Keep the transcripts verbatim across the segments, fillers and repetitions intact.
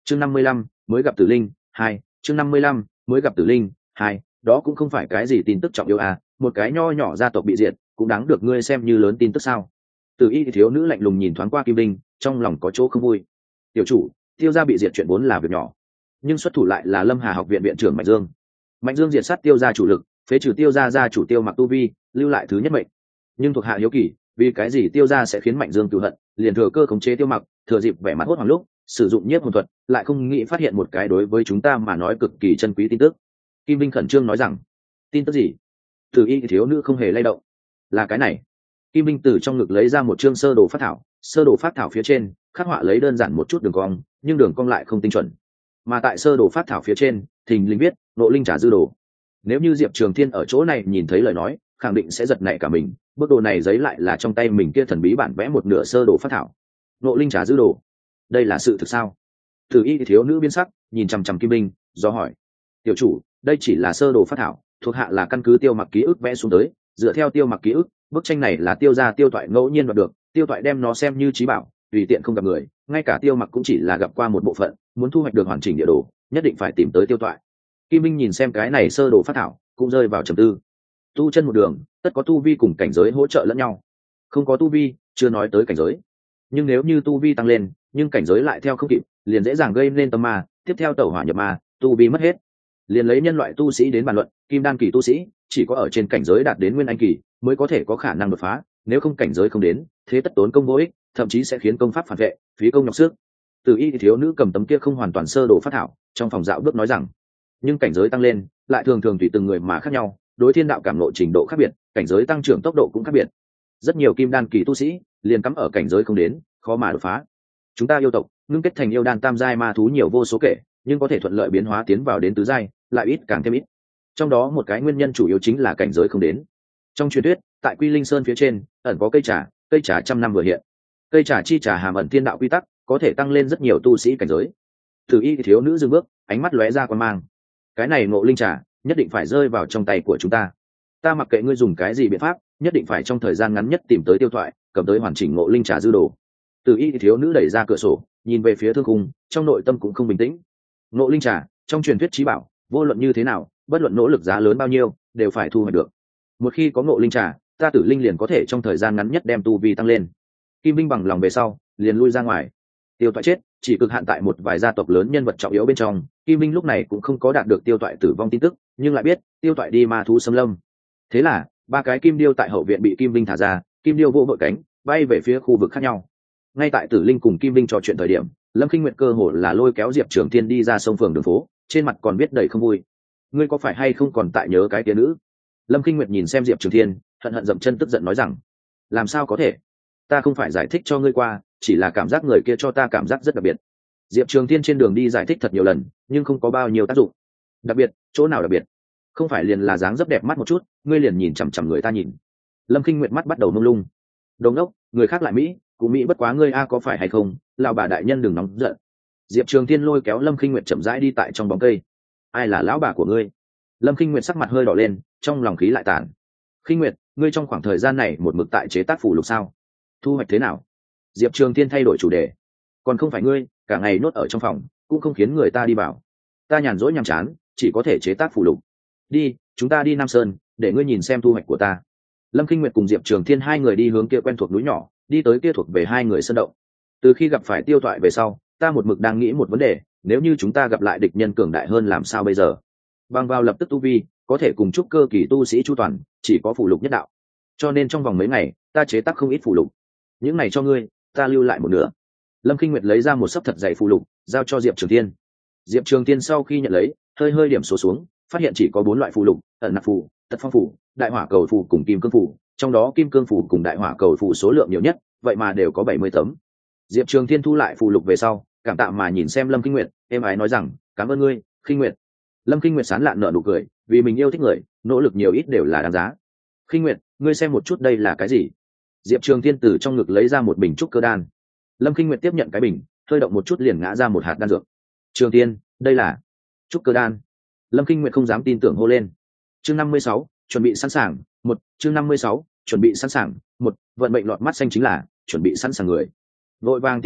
chương năm mươi lăm mới gặp tử linh hai chương năm mươi lăm mới gặp tử linh hai đó cũng không phải cái gì tin tức trọng yếu à, một cái nho nhỏ gia tộc bị diệt cũng đáng được ngươi xem như lớn tin tức sao? Tử y thiếu nữ lạnh lùng nhìn thoáng qua Kim Linh, trong lòng có chỗ không vui. Tiểu chủ, Tiêu gia bị diệt chuyện vốn là việc nhỏ, nhưng xuất thủ lại là Lâm Hà học viện viện trưởng Mạnh Dương. Mạnh Dương diệt sát Tiêu gia chủ lực, phế trừ Tiêu gia gia chủ Tiêu Mặc tu vi, lưu lại thứ nhất mệnh. Nhưng thuộc hạ hiếu kỳ, vì cái gì Tiêu gia sẽ khiến Mạnh Dương cửu hận, liền thừa cơ khống chế Tiêu Mặc, thừa dịp vẻ mặt hốt hoảng lúc, sử dụng nhiếp hồn thuật, lại không nghĩ phát hiện một cái đối với chúng ta mà nói cực kỳ chân quý tin tức. Kim Linh khẩn trương nói rằng, tin tức gì? Tử y thiếu nữ không hề lay động. Là cái này. Kim Linh từ trong ngực lấy ra một chương sơ đồ phát thảo, sơ đồ phát thảo phía trên khắc họa lấy đơn giản một chút đường cong, nhưng đường cong lại không tinh chuẩn. Mà tại sơ đồ phát thảo phía trên, thình lình viết Nộ Linh Trà dư đồ. Nếu như Diệp Trường Thiên ở chỗ này nhìn thấy lời nói, khẳng định sẽ giật nảy cả mình. Bức đồ này giấy lại là trong tay mình kia thần bí bản vẽ một nửa sơ đồ phát thảo. Nộ Linh Trà dư đồ, đây là sự thực sao? Tử y thiếu nữ biến sắc, nhìn chằm chằm Kim Linh, do hỏi: tiểu chủ, đây chỉ là sơ đồ phát thảo, thuộc hạ là căn cứ Tiêu Mặc ký ức vẽ xuống tới, dựa theo Tiêu Mặc ký ức, bức tranh này là Tiêu gia Tiêu Toại ngẫu nhiên đoạt được, Tiêu Toại đem nó xem như trí bảo, tùy tiện không gặp người, ngay cả Tiêu Mặc cũng chỉ là gặp qua một bộ phận, muốn thu hoạch được hoàn chỉnh địa đồ, nhất định phải tìm tới Tiêu Toại. Kim Minh nhìn xem cái này sơ đồ phát thảo, cũng rơi vào trầm tư. Tu chân một đường, tất có tu vi cùng cảnh giới hỗ trợ lẫn nhau. Không có tu vi, chưa nói tới cảnh giới. Nhưng nếu như tu vi tăng lên, nhưng cảnh giới lại theo không kịp, liền dễ dàng gây nên tâm ma, tiếp theo tẩu hỏa nhập ma, tu vi mất hết. Liền lấy nhân loại tu sĩ đến bàn luận, kim đan kỳ tu sĩ chỉ có ở trên cảnh giới đạt đến nguyên anh kỳ mới có thể có khả năng đột phá, nếu không cảnh giới không đến, thế tất tốn công vô ích, thậm chí sẽ khiến công pháp phản vệ, phí công nhọc sức. Từ y thiếu nữ cầm tấm kia không hoàn toàn sơ đồ phát thảo, trong phòng dạo bước nói rằng, nhưng cảnh giới tăng lên, lại thường thường tùy từng người mà khác nhau, đối thiên đạo cảm ngộ trình độ khác biệt, cảnh giới tăng trưởng tốc độ cũng khác biệt. Rất nhiều kim đan kỳ tu sĩ liền cắm ở cảnh giới không đến, khó mà đột phá. Chúng ta yêu tộc ngưng kết thành yêu đan tam giai ma thú nhiều vô số kể, nhưng có thể thuận lợi biến hóa tiến vào đến tứ giai lại ít càng thêm ít. Trong đó một cái nguyên nhân chủ yếu chính là cảnh giới không đến. Trong truyền thuyết, tại Quy Linh Sơn phía trên ẩn có cây trà, cây trà trăm năm vừa hiện. Cây trà chi trà hàm ẩn thiên đạo quy tắc, có thể tăng lên rất nhiều tu sĩ cảnh giới. Từ y thiếu nữ dừng bước, ánh mắt lóe ra quan mang. Cái này ngộ linh trà nhất định phải rơi vào trong tay của chúng ta. Ta mặc kệ ngươi dùng cái gì biện pháp, nhất định phải trong thời gian ngắn nhất tìm tới Tiêu Thoại, cầm tới hoàn chỉnh ngộ linh trà dư đồ. Từ y thiếu nữ đẩy ra cửa sổ, nhìn về phía thương khung, trong nội tâm cũng không bình tĩnh. Ngộ linh trà, trong truyền thuyết chí bảo, vô luận như thế nào, bất luận nỗ lực giá lớn bao nhiêu, đều phải thu hoạch được. Một khi có ngộ linh trà, ta Tử Linh liền có thể trong thời gian ngắn nhất đem tu vi tăng lên. Kim Vinh bằng lòng về sau, liền lui ra ngoài. Tiêu Toại chết, chỉ cực hạn tại một vài gia tộc lớn nhân vật trọng yếu bên trong, Kim Vinh lúc này cũng không có đạt được Tiêu Toại tử vong tin tức, nhưng lại biết Tiêu Toại đi ma thú xâm lâm. Thế là, ba cái kim điêu tại hậu viện bị Kim Vinh thả ra, kim điêu vỗ vội cánh, bay về phía khu vực khác nhau. Ngay tại Tử Linh cùng Kim Vinh trò chuyện thời điểm, Lâm Khinh Nguyệt cơ hồ là lôi kéo Diệp Trường Thiên đi ra sông phường đường phố, trên mặt còn viết đầy không vui. Ngươi có phải hay không còn tại nhớ cái tia nữ? Lâm Khinh Nguyệt nhìn xem Diệp Trường Thiên, hận hận dậm chân tức giận nói rằng, làm sao có thể? Ta không phải giải thích cho ngươi qua, chỉ là cảm giác người kia cho ta cảm giác rất đặc biệt. Diệp Trường Thiên trên đường đi giải thích thật nhiều lần, nhưng không có bao nhiêu tác dụng. Đặc biệt, chỗ nào đặc biệt? Không phải liền là dáng dấp đẹp mắt một chút, ngươi liền nhìn chằm chằm người ta nhìn. Lâm Khinh Nguyệt mắt bắt đầu mông lung. Đồng đốc, người khác lại mỹ, cũng mỹ bất quá ngươi a có phải hay không? Lão bà đại nhân đừng nóng giận. Diệp Trường Thiên lôi kéo Lâm Khinh Nguyệt chậm rãi đi tại trong bóng cây. Ai là lão bà của ngươi? Lâm Khinh Nguyệt sắc mặt hơi đỏ lên, trong lòng khí lại tản. Khinh Nguyệt, ngươi trong khoảng thời gian này một mực tại chế tác phủ lục sao? Thu hoạch thế nào? Diệp Trường Thiên thay đổi chủ đề. Còn không phải ngươi, cả ngày nốt ở trong phòng, cũng không khiến người ta đi vào. Ta nhàn rỗi nhàm chán, chỉ có thể chế tác phủ lục. Đi, chúng ta đi Nam Sơn, để ngươi nhìn xem thu hoạch của ta. Lâm Khinh Nguyệt cùng Diệp Trường Thiên hai người đi hướng kia quen thuộc núi nhỏ, đi tới kia thuộc về hai người sơn động. Từ khi gặp phải Tiêu Thoại về sau, ta một mực đang nghĩ một vấn đề, nếu như chúng ta gặp lại địch nhân cường đại hơn làm sao bây giờ? Bằng vào lập tức tu vi, có thể cùng chúc cơ kỳ tu sĩ chu toàn, chỉ có phụ lục nhất đạo. Cho nên trong vòng mấy ngày, ta chế tác không ít phụ lục. Những này cho ngươi, ta lưu lại một nửa. Lâm Khinh Nguyệt lấy ra một sấp thật dày phụ lục, giao cho Diệp Trường Thiên. Diệp Trường Thiên sau khi nhận lấy, hơi hơi điểm số xuống, phát hiện chỉ có bốn loại phụ lục: ẩn nặc phù, tật phong phù, đại hỏa cầu phù cùng kim cương phù. Trong đó kim cương phù cùng đại hỏa cầu phù số lượng nhiều nhất, vậy mà đều có bảy mươi tấm. Diệp Trường Thiên thu lại phụ lục về sau, cảm tạ mà nhìn xem Lâm Khinh Nguyệt, êm ái nói rằng, cảm ơn ngươi, Khinh Nguyệt. Lâm Khinh Nguyệt sán lạn nở nụ cười, vì mình yêu thích người, nỗ lực nhiều ít đều là đáng giá. Khinh Nguyệt, ngươi xem một chút đây là cái gì? Diệp Trường Thiên từ trong ngực lấy ra một bình trúc cơ đan. Lâm Khinh Nguyệt tiếp nhận cái bình, hơi động một chút liền ngã ra một hạt đan dược. Trường Thiên, đây là trúc cơ đan. Lâm Khinh Nguyệt không dám tin tưởng hô lên. Chương năm mươi sáu, chuẩn bị sẵn sàng. Một, chương năm mươi sáu, chuẩn bị sẵn sàng. Một, vận mệnh lọt mắt xanh chính là chuẩn bị sẵn sàng người. Vội vàng tiến lên,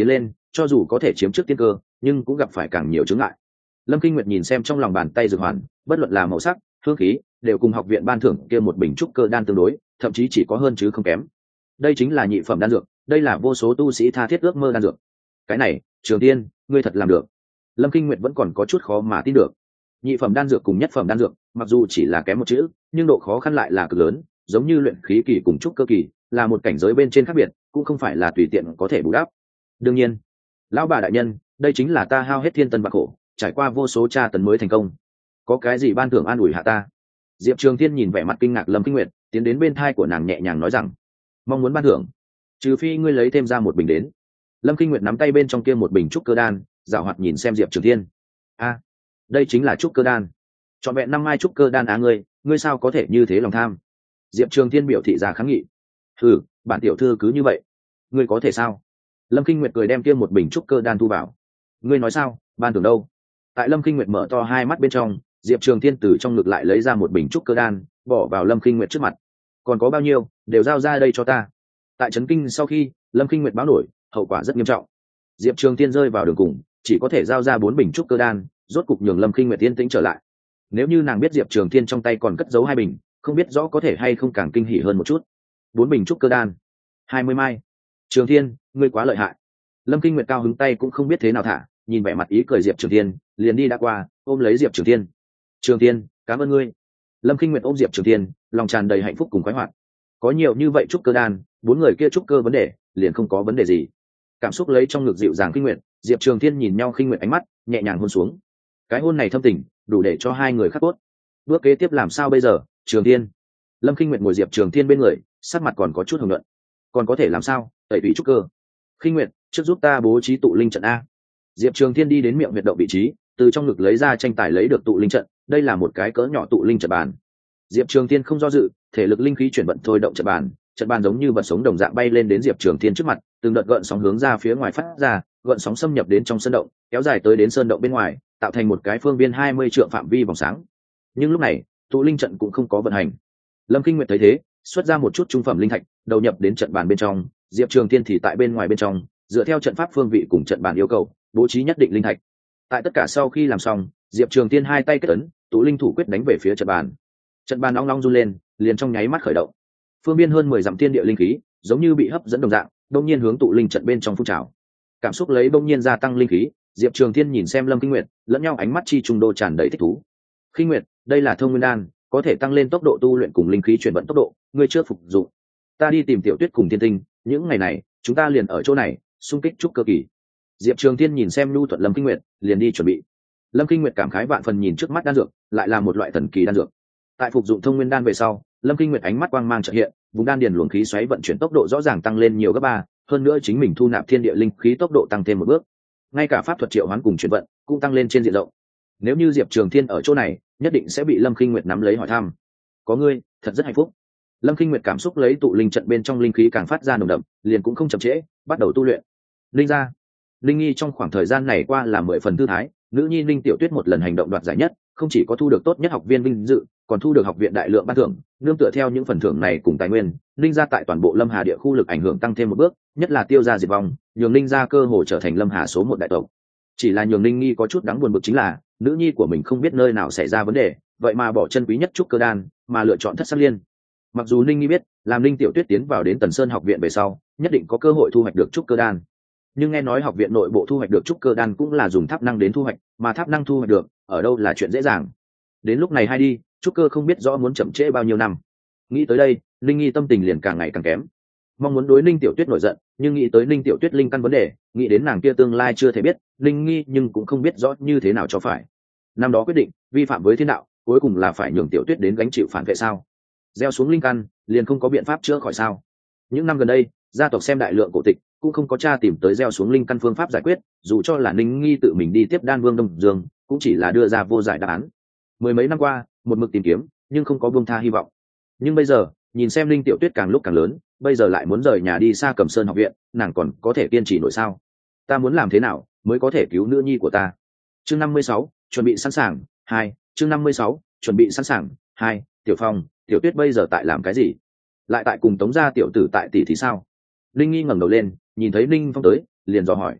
cho dù có thể chiếm trước tiên cơ nhưng cũng gặp phải càng nhiều chướng ngại. Lâm Kinh Nguyệt nhìn xem trong lòng bàn tay dược hoàn, bất luận là màu sắc, hương khí, đều cùng học viện ban thưởng kia một bình trúc cơ đan tương đối, thậm chí chỉ có hơn chứ không kém. Đây chính là nhị phẩm đan dược, đây là vô số tu sĩ tha thiết ước mơ đan dược. Cái này, Trường Tiên, ngươi thật làm được. Lâm Kinh Nguyệt vẫn còn có chút khó mà tin được. Nhị phẩm đan dược cùng nhất phẩm đan dược, mặc dù chỉ là kém một chữ, nhưng độ khó khăn lại là cực lớn, giống như luyện khí kỳ cùng trúc cơ kỳ, là một cảnh giới bên trên khác biệt, cũng không phải là tùy tiện có thể bù đắp. Đương nhiên, lão bà đại nhân, đây chính là ta hao hết thiên tân bạc khổ, trải qua vô số tra tấn mới thành công. Có cái gì ban thưởng an ủi hạ ta? Diệp Trường Thiên nhìn vẻ mặt kinh ngạc Lâm Kinh Nguyệt, tiến đến bên thai của nàng nhẹ nhàng nói rằng, mong muốn ban thưởng, trừ phi ngươi lấy thêm ra một bình đến. Lâm Kinh Nguyệt nắm tay bên trong kia một bình trúc cơ đan, dạo hoạt nhìn xem Diệp Trường Thiên. A, đây chính là trúc cơ đan. Chọn vẹn năm mai trúc cơ đan á ngươi, ngươi sao có thể như thế lòng tham? Diệp Trường Thiên biểu thị ra kháng nghị. Ừ, bản tiểu thư cứ như vậy, ngươi có thể sao? Lâm Kinh Nguyệt cười đem kia một bình trúc cơ đan thu vào. Ngươi nói sao, ban thưởng đâu? Tại Lâm Kinh Nguyệt mở to hai mắt bên trong, Diệp Trường Thiên từ trong ngực lại lấy ra một bình trúc cơ đan, bỏ vào Lâm Kinh Nguyệt trước mặt. Còn có bao nhiêu, đều giao ra đây cho ta. Tại trấn kinh sau khi Lâm Kinh Nguyệt báo nổi, hậu quả rất nghiêm trọng. Diệp Trường Thiên rơi vào đường cùng, chỉ có thể giao ra bốn bình trúc cơ đan, rốt cục nhường Lâm Kinh Nguyệt yên tĩnh trở lại. Nếu như nàng biết Diệp Trường Thiên trong tay còn cất giấu hai bình, không biết rõ có thể hay không càng kinh hỉ hơn một chút. Bốn bình trúc cơ đan, hai mươi mai. Trường Thiên, ngươi quá lợi hại. Lâm Kinh Nguyệt cao hứng tay cũng không biết thế nào thả, nhìn vẻ mặt ý cười Diệp Trường Thiên, liền đi đã qua, ôm lấy Diệp Trường Thiên. Trường Thiên, cảm ơn ngươi. Lâm Kinh Nguyệt ôm Diệp Trường Thiên, lòng tràn đầy hạnh phúc cùng khoái hoạt. Có nhiều như vậy trúc cơ đan, bốn người kia trúc cơ vấn đề, liền không có vấn đề gì. Cảm xúc lấy trong ngực dịu dàng Kinh Nguyệt, Diệp Trường Thiên nhìn nhau Kinh Nguyệt ánh mắt, nhẹ nhàng hôn xuống. Cái hôn này thâm tình, đủ để cho hai người khắc cốt. Bước kế tiếp làm sao bây giờ, Trường Thiên? Lâm Kinh Nguyệt ngồi Diệp Trường Thiên bên người, sắc mặt còn có chút hồng nhuận. Còn có thể làm sao? Tẩy tủy trúc cơ. Kinh Nguyệt, trước giúp ta bố trí tụ linh trận a. Diệp Trường Thiên đi đến miệng huyệt động vị trí, từ trong ngực lấy ra tranh tài lấy được tụ linh trận, đây là một cái cỡ nhỏ tụ linh trận bàn. Diệp Trường Thiên không do dự, thể lực linh khí chuyển vận thôi động trận bàn, trận bàn giống như vật sống đồng dạng bay lên đến Diệp Trường Thiên trước mặt, từng đợt gợn sóng hướng ra phía ngoài phát ra, gợn sóng xâm nhập đến trong sơn động, kéo dài tới đến sơn động bên ngoài, tạo thành một cái phương viên hai mươi trượng phạm vi vòng sáng. Nhưng lúc này, tụ linh trận cũng không có vận hành. Lâm Kinh Nguyệt thấy thế, xuất ra một chút trung phẩm linh thạch, đầu nhập đến trận bàn bên trong, Diệp Trường Thiên thì tại bên ngoài bên trong, dựa theo trận pháp phương vị cùng trận bàn yêu cầu, bố trí nhất định linh thạch. Tại tất cả sau khi làm xong, Diệp Trường Thiên hai tay kết ấn, tụ linh thủ quyết đánh về phía trận bàn. Trận bàn ong long run lên, liền trong nháy mắt khởi động. Phương biên hơn mười dặm thiên địa linh khí, giống như bị hấp dẫn đồng dạng, đông nhiên hướng tụ linh trận bên trong phun trào. Cảm xúc lấy đông nhiên gia tăng linh khí, Diệp Trường Thiên nhìn xem Lâm Kinh Nguyệt, lẫn nhau ánh mắt chi trung đô tràn đầy thích thú. Kinh Nguyệt, đây là thông nguyên đan, có thể tăng lên tốc độ tu luyện cùng linh khí chuyển vận tốc độ, ngươi chưa phục dụng. Ta đi tìm Tiểu Tuyết cùng Thiên Tinh, những ngày này, chúng ta liền ở chỗ này, xung kích trúc cơ kỳ. Diệp Trường Thiên nhìn xem nhu thuận Lâm Kinh Nguyệt, liền đi chuẩn bị. Lâm Kinh Nguyệt cảm khái vạn phần nhìn trước mắt đan dược, lại là một loại thần kỳ đan dược. Tại phục dụng thông nguyên đan về sau, Lâm Kinh Nguyệt ánh mắt quang mang chợt hiện, vùng đan điền luồng khí xoáy vận chuyển tốc độ rõ ràng tăng lên nhiều gấp ba, hơn nữa chính mình thu nạp thiên địa linh khí tốc độ tăng thêm một bước. Ngay cả pháp thuật triệu hoán cùng chuyển vận cũng tăng lên trên diện rộng. Nếu như Diệp Trường Thiên ở chỗ này, nhất định sẽ bị Lâm Kinh Nguyệt nắm lấy hỏi thăm. Có ngươi, thật rất hạnh phúc. Lâm Kinh Nguyệt cảm xúc lấy tụ linh trận bên trong linh khí càng phát ra nồng đậm, liền cũng không chậm trễ, bắt đầu tu luyện. Linh gia, Linh Nhi trong khoảng thời gian này qua là mười phần thư thái, nữ nhi Linh Tiểu Tuyết một lần hành động đoạt giải nhất, không chỉ có thu được tốt nhất học viên vinh dự, còn thu được học viện đại lượng ban thưởng. Nương tựa theo những phần thưởng này cùng tài nguyên, Linh gia tại toàn bộ Lâm Hà địa khu lực ảnh hưởng tăng thêm một bước, nhất là tiêu gia diệt vong, nhường Linh gia cơ hồ trở thành Lâm Hà số một đại tộc. Chỉ là nhường Linh Nhi có chút đáng buồn bực chính là, nữ nhi của mình không biết nơi nào xảy ra vấn đề, vậy mà bỏ chân quý nhất trúc cơ đan, mà lựa chọn thất sắc liên. Mặc dù Linh Nhi biết, làm Linh Tiểu Tuyết tiến vào đến Tần Sơn học viện về sau, nhất định có cơ hội thu hoạch được trúc cơ đan. Nhưng nghe nói học viện nội bộ thu hoạch được trúc cơ đan cũng là dùng tháp năng đến thu hoạch, mà tháp năng thu hoạch được, ở đâu là chuyện dễ dàng. Đến lúc này hay đi, trúc cơ không biết rõ muốn chậm trễ bao nhiêu năm. Nghĩ tới đây, Linh Nhi tâm tình liền càng ngày càng kém. Mong muốn đối Linh Tiểu Tuyết nổi giận, nhưng nghĩ tới Linh Tiểu Tuyết linh căn vấn đề, nghĩ đến nàng kia tương lai chưa thể biết, Linh Nhi nhưng cũng không biết rõ như thế nào cho phải. Năm đó quyết định vi phạm với thiên đạo, cuối cùng là phải nhường Tiểu Tuyết đến gánh chịu phản vệ sao? Gieo xuống linh căn, liền không có biện pháp chữa khỏi sao? Những năm gần đây, gia tộc xem đại lượng cổ tịch, cũng không có tra tìm tới gieo xuống linh căn phương pháp giải quyết, dù cho là Linh Nhi tự mình đi tiếp Đan Vương Đông Dương, cũng chỉ là đưa ra vô giải đáp án. Mười mấy năm qua, một mực tìm kiếm, nhưng không có buông tha hy vọng. Nhưng bây giờ, nhìn xem Linh Tiểu Tuyết càng lúc càng lớn, bây giờ lại muốn rời nhà đi xa Cẩm Sơn học viện, nàng còn có thể kiên trì nổi sao? Ta muốn làm thế nào mới có thể cứu nữ nhi của ta? Chương năm mươi sáu, chuẩn bị sẵn sàng. Hai, chương năm mươi sáu, chuẩn bị sẵn sàng. Hai, Tiểu Phong, Tiểu Tuyết bây giờ tại làm cái gì? Lại tại cùng Tống gia tiểu tử tại tỷ thì sao? Linh Nhi ngẩng đầu lên, nhìn thấy Linh Phong tới, liền dò hỏi.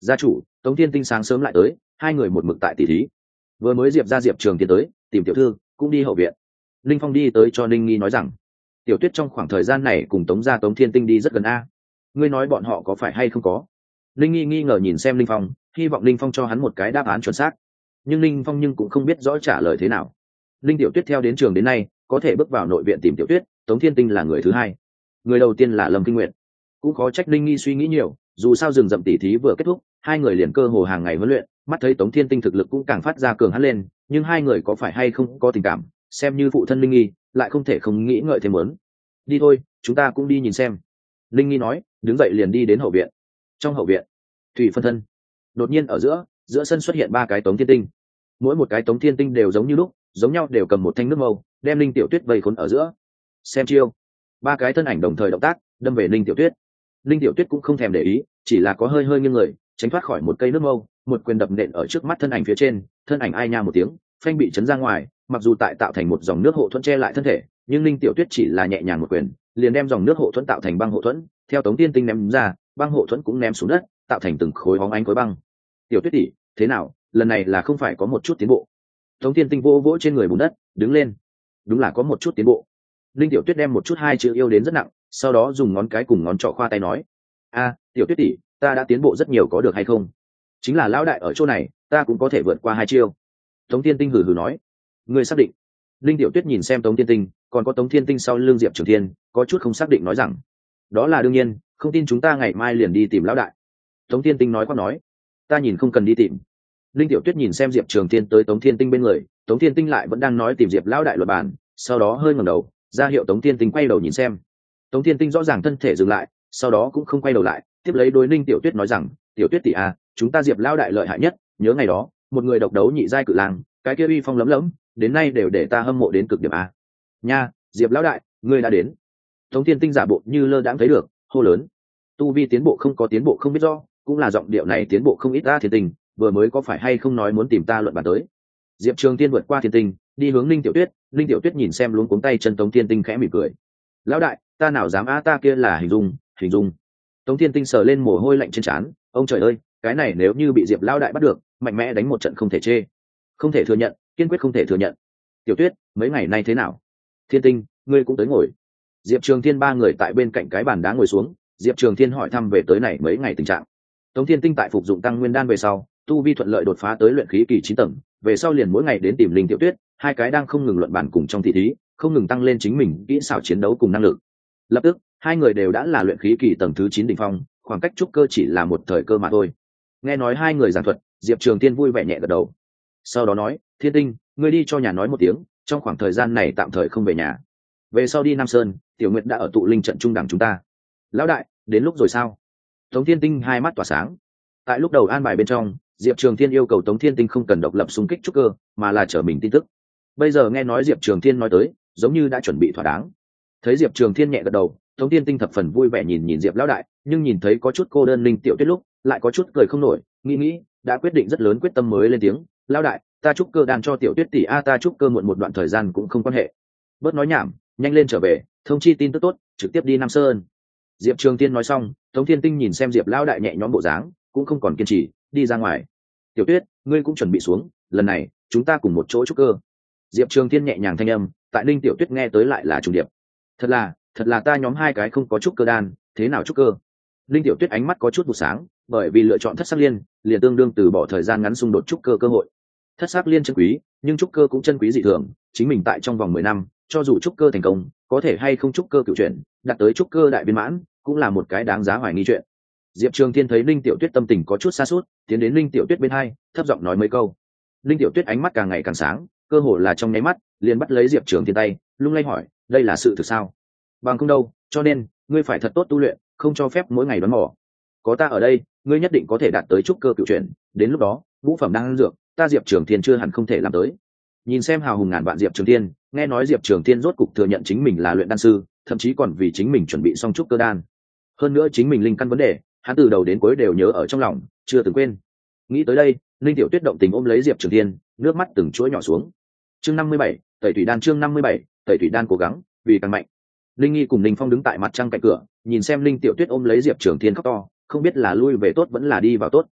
Gia chủ, Tống Thiên Tinh sáng sớm lại tới, hai người một mực tại tỷ thí. Vừa mới Diệp ra Diệp Trường tiến tới, tìm tiểu thư, cũng đi hậu viện. Linh Phong đi tới cho Linh Nghi nói rằng, tiểu tuyết trong khoảng thời gian này cùng Tống gia Tống Thiên Tinh đi rất gần a. Ngươi nói bọn họ có phải hay không có? Linh Nghi nghi ngờ nhìn xem Linh Phong, hy vọng Linh Phong cho hắn một cái đáp án chuẩn xác. Nhưng Linh Phong nhưng cũng không biết rõ trả lời thế nào. Linh Tiểu Tuyết theo đến trường đến nay, có thể bước vào nội viện tìm Tiểu Tuyết, Tống Thiên Tinh là người thứ hai. Người đầu tiên là Lâm Kinh Nguyệt. Cũng khó trách Linh Nghi suy nghĩ nhiều, dù sao rừng rậm tỉ thí vừa kết thúc, hai người liền cơ hồ hàng ngày huấn luyện, mắt thấy Tống Thiên Tinh thực lực cũng càng phát ra cường hắn lên, nhưng hai người có phải hay không có tình cảm, xem như phụ thân Linh Nghi, lại không thể không nghĩ ngợi thêm muốn. Đi thôi, chúng ta cũng đi nhìn xem. Linh Nghi nói, đứng dậy liền đi đến hậu viện. Trong hậu viện, thủy phân thân. Đột nhiên ở giữa, giữa sân xuất hiện ba cái Tống Thiên Tinh. Mỗi một cái Tống Thiên Tinh đều giống như lúc, giống nhau đều cầm một thanh nước mâu, đem Linh Tiểu Tuyết vây khốn ở giữa. Xem chiêu. Ba cái thân ảnh đồng thời động tác, đâm về Linh Tiểu Tuyết. Linh Tiểu Tuyết cũng không thèm để ý, chỉ là có hơi hơi nghiêng người, tránh thoát khỏi một cây nước mâu, một quyền đập nện ở trước mắt thân ảnh phía trên, thân ảnh ai nha một tiếng, phanh bị chấn ra ngoài, mặc dù tại tạo thành một dòng nước hộ thuẫn che lại thân thể, nhưng Linh Tiểu Tuyết chỉ là nhẹ nhàng một quyền, liền đem dòng nước hộ thuẫn tạo thành băng hộ thuẫn, theo Tống Thiên Tinh ném ra, băng hộ thuẫn cũng ném xuống đất, tạo thành từng khối bóng ánh khối băng. Tiểu Tuyết tỷ, thế nào, lần này là không phải có một chút tiến bộ? Tống Thiên Tinh vỗ vỗ trên người bùn đất, đứng lên. Đúng là có một chút tiến bộ. Linh Tiểu Tuyết đem một chút hai chữ yêu đến rất nặng, sau đó dùng ngón cái cùng ngón trỏ khoa tay nói, a Tiểu Tuyết tỷ, ta đã tiến bộ rất nhiều có được hay không? Chính là lão đại ở chỗ này, ta cũng có thể vượt qua hai chiêu. Tống Thiên Tinh hừ hừ nói, ngươi xác định? Linh Tiểu Tuyết nhìn xem Tống Thiên Tinh, còn có Tống Thiên Tinh sau lưng Diệp Trường Thiên, có chút không xác định nói rằng, đó là đương nhiên, không tin chúng ta ngày mai liền đi tìm lão đại. Tống Thiên Tinh nói qua nói, ta nhìn không cần đi tìm. Linh Tiểu Tuyết nhìn xem Diệp Trường Thiên tới Tống Thiên Tinh bên người, Tống Thiên Tinh lại vẫn đang nói tìm Diệp lão đại luật bàn, sau đó hơi ngẩng đầu, ra hiệu Tống Thiên Tinh quay đầu nhìn xem. Tống Thiên Tinh rõ ràng thân thể dừng lại, sau đó cũng không quay đầu lại, tiếp lấy đối Linh Tiểu Tuyết nói rằng, Tiểu Tuyết tỷ à, chúng ta Diệp lão đại lợi hại nhất, nhớ ngày đó, một người độc đấu nhị giai cự lang, cái kia uy phong lấm lấm, đến nay đều để ta hâm mộ đến cực điểm a. Nha, Diệp lão đại, ngươi đã đến. Tống Thiên Tinh giả bộ như lơ đãng thấy được, hô lớn. Tu vi tiến bộ không có tiến bộ không biết do, cũng là giọng điệu này tiến bộ không ít ta Thiên Tinh, vừa mới có phải hay không nói muốn tìm ta luận bàn tới. Diệp Trường Thiên vượt qua Thiên Tinh, đi hướng Linh Tiểu Tuyết, Linh Tiểu Tuyết nhìn xem luống cuống tay chân Tống Thiên Tinh khẽ mỉm cười. Lão đại, ta nào dám a, ta kia là hình dung, hình dung. Tống Thiên Tinh sờ lên mồ hôi lạnh trên trán, ông trời ơi, cái này nếu như bị Diệp lão đại bắt được, mạnh mẽ đánh một trận không thể chê. Không thể thừa nhận, kiên quyết không thể thừa nhận. Tiểu Tuyết, mấy ngày nay thế nào? Thiên Tinh, ngươi cũng tới ngồi. Diệp Trường Thiên ba người tại bên cạnh cái bàn đá ngồi xuống, Diệp Trường Thiên hỏi thăm về tới này mấy ngày tình trạng. Tống Thiên Tinh tại phục dụng tăng nguyên đan về sau, tu vi thuận lợi đột phá tới luyện khí kỳ chín tầng, về sau liền mỗi ngày đến tìm Linh Tiểu Tuyết, hai cái đang không ngừng luận bàn cùng trong thị thí, không ngừng tăng lên chính mình kỹ xảo chiến đấu cùng năng lực. Lập tức, hai người đều đã là luyện khí kỳ tầng thứ chín đỉnh phong, khoảng cách trúc cơ chỉ là một thời cơ mà thôi. Nghe nói hai người giảng thuật, Diệp Trường Thiên vui vẻ nhẹ gật đầu. Sau đó nói, Thiên Tinh, ngươi đi cho nhà nói một tiếng, trong khoảng thời gian này tạm thời không về nhà. Về sau đi Nam Sơn, Tiểu Nguyệt đã ở tụ linh trận trung đẳng chúng ta. Lão đại, đến lúc rồi sao? Tống Thiên Tinh hai mắt tỏa sáng. Tại lúc đầu an bài bên trong, Diệp Trường Thiên yêu cầu Tống Thiên Tinh không cần độc lập xung kích trúc cơ, mà là trở mình tin tức. Bây giờ nghe nói Diệp Trường Thiên nói tới, giống như đã chuẩn bị thỏa đáng. Thấy Diệp Trường Thiên nhẹ gật đầu, Tống Thiên Tinh thập phần vui vẻ nhìn nhìn Diệp lão đại, nhưng nhìn thấy có chút cô đơn Linh Tiểu Tuyết lúc, lại có chút cười không nổi, nghĩ nghĩ, đã quyết định rất lớn quyết tâm mới lên tiếng, lão đại, ta trúc cơ đàn cho Tiểu Tuyết tỷ a, ta trúc cơ muộn một đoạn thời gian cũng không quan hệ. Bớt nói nhảm, nhanh lên trở về, thông chi tin tức tốt, trực tiếp đi Nam Sơn. Diệp Trường Thiên nói xong, Tống Thiên Tinh nhìn xem Diệp lão đại nhẹ nhõm bộ dáng, cũng không còn kiên trì, đi ra ngoài. Tiểu Tuyết, ngươi cũng chuẩn bị xuống, lần này chúng ta cùng một chỗ trúc cơ. Diệp Trường Thiên nhẹ nhàng thanh âm, tại Linh Tiểu Tuyết nghe tới lại là trùng điệp. Thật là, thật là ta nhóm hai cái không có trúc cơ đan, thế nào trúc cơ? Linh Tiểu Tuyết ánh mắt có chút vụ sáng, bởi vì lựa chọn thất sắc liên, liền tương đương từ bỏ thời gian ngắn xung đột trúc cơ cơ hội. Thất sắc liên chân quý, nhưng trúc cơ cũng chân quý dị thường, chính mình tại trong vòng mười năm, cho dù trúc cơ thành công, có thể hay không trúc cơ cửu chuyển, đạt tới trúc cơ đại viên mãn, cũng là một cái đáng giá hoài nghi chuyện. Diệp Trường Thiên thấy Linh Tiểu Tuyết tâm tình có chút xa suốt, tiến đến Linh Tiểu Tuyết bên hai, thấp giọng nói mấy câu. Linh Tiểu Tuyết ánh mắt càng ngày càng sáng, cơ hồ là trong nháy mắt, liền bắt lấy Diệp Trường Thiên tay, lung lay hỏi, đây là sự thực sao? Bằng không đâu, cho nên ngươi phải thật tốt tu luyện, không cho phép mỗi ngày đoán mò. Có ta ở đây, ngươi nhất định có thể đạt tới trúc cơ cửu chuyển, đến lúc đó, ngũ phẩm đang dược, ta Diệp Trường Thiên chưa hẳn không thể làm tới. Nhìn xem hào hùng ngàn vạn Diệp Trường Thiên, nghe nói Diệp Trường Thiên rốt cục thừa nhận chính mình là luyện đan sư, thậm chí còn vì chính mình chuẩn bị xong trúc cơ đan. Hơn nữa chính mình linh căn vấn đề, hắn từ đầu đến cuối đều nhớ ở trong lòng, chưa từng quên. Nghĩ tới đây, Linh Tiểu Tuyết động tình ôm lấy Diệp Trường Thiên, nước mắt từng chuỗi nhỏ xuống. Chương năm mươi bảy, Tẩy Thủy Đan chương năm mươi bảy, Tẩy Thủy Đan cố gắng, vì càng mạnh. Linh Nghi cùng Linh Phong đứng tại mặt trăng cạnh cửa, nhìn xem Linh Tiểu Tuyết ôm lấy Diệp Trường Thiên khóc to, không biết là lui về tốt vẫn là đi vào tốt.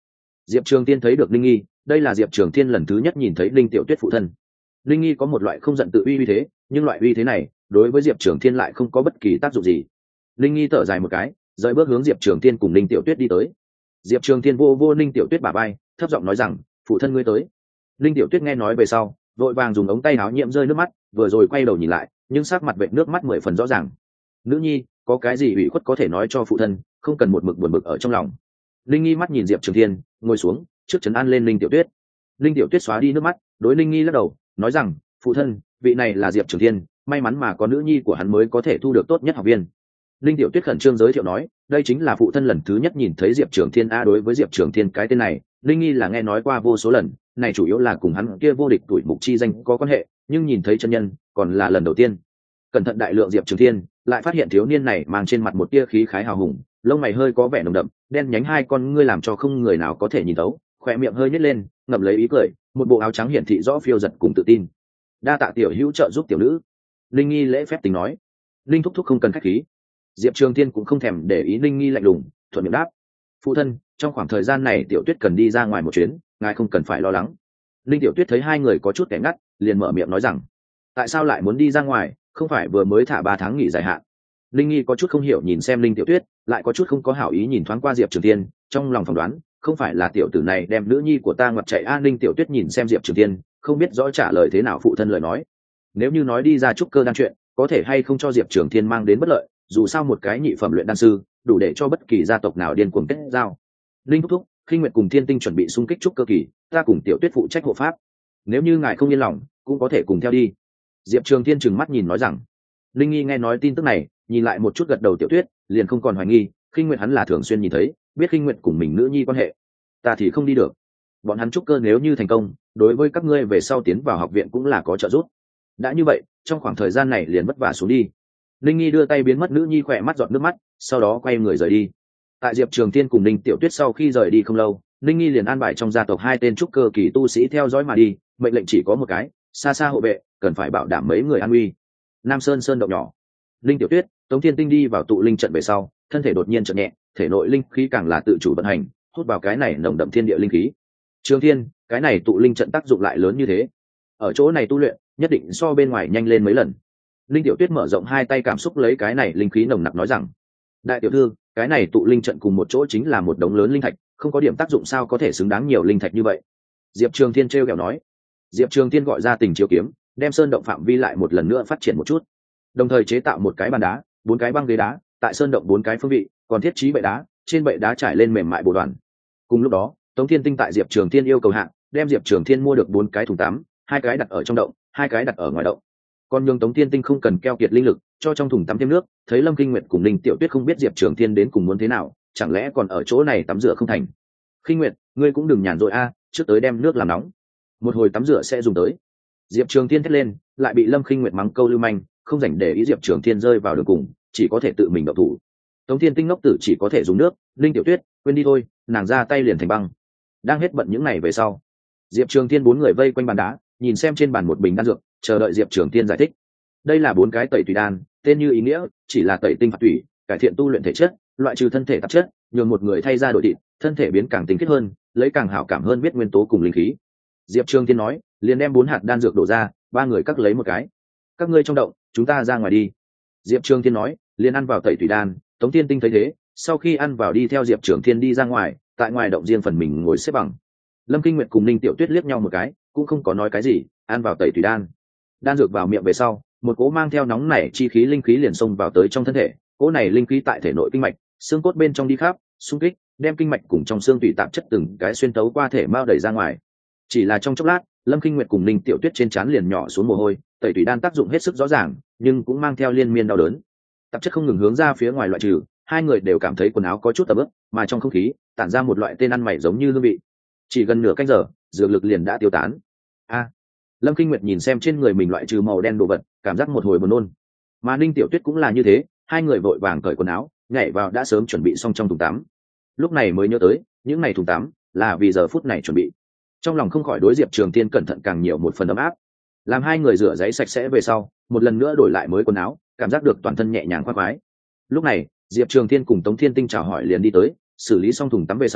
Diệp Trường Tiên thấy được linh nghi, đây là Diệp Trường Tiên lần thứ nhất nhìn thấy linh tiểu tuyết phụ thân. Linh nghi có một loại không giận tự uy uy thế, nhưng loại uy thế này đối với Diệp Trường Tiên lại không có bất kỳ tác dụng gì. Linh nghi thở dài một cái, rời bước hướng Diệp Trường Tiên cùng linh tiểu tuyết đi tới. Diệp Trường Tiên vô vô linh tiểu tuyết bả vai, thấp giọng nói rằng, phụ thân ngươi tới. Linh tiểu tuyết nghe nói về sau, vội vàng dùng ống tay áo nhiễm rơi nước mắt, vừa rồi quay đầu nhìn lại, nhưng sắc mặt vệt nước mắt mười phần rõ ràng. Nữ nhi, có cái gì ủy khuất có thể nói cho phụ thân, không cần một mực buồn bực ở trong lòng. Linh nghi mắt nhìn Diệp Trường Thiên, ngồi xuống trước trấn an lên linh tiểu tuyết. Linh tiểu tuyết xóa đi nước mắt, đối linh nghi lắc đầu, nói rằng, phụ thân, vị này là Diệp Trường Thiên, may mắn mà có nữ nhi của hắn mới có thể thu được tốt nhất học viên. Linh tiểu tuyết khẩn trương giới thiệu nói, đây chính là phụ thân lần thứ nhất nhìn thấy Diệp Trường Thiên. A đối với Diệp Trường Thiên cái tên này, linh nghi là nghe nói qua vô số lần, này chủ yếu là cùng hắn kia vô địch tuổi mục chi danh có quan hệ, nhưng nhìn thấy chân nhân còn là lần đầu tiên. Cẩn thận đại lượng Diệp Trường Thiên, lại phát hiện thiếu niên này mang trên mặt một tia khí khái hào hùng, lông mày hơi có vẻ nồng đậm, đen nhánh hai con ngươi làm cho không người nào có thể nhìn thấu, khóe miệng hơi nhếch lên, ngậm lấy ý cười, một bộ áo trắng hiển thị rõ phiêu giật cùng tự tin. Đa tạ tiểu hữu trợ giúp tiểu nữ. Linh nghi lễ phép tính nói. Linh thúc thúc không cần khách khí. Diệp Trường Thiên cũng không thèm để ý Linh nghi lạnh lùng, thuận miệng đáp, phụ thân, trong khoảng thời gian này tiểu tuyết cần đi ra ngoài một chuyến, ngài không cần phải lo lắng. Linh tiểu tuyết thấy hai người có chút kẻ ngắt, liền mở miệng nói rằng, tại sao lại muốn đi ra ngoài, không phải vừa mới thả ba tháng nghỉ dài hạn. Linh nghi có chút không hiểu nhìn xem Linh tiểu tuyết, lại có chút không có hảo ý nhìn thoáng qua Diệp Trường Thiên, trong lòng phỏng đoán, không phải là tiểu tử này đem nữ nhi của ta ngoặt chạy. An Linh tiểu tuyết nhìn xem Diệp Trường Thiên, không biết rõ trả lời thế nào phụ thân lời nói. Nếu như nói đi ra trúc cơ đan chuyện, có thể hay không cho Diệp Trường Thiên mang đến bất lợi, dù sao một cái nhị phẩm luyện đan sư, đủ để cho bất kỳ gia tộc nào điên cuồng kết giao. Linh thúc thúc, Khinh Nguyệt cùng Thiên Tinh chuẩn bị xung kích trúc cơ kỳ, ta cùng tiểu tuyết phụ trách hộ pháp. Nếu như ngài không yên lòng, cũng có thể cùng theo đi. Diệp Trường Thiên trừng mắt nhìn nói rằng. Linh nghi nghe nói tin tức này, nhìn lại một chút gật đầu tiểu tuyết, liền không còn hoài nghi, Khinh Nguyệt hắn là thường xuyên nhìn thấy, biết Khinh Nguyệt cùng mình nữ nhi quan hệ. Ta thì không đi được. Bọn hắn trúc cơ nếu như thành công, đối với các ngươi về sau tiến vào học viện cũng là có trợ giúp. Đã như vậy, trong khoảng thời gian này liền vất vả xuống đi. Linh nghi đưa tay biến mất nữ nhi khỏe mắt giọt nước mắt, sau đó quay người rời đi. Tại Diệp Trường Thiên cùng Linh tiểu tuyết sau khi rời đi không lâu, Linh nghi liền an bài trong gia tộc hai tên trúc cơ kỳ tu sĩ theo dõi mà đi, mệnh lệnh chỉ có một cái, xa xa hộ vệ, cần phải bảo đảm mấy người an uy. Nam Sơn sơn động nhỏ. Linh tiểu tuyết, Tống Thiên Tinh đi vào tụ linh trận về sau, thân thể đột nhiên chợt nhẹ, thể nội linh khí càng là tự chủ vận hành, hút vào cái này nồng đậm thiên địa linh khí. Trường Thiên, cái này tụ linh trận tác dụng lại lớn như thế, ở chỗ này tu luyện nhất định so bên ngoài nhanh lên mấy lần. Linh tiểu tuyết mở rộng hai tay cảm xúc lấy cái này linh khí nồng nặc nói rằng, đại tiểu thư, cái này tụ linh trận cùng một chỗ chính là một đống lớn linh thạch, không có điểm tác dụng sao có thể xứng đáng nhiều linh thạch như vậy. Diệp Trường Thiên trêu ghẹo nói. Diệp Trường Thiên gọi ra tình chiếu kiếm, đem sơn động phạm vi lại một lần nữa phát triển một chút, đồng thời chế tạo một cái bàn đá, bốn cái băng ghế đá, tại sơn động bốn cái phương vị còn thiết trí bệ đá, trên bệ đá trải lên mềm mại bồ đoàn. Cùng lúc đó, Tống Thiên Tinh tại Diệp Trường Thiên yêu cầu hạ, đem Diệp Trường Thiên mua được bốn cái thùng tắm, hai cái đặt ở trong động, hai cái đặt ở ngoài động. Còn nhường Tống Thiên Tinh không cần keo kiệt linh lực, cho trong thùng tắm thêm nước. Thấy Lâm Kinh Nguyệt cùng Linh Tiểu Tuyết không biết Diệp Trường Thiên đến cùng muốn thế nào, chẳng lẽ còn ở chỗ này tắm rửa không thành? Kinh Nguyệt, ngươi cũng đừng nhàn rỗi a, trước tới đem nước làm nóng, một hồi tắm rửa sẽ dùng tới. Diệp Trường Thiên thét lên, lại bị Lâm Kinh Nguyệt mắng câu lưu manh, không dành để ý Diệp Trường Thiên rơi vào đường cùng, chỉ có thể tự mình động thủ. Tống Thiên Tinh ngốc tử chỉ có thể dùng nước, Linh Tiểu Tuyết, quên đi thôi, nàng ra tay liền thành băng. Đang hết bận những ngày về sau, Diệp Trường Thiên bốn người vây quanh bàn đá, nhìn xem trên bàn một bình đan dược, chờ đợi Diệp Trường Thiên giải thích. Đây là bốn cái tẩy tùy đan, tên như ý nghĩa, chỉ là tẩy tinh phạt tủy, cải thiện tu luyện thể chất, loại trừ thân thể tạp chất, nhường một người thay ra đổi thịt, thân thể biến càng tinh khiết hơn, lấy càng hảo cảm hơn biết nguyên tố cùng linh khí. Diệp Trường Thiên nói, liền đem bốn hạt đan dược đổ ra, ba người cắt lấy một cái. Các ngươi trong động, chúng ta ra ngoài đi. Diệp Trường Thiên nói, liền ăn vào tẩy tùy đan. Tống Thiên Tinh thấy thế, sau khi ăn vào đi theo Diệp Trường Thiên đi ra ngoài, tại ngoài động riêng phần mình ngồi xếp bằng. Lâm Kinh Nguyệt cùng Ninh Tiểu Tuyết liếc nhau một cái, cũng không có nói cái gì, ăn vào tẩy tùy đan. Đan dược vào miệng về sau, một cỗ mang theo nóng nảy chi khí linh khí liền xông vào tới trong thân thể. Cỗ này linh khí tại thể nội kinh mạch, xương cốt bên trong đi khắp, xung kích, đem kinh mạch cùng trong xương tủy tạp chất từng cái xuyên tấu qua thể mao đẩy ra ngoài. Chỉ là trong chốc lát, Lâm Kinh Nguyệt cùng Ninh Tiểu Tuyết trên trán liền nhỏ xuống mồ hôi, tẩy tùy đan tác dụng hết sức rõ ràng, nhưng cũng mang theo liên miên đau đớn. Tạp chất không ngừng hướng ra phía ngoài loại trừ, hai người đều cảm thấy quần áo có chút tầm ướp, mà trong không khí tản ra một loại tên ăn mày giống như hương vị. Chỉ gần nửa canh giờ, dược lực liền đã tiêu tán. A, Lâm Kinh Nguyệt nhìn xem trên người mình loại trừ màu đen đồ vật, cảm giác một hồi buồn nôn. Mà Ninh Tiểu Tuyết cũng là như thế, hai người vội vàng cởi quần áo, nhảy vào đã sớm chuẩn bị xong trong thùng tắm. Lúc này mới nhớ tới, những này thùng tắm là vì giờ phút này chuẩn bị. Trong lòng không khỏi đối Diệp Trường Thiên cẩn thận càng nhiều một phần ấm áp. Làm hai người rửa giấy sạch sẽ về sau, một lần nữa đổi lại mới quần áo, cảm giác được toàn thân nhẹ nhàng khoan khoái. Lúc này, Diệp Trường Thiên cùng Tống Thiên Tinh chào hỏi liền đi tới, xử lý xong thùng tắm về sau,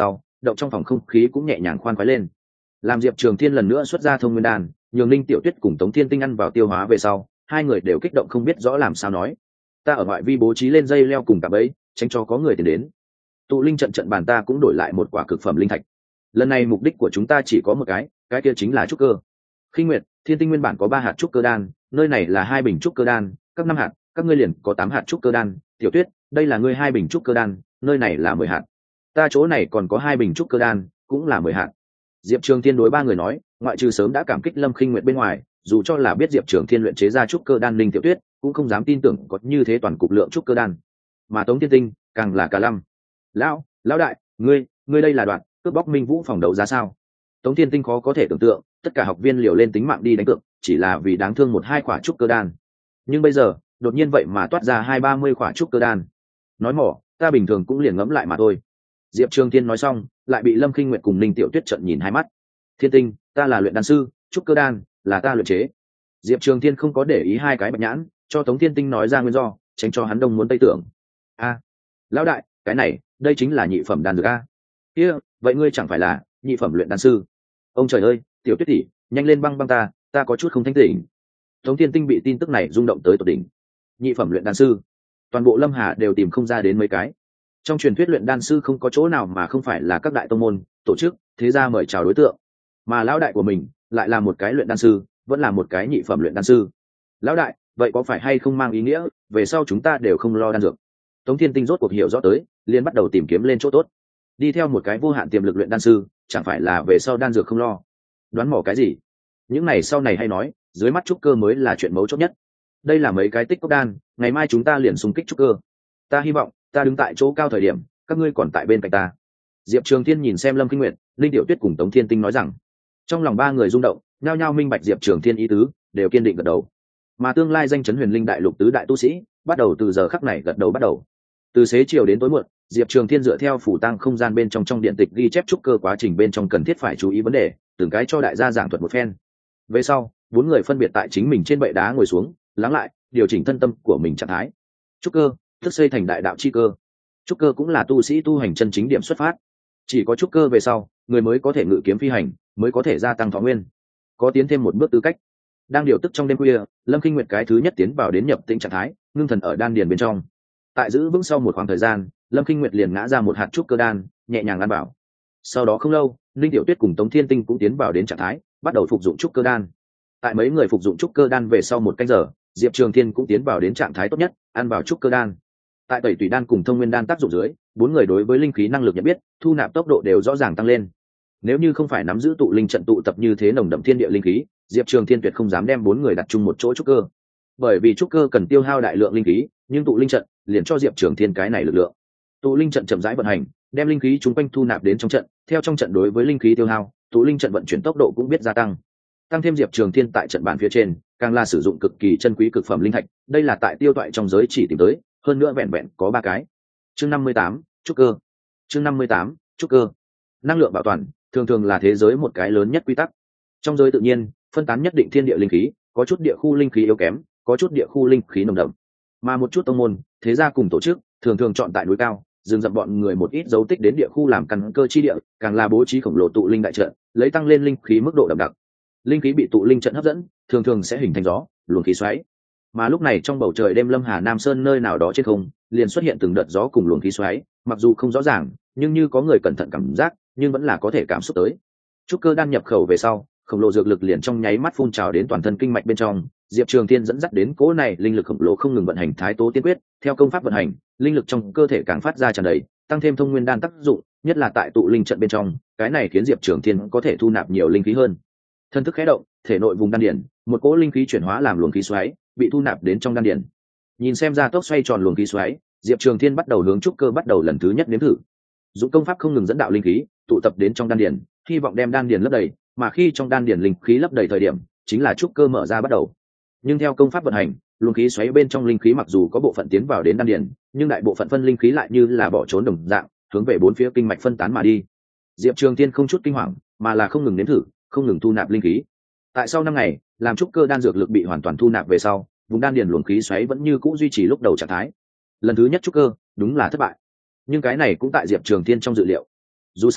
động trong phòng không khí cũng nhẹ nhàng khoan khoái lên. Làm Diệp Trường Thiên lần nữa xuất ra thông nguyên đan, nhường Linh Tiểu Tuyết cùng Tống Thiên Tinh ăn vào tiêu hóa về sau, hai người đều kích động không biết rõ làm sao nói. Ta ở ngoại vi bố trí lên dây leo cùng cả bẫy, tránh cho có người tìm đến. Tụ linh trận trận bàn ta cũng đổi lại một quả cực phẩm linh thạch. Lần này mục đích của chúng ta chỉ có một cái, cái kia chính là trúc cơ. Khinh Nguyệt, Thiên Tinh nguyên bản có ba hạt trúc cơ đan, nơi này là hai bình trúc cơ đan, các năm hạt, các ngươi liền có tám hạt trúc cơ đan. Tiểu Tuyết, đây là ngươi hai bình trúc cơ đan, nơi này là mười hạt. Ta chỗ này còn có hai bình trúc cơ đan, cũng là mười hạt. Diệp Trường Thiên đối ba người nói, ngoại trừ sớm đã cảm kích Lâm Khinh Nguyệt bên ngoài, dù cho là biết Diệp Trường Thiên luyện chế ra trúc cơ đan linh Tiểu Tuyết, cũng không dám tin tưởng có như thế toàn cục lượng trúc cơ đan. Mà Tống Thiên Tinh, càng là cả lâm. Lão, lão đại, ngươi, ngươi đây là đoạn cướp bóc Minh Vũ phòng đấu giá sao? Tống Thiên Tinh khó có thể tưởng tượng, tất cả học viên liều lên tính mạng đi đánh cược, chỉ là vì đáng thương một hai quả trúc cơ đan. Nhưng bây giờ, đột nhiên vậy mà toát ra hai ba mươi quả trúc cơ đan. Nói mỏ, ta bình thường cũng liền ngẫm lại mà thôi. Diệp Trường Thiên nói xong, lại bị Lâm Khinh Nguyệt cùng Ninh Tiểu Tuyết trợn nhìn hai mắt. Thiên Tinh, ta là luyện đan sư, trúc cơ đan là ta luyện chế. Diệp Trường Thiên không có để ý hai cái bạch nhãn, cho Tống Thiên Tinh nói ra nguyên do, tránh cho hắn đông muốn tây tưởng. A, lão đại, cái này, đây chính là nhị phẩm đan dược a. Kia, vậy ngươi chẳng phải là nhị phẩm luyện đan sư? Ông trời ơi, Tiểu Tuyết tỷ, nhanh lên băng băng ta, ta có chút không thanh tỉnh. Tống Thiên Tinh bị tin tức này rung động tới tột đỉnh. Nhị phẩm luyện đan sư, toàn bộ Lâm Hà đều tìm không ra đến mấy cái. Trong truyền thuyết luyện đan sư không có chỗ nào mà không phải là các đại tông môn, tổ chức, thế gia mời chào đối tượng. Mà lão đại của mình lại là một cái luyện đan sư, vẫn là một cái nhị phẩm luyện đan sư. Lão đại, vậy có phải hay không mang ý nghĩa về sau chúng ta đều không lo đan dược? Tống Thiên Tinh rốt cuộc hiểu rõ tới, liền bắt đầu tìm kiếm lên chỗ tốt. Đi theo một cái vô hạn tiềm lực luyện đan sư, chẳng phải là về sau đan dược không lo? Đoán mò cái gì? Những này sau này hay nói, dưới mắt trúc cơ mới là chuyện mấu chốt nhất. Đây là mấy cái tích cốc đan, ngày mai chúng ta liền xung kích trúc cơ. Ta hy vọng, ta đứng tại chỗ cao thời điểm, các ngươi còn tại bên cạnh ta. Diệp Trường Thiên nhìn xem Lâm Kinh Nguyệt, Linh Tiểu Tuyết cùng Tống Thiên Tinh nói rằng, trong lòng ba người rung động, nhao nhao minh bạch Diệp Trường Thiên ý tứ, đều kiên định gật đầu. Mà tương lai danh chấn huyền linh đại lục tứ đại tu sĩ, bắt đầu từ giờ khắc này gật đầu bắt đầu. Từ xế chiều đến tối muộn, Diệp Trường Thiên dựa theo phủ tăng không gian bên trong trong điện tịch ghi chép trúc cơ quá trình bên trong cần thiết phải chú ý vấn đề, từng cái cho đại gia giảng thuật một phen. Về sau, bốn người phân biệt tại chính mình trên bệ đá ngồi xuống, lắng lại, điều chỉnh thân tâm của mình trạng thái. Trúc cơ, thức xây thành đại đạo chi cơ. Trúc cơ cũng là tu sĩ tu hành chân chính điểm xuất phát. Chỉ có trúc cơ về sau, người mới có thể ngự kiếm phi hành, mới có thể gia tăng thọ nguyên, có tiến thêm một bước tư cách. Đang điều tức trong đêm khuya, Lâm Kinh Nguyệt cái thứ nhất tiến vào đến nhập tĩnh trạng thái, ngưng thần ở đan điền bên trong. Tại giữ vững sau một khoảng thời gian, Lâm Kinh Nguyệt liền ngã ra một hạt trúc cơ đan, nhẹ nhàng ăn vào. Sau đó không lâu, Linh Tiểu Tuyết cùng Tống Thiên Tinh cũng tiến vào đến trạng thái, bắt đầu phục dụng trúc cơ đan. Tại mấy người phục dụng trúc cơ đan về sau một canh giờ, Diệp Trường Thiên cũng tiến vào đến trạng thái tốt nhất, ăn vào trúc cơ đan. Tại tẩy tùy đan cùng thông nguyên đan tác dụng dưới, bốn người đối với linh khí năng lực nhận biết, thu nạp tốc độ đều rõ ràng tăng lên. Nếu như không phải nắm giữ tụ linh trận tụ tập như thế nồng đậm thiên địa linh khí, Diệp Trường Thiên tuyệt không dám đem bốn người đặt chung một chỗ trúc cơ. Bởi vì trúc cơ cần tiêu hao đại lượng linh khí, nhưng tụ linh trận liền cho Diệp Trường Thiên cái này lực lượng. Tụ linh trận chậm rãi vận hành, đem linh khí chúng quanh thu nạp đến trong trận, theo trong trận đối với linh khí tiêu hao, tụ linh trận vận chuyển tốc độ cũng biết gia tăng. Tăng thêm Diệp Trường Thiên tại trận bàn phía trên, càng là sử dụng cực kỳ chân quý cực phẩm linh thạch, đây là tại tiêu toại trong giới chỉ tìm tới, hơn nữa vẹn vẹn có ba cái. Chương năm mươi tám, trúc cơ. Chương năm mươi tám, trúc cơ. Năng lượng bảo toàn thường thường là thế giới một cái lớn nhất quy tắc. Trong giới tự nhiên, phân tán nhất định thiên địa linh khí, có chút địa khu linh khí yếu kém, có chút địa khu linh khí nồng đậm. Mà một chút tông môn, thế gia cùng tổ chức, thường thường chọn tại núi cao, dừng dậm bọn người một ít dấu tích đến địa khu làm căn cơ chi địa, càng là bố trí khổng lồ tụ linh đại trận, lấy tăng lên linh khí mức độ đậm đặc. Linh khí bị tụ linh trận hấp dẫn, thường thường sẽ hình thành gió, luồng khí xoáy. Mà lúc này trong bầu trời đêm Lâm Hà Nam Sơn nơi nào đó trên không, liền xuất hiện từng đợt gió cùng luồng khí xoáy, mặc dù không rõ ràng, nhưng như có người cẩn thận cảm giác, nhưng vẫn là có thể cảm xúc tới. Trúc cơ đan nhập khẩu về sau, khổng lồ dược lực liền trong nháy mắt phun trào đến toàn thân kinh mạch bên trong. Diệp Trường Thiên dẫn dắt đến cỗ này linh lực khổng lồ không ngừng vận hành thái tố tiên quyết, theo công pháp vận hành, linh lực trong cơ thể càng phát ra tràn đầy, tăng thêm thông nguyên đan tác dụng, nhất là tại tụ linh trận bên trong, cái này khiến Diệp Trường Thiên có thể thu nạp nhiều linh khí hơn. Thân thức khẽ động, thể nội vùng đan điền, một cỗ linh khí chuyển hóa làm luồng khí xoáy, bị thu nạp đến trong đan điền. Nhìn xem ra tốc xoay tròn luồng khí xoáy, Diệp Trường Thiên bắt đầu hướng trúc cơ bắt đầu lần thứ nhất nếm thử. Dụng công pháp không ngừng dẫn đạo linh khí, tụ tập đến trong đan điền, hy vọng đem đan điền lấp đầy, mà khi trong đan điền linh khí lấp đầy thời điểm, chính là trúc cơ mở ra bắt đầu. Nhưng theo công pháp vận hành, luồng khí xoáy bên trong linh khí mặc dù có bộ phận tiến vào đến đan điền, nhưng đại bộ phận phân linh khí lại như là bỏ trốn đồng dạng, hướng về bốn phía kinh mạch phân tán mà đi. Diệp Trường Thiên không chút kinh hoàng, mà là không ngừng nếm thử, không ngừng thu nạp linh khí. Tại sau năm ngày, làm trúc cơ đan dược lực bị hoàn toàn thu nạp về sau, vùng đan điền luồng khí xoáy vẫn như cũ duy trì lúc đầu trạng thái. Lần thứ nhất trúc cơ, đúng là thất bại. Nhưng cái này cũng tại Diệp Trường Thiên trong dự liệu. Dù sao,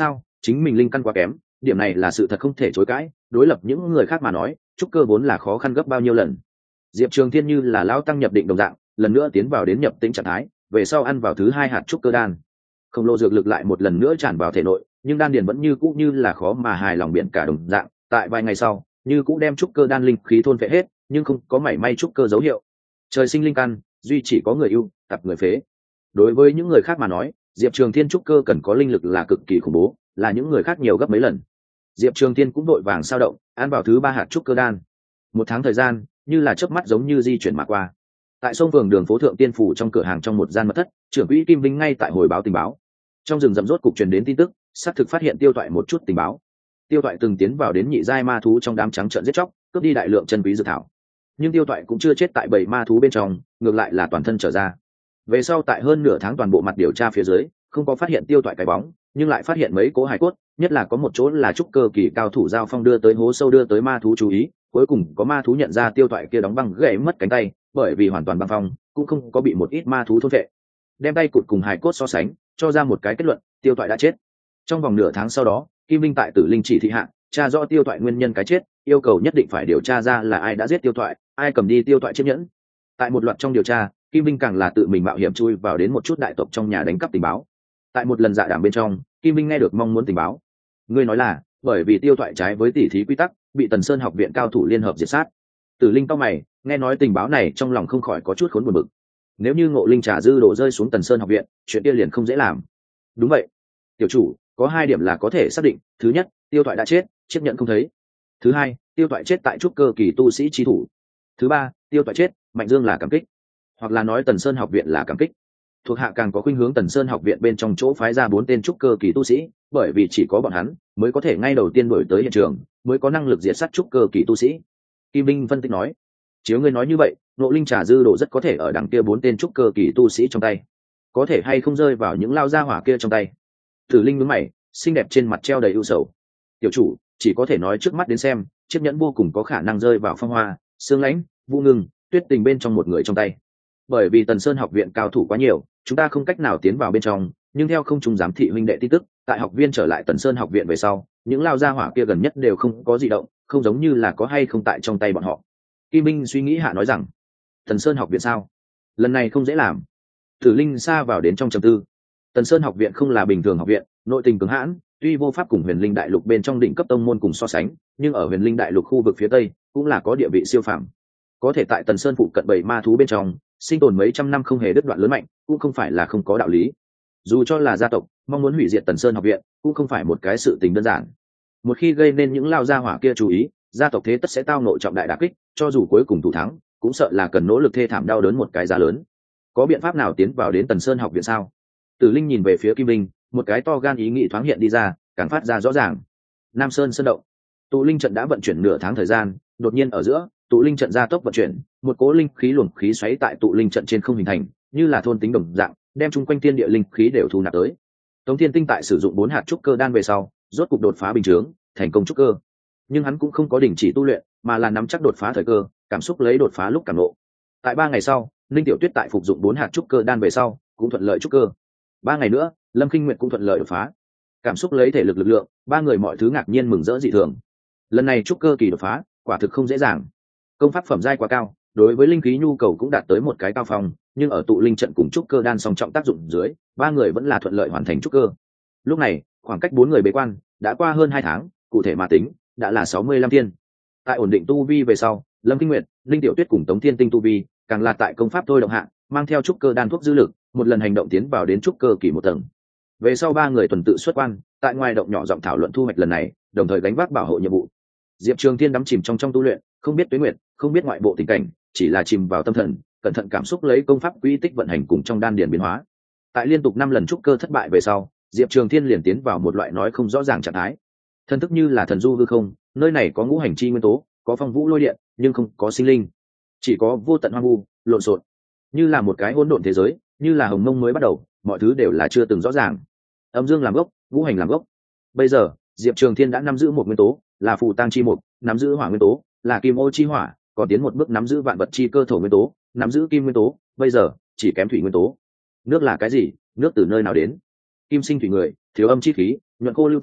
chính mình linh căn quá kém, điểm này là sự thật không thể chối cãi. Đối lập những người khác mà nói, trúc cơ vốn là khó khăn gấp bao nhiêu lần. Diệp Trường Thiên như là lão tăng nhập định đồng dạng, lần nữa tiến vào đến nhập tĩnh trạng thái, về sau ăn vào thứ hai hạt trúc cơ đan, khổng lồ dược lực lại một lần nữa tràn vào thể nội, nhưng đan điền vẫn như cũ như là khó mà hài lòng biển cả đồng dạng. Tại vài ngày sau, như cũ đem trúc cơ đan linh khí thôn phệ hết, nhưng không có mảy may trúc cơ dấu hiệu. Trời sinh linh căn, duy chỉ có người ưu, tập người phế. Đối với những người khác mà nói, Diệp Trường Thiên trúc cơ cần có linh lực là cực kỳ khủng bố, là những người khác nhiều gấp mấy lần. Diệp Trường Thiên cũng đội vàng sao động, ăn vào thứ ba hạt trúc cơ đan. Một tháng thời gian, như là chớp mắt giống như di chuyển mà qua. Tại sông Vườn đường phố Thượng Tiên phủ trong cửa hàng trong một gian mật thất, trưởng quỹ Kim Vinh ngay tại hồi báo tình báo. Trong rừng rậm rốt cục truyền đến tin tức, xác thực phát hiện Tiêu Toại một chút tình báo. Tiêu Toại từng tiến vào đến nhị giai ma thú trong đám trắng trợn giết chóc, cướp đi đại lượng chân quý dược thảo. Nhưng Tiêu Toại cũng chưa chết tại bầy ma thú bên trong, ngược lại là toàn thân trở ra. Về sau tại hơn nửa tháng toàn bộ mặt điều tra phía dưới, không có phát hiện Tiêu Toại cái bóng, nhưng lại phát hiện mấy cố hài cốt, nhất là có một chỗ là trúc cơ kỳ cao thủ giao phong đưa tới hố sâu đưa tới ma thú chú ý, cuối cùng có ma thú nhận ra Tiêu Toại kia đóng băng gãy mất cánh tay, bởi vì hoàn toàn băng phong, cũng không có bị một ít ma thú thôn phệ. Đem tay cụt cùng hài cốt so sánh, cho ra một cái kết luận, Tiêu Toại đã chết. Trong vòng nửa tháng sau đó, Kim Vinh tại Tử Linh chỉ thị hạ, tra rõ Tiêu Toại nguyên nhân cái chết, yêu cầu nhất định phải điều tra ra là ai đã giết Tiêu Toại, ai cầm đi Tiêu Toại chiếc nhẫn. Tại một loạt trong điều tra, Kim Vinh càng là tự mình mạo hiểm chui vào đến một chút đại tộc trong nhà đánh cắp tình báo. Tại một lần dạ đảm bên trong, Kim Vinh nghe được mong muốn tình báo. Ngươi nói là, bởi vì Tiêu Toại trái với tỉ thí quy tắc, bị Tần Sơn học viện cao thủ liên hợp diệt sát. Tử Linh cao mày, nghe nói tình báo này trong lòng không khỏi có chút khốn buồn bực. Nếu như Ngộ Linh Trà dư đổ rơi xuống Tần Sơn học viện, chuyện kia liền không dễ làm. Đúng vậy, tiểu chủ, có hai điểm là có thể xác định. Thứ nhất, Tiêu Toại đã chết, chiếc nhận không thấy. Thứ hai, Tiêu Toại chết tại trúc cơ kỳ tu sĩ chi thủ. Thứ ba, Tiêu Toại chết, Mạnh Dương là cảm kích, hoặc là nói Tần Sơn học viện là cảm kích. Thuộc hạ càng có khuynh hướng Tần Sơn học viện bên trong chỗ phái ra bốn tên trúc cơ kỳ tu sĩ, bởi vì chỉ có bọn hắn mới có thể ngay đầu tiên đổi tới hiện trường, mới có năng lực diệt sát trúc cơ kỳ tu sĩ. Kim Vinh phân tích nói, chiếu ngươi nói như vậy, Ngộ Linh Trà dư độ rất có thể ở đằng kia bốn tên trúc cơ kỳ tu sĩ trong tay, có thể hay không rơi vào những lao gia hỏa kia trong tay. Tử Linh nhướng mày, xinh đẹp trên mặt treo đầy ưu sầu. Tiểu chủ, chỉ có thể nói trước mắt đến xem, chiếc nhẫn vô cùng có khả năng rơi vào Phong Hoa, Sương Lãnh, Vũ Ngưng, Tuyết Tình bên trong một người trong tay. Bởi vì Tần Sơn học viện cao thủ quá nhiều, chúng ta không cách nào tiến vào bên trong, nhưng theo không trung giám thị huynh đệ tin tức, tại học viên trở lại Tần Sơn học viện về sau, những lao gia hỏa kia gần nhất đều không có gì động, không giống như là có hay không tại trong tay bọn họ. Kim Minh suy nghĩ hạ nói rằng, Tần Sơn học viện sao? Lần này không dễ làm. Tử Linh xa vào đến trong trầm tư. Tần Sơn học viện không là bình thường học viện, nội tình cứng hãn, tuy vô pháp cùng Huyền Linh Đại Lục bên trong đỉnh cấp tông môn cùng so sánh, nhưng ở Huyền Linh Đại Lục khu vực phía tây cũng là có địa vị siêu phàm. Có thể tại Tần Sơn phụ cận bảy ma thú bên trong sinh tồn mấy trăm năm không hề đứt đoạn lớn mạnh, cũng không phải là không có đạo lý. Dù cho là gia tộc mong muốn hủy diệt Tần Sơn học viện, cũng không phải một cái sự tình đơn giản. Một khi gây nên những lao gia hỏa kia chú ý, gia tộc thế tất sẽ tao nội trọng đại đả kích, cho dù cuối cùng thủ thắng, cũng sợ là cần nỗ lực thê thảm đau đớn một cái giá lớn. Có biện pháp nào tiến vào đến Tần Sơn học viện sao? Tử Linh nhìn về phía Kim Minh, một cái to gan ý nghĩ thoáng hiện đi ra, càng phát ra rõ ràng. Nam Sơn Sơn động, tụ linh trận đã vận chuyển nửa tháng thời gian, đột nhiên ở giữa, tụ linh trận gia tốc vận chuyển, một cỗ linh khí luồng khí xoáy tại tụ linh trận trên không hình thành, như là thôn tính đồng dạng, đem chung quanh thiên địa linh khí đều thu nạp tới. Tống Thiên Tinh tại sử dụng bốn hạt trúc cơ đan về sau, rốt cục đột phá bình chướng, thành công trúc cơ. Nhưng hắn cũng không có đình chỉ tu luyện, mà là nắm chắc đột phá thời cơ, cảm xúc lấy đột phá lúc cảm nộ. Tại ba ngày sau, Linh Tiểu Tuyết tại phục dụng bốn hạt trúc cơ đan về sau, cũng thuận lợi trúc cơ. Ba ngày nữa, Lâm Kinh Nguyệt cũng thuận lợi đột phá. Cảm xúc lấy thể lực lực lượng, ba người mọi thứ ngạc nhiên mừng rỡ dị thường. Lần này trúc cơ kỳ đột phá, quả thực không dễ dàng. Công pháp phẩm giai quá cao, đối với linh khí nhu cầu cũng đạt tới một cái cao phong, nhưng ở tụ linh trận cùng trúc cơ đan song trọng tác dụng dưới, ba người vẫn là thuận lợi hoàn thành trúc cơ. Lúc này, khoảng cách bốn người bế quan đã qua hơn hai tháng, cụ thể mà tính, đã là sáu mươi lăm thiên. Tại ổn định tu vi về sau, Lâm Kinh Nguyệt, Linh Tiểu Tuyết cùng Tống Thiên Tinh tu vi, càng là tại công pháp thôi động hạ, mang theo trúc cơ đan thuốc dư lực, một lần hành động tiến vào đến trúc cơ kỳ một tầng. Về sau ba người tuần tự xuất quan, tại ngoài động nhỏ giọng thảo luận thu hoạch lần này, đồng thời gánh vác bảo hộ nhiệm vụ. Diệp Trường Thiên đắm chìm trong trong tu luyện, không biết tuế nguyệt, không biết ngoại bộ tình cảnh, chỉ là chìm vào tâm thần, cẩn thận cảm xúc lấy công pháp quy tích vận hành cùng trong đan điền biến hóa. Tại liên tục năm lần trúc cơ thất bại về sau, Diệp Trường Thiên liền tiến vào một loại nói không rõ ràng trạng thái. Thân thức như là thần du hư không, nơi này có ngũ hành chi nguyên tố, có phong vũ lôi điện, nhưng không có sinh linh, chỉ có vô tận hoang vu, lộn xộn, như là một cái hỗn độn thế giới, như là hồng mông mới bắt đầu, mọi thứ đều là chưa từng rõ ràng. Âm dương làm gốc, ngũ hành làm gốc. Bây giờ, Diệp Trường Thiên đã nắm giữ một nguyên tố, là phù tang chi mục, nắm giữ hỏa nguyên tố, là kim ô chi hỏa, còn tiến một bước nắm giữ vạn vật chi cơ thổ nguyên tố, nắm giữ kim nguyên tố, bây giờ chỉ kém thủy nguyên tố. Nước là cái gì? Nước từ nơi nào đến? Kim sinh thủy người, thiếu âm chi khí, nhuận khô lưu tân,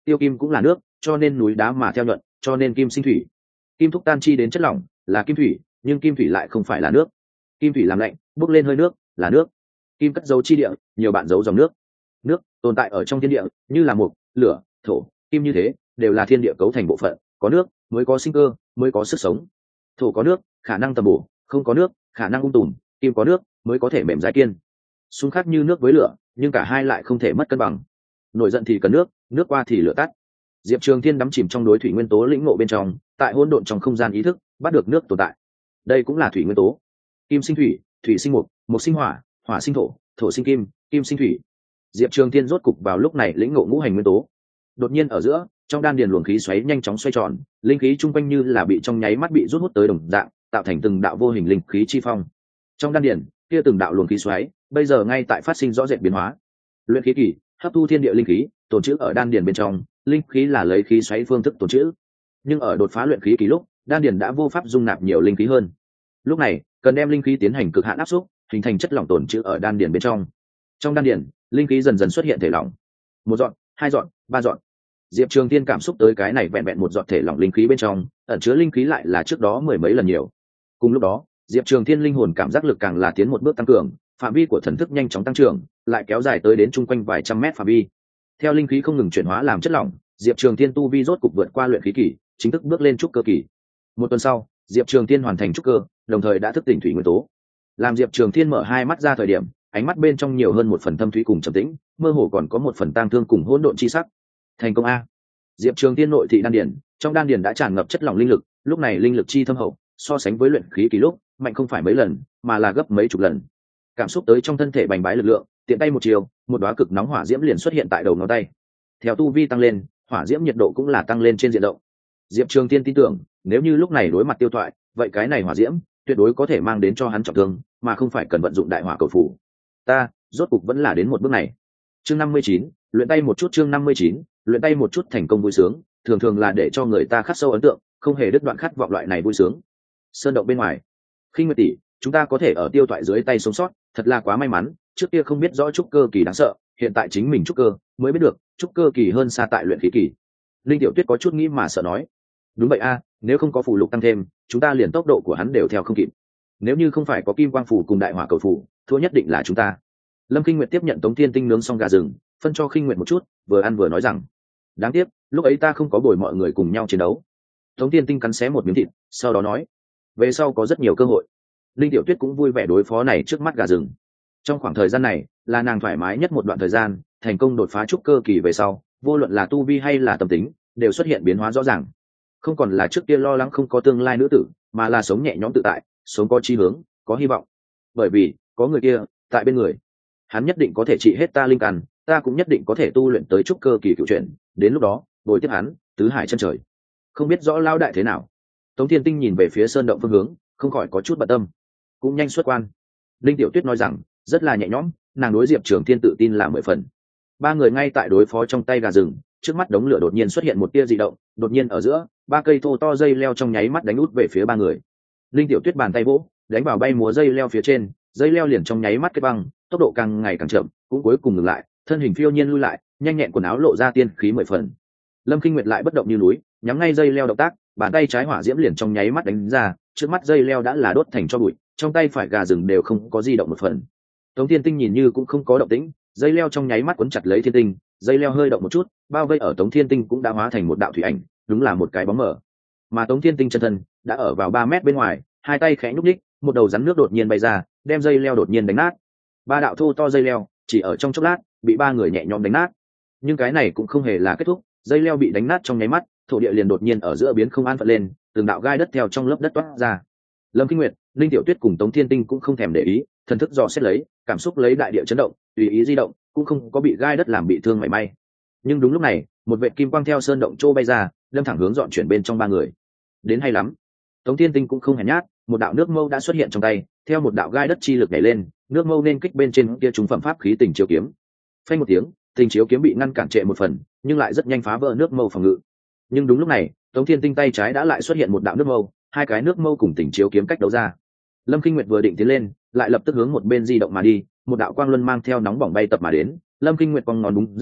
tiêu kim cũng là nước, cho nên núi đá mà theo nhuận, cho nên kim sinh thủy. Kim thúc tan chi đến chất lỏng là kim thủy, nhưng kim thủy lại không phải là nước. Kim thủy làm lạnh bốc lên hơi nước là nước. Kim cất dấu chi địa, nhiều bạn giấu dòng nước. Nước tồn tại ở trong thiên địa, như là mộc, lửa, thổ, kim như thế, đều là thiên địa cấu thành bộ phận. Có nước mới có sinh cơ, mới có sức sống. Thổ có nước khả năng tầm bổ, không có nước khả năng ung tùm. Kim có nước mới có thể mềm dai kiên. Xung khắc như nước với lửa, nhưng cả hai lại không thể mất cân bằng. Nổi giận thì cần nước, nước qua thì lửa tắt. Diệp Trường Thiên đắm chìm trong đối thủy nguyên tố lĩnh ngộ bên trong, tại hỗn độn trong không gian ý thức bắt được nước tồn tại. Đây cũng là thủy nguyên tố. Kim sinh thủy, thủy sinh mộc, mộc sinh hỏa, hỏa sinh thổ, thổ sinh kim, kim sinh thủy. Diệp Trường Thiên rốt cục vào lúc này lĩnh ngộ ngũ hành nguyên tố. Đột nhiên ở giữa, trong đan điền luồng khí xoáy nhanh chóng xoay tròn, linh khí chung quanh như là bị trong nháy mắt bị rút hút tới đồng dạng, tạo thành từng đạo vô hình linh khí chi phong. Trong đan điền, kia từng đạo luồng khí xoáy, bây giờ ngay tại phát sinh rõ rệt biến hóa. Luyện khí kỳ, hấp thu thiên địa linh khí, tồn trữ ở đan điền bên trong, linh khí là lấy khí xoáy phương thức tồn trữ. Nhưng ở đột phá luyện khí kỳ lúc, đan điền đã vô pháp dung nạp nhiều linh khí hơn. Lúc này, cần đem linh khí tiến hành cực hạn áp xúc, hình thành chất lỏng tồn trữ ở đan điền bên trong. Trong đan điền, linh khí dần dần xuất hiện thể lỏng. Một giọt, hai giọt, ba giọt. Diệp Trường Tiên cảm xúc tới cái này vẹn vẹn một giọt thể lỏng linh khí bên trong, ẩn chứa linh khí lại là trước đó mười mấy lần nhiều. Cùng lúc đó, Diệp Trường Thiên linh hồn cảm giác lực càng là tiến một bước tăng cường, phạm vi của thần thức nhanh chóng tăng trưởng, lại kéo dài tới đến chung quanh vài trăm mét phạm vi. Theo linh khí không ngừng chuyển hóa làm chất lỏng, Diệp Trường Thiên tu vi rốt cục vượt qua luyện khí kỳ, chính thức bước lên trúc cơ kỳ. Một tuần sau, Diệp Trường Thiên hoàn thành trúc cơ, đồng thời đã thức tỉnh thủy nguyên tố. Làm Diệp Trường Thiên mở hai mắt ra thời điểm, ánh mắt bên trong nhiều hơn một phần thâm thúy cùng trầm tĩnh, mơ hồ còn có một phần tang thương cùng hỗn độn chi sắc. Thành công a! Diệp Trường Thiên nội thị đan điền, trong đan điền đã tràn ngập chất lỏng linh lực, lúc này linh lực chi thâm hậu, so sánh với luyện khí kỳ lúc, mạnh không phải mấy lần, mà là gấp mấy chục lần. Cảm xúc tới trong thân thể bành bái lực lượng, tiện tay một chiều, một đóa cực nóng hỏa diễm liền xuất hiện tại đầu ngón tay. Theo tu vi tăng lên, hỏa diễm nhiệt độ cũng là tăng lên trên diện rộng. Diệp Trường Thiên tin tưởng, nếu như lúc này đối mặt tiêu thoại, vậy cái này hỏa diễm tuyệt đối có thể mang đến cho hắn trọng thương, mà không phải cần vận dụng đại hỏa cầu phủ. Ta, rốt cục vẫn là đến một bước này. Chương năm mươi chín, luyện tay một chút chương năm mươi chín, luyện tay một chút thành công vui sướng, thường thường là để cho người ta khắc sâu ấn tượng, không hề đứt đoạn khát vọng loại này vui sướng. Sơn động bên ngoài, Khinh Nguyệt tỷ, chúng ta có thể ở tiêu thoại dưới tay sống sót, thật là quá may mắn, trước kia không biết rõ trúc cơ kỳ đáng sợ, hiện tại chính mình trúc cơ, mới biết được, trúc cơ kỳ hơn xa tại luyện khí kỳ. Linh Tiểu Tuyết có chút nghĩ mà sợ nói, đúng vậy a, nếu không có phù lục tăng thêm, chúng ta liền tốc độ của hắn đều theo không kịp. Nếu như không phải có kim quang phù cùng đại hỏa cầu phù, thua nhất định là chúng ta. Lâm Khinh Nguyệt tiếp nhận Tống Thiên Tinh nướng xong gà rừng, phân cho Khinh Nguyệt một chút, vừa ăn vừa nói rằng, đáng tiếc, lúc ấy ta không có bồi mọi người cùng nhau chiến đấu. Tống Thiên Tinh cắn xé một miếng thịt, sau đó nói, về sau có rất nhiều cơ hội. Linh Tiểu Tuyết cũng vui vẻ đối phó này trước mắt gà rừng. Trong khoảng thời gian này, là nàng thoải mái nhất một đoạn thời gian, thành công đột phá trúc cơ kỳ về sau, vô luận là tu vi hay là tâm tính, đều xuất hiện biến hóa rõ ràng. Không còn là trước kia lo lắng không có tương lai nữ tử, mà là sống nhẹ nhõm tự tại, sống có chí hướng, có hy vọng. Bởi vì, có người kia tại bên người, hắn nhất định có thể trị hết ta linh căn, ta cũng nhất định có thể tu luyện tới trúc cơ kỳ cựu chuyển, đến lúc đó, bồi tiếp hắn, tứ hải chân trời. Không biết rõ lao đại thế nào. Tống Thiên Tinh nhìn về phía sơn động phương hướng, không khỏi có chút bận tâm. Cũng nhanh xuất quan. Linh Tiểu Tuyết nói rằng, rất là nhẹ nhõm, nàng đối Diệp Trường Thiên tự tin là mười phần. Ba người ngay tại đối phó trong tay gà rừng, trước mắt đống lửa đột nhiên xuất hiện một tia dị động, đột nhiên ở giữa, ba cây thô to dây leo trong nháy mắt đánh út về phía ba người. Linh Tiểu Tuyết bàn tay vỗ, đánh vào bay múa dây leo phía trên, dây leo liền trong nháy mắt kết băng, tốc độ càng ngày càng chậm, cũng cuối cùng ngừng lại, thân hình phiêu nhiên lui lại, nhanh nhẹn quần áo lộ ra tiên khí mười phần. Lâm Khinh Nguyệt lại bất động như núi, nhắm ngay dây leo động tác, bàn tay trái hỏa diễm liền trong nháy mắt đánh ra, trước mắt dây leo đã là đốt thành tro bụi, trong tay phải gà rừng đều không có di động một phần. Tống Thiên Tinh nhìn như cũng không có động tĩnh, dây leo trong nháy mắt quấn chặt lấy Thiên Tinh, dây leo hơi động một chút, bao vây ở Tống Thiên Tinh cũng đã hóa thành một đạo thủy ảnh, đúng là một cái bóng mờ. Mà Tống Thiên Tinh chân thân đã ở vào ba mét bên ngoài, hai tay khẽ nhúc nhích, một đầu rắn nước đột nhiên bay ra, đem dây leo đột nhiên đánh nát. Ba đạo thô to dây leo, chỉ ở trong chốc lát, bị ba người nhẹ nhõm đánh nát. Nhưng cái này cũng không hề là kết thúc, dây leo bị đánh nát trong nháy mắt, thổ địa liền đột nhiên ở giữa biến không an phận lên, từng đạo gai đất theo trong lớp đất toát ra. Lâm Kinh Nguyệt, Linh Tiểu Tuyết cùng Tống Thiên Tinh cũng không thèm để ý, thần thức dò xét lấy, cảm xúc lấy đại địa chấn động, tùy ý di động, cũng không có bị gai đất làm bị thương mảy may. Nhưng đúng lúc này, một vệt kim quang theo sơn động trô bay ra, đâm thẳng hướng dọn chuyển bên trong ba người. Đến hay lắm. Tống Thiên Tinh cũng không hèn nhát, một đạo nước mâu đã xuất hiện trong tay, theo một đạo gai đất chi lực nhảy lên, nước mâu nên kích bên trên kia trùng phẩm pháp khí tình chiếu kiếm. Phanh một tiếng, tình chiếu kiếm bị ngăn cản trệ một phần, nhưng lại rất nhanh phá vỡ nước mâu phòng ngự. Nhưng đúng lúc này, Tống Thiên Tinh tay trái đã lại xuất hiện một đạo nước mâu, hai cái nước mâu cùng tình chiếu kiếm cách đấu ra. Lâm Kinh Nguyệt vừa định tiến lên, lại lập tức hướng một bên di động mà đi, một đạo quang luân mang theo nóng bỏng bay tập mà đến, Lâm Kinh Nguyệt cong ngón đúng ra,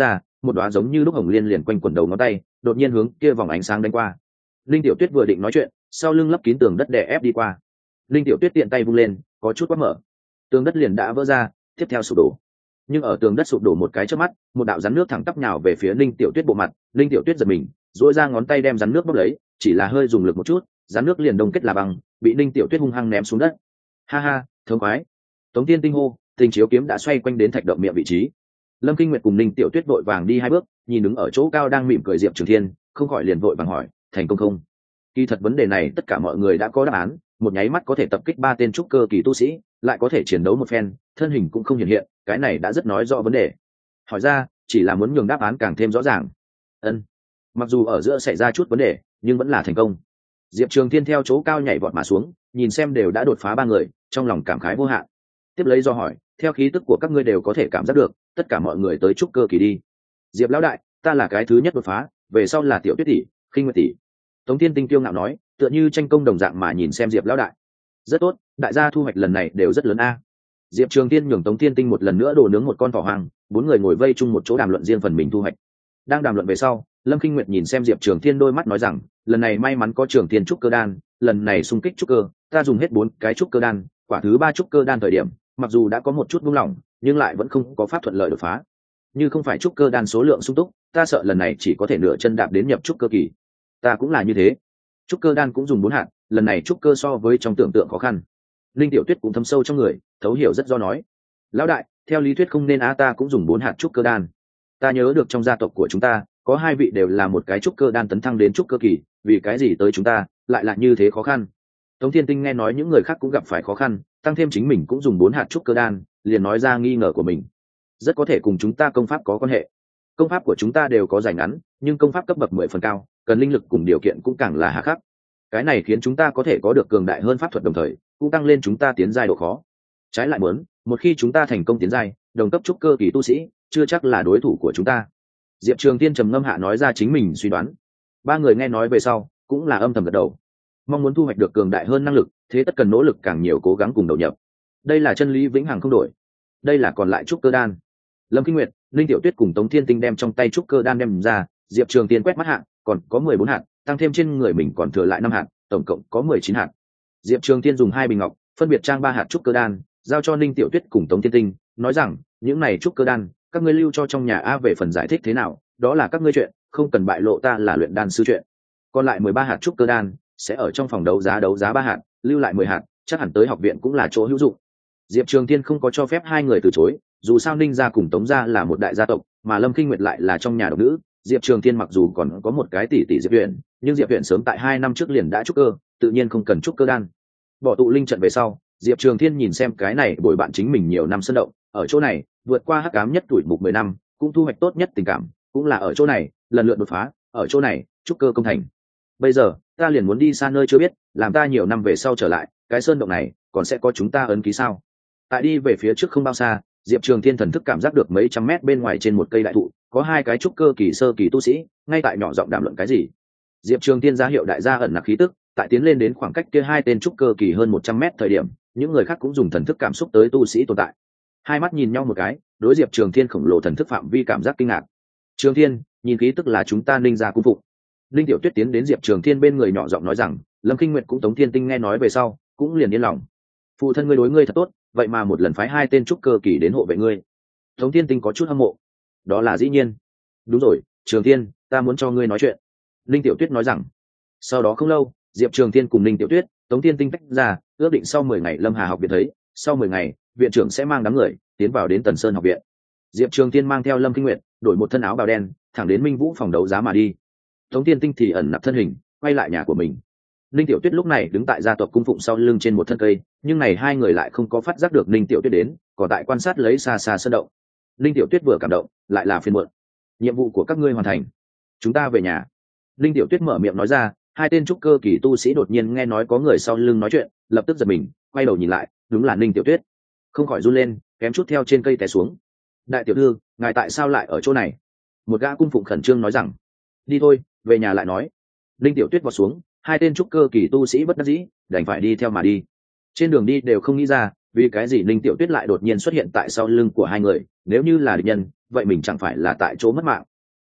một đóa giống như lúc hồng liên liền quanh quần đầu ngón tay đột nhiên hướng kia vòng ánh sáng đánh qua. Linh Tiểu Tuyết vừa định nói chuyện, sau lưng lấp kín tường đất đè ép đi qua. Linh Tiểu Tuyết tiện tay vung lên, có chút quát mở, tường đất liền đã vỡ ra, tiếp theo sụp đổ. Nhưng ở tường đất sụp đổ một cái chớp mắt, một đạo rắn nước thẳng tắp nhào về phía Linh Tiểu Tuyết bộ mặt. Linh Tiểu Tuyết giật mình, duỗi ra ngón tay đem rắn nước bóp lấy, chỉ là hơi dùng lực một chút, rắn nước liền đông kết là bằng, bị Linh Tiểu Tuyết hung hăng ném xuống đất. Ha ha, thống khoái. Tống Tiên Tinh hô, tình chiếu kiếm đã xoay quanh đến thạch động miệng vị trí. Lâm Kinh Nguyệt cùng Linh Tiểu Tuyết vội vàng đi hai bước, nhìn đứng ở chỗ cao đang mỉm cười Diệp Trường Thiên, không khỏi liền vội vàng hỏi, thành công không? Kỳ thật vấn đề này tất cả mọi người đã có đáp án, một nháy mắt có thể tập kích ba tên trúc cơ kỳ tu sĩ, lại có thể chiến đấu một phen, thân hình cũng không hiện hiện, cái này đã rất nói rõ vấn đề. Hỏi ra, chỉ là muốn nhường đáp án càng thêm rõ ràng. Ân. Mặc dù ở giữa xảy ra chút vấn đề, nhưng vẫn là thành công. Diệp Trường Thiên theo chỗ cao nhảy vọt mà xuống, nhìn xem đều đã đột phá ba người, trong lòng cảm khái vô hạn. Tiếp lấy do hỏi, theo khí tức của các ngươi đều có thể cảm giác được, tất cả mọi người tới trúc cơ kỳ đi. Diệp lão đại, ta là cái thứ nhất đột phá, về sau là Tiểu Tuyết tỷ, Khinh Nguyệt tỷ. Tống Thiên Tinh kiêu ngạo nói, tựa như tranh công đồng dạng mà nhìn xem Diệp lão đại. Rất tốt, đại gia thu hoạch lần này đều rất lớn a. Diệp Trường Thiên nhường Tống Thiên Tinh một lần nữa đồ nướng một con thỏ hoang, bốn người ngồi vây chung một chỗ đàm luận riêng phần mình thu hoạch. Đang đàm luận về sau, Lâm Kinh Nguyệt nhìn xem Diệp Trường Thiên đôi mắt nói rằng, lần này may mắn có Trường Thiên trúc cơ đan, lần này xung kích trúc cơ, ta dùng hết bốn cái trúc cơ đan, quả thứ ba trúc cơ đan thời điểm, mặc dù đã có một chút buông lỏng, nhưng lại vẫn không có pháp thuận lợi đột phá. Như không phải trúc cơ đan số lượng sung túc, ta sợ lần này chỉ có thể nửa chân đạp đến nhập trúc cơ kỳ. Ta cũng là như thế. Trúc cơ đan cũng dùng bốn hạt, lần này trúc cơ so với trong tưởng tượng khó khăn. Linh Tiểu Tuyết cũng thâm sâu trong người, thấu hiểu rất do nói. Lão đại, theo lý thuyết không nên á, ta cũng dùng bốn hạt trúc cơ đan. Ta nhớ được trong gia tộc của chúng ta, có hai vị đều là một cái trúc cơ đan tấn thăng đến trúc cơ kỳ, vì cái gì tới chúng ta lại là như thế khó khăn? Tống Thiên Tinh nghe nói những người khác cũng gặp phải khó khăn, tăng thêm chính mình cũng dùng bốn hạt trúc cơ đan, liền nói ra nghi ngờ của mình. Rất có thể cùng chúng ta công pháp có quan hệ. Công pháp của chúng ta đều có dài ngắn, nhưng công pháp cấp bậc mười phần cao, cần linh lực cùng điều kiện cũng càng là hà khắc. Cái này khiến chúng ta có thể có được cường đại hơn pháp thuật, đồng thời cũng tăng lên chúng ta tiến giai độ khó. Trái lại muốn, một khi chúng ta thành công tiến giai, đồng cấp trúc cơ kỳ tu sĩ chưa chắc là đối thủ của chúng ta. Diệp Trường Thiên trầm ngâm hạ nói ra chính mình suy đoán. Ba người nghe nói về sau, cũng là âm thầm gật đầu. Mong muốn thu hoạch được cường đại hơn năng lực, thế tất cần nỗ lực càng nhiều, cố gắng cùng đầu nhập. Đây là chân lý vĩnh hằng không đổi. Đây là còn lại trúc cơ đan. Lâm Kinh Nguyệt, Linh Tiểu Tuyết cùng Tống Thiên Tinh đem trong tay trúc cơ đan đem ra, Diệp Trường Thiên quét mắt hạng, còn có mười bốn hạt, tăng thêm trên người mình còn thừa lại năm hạt, tổng cộng có mười chín hạt. Diệp Trường Thiên dùng hai bình ngọc, phân biệt trang ba hạt trúc cơ đan, giao cho Linh Tiểu Tuyết cùng Tống Thiên Tinh, nói rằng, những này trúc cơ đan, các ngươi lưu cho trong nhà a, về phần giải thích thế nào, đó là các ngươi chuyện, không cần bại lộ ta là luyện đan sư chuyện. Còn lại mười ba hạt trúc cơ đan sẽ ở trong phòng đấu giá đấu giá ba hạt, lưu lại mười hạt, chắc hẳn tới học viện cũng là chỗ hữu dụng. Diệp Trường Thiên không có cho phép hai người từ chối, dù sao Ninh gia cùng Tống gia là một đại gia tộc, mà Lâm Kinh Nguyệt lại là trong nhà độc nữ. Diệp Trường Thiên mặc dù còn có một cái tỷ tỷ Diệp Huyền, nhưng Diệp Huyền sớm tại hai năm trước liền đã trúc cơ, tự nhiên không cần trúc cơ đan. Bỏ tụ linh trận về sau, Diệp Trường Thiên nhìn xem cái này bồi bạn chính mình nhiều năm sơn động, ở chỗ này vượt qua hắc ám nhất tuổi mục mười năm, cũng thu hoạch tốt nhất tình cảm, cũng là ở chỗ này lần lượt đột phá, ở chỗ này trúc cơ công thành. Bây giờ ta liền muốn đi xa nơi chưa biết, làm ta nhiều năm về sau trở lại, cái sơn động này còn sẽ có chúng ta ấn ký sao? Tại đi về phía trước không bao xa, Diệp Trường Thiên thần thức cảm giác được mấy trăm mét bên ngoài trên một cây đại thụ, có hai cái trúc cơ kỳ sơ kỳ tu sĩ, ngay tại nhỏ giọng đàm luận cái gì. Diệp Trường Thiên ra hiệu đại gia ẩn nặc khí tức, tại tiến lên đến khoảng cách kia hai tên trúc cơ kỳ hơn một trăm mét thời điểm, những người khác cũng dùng thần thức cảm xúc tới tu sĩ tồn tại. Hai mắt nhìn nhau một cái, đối Diệp Trường Thiên khổng lồ thần thức phạm vi cảm giác kinh ngạc. Trường Thiên, nhìn khí tức là chúng ta Ninh gia cung phụng. Linh Tiểu Tuyết tiến đến Diệp Trường Thiên bên người nhỏ giọng nói rằng, Lâm Kinh Nguyệt cũng Tống Thiên Tinh nghe nói về sau, cũng liền yên lòng. Phụ thân ngươi đối ngươi thật tốt, vậy mà một lần phái hai tên trúc cơ kỳ đến hộ vệ ngươi. Tống Thiên Tinh có chút hâm mộ. Đó là dĩ nhiên. Đúng rồi, Trường Thiên, ta muốn cho ngươi nói chuyện. Linh Tiểu Tuyết nói rằng. Sau đó không lâu, Diệp Trường Thiên cùng Linh Tiểu Tuyết, Tống Thiên Tinh tách ra, ước định sau mười ngày Lâm Hà học viện thấy, sau mười ngày, viện trưởng sẽ mang đám người tiến vào đến Tần Sơn học viện. Diệp Trường Thiên mang theo Lâm Kinh Nguyệt, đổi một thân áo bào đen, thẳng đến Minh Vũ phòng đấu giá mà đi. Tống Thiên Tinh thì ẩn nặc thân hình, quay lại nhà của mình. Ninh Tiểu Tuyết lúc này đứng tại gia tộc cung phụng sau lưng trên một thân cây, nhưng này hai người lại không có phát giác được Ninh Tiểu Tuyết đến, còn tại quan sát lấy xa xa sơn động. Ninh Tiểu Tuyết vừa cảm động, lại là phiền muộn. Nhiệm vụ của các ngươi hoàn thành, chúng ta về nhà. Ninh Tiểu Tuyết mở miệng nói ra, hai tên trúc cơ kỳ tu sĩ đột nhiên nghe nói có người sau lưng nói chuyện, lập tức giật mình, quay đầu nhìn lại, đúng là Ninh Tiểu Tuyết, không khỏi run lên, kém chút theo trên cây té xuống. Đại tiểu thư, ngài tại sao lại ở chỗ này? Một gã cung phụng khẩn trương nói rằng. Đi thôi, về nhà lại nói. Ninh Tiểu Tuyết vọt xuống, hai tên trúc cơ kỳ tu sĩ bất đắc dĩ, đành phải đi theo mà đi. Trên đường đi đều không nghĩ ra, vì cái gì Ninh Tiểu Tuyết lại đột nhiên xuất hiện tại sau lưng của hai người, nếu như là địch nhân, vậy mình chẳng phải là tại chỗ mất mạng.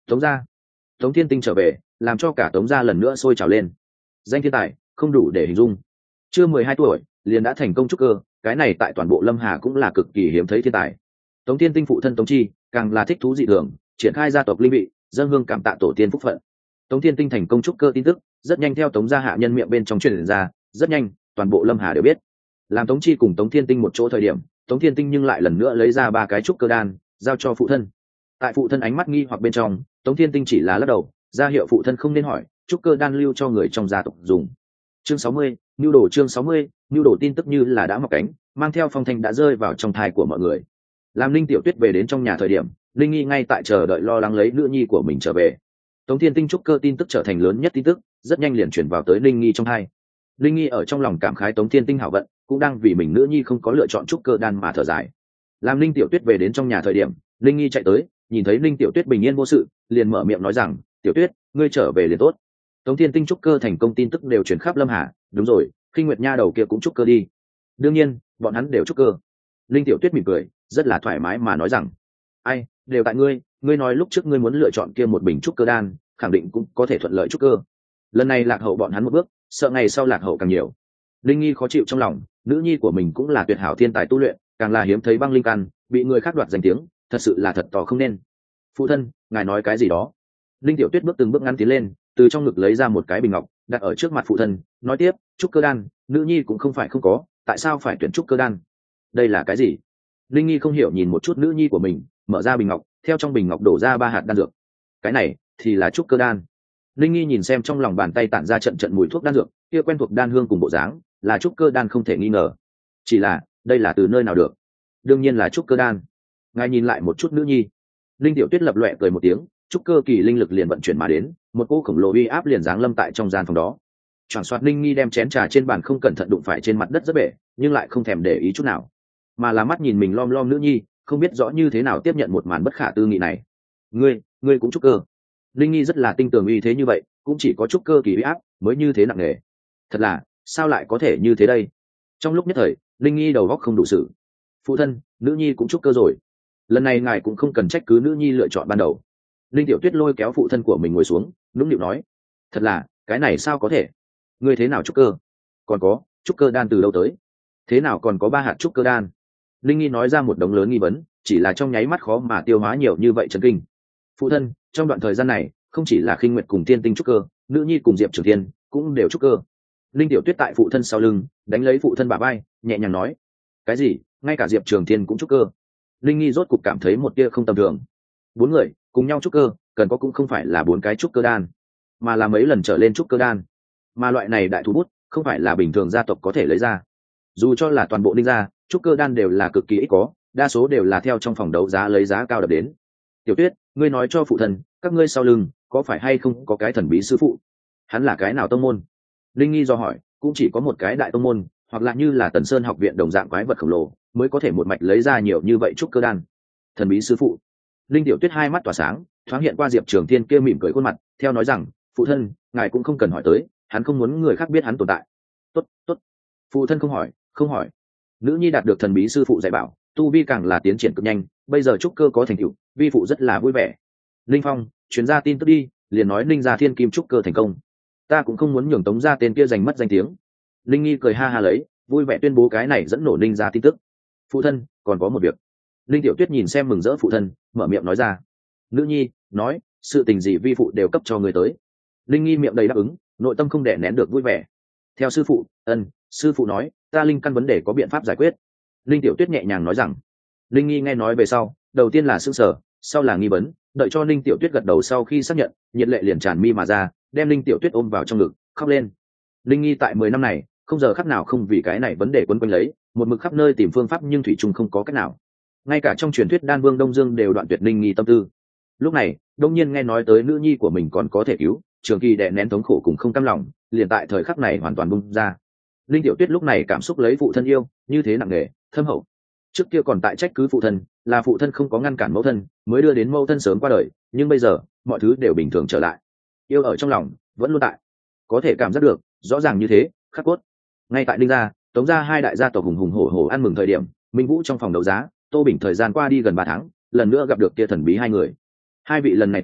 Tống gia, Tống Thiên Tinh trở về làm cho cả Tống gia lần nữa sôi trào lên. Danh thiên tài không đủ để hình dung, chưa mười hai tuổi liền đã thành công trúc cơ, cái này tại toàn bộ Lâm Hà cũng là cực kỳ hiếm thấy thiên tài. Tống Thiên Tinh phụ thân Tống Chi càng là thích thú dị thường, triển khai gia tộc linh vị, dâng hương cảm tạ tổ tiên phúc phận. Tống Thiên Tinh thành công trúc cơ tin tức rất nhanh theo Tống gia hạ nhân miệng bên trong truyền ra, rất nhanh toàn bộ Lâm Hà đều biết. Làm Tống Chi cùng Tống Thiên Tinh một chỗ thời điểm, Tống Thiên Tinh nhưng lại lần nữa lấy ra ba cái trúc cơ đan giao cho phụ thân. Tại phụ thân ánh mắt nghi hoặc bên trong, Tống Thiên Tinh chỉ là lắc đầu, ra hiệu phụ thân không nên hỏi, trúc cơ đan lưu cho người trong gia tộc dùng. Chương sáu mươi, nhu đồ chương sáu mươi, nhu đồ tin tức như là đã mọc cánh, mang theo phong thanh đã rơi vào trong thai của mọi người. Làm Linh Tiểu Tuyết về đến trong nhà thời điểm, Linh Nghi ngay tại chờ đợi lo lắng lấy nữ nhi của mình trở về. Tống Thiên Tinh trúc cơ tin tức trở thành lớn nhất tin tức, rất nhanh liền chuyển vào tới Linh Nghi trong thai. Linh Nghi ở trong lòng cảm khái Tống Thiên Tinh hảo vận, cũng đang vì mình nữ nhi không có lựa chọn trúc cơ đan mà thở dài. Làm Linh Tiểu Tuyết về đến trong nhà thời điểm, Linh Nghi chạy tới, nhìn thấy Linh Tiểu Tuyết bình yên vô sự, liền mở miệng nói rằng, "Tiểu Tuyết, ngươi trở về liền tốt." Tống Thiên Tinh trúc cơ thành công tin tức đều truyền khắp Lâm Hà, đúng rồi, Khinh Nguyệt Nha đầu kia cũng trúc cơ đi. Đương nhiên, bọn hắn đều trúc cơ. Linh Tiểu Tuyết mỉm cười, rất là thoải mái mà nói rằng, "Ai, đều tại ngươi, ngươi nói lúc trước ngươi muốn lựa chọn kia một bình trúc cơ đan, khẳng định cũng có thể thuận lợi trúc cơ. Lần này lạc hậu bọn hắn một bước, sợ ngày sau lạc hậu càng nhiều." Linh Nghi khó chịu trong lòng, nữ nhi của mình cũng là tuyệt hảo thiên tài tu luyện, càng là hiếm thấy băng linh căn, bị người khác đoạt danh tiếng, thật sự là thật tò không nên. "Phụ thân, ngài nói cái gì đó?" Linh Tiểu Tuyết bước từng bước ngắn tiến lên, từ trong ngực lấy ra một cái bình ngọc, đặt ở trước mặt phụ thân, nói tiếp, "Trúc cơ đan, nữ nhi cũng không phải không có, tại sao phải tuyển trúc cơ đan? Đây là cái gì?" Linh Nghi không hiểu nhìn một chút nữ nhi của mình, mở ra bình ngọc, theo trong bình ngọc đổ ra ba hạt đan dược. Cái này thì là trúc cơ đan. Linh Nghi nhìn xem trong lòng bàn tay tản ra trận trận mùi thuốc đan dược, kia quen thuộc đan hương cùng bộ dáng, là trúc cơ đan không thể nghi ngờ. Chỉ là, đây là từ nơi nào được? Đương nhiên là trúc cơ đan. Ngài nhìn lại một chút nữ nhi. Linh Tiểu Tuyết lập loè cười một tiếng, trúc cơ kỳ linh lực liền vận chuyển mà đến, một cỗ khổng lồ uy áp liền giáng lâm tại trong gian phòng đó. Choảng xoạt, Linh Nghi đem chén trà trên bàn không cẩn thận đụng phải trên mặt đất rất bể, nhưng lại không thèm để ý chút nào, mà là mắt nhìn mình lom lom nữ nhi, không biết rõ như thế nào tiếp nhận một màn bất khả tư nghị này. "Ngươi, ngươi cũng trúc cơ?" Linh Nghi rất là tinh tường uy thế như vậy, cũng chỉ có trúc cơ kỳ uy áp mới như thế nặng nề. Thật là, sao lại có thể như thế đây? Trong lúc nhất thời, Linh Nghi đầu óc không đủ sự. "Phụ thân, nữ nhi cũng trúc cơ rồi. Lần này ngài cũng không cần trách cứ nữ nhi lựa chọn ban đầu." Linh Tiểu Tuyết lôi kéo phụ thân của mình ngồi xuống, nũng nịu nói, "Thật là, cái này sao có thể? Ngươi thế nào trúc cơ? Còn có, trúc cơ đan từ đâu tới? Thế nào còn có ba hạt trúc cơ đan?" Linh Nghi nói ra một đống lớn nghi vấn, chỉ là trong nháy mắt khó mà tiêu hóa nhiều như vậy chấn kinh. "Phụ thân, trong đoạn thời gian này, không chỉ là Khinh Nguyệt cùng Thiên Tinh trúc cơ, nữ nhi cùng Diệp Trường Thiên cũng đều trúc cơ." Linh Tiểu Tuyết tại phụ thân sau lưng, đánh lấy phụ thân bả vai, nhẹ nhàng nói, "Cái gì? Ngay cả Diệp Trường Thiên cũng trúc cơ?" Linh Nghi rốt cục cảm thấy một tia không tầm thường. Bốn người cùng nhau trúc cơ, cần có cũng không phải là bốn cái trúc cơ đan, mà là mấy lần trở lên trúc cơ đan. Mà loại này đại thú bút, không phải là bình thường gia tộc có thể lấy ra. Dù cho là toàn bộ Linh gia, trúc cơ đan đều là cực kỳ ít có, đa số đều là theo trong phòng đấu giá lấy giá cao đập đến. "Tiểu Tuyết, ngươi nói cho phụ thân, các ngươi sau lưng có phải hay không có cái thần bí sư phụ? Hắn là cái nào tông môn?" Linh Nghi do hỏi, cũng chỉ có một cái đại tông môn, hoặc là như là Tần Sơn học viện đồng dạng quái vật khổng lồ, mới có thể một mạch lấy ra nhiều như vậy trúc cơ đan. Thần bí sư phụ. Linh Tiểu Tuyết hai mắt tỏa sáng, thoáng hiện qua Diệp Trường Thiên kia mỉm cười khuôn mặt, theo nói rằng, "Phụ thân, ngài cũng không cần hỏi tới, hắn không muốn người khác biết hắn tồn tại." "Tốt, tốt." Phụ thân không hỏi, không hỏi. Nữ nhi đạt được thần bí sư phụ dạy bảo, tu vi càng là tiến triển cực nhanh, bây giờ trúc cơ có thành tựu, vi phụ rất là vui vẻ. Linh Phong, truyền ra tin tức đi, liền nói Linh gia Thiên Kim trúc cơ thành công. Ta cũng không muốn nhường Tống gia tên kia giành mất danh tiếng. Linh Nghi cười ha ha lấy, vui vẻ tuyên bố cái này dẫn nổ Linh gia tin tức. "Phụ thân, còn có một việc." Linh Tiểu Tuyết nhìn xem mừng rỡ phụ thân, mở miệng nói ra. "Nữ nhi, nói, sự tình gì vi phụ đều cấp cho người tới." Linh Nghi miệng đầy đáp ứng, nội tâm không đè nén được vui vẻ. "Theo sư phụ." "Ân, sư phụ nói, ta linh căn vấn đề có biện pháp giải quyết." Linh Tiểu Tuyết nhẹ nhàng nói rằng. Linh Nghi nghe nói về sau, đầu tiên là sững sờ, sau là nghi vấn, đợi cho Linh Tiểu Tuyết gật đầu sau khi xác nhận, nhiệt lệ liền tràn mi mà ra, đem Linh Tiểu Tuyết ôm vào trong ngực, khóc lên. Linh Nghi tại mười năm này, không giờ khắc nào không vì cái này vấn đề quấn quanh lấy, một mực khắp nơi tìm phương pháp nhưng thủy chung không có cách nào. Ngay cả trong truyền thuyết Đan Vương Đông Dương đều đoạn tuyệt Linh Nghi tâm tư. Lúc này, đông nhiên nghe nói tới nữ nhi của mình còn có thể cứu, trường kỳ đè nén thống khổ cùng không cam lòng, liền tại thời khắc này hoàn toàn bung ra. Linh Tiểu Tuyết lúc này cảm xúc lấy phụ thân yêu, như thế nặng nề, thâm hậu. Trước kia còn tại trách cứ phụ thân, là phụ thân không có ngăn cản mẫu thân, mới đưa đến mẫu thân sớm qua đời, nhưng bây giờ, mọi thứ đều bình thường trở lại. Yêu ở trong lòng, vẫn luôn tại. Có thể cảm giác được, rõ ràng như thế, khắc cốt. Ngay tại Linh gia, Tống gia hai đại gia tộc hùng hùng hổ hổ ăn mừng thời điểm, Minh Vũ trong phòng đấu giá, Tô Bình thời gian qua đi gần ba tháng, lần nữa gặp được kia thần bí hai người. Hai vị lần này tới,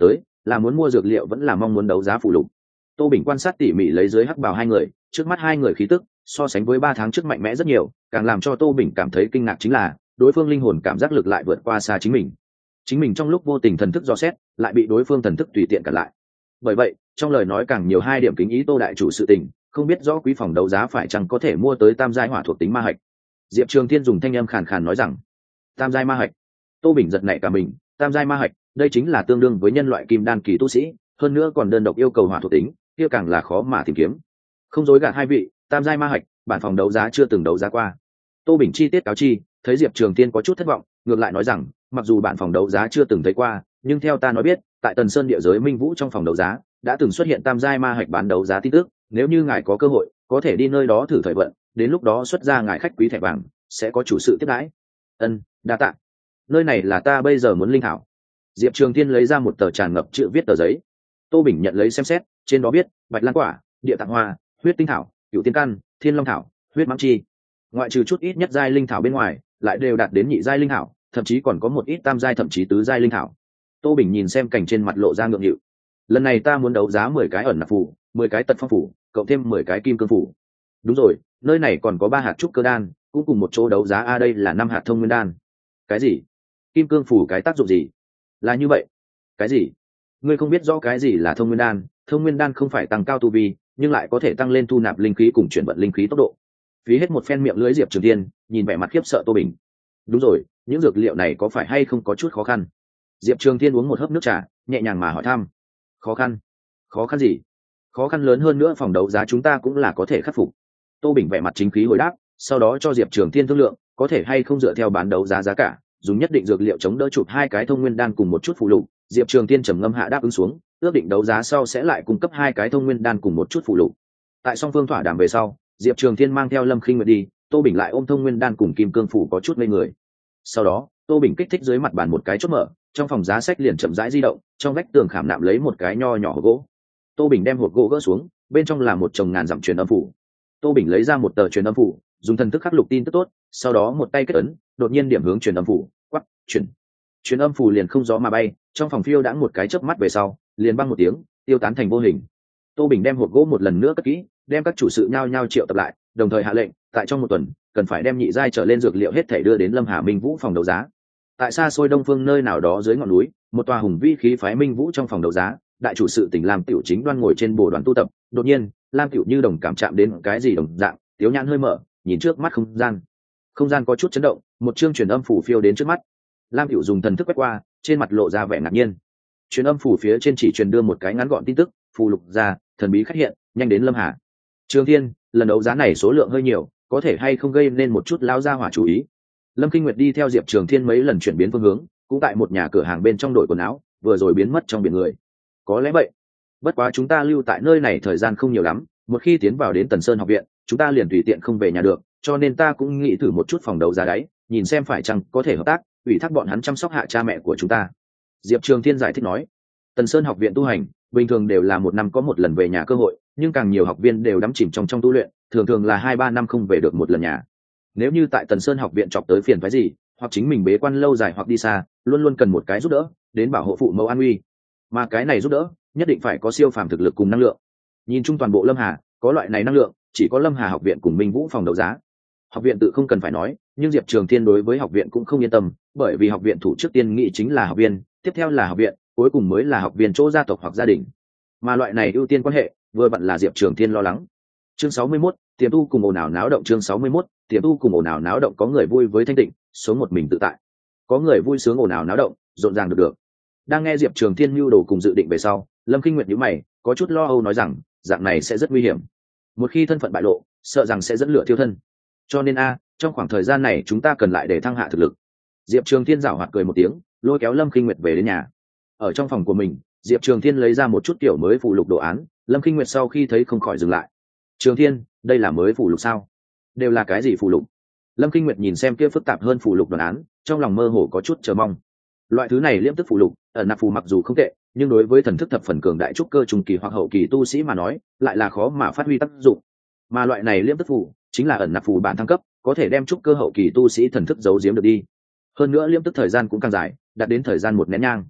là muốn mua dược liệu vẫn là mong muốn đấu giá phụ lục? Tô Bình quan sát tỉ mỉ lấy dưới hắc bào hai người, trước mắt hai người khí tức so sánh với ba tháng trước mạnh mẽ rất nhiều, càng làm cho Tô Bình cảm thấy kinh ngạc chính là đối phương linh hồn cảm giác lực lại vượt qua xa chính mình. Chính mình trong lúc vô tình thần thức dò xét, lại bị đối phương thần thức tùy tiện cản lại. Bởi vậy, trong lời nói càng nhiều hai điểm kính ý Tô đại chủ sự tình, không biết rõ quý phòng đấu giá phải chăng có thể mua tới tam giai hỏa thuộc tính ma hạch. Diệp Trường Thiên dùng thanh âm khàn khàn nói rằng, tam giai ma hạch. Tô Bình giật nảy cả mình, tam giai ma hạch, đây chính là tương đương với nhân loại kim đan kỳ tu sĩ, hơn nữa còn đơn độc yêu cầu hỏa thuộc tính, kia càng là khó mà tìm kiếm. Không dối gạt hai vị, tam giai ma hạch, bản phòng đấu giá chưa từng đấu giá qua. Tô Bình chi tiết cáo chi, thấy Diệp Trường Thiên có chút thất vọng, ngược lại nói rằng, mặc dù bản phòng đấu giá chưa từng thấy qua, nhưng theo ta nói biết, tại Tần Sơn địa giới Minh Vũ trong phòng đấu giá đã từng xuất hiện tam giai ma hạch bán đấu giá tin tức, nếu như ngài có cơ hội, có thể đi nơi đó thử thời vận, đến lúc đó xuất ra ngài khách quý thẻ vàng, sẽ có chủ sự tiếp đãi. Ân, đa tạ. Nơi này là ta bây giờ muốn linh thảo. Diệp Trường Thiên lấy ra một tờ tràn ngập chữ viết tờ giấy. Tô Bình nhận lấy xem xét, trên đó viết bạch lan quả, địa tạng hoa, huyết tinh thảo, cựu tiên căn, thiên long thảo, huyết mãng chi. Ngoại trừ chút ít nhất giai linh thảo bên ngoài, lại đều đạt đến nhị giai linh thảo, thậm chí còn có một ít tam giai thậm chí tứ giai linh thảo. Tô Bình nhìn xem cảnh trên mặt lộ ra ngượng nghịu. Lần này ta muốn đấu giá mười cái ẩn nạp phủ, mười cái tật phong phủ, cộng thêm mười cái kim cương phủ. Đúng rồi, nơi này còn có ba hạt trúc cơ đan, cũng cùng một chỗ đấu giá a, đây là năm hạt thông nguyên đan. Cái gì? Kim cương phủ cái tác dụng gì? Là như vậy. Cái gì? Ngươi không biết rõ cái gì là thông nguyên đan? Thông nguyên đan không phải tăng cao tu vi, nhưng lại có thể tăng lên thu nạp linh khí cùng chuyển vận linh khí tốc độ. Phí hết một phen miệng lưỡi Diệp Trường Thiên, nhìn vẻ mặt khiếp sợ Tô Bình. Đúng rồi, những dược liệu này có phải hay không có chút khó khăn? Diệp Trường Thiên uống một hớp nước trà, nhẹ nhàng mà hỏi thăm. Khó khăn? Khó khăn gì? Khó khăn lớn hơn nữa phòng đấu giá chúng ta cũng là có thể khắc phục. Tô Bình vẻ mặt chính khí hồi đáp, sau đó cho Diệp Trường Thiên thương lượng, có thể hay không dựa theo bán đấu giá giá cả, dùng nhất định dược liệu chống đỡ chụp hai cái thông nguyên đan cùng một chút phụ lục. Diệp Trường Thiên trầm ngâm hạ đáp ứng xuống, ước định đấu giá sau sẽ lại cung cấp hai cái thông nguyên đan cùng một chút phụ lục. Tại song phương thỏa đàm về sau, Diệp Trường Thiên mang theo Lâm Khinh Nguyệt đi, Tô Bình lại ôm thông nguyên đan cùng kim cương phủ có chút ngây người. Sau đó, Tô Bình kích thích dưới mặt bàn một cái chốt mở, trong phòng giá sách liền chậm rãi di động, trong vách tường khảm nạm lấy một cái nho nhỏ hộp gỗ. Tô Bình đem hộp gỗ gỡ xuống, bên trong là một chồng ngàn dặm truyền âm phủ. Tô Bình lấy ra một tờ truyền âm phủ, dùng thần thức khắc lục tin tức tốt, sau đó một tay kết ấn, đột nhiên điểm hướng truyền âm phủ, quắc, truyền. Truyền âm phủ liền không gió mà bay, trong phòng phiêu đãng một cái chớp mắt về sau, liền băng một tiếng, tiêu tán thành vô hình. Tô Bình đem hộp gỗ một lần nữa cất kỹ, đem các chủ sự nhao nhao triệu tập lại, đồng thời hạ lệnh, tại trong một tuần, cần phải đem nhị giai trở lên dược liệu hết thảy đưa đến Lâm Hà Minh Vũ phòng đấu giá. Tại xa xôi đông phương nơi nào đó dưới ngọn núi, một tòa hùng vĩ khí phái Minh Vũ trong phòng đấu giá, đại chủ sự tỉnh Lam Tiểu Chính Đoan ngồi trên bồ đoàn tu tập, đột nhiên, Lam Tiểu như đồng cảm chạm đến cái gì đồng dạng, tiếu nhãn hơi mở, nhìn trước mắt không gian. Không gian có chút chấn động, một chương truyền âm phủ phiêu đến trước mắt. Lam Tiểu dùng thần thức quét qua, trên mặt lộ ra vẻ ngạc nhiên. Truyền âm phủ phía trên chỉ truyền đưa một cái ngắn gọn tin tức, phù lục ra, thần bí khách hiện, nhanh đến Lâm Hà. Trường Thiên, lần đấu giá này số lượng hơi nhiều, có thể hay không gây nên một chút lao ra hỏa chú ý. Lâm Kinh Nguyệt đi theo Diệp Trường Thiên mấy lần chuyển biến phương hướng, cũng tại một nhà cửa hàng bên trong đổi quần áo, vừa rồi biến mất trong biển người. Có lẽ vậy. Bất quá chúng ta lưu tại nơi này thời gian không nhiều lắm, một khi tiến vào đến Tần Sơn học viện, chúng ta liền tùy tiện không về nhà được, cho nên ta cũng nghĩ thử một chút phòng đấu giá đấy, nhìn xem phải chăng có thể hợp tác, ủy thác bọn hắn chăm sóc hạ cha mẹ của chúng ta. Diệp Trường Thiên giải thích nói, Tần Sơn học viện tu hành, bình thường đều là một năm có một lần về nhà cơ hội, nhưng càng nhiều học viên đều đắm chìm trong trong tu luyện, thường thường là hai ba năm không về được một lần nhà. Nếu như tại Tần Sơn học viện chọc tới phiền phức gì, hoặc chính mình bế quan lâu dài hoặc đi xa, luôn luôn cần một cái giúp đỡ, đến bảo hộ phụ mẫu an nguy. Mà cái này giúp đỡ, nhất định phải có siêu phàm thực lực cùng năng lượng. Nhìn chung toàn bộ Lâm Hà, có loại này năng lượng, chỉ có Lâm Hà học viện cùng Minh Vũ phòng đấu giá. Học viện tự không cần phải nói, nhưng Diệp Trường Thiên đối với học viện cũng không yên tâm, bởi vì học viện thủ trước tiên nghĩ chính là học viên, tiếp theo là học viện, cuối cùng mới là học viên chỗ gia tộc hoặc gia đình. Mà loại này ưu tiên quan hệ, vừa vặn là Diệp Trường Thiên lo lắng. Chương sáu mươi mốt, tiềm tu cùng ồn ào náo động. Chương sáu mươi mốt, tiềm tu cùng ồn ào náo động. Có người vui với thanh tịnh, sống một mình tự tại. Có người vui sướng ồn ào náo động, rộn ràng được được. Đang nghe Diệp Trường Thiên mưu đồ cùng dự định về sau, Lâm Kinh Nguyệt nhíu mày, có chút lo âu nói rằng, dạng này sẽ rất nguy hiểm. Một khi thân phận bại lộ, sợ rằng sẽ dẫn lửa thiêu thân. Cho nên a, trong khoảng thời gian này chúng ta cần lại để thăng hạ thực lực. Diệp Trường Thiên giảo hoạt cười một tiếng, lôi kéo Lâm Kinh Nguyệt về đến nhà. Ở trong phòng của mình, Diệp Trường Thiên lấy ra một chút kiểu mới phụ lục đồ án, Lâm Kinh Nguyệt sau khi thấy không khỏi dừng lại. Trường Thiên, đây là mới phụ lục sao? Đều là cái gì phụ lục? Lâm Kinh Nguyệt nhìn xem kia phức tạp hơn phụ lục đồ án, trong lòng mơ hồ có chút chờ mong. Loại thứ này liễm tức phụ lục, ẩn nạp phù mặc dù không tệ, nhưng đối với thần thức thập phần cường đại trúc cơ trung kỳ hoặc hậu kỳ tu sĩ mà nói, lại là khó mà phát huy tác dụng. Mà loại này liễm tức phù, chính là ẩn nạp phù bản thăng cấp, có thể đem trúc cơ hậu kỳ tu sĩ thần thức giấu giếm được đi. Hơn nữa liễm tức thời gian cũng càng dài, đạt đến thời gian một nén nhang.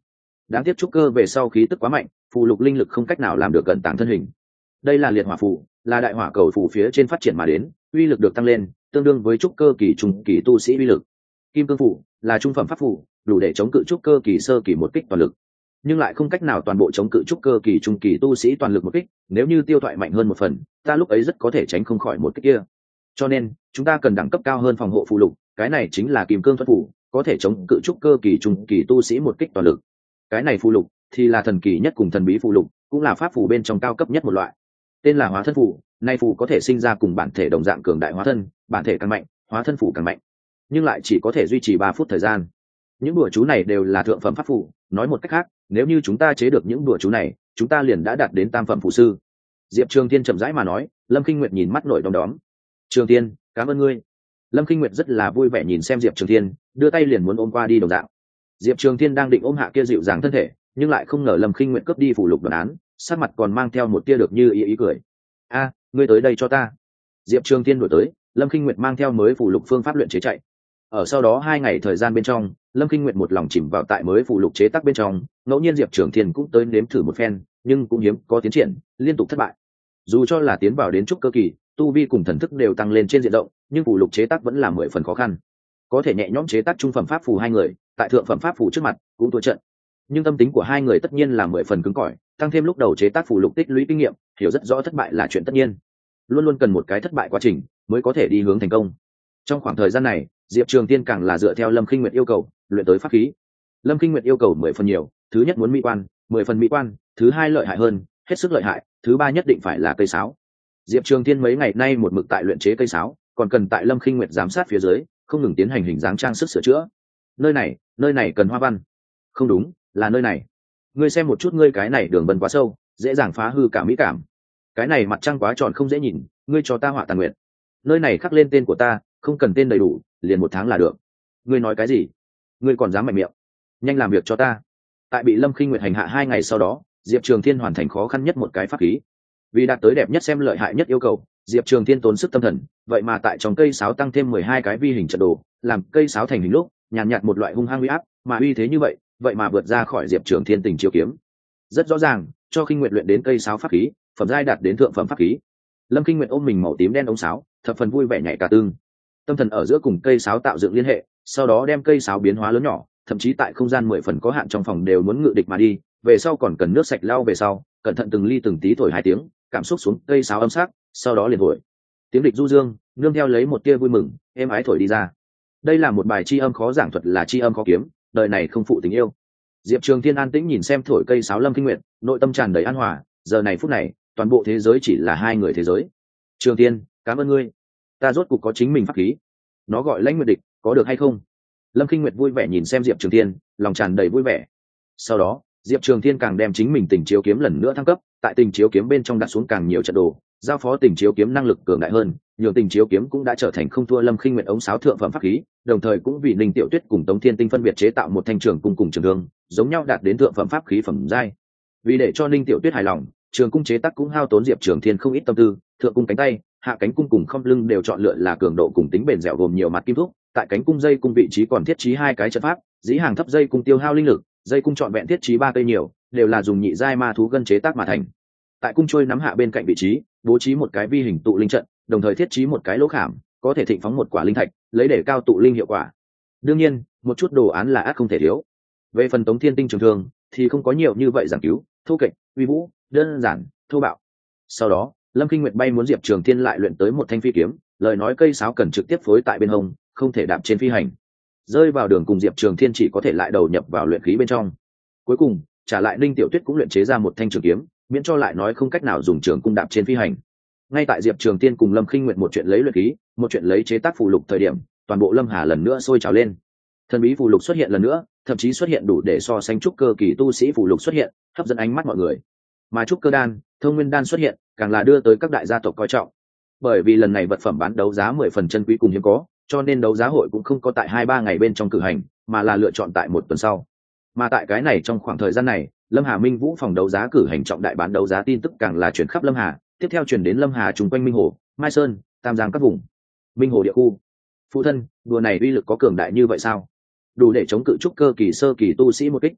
đáng tiếc trúc cơ về sau khí tức quá mạnh, phù lục linh lực không cách nào làm được cận tàng thân hình. Đây là liệt hỏa phù, là đại hỏa cầu phù phía trên phát triển mà đến, uy lực được tăng lên tương đương với trúc cơ kỳ trung kỳ tu sĩ uy lực. Kim cương phù là trung phẩm pháp phù, đủ để chống cự trúc cơ kỳ sơ kỳ một kích toàn lực, nhưng lại không cách nào toàn bộ chống cự trúc cơ kỳ trung kỳ tu sĩ toàn lực một kích. Nếu như tiêu thoại mạnh hơn một phần, ta lúc ấy rất có thể tránh không khỏi một kích kia. Cho nên chúng ta cần đẳng cấp cao hơn phòng hộ phù lục, cái này chính là kim cương thuật phù, có thể chống cự trúc cơ kỳ trung kỳ tu sĩ một kích toàn lực. Cái này phù lục thì là thần kỳ nhất cùng thần bí phù lục, cũng là pháp phù bên trong cao cấp nhất một loại, tên là hóa thân phù. Nay phù có thể sinh ra cùng bản thể đồng dạng cường đại hóa thân, bản thể càng mạnh hóa thân phù càng mạnh, nhưng lại chỉ có thể duy trì ba phút thời gian. Những đùa chú này đều là thượng phẩm pháp phù, nói một cách khác, nếu như chúng ta chế được những đùa chú này, chúng ta liền đã đạt đến tam phẩm phù sư. Diệp Trường Thiên chậm rãi mà nói. Lâm Kinh Nguyệt nhìn mắt nổi đom đóm. Trường Thiên, cảm ơn ngươi. Lâm Kinh Nguyệt rất là vui vẻ nhìn xem Diệp Trường Thiên, đưa tay liền muốn ôm qua đi đồng dạng. Diệp Trường Thiên đang định ôm hạ kia dịu dàng thân thể, nhưng lại không ngờ Lâm Kinh Nguyệt cướp đi phù lục bản án, sát mặt còn mang theo một tia được như ý ý cười. A, ngươi tới đây cho ta. Diệp Trường Thiên đuổi tới, Lâm Kinh Nguyệt mang theo mới phù lục phương pháp luyện chế chạy. Ở sau đó hai ngày thời gian bên trong, Lâm Kinh Nguyệt một lòng chìm vào tại mới phù lục chế tác bên trong, ngẫu nhiên Diệp Trường Thiên cũng tới nếm thử một phen, nhưng cũng hiếm có tiến triển, liên tục thất bại. Dù cho là tiến vào đến trúc cơ kỳ, tu vi cùng thần thức đều tăng lên trên diện rộng, nhưng phù lục chế tác vẫn là mười phần khó khăn. Có thể nhẹ nhõm chế tác trung phẩm pháp phù hai người, tại thượng phẩm pháp phù trước mặt cũng thua trận. Nhưng tâm tính của hai người tất nhiên là mười phần cứng cỏi, tăng thêm lúc đầu chế tác phù lục tích lũy kinh nghiệm, hiểu rất rõ thất bại là chuyện tất nhiên, luôn luôn cần một cái thất bại quá trình mới có thể đi hướng thành công. Trong khoảng thời gian này, Diệp Trường Tiên càng là dựa theo Lâm Kinh Nguyệt yêu cầu luyện tới pháp khí. Lâm Kinh Nguyệt yêu cầu mười phần nhiều, thứ nhất muốn mỹ quan, mười phần mỹ quan, thứ hai lợi hại hơn, hết sức lợi hại, thứ ba nhất định phải là cây sáo. Diệp Trường Tiên mấy ngày nay một mực tại luyện chế cây sáo, còn cần tại Lâm Kinh Nguyệt giám sát phía dưới, không ngừng tiến hành hình dáng trang sức sửa chữa. Nơi này, nơi này cần hoa văn. Không đúng, là nơi này. Ngươi xem một chút, ngươi cái này đường vân quá sâu, dễ dàng phá hư cả mỹ cảm. Cái này mặt trăng quá tròn không dễ nhìn, ngươi cho ta họa tàn nguyện. Nơi này khắc lên tên của ta, không cần tên đầy đủ, liền một tháng là được. Ngươi nói cái gì? Ngươi còn dám mạnh miệng? Nhanh làm việc cho ta. Tại bị Lâm Kinh Nguyệt hành hạ hai ngày sau đó, Diệp Trường Thiên hoàn thành khó khăn nhất một cái pháp khí. Vì đạt tới đẹp nhất xem lợi hại nhất yêu cầu, Diệp Trường Thiên tốn sức tâm thần, vậy mà tại trong cây sáo tăng thêm mười hai cái vi hình trận đồ, làm cây sáo thành hình lúc nhàn nhạt, nhạt một loại hung hăng uy áp, mà uy thế như vậy, vậy mà vượt ra khỏi Diệp Trường Thiên tình chiếu kiếm. Rất rõ ràng, cho Kinh Nguyệt luyện đến cây sáo pháp khí, phẩm giai đạt đến thượng phẩm pháp khí. Lâm Kinh Nguyệt ôm mình màu tím đen ống sáo, thập phần vui vẻ nhảy cả tương. Tâm thần ở giữa cùng cây sáo tạo dựng liên hệ, sau đó đem cây sáo biến hóa lớn nhỏ, thậm chí tại không gian mười phần có hạn trong phòng đều muốn ngự địch mà đi, về sau còn cần nước sạch lau về sau, cẩn thận từng ly từng tí thổi hai tiếng, cảm xúc xuống cây sáo âm sắc, sau đó liền thổi. Tiếng địch du dương, nương theo lấy một tia vui mừng, êm ái thổi đi ra. Đây là một bài tri âm khó giảng thuật, là tri âm khó kiếm, đời này không phụ tình yêu. Diệp Trường Thiên an tĩnh nhìn xem thổi cây sáo Lâm Kinh Nguyệt, nội tâm tràn đầy an hòa, giờ này phút này, toàn bộ thế giới chỉ là hai người thế giới. Trường Thiên, cảm ơn ngươi, ta rốt cục có chính mình pháp khí. Nó gọi Lãnh Nguyệt Địch, có được hay không? Lâm Kinh Nguyệt vui vẻ nhìn xem Diệp Trường Thiên, lòng tràn đầy vui vẻ. Sau đó, Diệp Trường Thiên càng đem chính mình tình chiếu kiếm lần nữa thăng cấp, tại tình chiếu kiếm bên trong đặt xuống càng nhiều trận đồ, giao phó tình chiếu kiếm năng lực cường đại hơn, nhiều tình chiếu kiếm cũng đã trở thành không thua Lâm Kinh Nguyệt ống sáo thượng phẩm pháp khí, đồng thời cũng vì Ninh Tiểu Tuyết cùng Tống Thiên Tinh phân biệt chế tạo một thanh trường cung cùng trường thương, giống nhau đạt đến thượng phẩm pháp khí phẩm giai. Vì để cho Ninh Tiểu Tuyết hài lòng, trường cung chế tác cũng hao tốn Diệp Trường Thiên không ít tâm tư, thượng cung cánh tay, hạ cánh cung cùng không lưng đều chọn lựa là cường độ cùng tính bền dẻo gồm nhiều mặt kim thúc, tại cánh cung dây cung vị trí còn thiết trí hai cái trận pháp, dĩ hàng thấp dây cung tiêu hao linh lực, dây cung trọn vẹn thiết trí ba cây nhiều, đều là dùng nhị giai ma thú gân chế tác mà thành. Tại cung trôi nắm hạ bên cạnh vị trí, bố trí một cái vi hình tụ linh trận, đồng thời thiết trí một cái lỗ khảm, có thể thịnh phóng một quả linh thạch, lấy để cao tụ linh hiệu quả. Đương nhiên, một chút đồ án là ắt không thể thiếu. Về phần Tống Thiên Tinh trường thương thì không có nhiều như vậy giảng cứu, thô kệch, uy vũ, đơn giản, thô bạo. Sau đó, Lâm Kinh Nguyệt bay muốn Diệp Trường Thiên lại luyện tới một thanh phi kiếm, lời nói cây sáo cần trực tiếp phối tại bên hông, không thể đạp trên phi hành. Rơi vào đường cùng Diệp Trường Thiên chỉ có thể lại đầu nhập vào luyện khí bên trong. Cuối cùng, trả lại Ninh Tiểu Tuyết cũng luyện chế ra một thanh trường kiếm, miễn cho lại nói không cách nào dùng trường cung đạp trên phi hành. Ngay tại Diệp Trường Thiên cùng Lâm Kinh Nguyệt một chuyện lấy luyện khí, một chuyện lấy chế tác phù lục thời điểm, toàn bộ Lâm Hà lần nữa sôi trào lên. Thần bí phù lục xuất hiện lần nữa, thậm chí xuất hiện đủ để so sánh trúc cơ kỳ tu sĩ phù lục xuất hiện, hấp dẫn ánh mắt mọi người. Mà trúc cơ đan, thông nguyên đan xuất hiện, càng là đưa tới các đại gia tộc coi trọng. Bởi vì lần này vật phẩm bán đấu giá mười phần chân quý cùng hiếm có, cho nên đấu giá hội cũng không có tại hai ba ngày bên trong cử hành, mà là lựa chọn tại một tuần sau. Mà tại cái này trong khoảng thời gian này, Lâm Hà Minh Vũ phòng đấu giá cử hành trọng đại bán đấu giá tin tức càng là chuyển khắp Lâm Hà, tiếp theo chuyển đến Lâm Hà chung quanh Minh Hồ, Mai Sơn, Tam Giang các vùng. Minh Hồ địa khu. Phụ thân, đùa này uy lực có cường đại như vậy sao? Đủ để chống cự trúc cơ kỳ sơ kỳ tu sĩ một kích.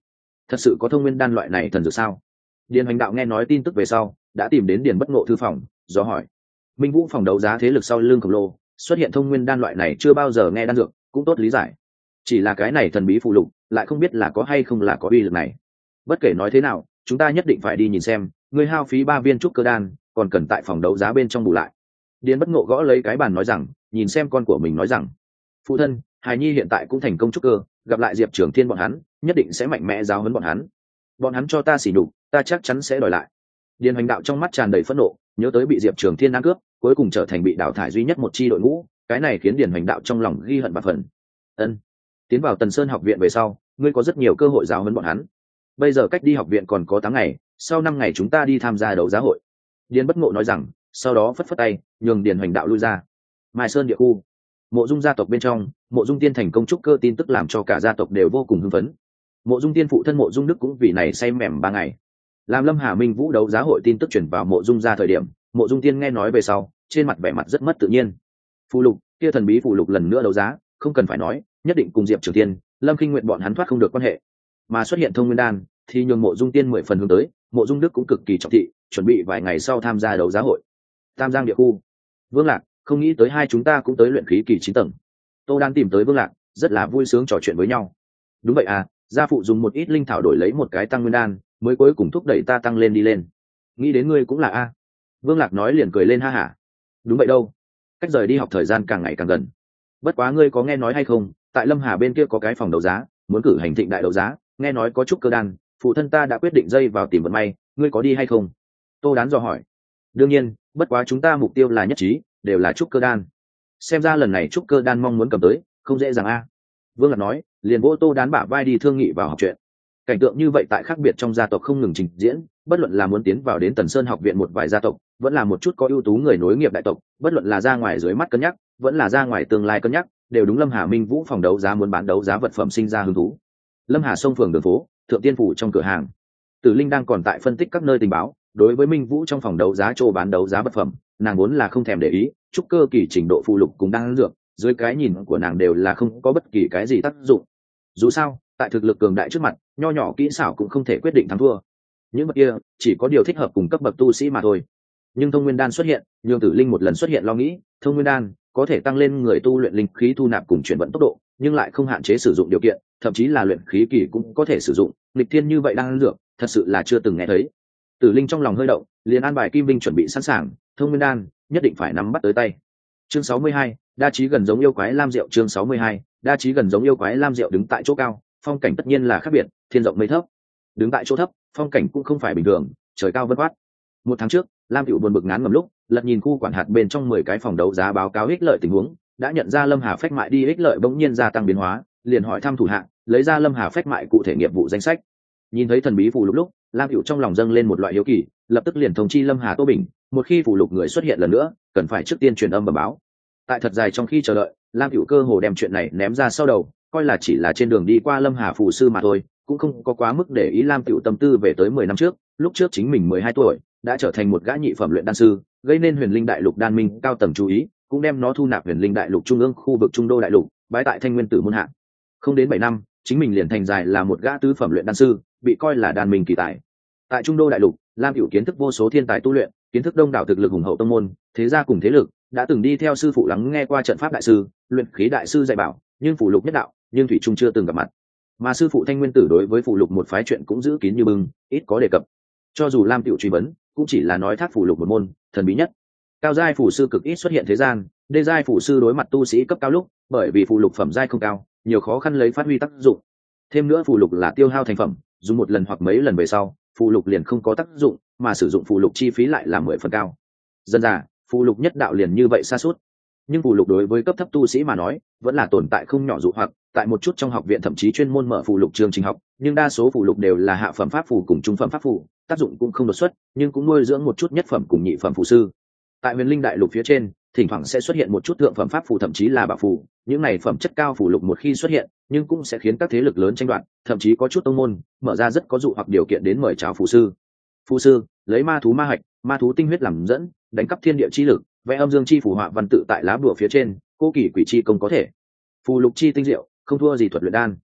thật sự có thông nguyên đan loại này thần dược sao? Điền Hoành Đạo nghe nói tin tức về sau đã tìm đến Điền Bất Ngộ thư phòng do hỏi. Minh Vũ phòng đấu giá thế lực sau lưng khổng lồ, xuất hiện thông nguyên đan loại này chưa bao giờ nghe đan dược cũng tốt lý giải, chỉ là cái này thần bí phụ lục lại không biết là có hay không là có uy lực này. Bất kể nói thế nào chúng ta nhất định phải đi nhìn xem, ngươi hao phí ba viên trúc cơ đan còn cần tại phòng đấu giá bên trong bù lại. Điền Bất Ngộ gõ lấy cái bàn nói rằng, nhìn xem con của mình nói rằng, phụ thân, hài nhi hiện tại cũng thành công trúc cơ, gặp lại Diệp Trường Thiên bọn hắn nhất định sẽ mạnh mẽ giáo huấn bọn hắn, bọn hắn cho ta xỉ nhục ta chắc chắn sẽ đòi lại. Điền Hoành Đạo trong mắt tràn đầy phẫn nộ, nhớ tới bị Diệp Trường Thiên ăn cướp cuối cùng trở thành bị đào thải duy nhất một chi đội ngũ, cái này khiến Điền Hoành Đạo trong lòng ghi hận và phần. Ân, tiến vào Tần Sơn học viện về sau ngươi có rất nhiều cơ hội giáo huấn bọn hắn, bây giờ cách đi học viện còn có tám ngày, sau năm ngày chúng ta đi tham gia đấu giá hội. Điền Bất Ngộ nói rằng, sau đó phất phất tay nhường Điền Hoành Đạo lui ra. Mai Sơn địa khu, Mộ Dung gia tộc bên trong, Mộ Dung Tiên thành công trúc cơ tin tức làm cho cả gia tộc đều vô cùng hưng phấn. Mộ Dung Tiên phụ thân Mộ Dung Đức cũng vì này say mềm ba ngày. Làm Lâm Hà Minh Vũ đấu giá hội tin tức chuyển vào Mộ Dung gia thời điểm, Mộ Dung Tiên nghe nói về sau trên mặt vẻ mặt rất mất tự nhiên. Phù lục kia thần bí phù lục lần nữa đấu giá, không cần phải nói nhất định cùng Diệp Trường Tiên, Lâm Kinh Nguyện bọn hắn thoát không được quan hệ, mà xuất hiện thông nguyên đan thì nhường Mộ Dung Tiên mười phần hướng tới. Mộ Dung Đức cũng cực kỳ trọng thị, chuẩn bị vài ngày sau tham gia đấu giá hội. Tam Giang địa khu, Vương Lạc, không nghĩ tới hai chúng ta cũng tới luyện khí kỳ chín tầng. Tô đang tìm tới Vương Lạc rất là vui sướng trò chuyện với nhau. Đúng vậy à, gia phụ dùng một ít linh thảo đổi lấy một cái tăng nguyên đan mới cuối cùng thúc đẩy ta tăng lên đi lên. Nghĩ đến ngươi cũng là a. Vương Lạc nói liền cười lên ha hả. Đúng vậy đâu, cách rời đi học thời gian càng ngày càng gần. Bất quá ngươi có nghe nói hay không, tại Lâm Hà bên kia có cái phòng đấu giá muốn cử hành thịnh đại đấu giá, nghe nói có trúc cơ đan, phụ thân ta đã quyết định dây vào tìm vận may, ngươi có đi hay không? Tô Đán dò hỏi. Đương nhiên, bất quá chúng ta mục tiêu là nhất trí, đều là trúc cơ đan. Xem ra lần này trúc cơ đan mong muốn cầm tới không dễ dàng a. Vương Lạc nói liền vỗ Tô Đán bả vai đi thương nghị vào học chuyện. Cảnh tượng như vậy tại khác biệt trong gia tộc không ngừng trình diễn, bất luận là muốn tiến vào đến Tần Sơn học viện một vài gia tộc, vẫn là một chút có ưu tú người nối nghiệp đại tộc, bất luận là ra ngoài dưới mắt cân nhắc, vẫn là ra ngoài tương lai cân nhắc, đều đúng Lâm Hà Minh Vũ phòng đấu giá muốn bán đấu giá vật phẩm sinh ra hứng thú. Lâm Hà sông phường đường phố, Thượng Tiên phủ trong cửa hàng, Tử Linh đang còn tại phân tích các nơi tình báo, đối với Minh Vũ trong phòng đấu giá chỗ bán đấu giá vật phẩm, nàng vốn là không thèm để ý, trúc cơ kỳ trình độ phụ lục cũng đang dược, dưới cái nhìn của nàng đều là không có bất kỳ cái gì tác dụng. Dù sao, tại thực lực cường đại trước mặt, nho nhỏ kỹ xảo cũng không thể quyết định thắng thua. Những vật kia chỉ có điều thích hợp cùng cấp bậc tu sĩ mà thôi. Nhưng thông nguyên đan xuất hiện, nhường Tử Linh một lần xuất hiện lo nghĩ, thông nguyên đan có thể tăng lên người tu luyện linh khí thu nạp cùng chuyển vận tốc độ, nhưng lại không hạn chế sử dụng điều kiện, thậm chí là luyện khí kỳ cũng có thể sử dụng, nghịch thiên như vậy đang dược, thật sự là chưa từng nghe thấy. Tử Linh trong lòng hơi động, liền an bài Kim Vinh chuẩn bị sẵn sàng, thông nguyên đan nhất định phải nắm bắt tới tay. Chương sáu mươi hai, đa trí gần giống yêu quái lam diệu. Chương sáu mươi hai, đa trí gần giống yêu quái lam diệu. Đứng tại chỗ cao, phong cảnh tất nhiên là khác biệt, thiên rộng mây thấp. Đứng tại chỗ thấp, phong cảnh cũng không phải bình thường, trời cao vân vát. Một tháng trước, Lam Cựu buồn bực ngán ngẩm lúc, lật nhìn khu quản hạt bên trong mười cái phòng đấu giá báo cáo ích lợi tình huống, đã nhận ra Lâm Hà phách mại đi ích lợi bỗng nhiên gia tăng biến hóa, liền hỏi thăm thủ hạ, lấy ra Lâm Hà phách mại cụ thể nghiệp vụ danh sách. Nhìn thấy thần bí phù lục lúc, Lam Cựu trong lòng dâng lên một loại hiếu kỳ, lập tức liền thông chi Lâm Hà Tô Bình, một khi phù lục người xuất hiện lần nữa, cần phải trước tiên truyền âm bẩm báo. Tại thật dài trong khi chờ đợi, Lam Cựu cơ hồ đem chuyện này ném ra sau đầu, coi là chỉ là trên đường đi qua Lâm Hà phù sư mà thôi, cũng không có quá mức để ý. Lam Cựu tâm tư về tới mười năm trước, lúc trước chính mình mười hai tuổi, đã trở thành một gã nhị phẩm luyện đan sư, gây nên Huyền Linh Đại Lục đan minh cao tầng chú ý, cũng đem nó thu nạp Huyền Linh Đại Lục trung ương khu vực Trung Đô Đại Lục, bái tại Thanh Nguyên Tử môn hạ. Không đến bảy năm, chính mình liền thành dài là một gã tứ phẩm luyện đan sư, bị coi là đan minh kỳ tài. Tại Trung Đô Đại Lục, Lam Cựu kiến thức vô số thiên tài tu luyện, kiến thức đông đảo thực lực hùng hậu tông môn, thế gia cùng thế lực, đã từng đi theo sư phụ lắng nghe qua trận pháp đại sư, luyện khí đại sư dạy bảo, nhưng phù lục nhất đạo, nhưng thủy trung chưa từng gặp mặt. Mà sư phụ Thanh Nguyên Tử đối với phù lục một phái chuyện cũng giữ kín như bưng, ít có đề cập. Cho dù Lam Cựu truy vấn, cũng chỉ là nói thác phù lục một môn thần bí nhất. Cao giai phù sư cực ít xuất hiện thế gian, đê giai phù sư đối mặt tu sĩ cấp cao lúc, bởi vì phù lục phẩm giai không cao, nhiều khó khăn lấy phát huy tác dụng. Thêm nữa phù lục là tiêu hao thành phẩm, dùng một lần hoặc mấy lần về sau, phù lục liền không có tác dụng, mà sử dụng phù lục chi phí lại là mười phần cao. Dân già, phù lục nhất đạo liền như vậy xa suốt. Nhưng phù lục đối với cấp thấp tu sĩ mà nói, vẫn là tồn tại không nhỏ dụ hoặc, tại một chút trong học viện thậm chí chuyên môn mở phù lục chương trình học, nhưng đa số phù lục đều là hạ phẩm pháp phù cùng trung phẩm pháp phù, tác dụng cũng không đột xuất, nhưng cũng nuôi dưỡng một chút nhất phẩm cùng nhị phẩm phù sư. Tại Huyền Linh Đại Lục phía trên, thỉnh thoảng sẽ xuất hiện một chút thượng phẩm pháp phù thậm chí là bảo phù, những này phẩm chất cao phù lục một khi xuất hiện, nhưng cũng sẽ khiến các thế lực lớn tranh đoạt, thậm chí có chút tông môn mở ra rất có dụ hoặc điều kiện đến mời chào phù sư. Phù sư lấy ma thú ma hạch, ma thú tinh huyết làm dẫn, đánh cắp thiên địa chi lực, vẽ âm dương chi phù họa văn tự tại lá bùa phía trên, cô kỳ quỷ chi công có thể. Phù lục chi tinh diệu, không thua gì thuật luyện đan.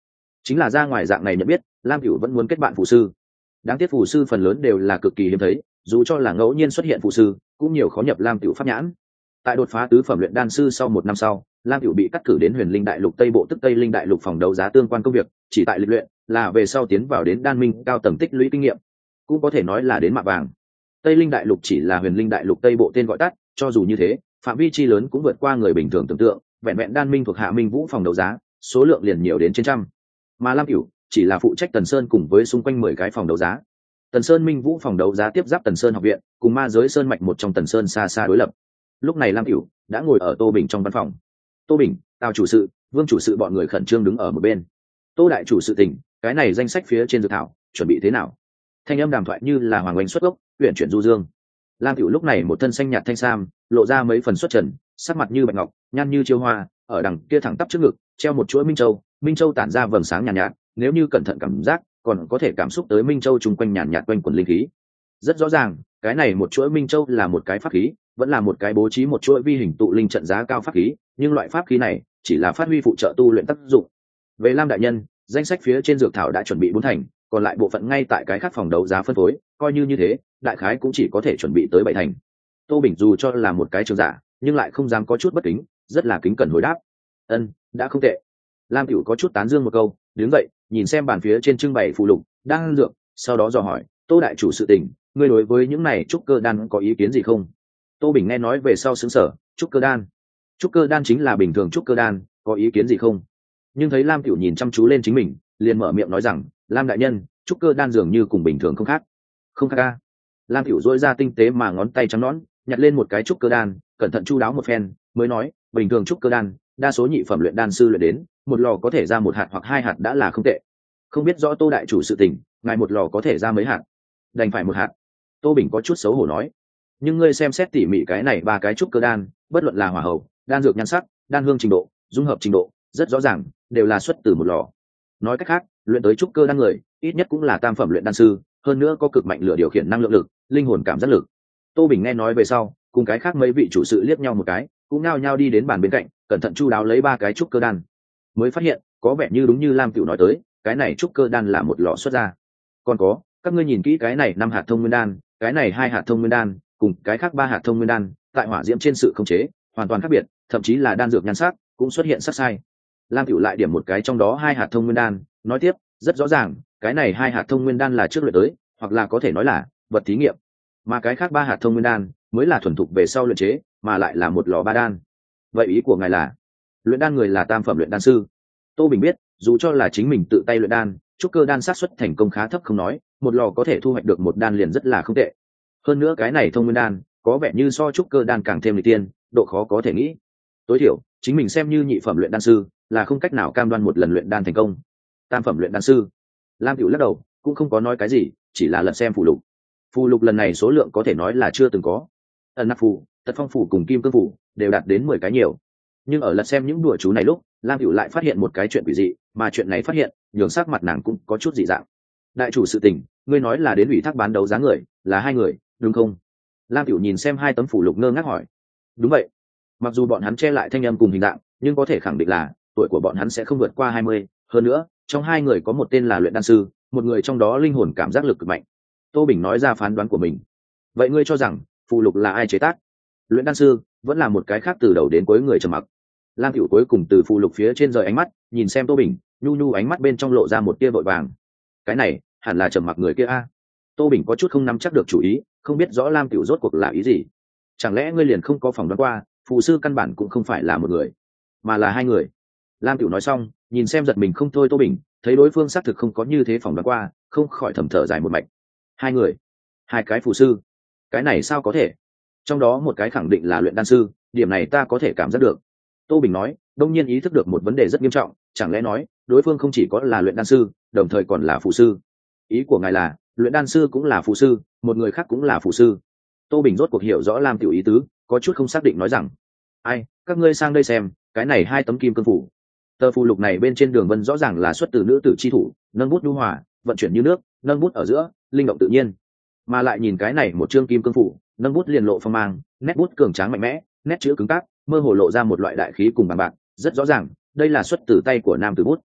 chính là ra ngoài dạng này nhận biết, lam cửu vẫn muốn kết bạn phù sư. Đáng tiếc phù sư phần lớn đều là cực kỳ hiếm thấy, dù cho là ngẫu nhiên xuất hiện phù sư cũng nhiều khó nhập lam cửu pháp nhãn. Tại đột phá tứ phẩm luyện đan sư sau một năm sau, lam cửu bị cắt cử đến huyền linh đại lục tây bộ tức tây linh đại lục phòng đấu giá tương quan công việc, chỉ tại lịch luyện là về sau tiến vào đến đan minh cao tầng tích lũy kinh nghiệm, cũng có thể nói là đến mạ vàng. Tây linh đại lục chỉ là huyền linh đại lục tây bộ tên gọi tắt, cho dù như thế phạm vi chi lớn cũng vượt qua người bình thường tưởng tượng, vẹn vẹn đan minh thuộc hạ minh vũ phòng đấu giá số lượng liền nhiều đến trên trăm, mà lam cửu chỉ là phụ trách Tần Sơn cùng với xung quanh mười cái phòng đấu giá. Tần Sơn minh vũ phòng đấu giá tiếp giáp Tần Sơn học viện, cùng ma giới sơn mạch một trong Tần Sơn xa xa đối lập. Lúc này lam cửu đã ngồi ở Tô Bình trong văn phòng. Tô Bình, Tào chủ sự, Vương chủ sự bọn người khẩn trương đứng ở một bên. Tô đại chủ sự tình, cái này danh sách phía trên dự thảo chuẩn bị thế nào? Thanh âm đàm thoại như là hoàng oanh xuất gốc, uyển chuyển du dương. Lam cửu lúc này một thân xanh nhạt thanh sam, lộ ra mấy phần xuất trần, sắc mặt như bạch ngọc, nhan như chiêu hoa, ở đằng kia thẳng tắp trước ngực treo một chuỗi minh châu, minh châu tản ra vầng sáng nhàn nhạt, nhạt, nếu như cẩn thận cảm giác còn có thể cảm xúc tới minh châu chung quanh nhàn nhạt, nhạt quanh quần linh khí. Rất rõ ràng, cái này một chuỗi minh châu là một cái pháp khí, vẫn là một cái bố trí một chuỗi vi hình tụ linh trận giá cao pháp khí, nhưng loại pháp khí này chỉ là phát huy phụ trợ tu luyện tác dụng. Về Lam đại nhân, danh sách phía trên dược thảo đã chuẩn bị bốn thành, còn lại bộ phận ngay tại cái khác phòng đấu giá phân phối, coi như như thế đại khái cũng chỉ có thể chuẩn bị tới bảy thành. Tô Bình dù cho là một cái trường giả nhưng lại không dám có chút bất kính, rất là kính cẩn hồi đáp. Ân, đã không tệ. Lam Cửu có chút tán dương một câu, đứng dậy nhìn xem bàn phía trên trưng bày phụ lục đang dược, sau đó dò hỏi Tô đại chủ sự tình, ngươi đối với những này trúc cơ đan có ý kiến gì không? Tô Bình nghe nói về sau sững sờ, trúc cơ đan trúc cơ đan chính là bình thường trúc cơ đan, có ý kiến gì không? Nhưng thấy Lam Cửu nhìn chăm chú lên chính mình, liền mở miệng nói rằng, Lam đại nhân, trúc cơ đan dường như cùng bình thường không khác. Không khác a? Lam Cửu dỗi ra tinh tế mà ngón tay trắng nõn, nhặt lên một cái trúc cơ đan, cẩn thận chu đáo một phen, mới nói, bình thường trúc cơ đan, đa số nhị phẩm luyện đan sư luyện đến, một lò có thể ra một hạt hoặc hai hạt đã là không tệ. Không biết rõ Tô đại chủ sự tình, ngài một lò có thể ra mấy hạt? Đành phải một hạt. Tô Bình có chút xấu hổ nói. Nhưng ngươi xem xét tỉ mỉ cái này ba cái trúc cơ đan, bất luận là hỏa hầu, đan dược nhan sắc, đan hương trình độ, dung hợp trình độ, rất rõ ràng, đều là xuất từ một lò. Nói cách khác, luyện tới trúc cơ đan người, ít nhất cũng là tam phẩm luyện đan sư, hơn nữa có cực mạnh lửa điều khiển năng lượng lực, linh hồn cảm giác lực. Tô Bình nghe nói về sau, cùng cái khác mấy vị chủ sự liếc nhau một cái, cũng nao nhao đi đến bàn bên cạnh, cẩn thận chu đáo lấy ba cái trúc cơ đan. Mới phát hiện, có vẻ như đúng như Lam Cửu nói tới, cái này trúc cơ đan là một lò xuất ra. Còn có, các ngươi nhìn kỹ cái này năm hạt thông nguyên đan, cái này hai hạt thông nguyên đan, cùng cái khác ba hạt thông nguyên đan, tại hỏa diễm trên sự khống chế, hoàn toàn khác biệt, thậm chí là đan dược nhan sắc cũng xuất hiện sắc sai. Lam Cửu lại điểm một cái trong đó hai hạt thông nguyên đan, nói tiếp, rất rõ ràng, cái này hai hạt thông nguyên đan là trước luyện tới, hoặc là có thể nói là vật thí nghiệm, mà cái khác ba hạt thông nguyên đan mới là thuần thục về sau luyện chế, mà lại là một lò ba đan. Vậy ý của ngài là, luyện đan người là tam phẩm luyện đan sư? Tô Bình biết, dù cho là chính mình tự tay luyện đan, trúc cơ đan xác suất thành công khá thấp không nói, một lò có thể thu hoạch được một đan liền rất là không tệ. Hơn nữa cái này thông nguyên đan có vẻ như so trúc cơ đan càng thêm lịch tiên, độ khó có thể nghĩ. Tối thiểu, chính mình xem như nhị phẩm luyện đan sư, là không cách nào cam đoan một lần luyện đan thành công. Tam phẩm luyện đan sư. Lam Cửu lắc đầu, cũng không có nói cái gì, chỉ là lật xem phù lục. Phù lục lần này số lượng có thể nói là chưa từng có. Ẩn nặc phù, tật phong phù cùng kim cương phù đều đạt đến mười cái nhiều. Nhưng ở lật xem những đùa chú này lúc, Lam Cửu lại phát hiện một cái chuyện quỷ dị, mà chuyện này phát hiện, nhường sắc mặt nàng cũng có chút dị dạng. Đại chủ sự tình, ngươi nói là đến ủy thác bán đấu giá người, là hai người, đúng không? Lam Cửu nhìn xem hai tấm phù lục ngơ ngác hỏi. Đúng vậy. Mặc dù bọn hắn che lại thanh âm cùng hình dạng, nhưng có thể khẳng định là tuổi của bọn hắn sẽ không vượt qua hai mươi, hơn nữa, trong hai người có một tên là luyện đan sư, một người trong đó linh hồn cảm giác lực cực mạnh. Tô Bình nói ra phán đoán của mình. Vậy ngươi cho rằng, phù lục là ai chế tác? Luyện đan sư, vẫn là một cái khác từ đầu đến cuối người trầm mặc. Lam Cửu cuối cùng từ phù lục phía trên rời ánh mắt, nhìn xem Tô Bình, nhu nhu ánh mắt bên trong lộ ra một tia vội vàng. Cái này, hẳn là trầm mặc người kia a. Tô Bình có chút không nắm chắc được chủ ý, không biết rõ Lam Cửu rốt cuộc là ý gì. Chẳng lẽ ngươi liền không có phỏng đoán qua, phù sư căn bản cũng không phải là một người, mà là hai người? Lam Cửu nói xong, nhìn xem giật mình không thôi Tô Bình, thấy đối phương xác thực không có như thế phỏng đoán qua, không khỏi thầm thở dài một mạch. Hai người, hai cái phù sư, cái này sao có thể? Trong đó một cái khẳng định là luyện đan sư, điểm này ta có thể cảm giác được. Tô Bình nói, đông nhiên ý thức được một vấn đề rất nghiêm trọng, chẳng lẽ nói đối phương không chỉ có là luyện đan sư, đồng thời còn là phù sư? Ý của ngài là luyện đan sư cũng là phù sư, một người khác cũng là phù sư? Tô Bình rốt cuộc hiểu rõ Lam Tiểu ý tứ, có chút không xác định nói rằng, ai, các ngươi sang đây xem, cái này hai tấm kim cương phủ. Tờ phù lục này bên trên đường vân rõ ràng là xuất từ nữ tử chi thủ, nâng bút nhu hòa, vận chuyển như nước, nâng bút ở giữa, linh động tự nhiên. Mà lại nhìn cái này một chương kim cương phủ, nâng bút liền lộ phong mang, nét bút cường tráng mạnh mẽ, nét chữ cứng cáp, mơ hồ lộ ra một loại đại khí cùng bằng bạc, rất rõ ràng, đây là xuất từ tay của nam tử bút.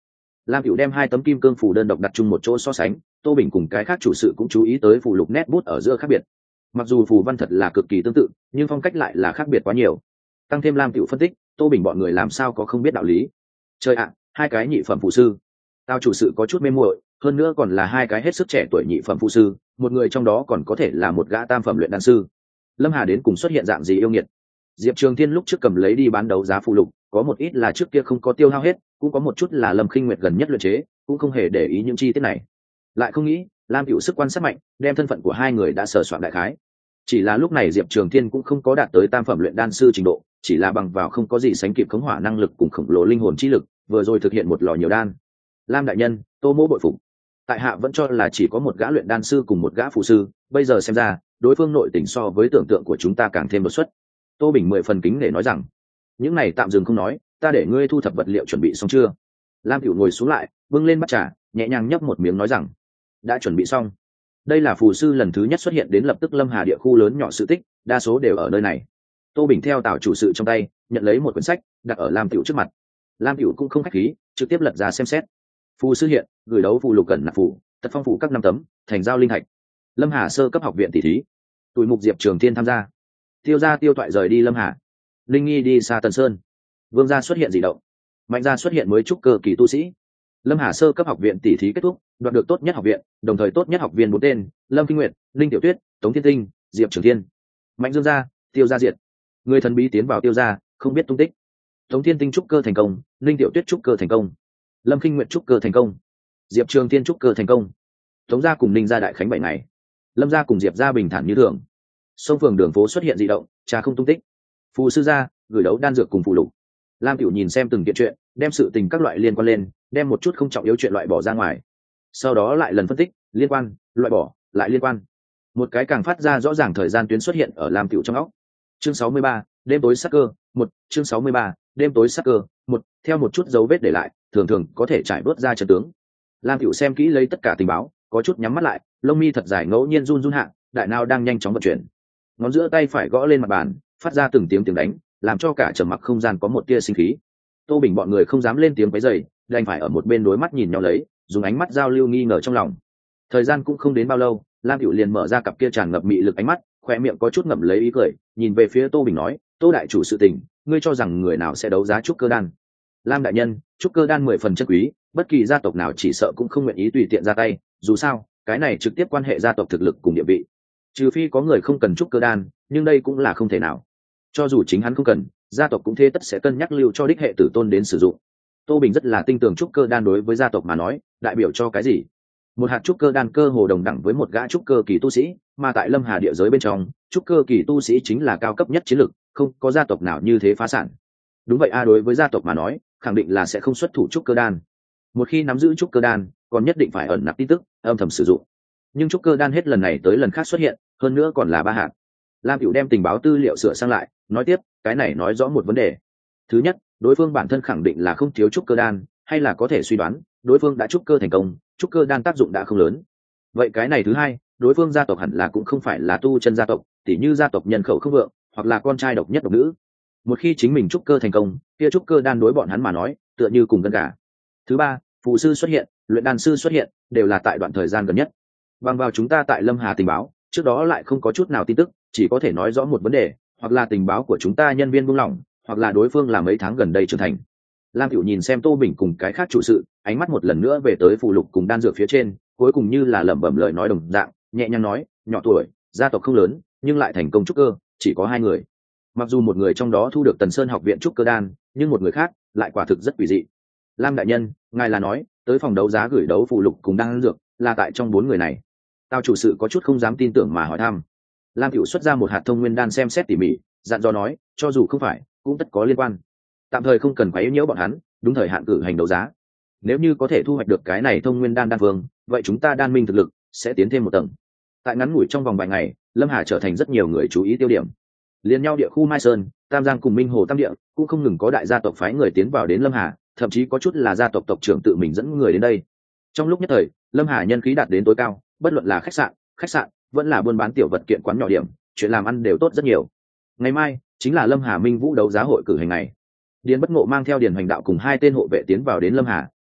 Lam Cửu đem hai tấm kim cương phù đơn độc đặt chung một chỗ so sánh, Tô Bình cùng cái khác chủ sự cũng chú ý tới phù lục nét bút ở giữa khác biệt. Mặc dù phù văn thật là cực kỳ tương tự, nhưng phong cách lại là khác biệt quá nhiều. Tăng thêm Lam Cửu phân tích, Tô Bình bọn người làm sao có không biết đạo lý. Trời ạ, hai cái nhị phẩm phù sư. Tao chủ sự có chút mê muội, hơn nữa còn là hai cái hết sức trẻ tuổi nhị phẩm phù sư, một người trong đó còn có thể là một gã tam phẩm luyện đan sư. Lâm Hà đến cùng xuất hiện dạng gì yêu nghiệt? Diệp Trường Thiên lúc trước cầm lấy đi bán đấu giá phù lục, có một ít là trước kia không có tiêu hao hết, cũng có một chút là Lâm Khinh Nguyệt gần nhất luyện chế, cũng không hề để ý những chi tiết này. Lại không nghĩ, Lam Cửu sức quan sát mạnh, đem thân phận của hai người đã sờ soạn đại khái. Chỉ là lúc này Diệp Trường Thiên cũng không có đạt tới tam phẩm luyện đan sư trình độ, chỉ là bằng vào không có gì sánh kịp khống hỏa năng lực cùng khổng lồ linh hồn chi lực, vừa rồi thực hiện một lò nhiều đan. Lam đại nhân, Tô Mỗ bội phục. Tại hạ vẫn cho là chỉ có một gã luyện đan sư cùng một gã phù sư, bây giờ xem ra, đối phương nội tình so với tưởng tượng của chúng ta càng thêm đột xuất. Tô Bình mười phần kính để nói rằng, những này tạm dừng không nói, ta để ngươi thu thập vật liệu chuẩn bị xong chưa? Lam Cửu ngồi xuống lại, bưng lên bát trà, nhẹ nhàng nhấp một miếng nói rằng, đã chuẩn bị xong. Đây là phù sư lần thứ nhất xuất hiện đến lập tức Lâm Hà địa khu lớn nhỏ sự tích, đa số đều ở nơi này. Tô Bình theo Tào chủ sự trong tay, nhận lấy một quyển sách, đặt ở Lam Cửu trước mặt. Lam Cửu cũng không khách khí, trực tiếp lật ra xem xét. Phù sư hiện, gửi đấu phù lục cần nạp phù, tật phong phù các năm tấm, thành giao linh hạch. Lâm Hà sơ cấp học viện tỷ thí, tuổi mục Diệp Trường Thiên tham gia. Tiêu gia tiêu toại rời đi Lâm Hà. Linh Nghi đi xa Tần Sơn. Vương gia xuất hiện dị động. Mạnh gia xuất hiện mới trúc cơ kỳ tu sĩ. Lâm Hà sơ cấp học viện tỷ thí kết thúc, đoạt được tốt nhất học viện, đồng thời tốt nhất học viên bốn tên: Lâm Kinh Nguyệt, Linh Tiểu Tuyết, Tống Thiên Tinh, Diệp Trường Thiên. Mạnh Dương gia, Tiêu gia diệt. Người thần bí tiến vào Tiêu gia, không biết tung tích. Tống Thiên Tinh trúc cơ thành công, Linh Tiểu Tuyết trúc cơ thành công, Lâm Kinh Nguyệt trúc cơ thành công, Diệp Trường Thiên trúc cơ thành công. Tống gia cùng Linh gia đại khánh bảy ngày. Lâm gia cùng Diệp gia bình thản như thường. Sông phường đường phố xuất hiện dị động, trà không tung tích. Phù sư gia gửi đấu đan dược cùng phụ lục. Lam Cửu nhìn xem từng kiện chuyện, đem sự tình các loại liên quan lên, đem một chút không trọng yếu chuyện loại bỏ ra ngoài. Sau đó lại lần phân tích, liên quan, loại bỏ, lại liên quan. Một cái càng phát ra rõ ràng thời gian tuyến xuất hiện ở Lam Cửu trong óc. Chương sáu mươi ba, đêm tối sắc cơ, một, chương sáu mươi ba, đêm tối sắc cơ, một, theo một chút dấu vết để lại, thường thường có thể trải đốt ra trận tướng. Lam Cửu xem kỹ lấy tất cả tình báo, có chút nhắm mắt lại, lông mi thật dài ngẫu nhiên run run hạ, đại não đang nhanh chóng vận chuyển. Ngón giữa tay phải gõ lên mặt bàn, phát ra từng tiếng tiếng đánh, làm cho cả trầm mặc không gian có một tia sinh khí. Tô Bình bọn người không dám lên tiếng quấy rầy, đành phải ở một bên đối mắt nhìn nhau lấy, dùng ánh mắt giao lưu nghi ngờ trong lòng. Thời gian cũng không đến bao lâu, Lam Cửu liền mở ra cặp kia tràn ngập mị lực ánh mắt, khóe miệng có chút ngậm lấy ý cười, nhìn về phía Tô Bình nói, Tô đại chủ sự tình, ngươi cho rằng người nào sẽ đấu giá trúc cơ đan? Lam đại nhân, trúc cơ đan mười phần chân quý, bất kỳ gia tộc nào chỉ sợ cũng không nguyện ý tùy tiện ra tay, dù sao, cái này trực tiếp quan hệ gia tộc thực lực cùng địa vị. Trừ phi có người không cần trúc cơ đan, nhưng đây cũng là không thể nào. Cho dù chính hắn không cần, gia tộc cũng thế tất sẽ cân nhắc lưu cho đích hệ tử tôn đến sử dụng. Tô Bình rất là tin tưởng trúc cơ đan đối với gia tộc mà nói, đại biểu cho cái gì? Một hạt trúc cơ đan cơ hồ đồng đẳng với một gã trúc cơ kỳ tu sĩ, mà tại Lâm Hà địa giới bên trong, trúc cơ kỳ tu sĩ chính là cao cấp nhất chiến lực, không có gia tộc nào như thế phá sản. Đúng vậy a, đối với gia tộc mà nói, khẳng định là sẽ không xuất thủ trúc cơ đan. Một khi nắm giữ trúc cơ đan, còn nhất định phải ẩn nặc tin tức, âm thầm sử dụng. Nhưng trúc cơ đan hết lần này tới lần khác xuất hiện, hơn nữa còn là ba hạt. Lam Cửu đem tình báo tư liệu sửa sang lại, nói tiếp, cái này nói rõ một vấn đề. Thứ nhất, đối phương bản thân khẳng định là không thiếu trúc cơ đan, hay là có thể suy đoán, đối phương đã trúc cơ thành công, trúc cơ đan tác dụng đã không lớn. Vậy cái này thứ hai, đối phương gia tộc hẳn là cũng không phải là tu chân gia tộc, tỉ như gia tộc nhân khẩu không vượng, hoặc là con trai độc nhất độc nữ. Một khi chính mình trúc cơ thành công, kia trúc cơ đan đối bọn hắn mà nói, tựa như cùng gần cả. Thứ ba, phù sư xuất hiện, luyện đan sư xuất hiện, đều là tại đoạn thời gian gần nhất. Bằng vào chúng ta tại Lâm Hà tình báo, trước đó lại không có chút nào tin tức, chỉ có thể nói rõ một vấn đề, hoặc là tình báo của chúng ta nhân viên buông lỏng, hoặc là đối phương là mấy tháng gần đây trưởng thành. Lam Cửu nhìn xem Tô Bình cùng cái khác chủ sự, ánh mắt một lần nữa về tới phụ lục cùng đan dược phía trên, cuối cùng như là lẩm bẩm lời nói đồng dạng, nhẹ nhàng nói, nhỏ tuổi, gia tộc không lớn, nhưng lại thành công trúc cơ, chỉ có hai người. Mặc dù một người trong đó thu được Tần Sơn học viện trúc cơ đan, nhưng một người khác lại quả thực rất quỷ dị. Lam đại nhân, ngài là nói, tới phòng đấu giá gửi đấu phụ lục cùng đan dược, là tại trong bốn người này. Tao chủ sự có chút không dám tin tưởng mà hỏi thăm. Lam Cửu xuất ra một hạt thông nguyên đan xem xét tỉ mỉ, dặn dò nói, cho dù không phải, cũng tất có liên quan. Tạm thời không cần quấy nhiễu bọn hắn, đúng thời hạn cử hành đấu giá. Nếu như có thể thu hoạch được cái này thông nguyên đan đan vương, vậy chúng ta đan minh thực lực sẽ tiến thêm một tầng. Tại ngắn ngủi trong vòng vài ngày, Lâm Hà trở thành rất nhiều người chú ý tiêu điểm. Liên nhau địa khu Mai Sơn, Tam Giang cùng Minh Hồ Tam Địa cũng không ngừng có đại gia tộc phái người tiến vào đến Lâm Hà, thậm chí có chút là gia tộc tộc trưởng tự mình dẫn người đến đây. Trong lúc nhất thời, Lâm Hà nhân khí đạt đến tối cao, bất luận là khách sạn, khách sạn, vẫn là buôn bán tiểu vật kiện quán nhỏ điểm, chuyện làm ăn đều tốt rất nhiều. Ngày mai chính là Lâm Hà Minh Vũ đấu giá hội cử hành ngày. Điền Bất Ngộ mang theo Điền Hoành Đạo cùng hai tên hộ vệ tiến vào đến Lâm Hà,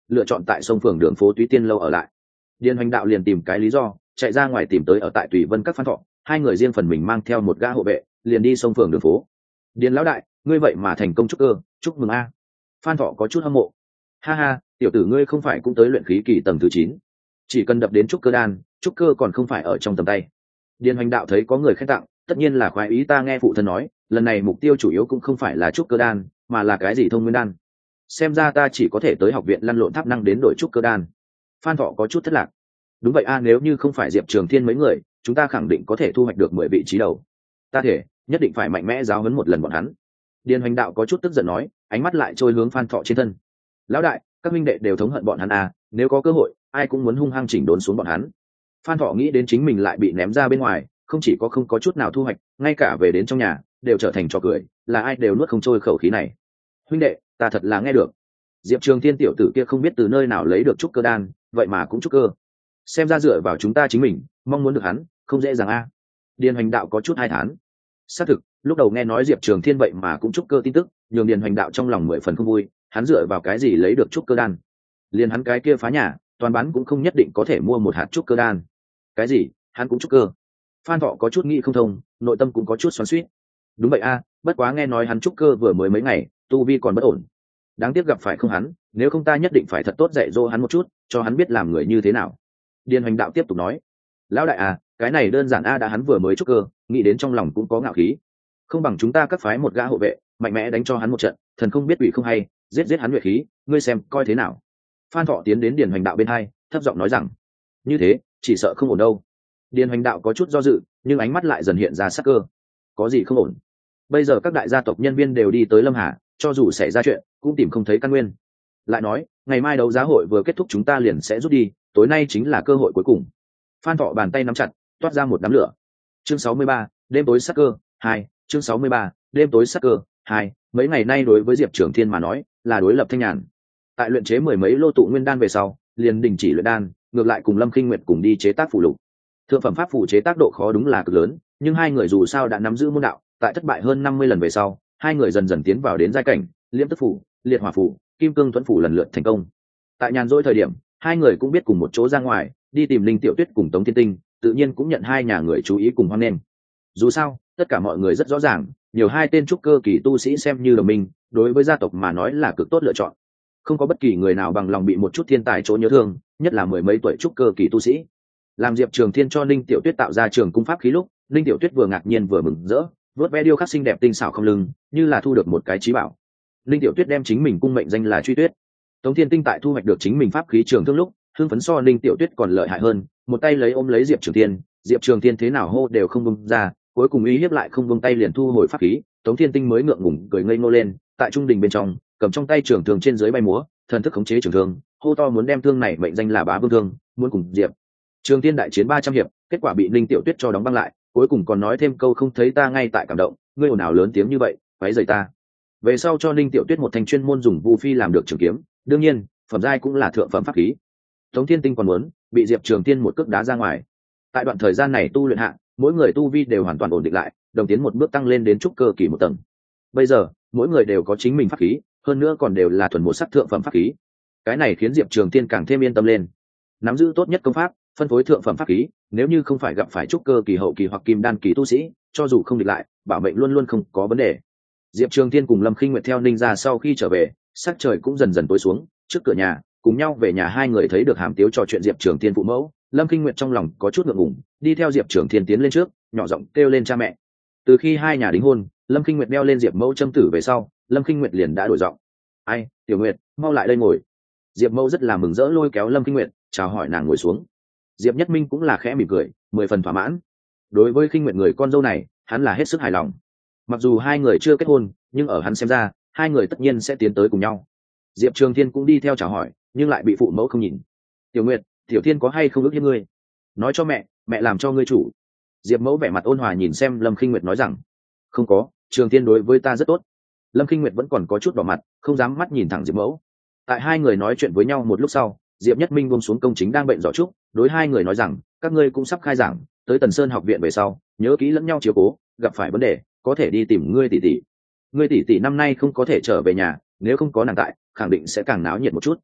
lựa chọn tại sông phường đường phố Túy Tiên lâu ở lại. Điền Hoành Đạo liền tìm cái lý do chạy ra ngoài tìm tới ở tại Tùy Vân các Phan Thọ, hai người riêng phần mình mang theo một gã hộ vệ liền đi sông phường đường phố. Điền lão đại, ngươi vậy mà thành công trúc cơ, chúc mừng a. Phan Thọ có chút hâm mộ. Ha ha, tiểu tử ngươi không phải cũng tới luyện khí kỳ tầng thứ chín, chỉ cần đập đến trúc cơ đan, trúc cơ còn không phải ở trong tầm tay. Điền Hoành Đạo thấy có người khen tặng, tất nhiên là khoái ý, ta nghe phụ thân nói lần này mục tiêu chủ yếu cũng không phải là trúc cơ đan mà là cái gì thông nguyên đan, xem ra ta chỉ có thể tới học viện lăn lộn tháp năng đến đội trúc cơ đan. Phan Thọ có chút thất lạc. Đúng vậy a, nếu như không phải Diệp Trường Thiên mấy người chúng ta khẳng định có thể thu hoạch được mười vị trí đầu. Ta thể nhất định phải mạnh mẽ giáo huấn một lần bọn hắn. Điền Hoành Đạo có chút tức giận nói, ánh mắt lại trôi hướng Phan Thọ trên thân. Lão đại, các minh đệ đều thống hận bọn hắn à, nếu có cơ hội ai cũng muốn hung hăng chỉnh đốn xuống bọn hắn. Phan Thọ nghĩ đến chính mình lại bị ném ra bên ngoài, không chỉ có không có chút nào thu hoạch, ngay cả về đến trong nhà đều trở thành trò cười, là ai đều nuốt không trôi khẩu khí này. Huynh đệ, ta thật là nghe được Diệp Trường Thiên tiểu tử kia không biết từ nơi nào lấy được trúc cơ đan, vậy mà cũng trúc cơ, xem ra dựa vào chúng ta chính mình mong muốn được hắn không dễ dàng a. À. Điền Hoành Đạo có chút hai thán. Xác thực, lúc đầu nghe nói Diệp Trường Thiên vậy mà cũng trúc cơ tin tức, nhường Điền Hoành Đạo trong lòng mười phần không vui, hắn dựa vào cái gì lấy được trúc cơ đan? Liền hắn cái kia phá nhà, toàn bán cũng không nhất định có thể mua một hạt trúc cơ đan. Cái gì? Hắn cũng trúc cơ? Phan Thọ có chút nghĩ không thông, nội tâm cũng có chút xoắn xuýt. Đúng vậy a, à, bất quá nghe nói hắn trúc cơ vừa mới mấy ngày, tu vi còn bất ổn. Đáng tiếc gặp phải không hắn, nếu không ta nhất định phải thật tốt dạy dỗ hắn một chút, cho hắn biết làm người như thế nào. Điền Hoành Đạo tiếp tục nói, lão đại à, cái này đơn giản a, à, đã hắn vừa mới trúc cơ, nghĩ đến trong lòng cũng có ngạo khí. Không bằng chúng ta cắt phái một gã hộ vệ, mạnh mẽ đánh cho hắn một trận, thần không biết quỷ không hay, giết giết hắn nhuệ khí, ngươi xem coi thế nào. Phan Thọ tiến đến Điền Hoành Đạo bên hai, thấp giọng nói rằng, như thế chỉ sợ không ổn đâu. Điền Hoành Đạo có chút do dự, nhưng ánh mắt lại dần hiện ra sắc cơ. Có gì không ổn? Bây giờ các đại gia tộc nhân viên đều đi tới Lâm Hà, cho dù xảy ra chuyện cũng tìm không thấy căn nguyên. Lại nói ngày mai đấu giá hội vừa kết thúc chúng ta liền sẽ rút đi, tối nay chính là cơ hội cuối cùng. Phan Thọ bàn tay nắm chặt, toát ra một đám lửa. Chương sáu mươi ba, đêm tối sắc cơ hai. Chương sáu mươi ba, đêm tối sắc cơ hai. Mấy ngày nay đối với Diệp Trường Thiên mà nói là đối lập thanh nhàn. Tại luyện chế mười mấy lô tụ nguyên đan về sau, liền đình chỉ luyện đan, ngược lại cùng Lâm Khinh Nguyệt cùng đi chế tác phù lục. Thượng phẩm pháp phù chế tác độ khó đúng là cực lớn, nhưng hai người dù sao đã nắm giữ môn đạo, tại thất bại hơn năm mươi lần về sau, hai người dần dần tiến vào đến giai cảnh, Liễm Tức phủ, Liệt Hỏa phủ, Kim Cương Thuẫn phủ lần lượt thành công. Tại nhàn rỗi thời điểm, hai người cũng biết cùng một chỗ ra ngoài, đi tìm Linh Tiểu Tuyết cùng Tống Thiên Tinh, tự nhiên cũng nhận hai nhà người chú ý cùng hoan nghênh. Dù sao, tất cả mọi người rất rõ ràng, nhiều hai tên trúc cơ kỳ tu sĩ xem như đồng minh, đối với gia tộc mà nói là cực tốt lựa chọn. Không có bất kỳ người nào bằng lòng bị một chút thiên tài chỗ nhớ thương, nhất là mười mấy tuổi trúc cơ kỳ tu sĩ. Làm Diệp Trường Thiên cho Linh Tiểu Tuyết tạo ra trường cung pháp khí lúc, Linh Tiểu Tuyết vừa ngạc nhiên vừa mừng rỡ, vớt ve điêu khắc xinh đẹp tinh xảo không lưng, như là thu được một cái trí bảo. Linh Tiểu Tuyết đem chính mình cung mệnh danh là Truy Tuyết. Tống Thiên Tinh tại thu hoạch được chính mình pháp khí trường thương lúc, hưng phấn so Linh Tiểu Tuyết còn lợi hại hơn, một tay lấy ôm lấy Diệp Trường Thiên, Diệp Trường Thiên thế nào hô đều không buông ra, cuối cùng uy hiếp lại không buông tay liền thu hồi pháp khí, Tống Thiên Tinh mới ngượng ngùng cười ngây ngô lên, tại trung đình bên trong, cầm trong tay trường thương trên dưới bay múa, thần thức khống chế trường thương, hô to muốn đem thương này mệnh danh là Bá Vương thương, muốn cùng Diệp Trường Thiên đại chiến ba trăm hiệp, kết quả bị Linh Tiểu Tuyết cho đóng băng lại, cuối cùng còn nói thêm câu không thấy ta ngay tại cảm động, ngươi ồn ào lớn tiếng như vậy, quấy rầy ta. Về sau cho Linh Tiểu Tuyết một thanh chuyên môn dùng vu phi làm được trường kiếm, đương nhiên, phẩm giai cũng là thượng phẩm pháp khí. Tống Thiên Tinh còn muốn bị Diệp Trường Thiên một cước đá ra ngoài. Tại đoạn thời gian này tu luyện hạ, mỗi người tu vi đều hoàn toàn ổn định lại, đồng tiến một bước tăng lên đến trúc cơ kỳ một tầng. Bây giờ, mỗi người đều có chính mình pháp khí, hơn nữa còn đều là thuần một sắc thượng phẩm pháp khí. Cái này khiến Diệp Trường Thiên càng thêm yên tâm lên. Nắm giữ tốt nhất công pháp, phân phối thượng phẩm pháp khí, nếu như không phải gặp phải trúc cơ kỳ hậu kỳ hoặc kim đan kỳ tu sĩ, cho dù không địch lại, bảo mệnh luôn luôn không có vấn đề. Diệp Trường Thiên cùng Lâm Khinh Nguyệt theo Ninh gia sau khi trở về, sắc trời cũng dần dần tối xuống, trước cửa nhà, cùng nhau về nhà hai người thấy được Hàm Tiếu trò chuyện Diệp Trường Thiên phụ mẫu, Lâm Khinh Nguyệt trong lòng có chút ngượng ngùng, đi theo Diệp Trường Thiên tiến lên trước, nhỏ giọng kêu lên cha mẹ. Từ khi hai nhà đính hôn, Lâm Khinh Nguyệt đeo lên Diệp Mẫu châm tử về sau, Lâm Khinh Nguyệt liền đã đổi giọng. "Ai, Tiểu Nguyệt, mau lại đây ngồi." Diệp Mẫu rất là mừng rỡ lôi kéo Lâm Khinh Nguyệt, chào hỏi nàng ngồi xuống. Diệp Nhất Minh cũng là khẽ mỉm cười, mười phần thỏa mãn. Đối với Khinh Nguyệt người con dâu này, hắn là hết sức hài lòng. Mặc dù hai người chưa kết hôn, nhưng ở hắn xem ra, hai người tất nhiên sẽ tiến tới cùng nhau. Diệp Trường Thiên cũng đi theo chào hỏi, nhưng lại bị phụ mẫu không nhìn. "Tiểu Nguyệt, Tiểu Thiên có hay không ước hiếp ngươi? Nói cho mẹ, mẹ làm cho ngươi chủ." Diệp Mẫu vẻ mặt ôn hòa nhìn xem Lâm Khinh Nguyệt nói rằng, "Không có, Trường Thiên đối với ta rất tốt." Lâm Khinh Nguyệt vẫn còn có chút đỏ mặt, không dám mắt nhìn thẳng Diệp Mẫu. Tại hai người nói chuyện với nhau một lúc sau, Diệp Nhất Minh buông xuống công chính đang bệnh giỏ trúc, đối hai người nói rằng, "Các ngươi cũng sắp khai giảng, tới Tần Sơn học viện về sau, nhớ kỹ lẫn nhau chiếu cố, gặp phải vấn đề, có thể đi tìm ngươi tỷ tỷ. Ngươi tỷ tỷ năm nay không có thể trở về nhà, nếu không có nàng tại, khẳng định sẽ càng náo nhiệt một chút."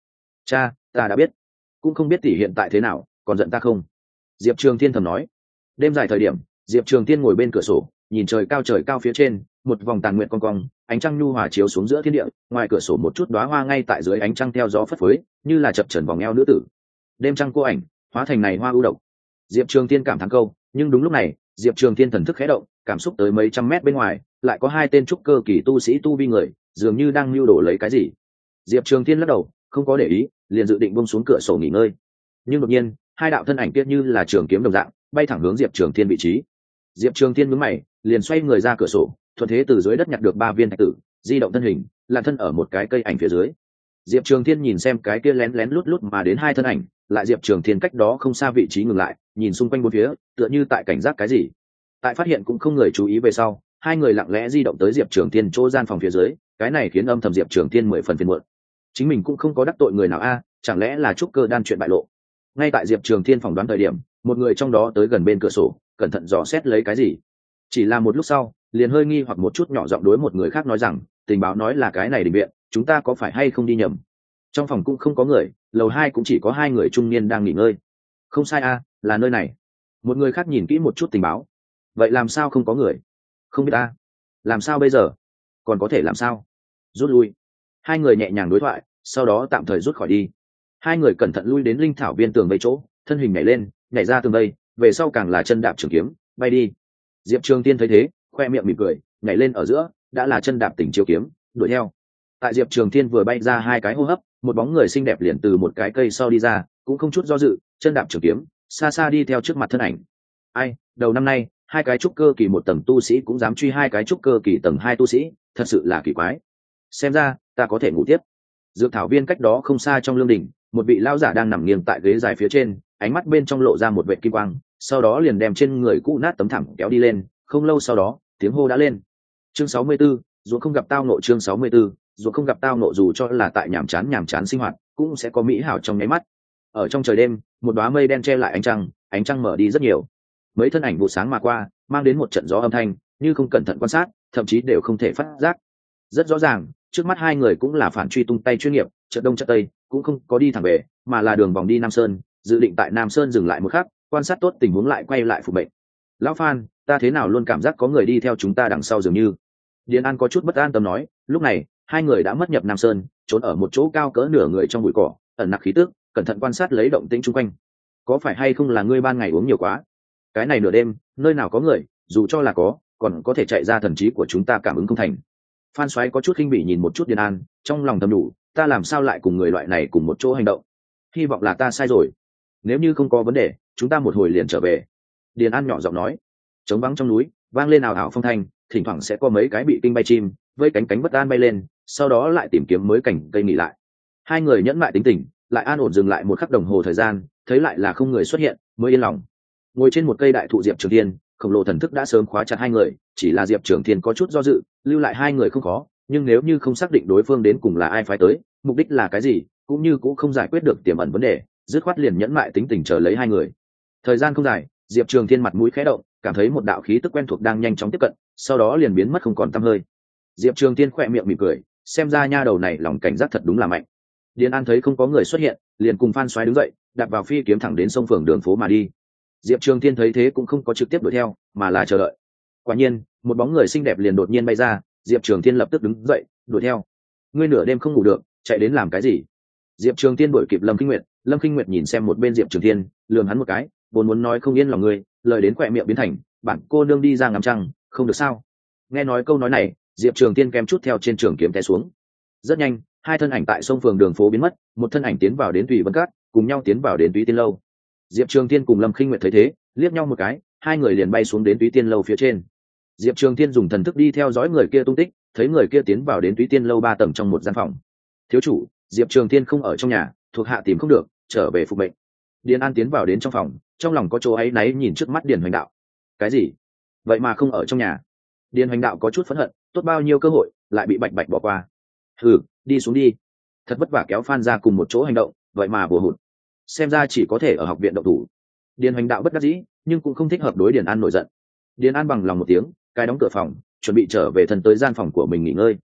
Cha, ta đã biết, cũng không biết tỷ hiện tại thế nào, còn giận ta không? Diệp Trường Thiên thầm nói. Đêm dài thời điểm, Diệp Trường Thiên ngồi bên cửa sổ, nhìn trời cao trời cao phía trên, một vòng tàn nguyện cong cong, ánh trăng nhu hòa chiếu xuống giữa thiên địa, ngoài cửa sổ một chút đóa hoa ngay tại dưới ánh trăng theo gió phất phới, như là chập chờn vòng eo nữ tử. Đêm trăng cô ảnh, hóa thành này hoa ưu độc. Diệp Trường Thiên cảm thán câu, nhưng đúng lúc này, Diệp Trường Thiên thần thức khẽ động, cảm xúc tới mấy trăm mét bên ngoài, lại có hai tên trúc cơ kỳ tu sĩ tu vi người, dường như đang lưu đổ lấy cái gì. Diệp Trường Thiên lắc đầu, không có để ý, liền dự định buông xuống cửa sổ nghỉ ngơi. Nhưng đột nhiên, hai đạo thân ảnh kia như là trường kiếm đồng dạng, bay thẳng hướng Diệp Trường Thiên vị trí. Diệp Trường Thiên nhướng mày, liền xoay người ra cửa sổ, thuận thế từ dưới đất nhặt được ba viên thạch tử, di động thân hình, lặn thân ở một cái cây ảnh phía dưới. Diệp Trường Thiên nhìn xem cái kia lén lén lút lút mà đến hai thân ảnh, lại Diệp Trường Thiên cách đó không xa vị trí ngừng lại, nhìn xung quanh bốn phía, tựa như tại cảnh giác cái gì. Tại phát hiện cũng không người chú ý về sau, hai người lặng lẽ di động tới Diệp Trường Thiên chỗ gian phòng phía dưới, cái này khiến âm thầm Diệp Trường Thiên mười phần phiền muộn. Chính mình cũng không có đắc tội người nào a, chẳng lẽ là trúc cơ đan chuyện bại lộ. Ngay tại Diệp Trường Thiên phỏng đoán thời điểm, một người trong đó tới gần bên cửa sổ, cẩn thận dò xét lấy cái gì. Chỉ là một lúc sau, liền hơi nghi hoặc một chút nhỏ giọng đối một người khác nói rằng, tình báo nói là cái này đình viện, chúng ta có phải hay không đi nhầm? Trong phòng cũng không có người, lầu hai cũng chỉ có hai người trung niên đang nghỉ ngơi. Không sai a, là nơi này. Một người khác nhìn kỹ một chút tình báo. Vậy làm sao không có người? Không biết a. Làm sao bây giờ? Còn có thể làm sao? Rút lui. Hai người nhẹ nhàng đối thoại, sau đó tạm thời rút khỏi đi. Hai người cẩn thận lui đến linh thảo viên tường vây chỗ, thân hình nhảy lên, nhảy ra tường vây, về sau càng là chân đạp trường kiếm, bay đi. Diệp Trường Tiên thấy thế, khoe miệng mỉm cười, nhảy lên ở giữa, đã là chân đạp tỉnh chiếu kiếm, đuổi theo. Tại Diệp Trường Thiên vừa bay ra hai cái hô hấp, một bóng người xinh đẹp liền từ một cái cây sau đi ra, cũng không chút do dự, chân đạp trường kiếm, xa xa đi theo trước mặt thân ảnh. Ai, đầu năm nay, hai cái trúc cơ kỳ một tầng tu sĩ cũng dám truy hai cái trúc cơ kỳ tầng hai tu sĩ, thật sự là kỳ quái. Xem ra, ta có thể ngủ tiếp. Dược thảo viên cách đó không xa trong lương đình, một vị lão giả đang nằm nghiêng tại ghế dài phía trên, ánh mắt bên trong lộ ra một vệt kim quang, sau đó liền đem trên người cũ nát tấm thảm kéo đi lên, không lâu sau đó, tiếng hô đã lên. Chương sáu mươi 64, dù không gặp tao nộ chương sáu mươi 64, dù không gặp tao nộ dù cho là tại nhàm chán nhàm chán sinh hoạt, cũng sẽ có mỹ hảo trong nháy mắt. Ở trong trời đêm, một đóa mây đen che lại ánh trăng, ánh trăng mở đi rất nhiều. Mấy thân ảnh vụ sáng mà qua, mang đến một trận gió âm thanh, như không cẩn thận quan sát, thậm chí đều không thể phát giác. Rất rõ ràng, trước mắt hai người cũng là phản truy tung tay chuyên nghiệp, chợ đông chợ tây, cũng không có đi thẳng về, mà là đường vòng đi Nam Sơn, dự định tại Nam Sơn dừng lại một khắc, quan sát tốt tình huống lại quay lại phục mệnh. Lão Phan, ta thế nào luôn cảm giác có người đi theo chúng ta đằng sau dường như. Điền An có chút bất an tâm nói, lúc này, hai người đã mất nhập Nam Sơn, trốn ở một chỗ cao cỡ nửa người trong bụi cỏ, ẩn nặc khí tức, cẩn thận quan sát lấy động tĩnh xung quanh. Có phải hay không là ngươi ban ngày uống nhiều quá? Cái này nửa đêm, nơi nào có người, dù cho là có, còn có thể chạy ra thần trí của chúng ta cảm ứng không thành. Phan Soái có chút khinh bỉ nhìn một chút Điền An, trong lòng thầm đủ, ta làm sao lại cùng người loại này cùng một chỗ hành động? Hy vọng là ta sai rồi. Nếu như không có vấn đề, chúng ta một hồi liền trở về. Điền An nhỏ giọng nói. Trống vắng trong núi, vang lên ào ào phong thanh, thỉnh thoảng sẽ có mấy cái bị kinh bay chim, với cánh cánh bất an bay lên, sau đó lại tìm kiếm mới cảnh cây nghỉ lại. Hai người nhẫn mại tính tình, lại an ổn dừng lại một khắc đồng hồ thời gian, thấy lại là không người xuất hiện, mới yên lòng. Ngồi trên một cây đại thụ Diệp Trường Thiên, khổng lồ thần thức đã sớm khóa chặt hai người, chỉ là Diệp Trường Thiên có chút do dự, lưu lại hai người không khó, nhưng nếu như không xác định đối phương đến cùng là ai phái tới, mục đích là cái gì, cũng như cũng không giải quyết được tiềm ẩn vấn đề, dứt khoát liền nhẫn mại tính tình chờ lấy hai người. Thời gian không dài, Diệp Trường Thiên mặt mũi khẽ động, cảm thấy một đạo khí tức quen thuộc đang nhanh chóng tiếp cận, sau đó liền biến mất không còn tăm hơi. Diệp Trường Thiên khỏe miệng mỉm cười, xem ra nha đầu này lòng cảnh giác thật đúng là mạnh. Điền An thấy không có người xuất hiện, liền cùng Phan Soái đứng dậy, đạp vào phi kiếm thẳng đến sông phường đường phố mà đi. Diệp Trường Thiên thấy thế cũng không có trực tiếp đuổi theo, mà là chờ đợi. Quả nhiên, một bóng người xinh đẹp liền đột nhiên bay ra, Diệp Trường Thiên lập tức đứng dậy, đuổi theo. Ngươi nửa đêm không ngủ được, chạy đến làm cái gì? Diệp Trường Thiên đuổi kịp Lâm Kinh Nguyệt, Lâm Kinh Nguyệt nhìn xem một bên Diệp Trường Thiên, lườm hắn một cái, vốn muốn nói không yên lòng ngươi, lời đến quẹ miệng biến thành, bản cô nương đi ra ngắm trăng, không được sao? Nghe nói câu nói này, Diệp Trường Thiên kém chút theo trên trường kiếm té xuống. Rất nhanh, hai thân ảnh tại sông phường đường phố biến mất, một thân ảnh tiến vào đến Tùy Vân Cát, cùng nhau tiến vào đến Túy Tiên lâu. Diệp Trường Thiên cùng Lâm Khinh Nguyệt thấy thế, liếc nhau một cái, hai người liền bay xuống đến Túy Tiên lâu phía trên. Diệp Trường Thiên dùng thần thức đi theo dõi người kia tung tích, thấy người kia tiến vào đến Túy Tiên lâu ba tầng trong một gian phòng. Thiếu chủ, Diệp Trường Thiên không ở trong nhà, thuộc hạ tìm không được, trở về phục mệnh. Điền An tiến vào đến trong phòng, trong lòng có chỗ ấy náy nhìn trước mắt Điền Hoành Đạo. Cái gì? Vậy mà không ở trong nhà? Điền Hoành Đạo có chút phẫn hận, tốt bao nhiêu cơ hội, lại bị bạch bạch bỏ qua. Hừ, đi xuống đi. Thật vất vả kéo Phan ra cùng một chỗ hành động, vậy mà bùa hụt. Xem ra chỉ có thể ở học viện động thủ. Điền Hoành Đạo bất đắc dĩ, nhưng cũng không thích hợp đối Điền An nổi giận. Điền An bằng lòng một tiếng, cài đóng cửa phòng, chuẩn bị trở về thân tới gian phòng của mình nghỉ ngơi.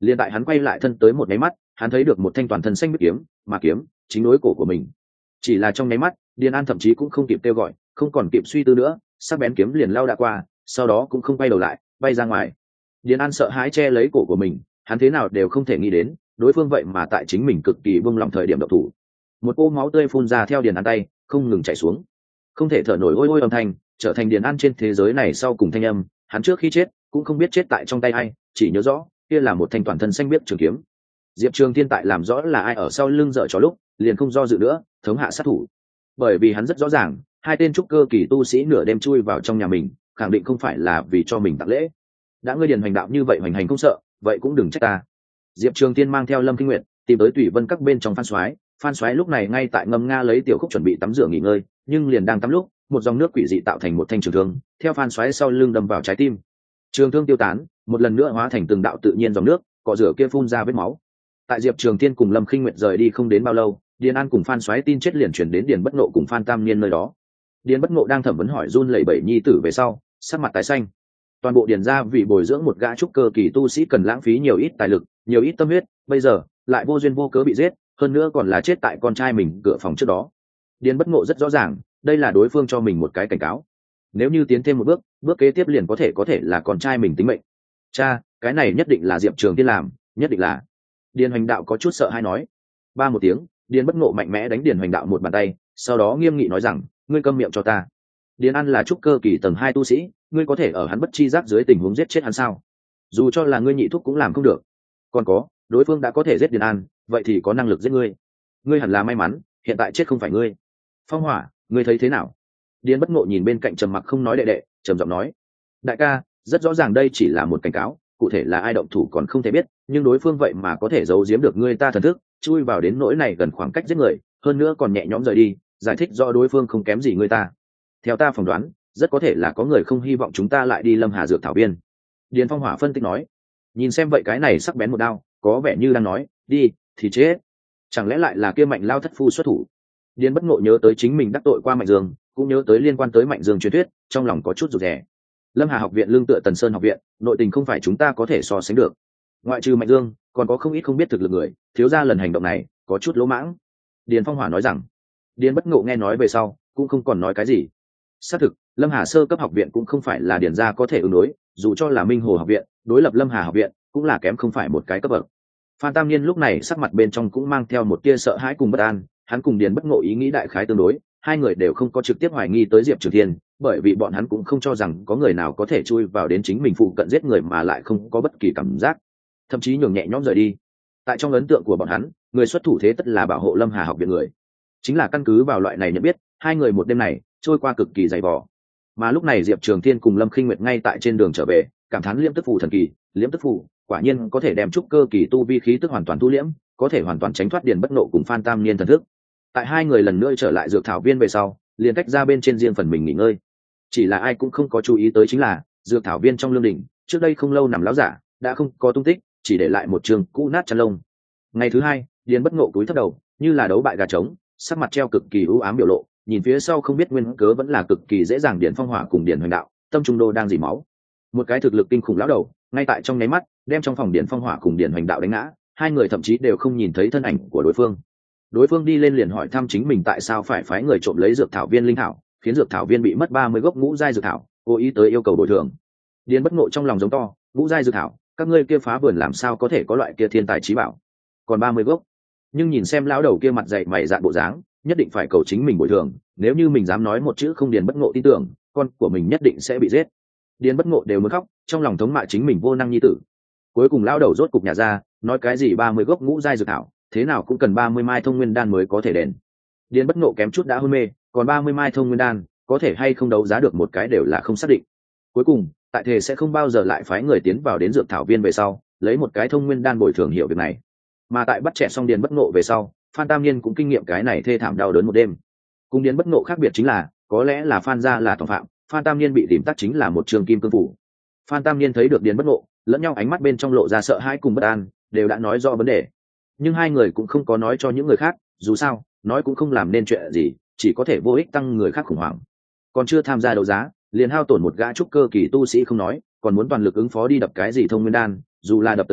Liền tại hắn quay lại thân tới một nháy mắt, hắn thấy được một thanh toàn thân xanh biết kiếm, mà kiếm chính đối cổ của mình. Chỉ là trong nháy mắt, Điền An thậm chí cũng không kịp kêu gọi, không còn kịp suy tư nữa, sắc bén kiếm liền lao đã qua, sau đó cũng không quay đầu lại, bay ra ngoài. Điền An sợ hãi che lấy cổ của mình, hắn thế nào đều không thể nghĩ đến, đối phương vậy mà tại chính mình cực kỳ buông lòng thời điểm động thủ. Một ô máu tươi phun ra theo Điền An tay, không ngừng chảy xuống. Không thể thở nổi ôi ôi âm thanh, trở thành Điền An trên thế giới này sau cùng thanh âm, hắn trước khi chết cũng không biết chết tại trong tay ai, chỉ nhớ rõ kia là một thanh toàn thân xanh biếc trường kiếm. Diệp Trường Thiên tại làm rõ là ai ở sau lưng dở trò lúc, liền không do dự nữa, thống hạ sát thủ. Bởi vì hắn rất rõ ràng, hai tên trúc cơ kỳ tu sĩ nửa đêm chui vào trong nhà mình, khẳng định không phải là vì cho mình tặng lễ. Đã ngươi Điền hoành đạo như vậy hoành hành không sợ, vậy cũng đừng trách ta. Diệp Trường Thiên mang theo Lâm Kinh Nguyệt tìm tới Tùy Vân các bên trong Phan Soái. Phan Soái lúc này ngay tại ngâm nga lấy tiểu khúc chuẩn bị tắm rửa nghỉ ngơi, nhưng liền đang tắm lúc, một dòng nước quỷ dị tạo thành một thanh trường thương, theo Phan Soái sau lưng đâm vào trái tim. Trường thương tiêu tán, một lần nữa hóa thành từng đạo tự nhiên dòng nước, cọ rửa kia phun ra vết máu. Tại Diệp Trường Thiên cùng Lâm Khinh Nguyệt rời đi không đến bao lâu, Điền An cùng Phan Soái tin chết liền chuyển đến Điền Bất Ngộ cùng Phan Tam Niên nơi đó. Điền Bất Ngộ đang thẩm vấn hỏi run lẩy bẩy nhi tử về sau, sắc mặt tái xanh. Toàn bộ Điền gia vì bồi dưỡng một gã trúc cơ kỳ tu sĩ cần lãng phí nhiều ít tài lực, nhiều ít tâm huyết, bây giờ lại vô duyên vô cớ bị giết, hơn nữa còn là chết tại con trai mình cửa phòng trước đó. Điền Bất Ngộ rất rõ ràng, đây là đối phương cho mình một cái cảnh cáo. Nếu như tiến thêm một bước, bước kế tiếp liền có thể có thể là con trai mình tính mệnh. Cha, cái này nhất định là Diệp Trường Thiên làm, nhất định là. Điền Hoành Đạo có chút sợ hãi nói. Ba một tiếng, Điền Bất Ngộ mạnh mẽ đánh Điền Hoành Đạo một bàn tay, sau đó nghiêm nghị nói rằng, ngươi câm miệng cho ta. Điền An là trúc cơ kỳ tầng hai tu sĩ, ngươi có thể ở hắn bất chi giác dưới tình huống giết chết hắn sao? Dù cho là ngươi nhị thúc cũng làm không được. Còn có, đối phương đã có thể giết Điền An, vậy thì có năng lực giết ngươi. Ngươi hẳn là may mắn, hiện tại chết không phải ngươi. Phong Hỏa, ngươi thấy thế nào? Điền Bất Ngộ nhìn bên cạnh trầm mặc không nói đệ đệ, trầm giọng nói, đại ca, rất rõ ràng đây chỉ là một cảnh cáo, cụ thể là ai động thủ còn không thể biết, nhưng đối phương vậy mà có thể giấu giếm được ngươi ta thần thức, chui vào đến nỗi này gần khoảng cách giết người, hơn nữa còn nhẹ nhõm rời đi, giải thích do đối phương không kém gì ngươi ta. Theo ta phỏng đoán, rất có thể là có người không hy vọng chúng ta lại đi Lâm Hà dược thảo viên. Điền Phong Hỏa phân tích nói, nhìn xem vậy cái này sắc bén một đao, có vẻ như đang nói, đi thì chết. Chẳng lẽ lại là kia Mạnh Lao thất phu xuất thủ? Điền Bất Ngộ nhớ tới chính mình đắc tội qua Mạnh Dương, cũng nhớ tới liên quan tới Mạnh Dương truyền thuyết, trong lòng có chút rụt rè. Lâm Hà học viện lương tựa Tần Sơn học viện, nội tình không phải chúng ta có thể so sánh được. Ngoại trừ Mạnh Dương, còn có không ít không biết thực lực người, thiếu gia lần hành động này có chút lỗ mãng. Điền Phong Hỏa nói rằng. Điền Bất Ngộ nghe nói về sau, cũng không còn nói cái gì. Xác thực, Lâm Hà sơ cấp học viện cũng không phải là Điền gia có thể ứng đối, dù cho là Minh Hồ học viện, đối lập Lâm Hà học viện, cũng là kém không phải một cái cấp bậc. Phan Tam Niên lúc này sắc mặt bên trong cũng mang theo một tia sợ hãi cùng bất an, hắn cùng Điền Bất Ngộ ý nghĩ đại khái tương đối, hai người đều không có trực tiếp hoài nghi tới Diệp Trường Thiên, bởi vì bọn hắn cũng không cho rằng có người nào có thể chui vào đến chính mình phụ cận giết người mà lại không có bất kỳ cảm giác, thậm chí nhường nhẹ nhõm rời đi. Tại trong ấn tượng của bọn hắn, người xuất thủ thế tất là bảo hộ Lâm Hà học viện người. Chính là căn cứ vào loại này nhận biết, hai người một đêm này trôi qua cực kỳ dày vò. Mà lúc này Diệp Trường Thiên cùng Lâm Khinh Nguyệt ngay tại trên đường trở về, cảm thán Liễm Tức Phù thần kỳ, Liễm Tức Phù quả nhiên có thể đem trúc cơ kỳ tu vi khí tức hoàn toàn thu liễm, có thể hoàn toàn tránh thoát Điền Bất Ngộ cùng Phan Tam Niên thần thức. Tại hai người lần nữa trở lại dược thảo viên về sau, liền tách ra bên trên riêng phần mình nghỉ ngơi. Chỉ là ai cũng không có chú ý tới chính là dược thảo viên trong lương đỉnh, trước đây không lâu nằm lão giả đã không có tung tích, chỉ để lại một trường cũ nát chăn lông. Ngày thứ hai, Điền Bất Ngộ cúi thấp đầu, như là đấu bại gà trống, sắc mặt treo cực kỳ u ám biểu lộ, nhìn phía sau không biết nguyên cớ vẫn là cực kỳ dễ dàng Điền Phong Hỏa cùng Điền Hoành Đạo, tâm trung đô đang dỉ máu. Một cái thực lực kinh khủng lão đầu, ngay tại trong nháy mắt, đem trong phòng Điền Phong Hỏa cùng Điền Hoành Đạo đánh ngã, hai người thậm chí đều không nhìn thấy thân ảnh của đối phương. Đối phương đi lên liền hỏi thăm chính mình tại sao phải phái người trộm lấy dược thảo viên linh thảo, khiến dược thảo viên bị mất ba mươi gốc ngũ giai dược thảo, cố ý tới yêu cầu bồi thường. Điền Bất Ngộ trong lòng giống to, ngũ giai dược thảo, các ngươi kia phá vườn làm sao có thể có loại kia thiên tài chí bảo? Còn ba mươi gốc. Nhưng nhìn xem lão đầu kia mặt dày mày dạn bộ dáng, nhất định phải cầu chính mình bồi thường, nếu như mình dám nói một chữ không Điền Bất Ngộ tin tưởng, con của mình nhất định sẽ bị giết. Điền Bất Ngộ đều muốn khóc, trong lòng thống mạ chính mình vô năng nhi tử. Cuối cùng lão đầu rốt cục nhả ra, nói cái gì ba mươi gốc ngũ giai dược thảo, thế nào cũng cần ba mươi mai thông nguyên đan mới có thể đền. Điền Bất Ngộ kém chút đã hôn mê, còn ba mươi mai thông nguyên đan, có thể hay không đấu giá được một cái đều là không xác định. Cuối cùng, tại thể sẽ không bao giờ lại phái người tiến vào đến dược thảo viên về sau, lấy một cái thông nguyên đan bồi thường hiểu việc này. Mà tại bắt trẻ xong Điền Bất Ngộ về sau, Phan Tam Niên cũng kinh nghiệm cái này thê thảm đau đớn một đêm. Cùng Điền Bất Ngộ khác biệt chính là, có lẽ là Phan gia là tội phạm, Phan Tam Niên bị tìm tắc chính là một trường kim cương phủ. Phan Tam Niên thấy được Điền Bất Ngộ, lẫn nhau ánh mắt bên trong lộ ra sợ hãi cùng bất an, đều đã nói rõ vấn đề. Nhưng hai người cũng không có nói cho những người khác, dù sao, nói cũng không làm nên chuyện gì, chỉ có thể vô ích tăng người khác khủng hoảng. Còn chưa tham gia đấu giá, liền hao tổn một gã trúc cơ kỳ tu sĩ không nói, còn muốn toàn lực ứng phó đi đập cái gì thông nguyên đan, dù là đập tới tay,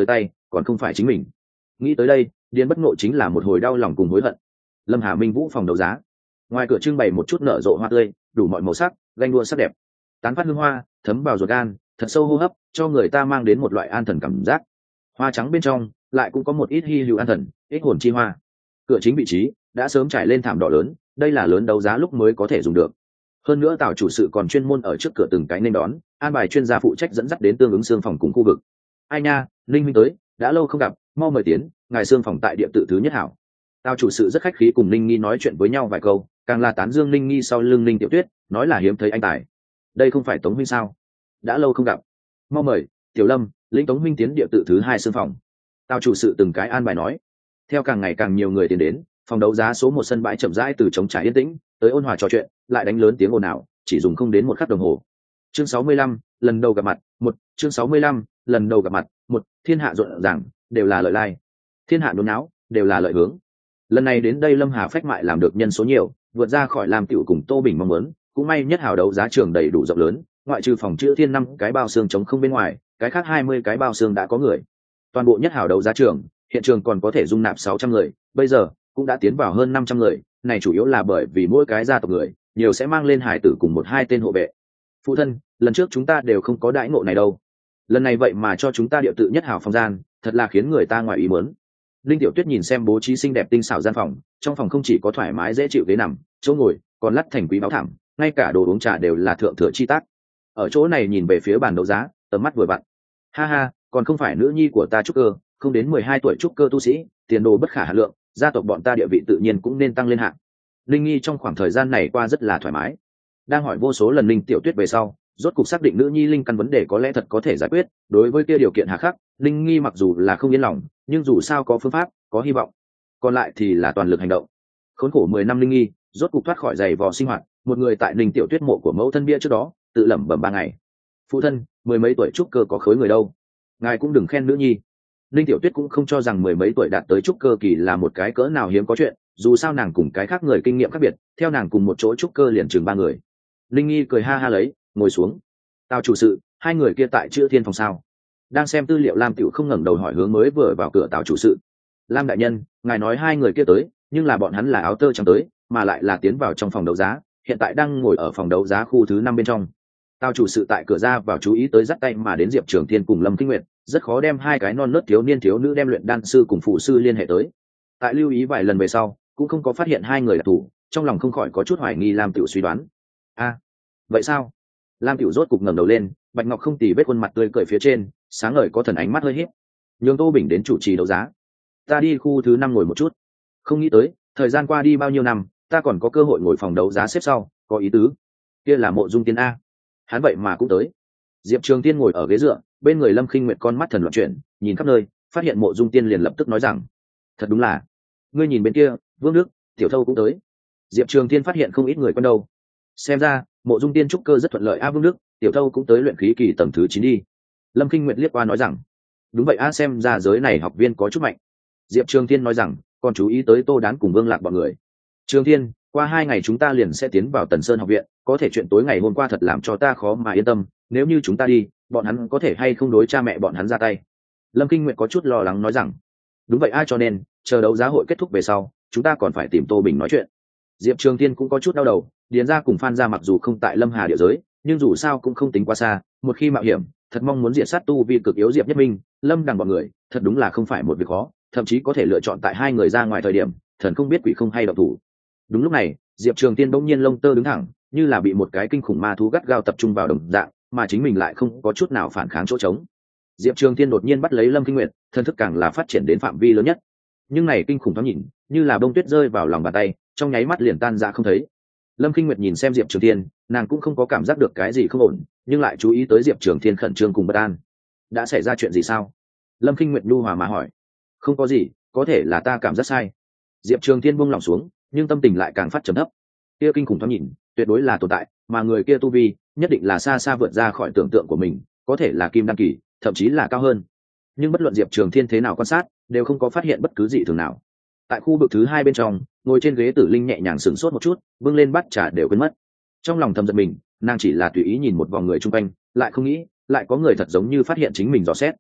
còn không phải chính mình. Nghĩ tới đây, điền bất ngộ chính là một hồi đau lòng cùng hối hận. Lâm Hà Minh Vũ phòng đấu giá, ngoài cửa trưng bày một chút nở rộ hoa tươi, đủ mọi màu sắc, ganh đua sắc đẹp, tán phát hương hoa thấm vào ruột gan, thật sâu hô hấp, cho người ta mang đến một loại an thần cảm giác. Hoa trắng bên trong lại cũng có một ít hy hữu an thần, ích hồn chi hoa. Cửa chính vị trí đã sớm trải lên thảm đỏ lớn, đây là lớn đấu giá lúc mới có thể dùng được. Hơn nữa Tào chủ sự còn chuyên môn ở trước cửa từng cái nên đón, an bài chuyên gia phụ trách dẫn dắt đến tương ứng xương phòng cùng khu vực. Ai nha, Linh huynh tới, đã lâu không gặp, mau mời tiến, ngài xương phòng tại địa tự thứ nhất hảo. Tào chủ sự rất khách khí cùng Linh Nghi nói chuyện với nhau vài câu, càng là tán dương Linh Nghi sau lưng Linh Tiểu Tuyết, nói là hiếm thấy anh tài. Đây không phải Tống huynh sao? Đã lâu không gặp, mau mời Tiểu Lâm, lĩnh Tống huynh tiến địa tự thứ hai xương phòng. Tào chủ sự từng cái an bài nói. Theo càng ngày càng nhiều người tiến đến, phòng đấu giá số một sân bãi chậm rãi từ trống trải yên tĩnh tới ôn hòa trò chuyện, lại đánh lớn tiếng ồn ào, chỉ dùng không đến một khắc đồng hồ. Chương sáu mươi lăm, lần đầu gặp mặt, một, chương sáu mươi lăm, lần đầu gặp mặt, một, thiên hạ rộn ràng, đều là lợi lai. Thiên hạ nôn náo, đều là lợi hướng. Lần này đến đây Lâm Hà phách mại làm được nhân số nhiều, vượt ra khỏi làm tiểu cùng Tô Bình mong muốn, cũng may nhất hào đấu giá trường đầy đủ rộng lớn, ngoại trừ phòng chữ thiên năm cái bao xương trống không bên ngoài, cái khác hai mươi cái bao xương đã có người. Toàn bộ nhất hào đấu giá trường, hiện trường còn có thể dung nạp sáu trăm người, bây giờ cũng đã tiến vào hơn năm trăm người, này chủ yếu là bởi vì mỗi cái gia tộc người, nhiều sẽ mang lên hải tử cùng một hai tên hộ vệ. Phụ thân, lần trước chúng ta đều không có đãi ngộ này đâu. Lần này vậy mà cho chúng ta địa tự nhất hào phòng gian, thật là khiến người ta ngoài ý muốn. Linh Tiểu Tuyết nhìn xem bố trí xinh đẹp tinh xảo gian phòng, trong phòng không chỉ có thoải mái dễ chịu ghế nằm, chỗ ngồi, còn lắt thành quý báo thảm, ngay cả đồ uống trà đều là thượng thừa chi tác. Ở chỗ này nhìn về phía bàn đấu giá, tầm mắt vừa vặn. Ha ha, còn không phải nữ nhi của ta trúc cơ, không đến mười hai tuổi trúc cơ tu sĩ, tiền đồ bất khả hà lượng, gia tộc bọn ta địa vị tự nhiên cũng nên tăng lên hạng. Linh Nghi trong khoảng thời gian này qua rất là thoải mái. Đang hỏi vô số lần Linh Tiểu Tuyết về sau, rốt cục xác định nữ nhi linh căn vấn đề có lẽ thật có thể giải quyết. Đối với kia điều kiện hà khắc, Linh Nghi mặc dù là không yên lòng, nhưng dù sao có phương pháp, có hy vọng. Còn lại thì là toàn lực hành động. Khốn khổ mười năm Linh Nghi, rốt cục thoát khỏi giày vò sinh hoạt, một người tại Linh Tiểu Tuyết mộ của mẫu thân bia trước đó, tự lẩm bẩm ba ngày. Phụ thân, mười mấy tuổi trúc cơ có khối người đâu, ngài cũng đừng khen nữ nhi. Linh Tiểu Tuyết cũng không cho rằng mười mấy tuổi đạt tới trúc cơ kỳ là một cái cỡ nào hiếm có chuyện, dù sao nàng cùng cái khác người kinh nghiệm khác biệt, theo nàng cùng một chỗ trúc cơ liền chừng ba người. Linh Nghi cười ha ha lấy, ngồi xuống. Tào chủ sự, hai người kia tại chữa thiên phòng sao? Đang xem tư liệu Lam Tiểu không ngẩng đầu hỏi hướng mới vừa vào cửa Tào chủ sự. Lam đại nhân, ngài nói hai người kia tới, nhưng là bọn hắn là áo tơ trắng tới, mà lại là tiến vào trong phòng đấu giá, hiện tại đang ngồi ở phòng đấu giá khu thứ năm bên trong. Tào chủ sự tại cửa ra vào chú ý tới dắt tay mà đến Diệp Trường Thiên cùng Lâm Kinh Nguyệt, rất khó đem hai cái non nớt thiếu niên thiếu nữ đem luyện đan sư cùng phụ sư liên hệ tới. Tại lưu ý vài lần về sau, cũng không có phát hiện hai người là thủ, trong lòng không khỏi có chút hoài nghi Lam Tiểu suy đoán. A, à, vậy sao? Lam Tiểu rốt cục ngẩng đầu lên, bạch ngọc không tì vết khuôn mặt tươi cười phía trên, sáng ngời có thần ánh mắt hơi híp. Nhường Tô Bình đến chủ trì đấu giá. Ta đi khu thứ năm ngồi một chút. Không nghĩ tới, thời gian qua đi bao nhiêu năm, ta còn có cơ hội ngồi phòng đấu giá xếp sau, có ý tứ. Kia là Mộ Dung Tiên a. Hắn vậy mà cũng tới. Diệp Trường Tiên ngồi ở ghế dựa, bên người Lâm Khinh Nguyệt con mắt thần loạn chuyển, nhìn khắp nơi, phát hiện Mộ Dung Tiên liền lập tức nói rằng: thật đúng là, ngươi nhìn bên kia, Vương Đức, Tiểu Thâu cũng tới. Diệp Trường Tiên phát hiện không ít người quen đâu. Xem ra, Mộ Dung Tiên trúc cơ rất thuận lợi a. Vương Đức, Tiểu Thâu cũng tới luyện khí kỳ tầng thứ chín đi. Lâm Khinh Nguyệt liếc qua nói rằng: đúng vậy a, xem ra giới này học viên có chút mạnh. Diệp Trường Tiên nói rằng: còn chú ý tới Tô Đán cùng Vương Lạc bọn người. Trường Thiên, qua hai ngày chúng ta liền sẽ tiến vào Tần Sơn học viện, có thể chuyện tối ngày hôm qua thật làm cho ta khó mà yên tâm, nếu như chúng ta đi, bọn hắn có thể hay không đối cha mẹ bọn hắn ra tay. Lâm Kinh Nguyệt có chút lo lắng nói rằng: đúng vậy ai, cho nên chờ đấu giá hội kết thúc về sau, chúng ta còn phải tìm Tô Bình nói chuyện. Diệp Trường Thiên cũng có chút đau đầu, Điền gia cùng Phan gia mặc dù không tại Lâm Hà địa giới, nhưng dù sao cũng không tính quá xa, một khi mạo hiểm, thật mong muốn diệt sát tu vi cực yếu Diệp Nhất Minh, Lâm Đằng bọn người, thật đúng là không phải một việc khó, thậm chí có thể lựa chọn tại hai người ra ngoài thời điểm, thần không biết quỷ không hay động thủ. Đúng lúc này, Diệp Trường Tiên bỗng nhiên lông tơ đứng thẳng, như là bị một cái kinh khủng ma thú gắt gao tập trung vào đồng dạng, mà chính mình lại không có chút nào phản kháng chỗ trống. Diệp Trường Tiên đột nhiên bắt lấy Lâm Kinh Nguyệt, thân thức càng là phát triển đến phạm vi lớn nhất. Nhưng này kinh khủng thoáng nhìn, như là bông tuyết rơi vào lòng bàn tay, trong nháy mắt liền tan ra không thấy. Lâm Kinh Nguyệt nhìn xem Diệp Trường Tiên, nàng cũng không có cảm giác được cái gì không ổn, nhưng lại chú ý tới Diệp Trường Tiên khẩn trương cùng bất an. Đã xảy ra chuyện gì sao? Lâm Kinh Nguyệt nhu hòa mà hỏi. Không có gì, có thể là ta cảm giác sai. Diệp Trường Tiên buông lòng xuống, nhưng tâm tình lại càng phát trầm thấp. Kia kinh khủng thoáng nhìn, tuyệt đối là tồn tại, mà người kia tu vi nhất định là xa xa vượt ra khỏi tưởng tượng của mình, có thể là kim đan kỳ, thậm chí là cao hơn. Nhưng bất luận Diệp Trường Thiên thế nào quan sát, đều không có phát hiện bất cứ gì thường nào. Tại khu vực thứ hai bên trong, ngồi trên ghế Tử Linh nhẹ nhàng sửng sốt một chút, bưng lên bát trà đều quên mất. Trong lòng thầm giận mình, nàng chỉ là tùy ý nhìn một vòng người chung quanh, lại không nghĩ, lại có người thật giống như phát hiện chính mình dò xét.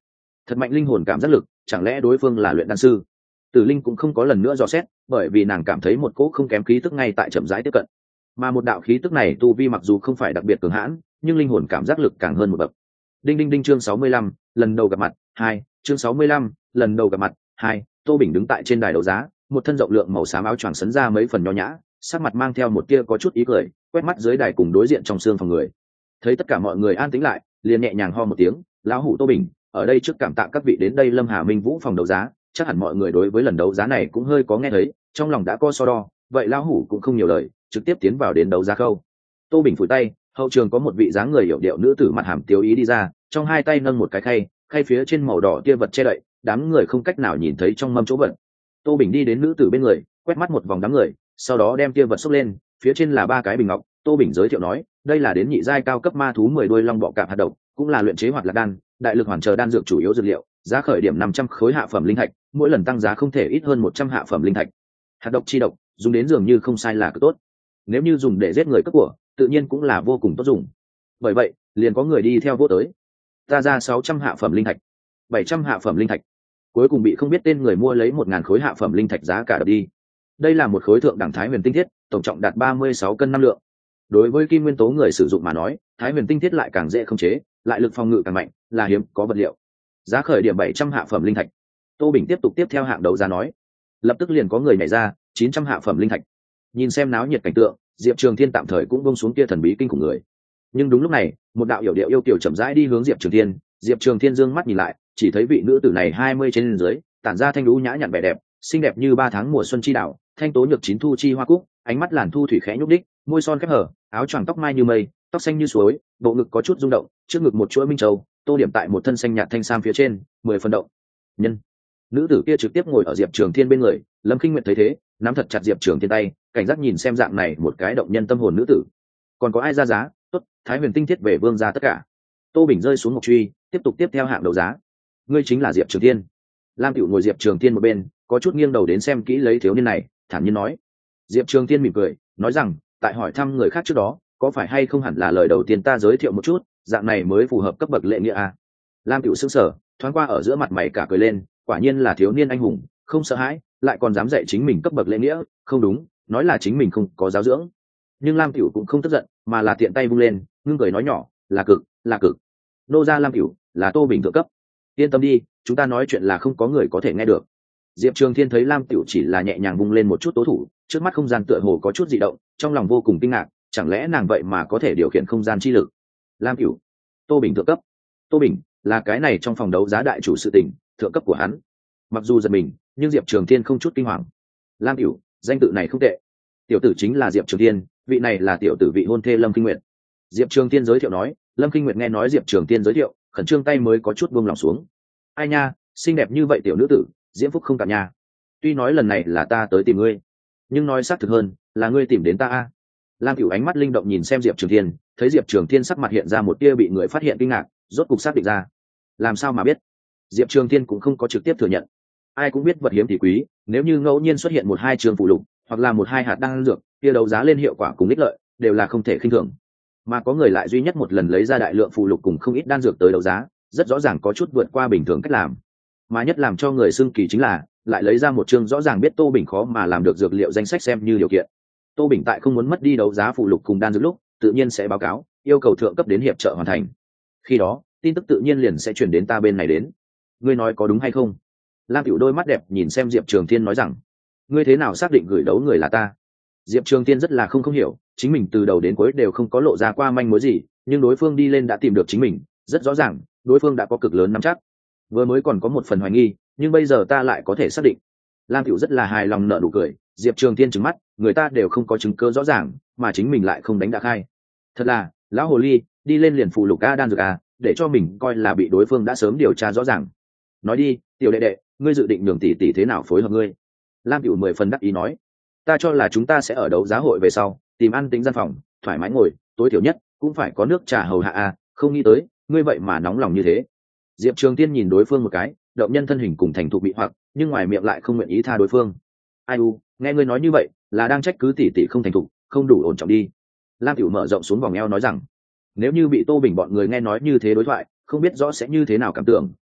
thật mạnh linh hồn cảm giác lực, chẳng lẽ đối phương là luyện đan sư? Tử Linh cũng không có lần nữa dò xét, bởi vì nàng cảm thấy một cỗ không kém khí tức ngay tại chậm rãi tiếp cận. Mà một đạo khí tức này tu vi mặc dù không phải đặc biệt cường hãn, nhưng linh hồn cảm giác lực càng hơn một bậc. Đinh đinh đinh chương sáu mươi lăm, lần đầu gặp mặt, hai, chương sáu mươi lăm, lần đầu gặp mặt, hai. Tô Bình đứng tại trên đài đấu giá, một thân rộng lượng màu xám áo choàng sấn ra mấy phần nho nhã, sắc mặt mang theo một tia có chút ý cười, quét mắt dưới đài cùng đối diện trong xương phòng người. Thấy tất cả mọi người an tĩnh lại, liền nhẹ nhàng ho một tiếng, lão hủ Tô Bình, ở đây trước cảm tạ các vị đến đây Lâm Hà Minh Vũ phòng đấu giá, chắc hẳn mọi người đối với lần đấu giá này cũng hơi có nghe thấy, trong lòng đã có so đo, vậy lão hủ cũng không nhiều lời, trực tiếp tiến vào đến đấu giá khâu. Tô Bình phủi tay, hậu trường có một vị dáng người hiểu điệu nữ tử mặt hàm tiêu ý đi ra, trong hai tay nâng một cái khay, khay phía trên màu đỏ tia vật che đậy, đám người không cách nào nhìn thấy trong mâm chỗ vật. Tô Bình đi đến nữ tử bên người, quét mắt một vòng đám người, sau đó đem tia vật xốc lên, phía trên là ba cái bình ngọc. Tô Bình giới thiệu nói, đây là đến nhị giai cao cấp ma thú mười đuôi long bọ cạp hạt độc, cũng là luyện chế hoạt lạc đan, đại lực hoàn chờ đan dược chủ yếu dược liệu, giá khởi điểm năm trăm khối hạ phẩm linh thạch, mỗi lần tăng giá không thể ít hơn một trăm hạ phẩm linh thạch. Hạt độc chi độc, dùng đến dường như không sai là cực tốt. Nếu như dùng để giết người cướp của, tự nhiên cũng là vô cùng tốt dùng. Bởi vậy, liền có người đi theo vô tới. Ta ra sáu trăm hạ phẩm linh thạch, bảy trăm hạ phẩm linh thạch. Cuối cùng bị không biết tên người mua lấy một ngàn khối hạ phẩm linh thạch giá cả đập đi. Đây là một khối thượng đẳng thái huyền tinh thiết, tổng trọng đạt ba mươi sáu cân năm lượng. Đối với kim nguyên tố người sử dụng mà nói, thái huyền tinh thiết lại càng dễ khống chế, lại lực phòng ngự càng mạnh, là hiếm có vật liệu. Giá khởi điểm bảy trăm hạ phẩm linh thạch. Tô Bình tiếp tục tiếp theo hạng đấu giá nói. Lập tức liền có người nhảy ra, chín trăm hạ phẩm linh thạch. Nhìn xem náo nhiệt cảnh tượng, Diệp Trường Thiên tạm thời cũng buông xuống kia thần bí kinh của người. Nhưng đúng lúc này, một đạo hiểu điệu yêu kiều chậm rãi đi hướng Diệp Trường Thiên, Diệp Trường Thiên dương mắt nhìn lại, chỉ thấy vị nữ tử này hai mươi trên dưới, tản ra thanh lũ nhã nhặn vẻ đẹp, xinh đẹp như ba tháng mùa xuân chi đảo, thanh tố nhược chín thu chi hoa cúc, ánh mắt làn thu thủy khẽ nhúc đích, môi son khép hở, áo choàng tóc mai như mây, tóc xanh như suối, bộ ngực có chút rung động, trước ngực một chuỗi minh châu, tô điểm tại một thân xanh nhạt thanh sam phía trên, mười phần động. Nhân. Nữ tử kia trực tiếp ngồi ở Diệp Trường Thiên bên người, Lâm Kinh Nguyệt thấy thế, nắm thật chặt Diệp Trường Thiên tay, cảnh giác nhìn xem dạng này một cái động nhân tâm hồn nữ tử. Còn có ai ra giá? Tốt, Thái Huyền tinh thiết về vương gia tất cả. Tô Bình rơi xuống ngọc truy, tiếp tục tiếp theo hạng đấu giá. Ngươi chính là Diệp Trường Thiên. Lam Tiểu ngồi Diệp Trường Thiên một bên, có chút nghiêng đầu đến xem kỹ lấy thiếu niên này, thản nhiên nói. Diệp Trường Thiên mỉm cười, nói rằng, tại hỏi thăm người khác trước đó, có phải hay không hẳn là lời đầu tiên ta giới thiệu một chút, dạng này mới phù hợp cấp bậc lễ nghĩa à? Lam Tiểu sững sờ, thoáng qua ở giữa mặt mày cả cười lên, quả nhiên là thiếu niên anh hùng, không sợ hãi, lại còn dám dạy chính mình cấp bậc lễ nghĩa, không đúng, nói là chính mình không có giáo dưỡng. Nhưng Lam Tiểu cũng không tức giận, mà là tiện tay vung lên, ngưng cười nói nhỏ, là cực, là cực. Nô gia Lam Tiểu, là Tô Bình thượng cấp. Yên tâm đi, chúng ta nói chuyện là không có người có thể nghe được. Diệp Trường Thiên thấy Lam Tiểu chỉ là nhẹ nhàng vung lên một chút tố thủ, trước mắt không gian tựa hồ có chút dị động, trong lòng vô cùng kinh ngạc, chẳng lẽ nàng vậy mà có thể điều khiển không gian chi lực? Lam Tiểu, Tô Bình thượng cấp. Tô Bình là cái này trong phòng đấu giá đại chủ sự tình, thượng cấp của hắn. Mặc dù giật mình, nhưng Diệp Trường Thiên không chút kinh hoàng. Lam Tiểu, danh tự này không tệ. Tiểu tử chính là Diệp Trường Thiên, vị này là tiểu tử vị hôn thê Lâm Kinh Nguyệt. Diệp Trường Thiên giới thiệu nói, Lâm Kinh Nguyệt nghe nói Diệp Trường Thiên giới thiệu, khẩn trương tay mới có chút buông lòng xuống. Ai nha, xinh đẹp như vậy tiểu nữ tử, diễm phúc không cạn nha. Tuy nói lần này là ta tới tìm ngươi, nhưng nói xác thực hơn, là ngươi tìm đến ta a. Lam Tiểu ánh mắt linh động nhìn xem Diệp Trường Thiên, thấy Diệp Trường Thiên sắc mặt hiện ra một tia bị người phát hiện kinh ngạc, rốt cục xác định ra. Làm sao mà biết? Diệp Trường Thiên cũng không có trực tiếp thừa nhận. Ai cũng biết vật hiếm thì quý, nếu như ngẫu nhiên xuất hiện một hai trường phụ lục, hoặc là một hai hạt đan dược, kia đấu giá lên hiệu quả cùng ích lợi, đều là không thể khinh thường. Mà có người lại duy nhất một lần lấy ra đại lượng phụ lục cùng không ít đan dược tới đấu giá, rất rõ ràng có chút vượt qua bình thường cách làm. Mà nhất làm cho người xưng kỳ chính là, lại lấy ra một chương rõ ràng biết Tô Bình khó mà làm được dược liệu danh sách xem như điều kiện. Tô Bình tại không muốn mất đi đấu giá phụ lục cùng đan dược lúc, tự nhiên sẽ báo cáo, yêu cầu thượng cấp đến hiệp trợ hoàn thành. Khi đó, tin tức tự nhiên liền sẽ chuyển đến ta bên này đến. Ngươi nói có đúng hay không? Lam Tiểu đôi mắt đẹp nhìn xem Diệp Trường Thiên nói rằng, ngươi thế nào xác định gửi đấu người là ta? Diệp Trường Thiên rất là không không hiểu, chính mình từ đầu đến cuối đều không có lộ ra qua manh mối gì, nhưng đối phương đi lên đã tìm được chính mình, rất rõ ràng, đối phương đã có cực lớn nắm chắc. Vừa mới còn có một phần hoài nghi, nhưng bây giờ ta lại có thể xác định. Lam Tiểu rất là hài lòng nở nụ cười, Diệp Trường Thiên trừng mắt, người ta đều không có chứng cứ rõ ràng, mà chính mình lại không đánh đã khai. Thật là, lão hồ ly, đi lên liền phụ lục a đan dược a, để cho mình coi là bị đối phương đã sớm điều tra rõ ràng. Nói đi, tiểu đệ đệ, ngươi dự định nhường tỷ tỷ thế nào phối hợp ngươi? Lam Tiểu mười phần đắc ý nói, ta cho là chúng ta sẽ ở đấu giá hội về sau, tìm ăn tính gian phòng, thoải mái ngồi, tối thiểu nhất cũng phải có nước trà hầu hạ a, không nghĩ tới, ngươi vậy mà nóng lòng như thế. Diệp Trường Thiên nhìn đối phương một cái, động nhân thân hình cùng thành thục bị hoặc, nhưng ngoài miệng lại không nguyện ý tha đối phương. Ai u, nghe ngươi nói như vậy, là đang trách cứ tỷ tỷ không thành thục, không đủ ổn trọng đi. Lam Tiểu mở rộng xuống vòng eo nói rằng, nếu như bị Tô Bình bọn người nghe nói như thế đối thoại, không biết rõ sẽ như thế nào cảm tưởng,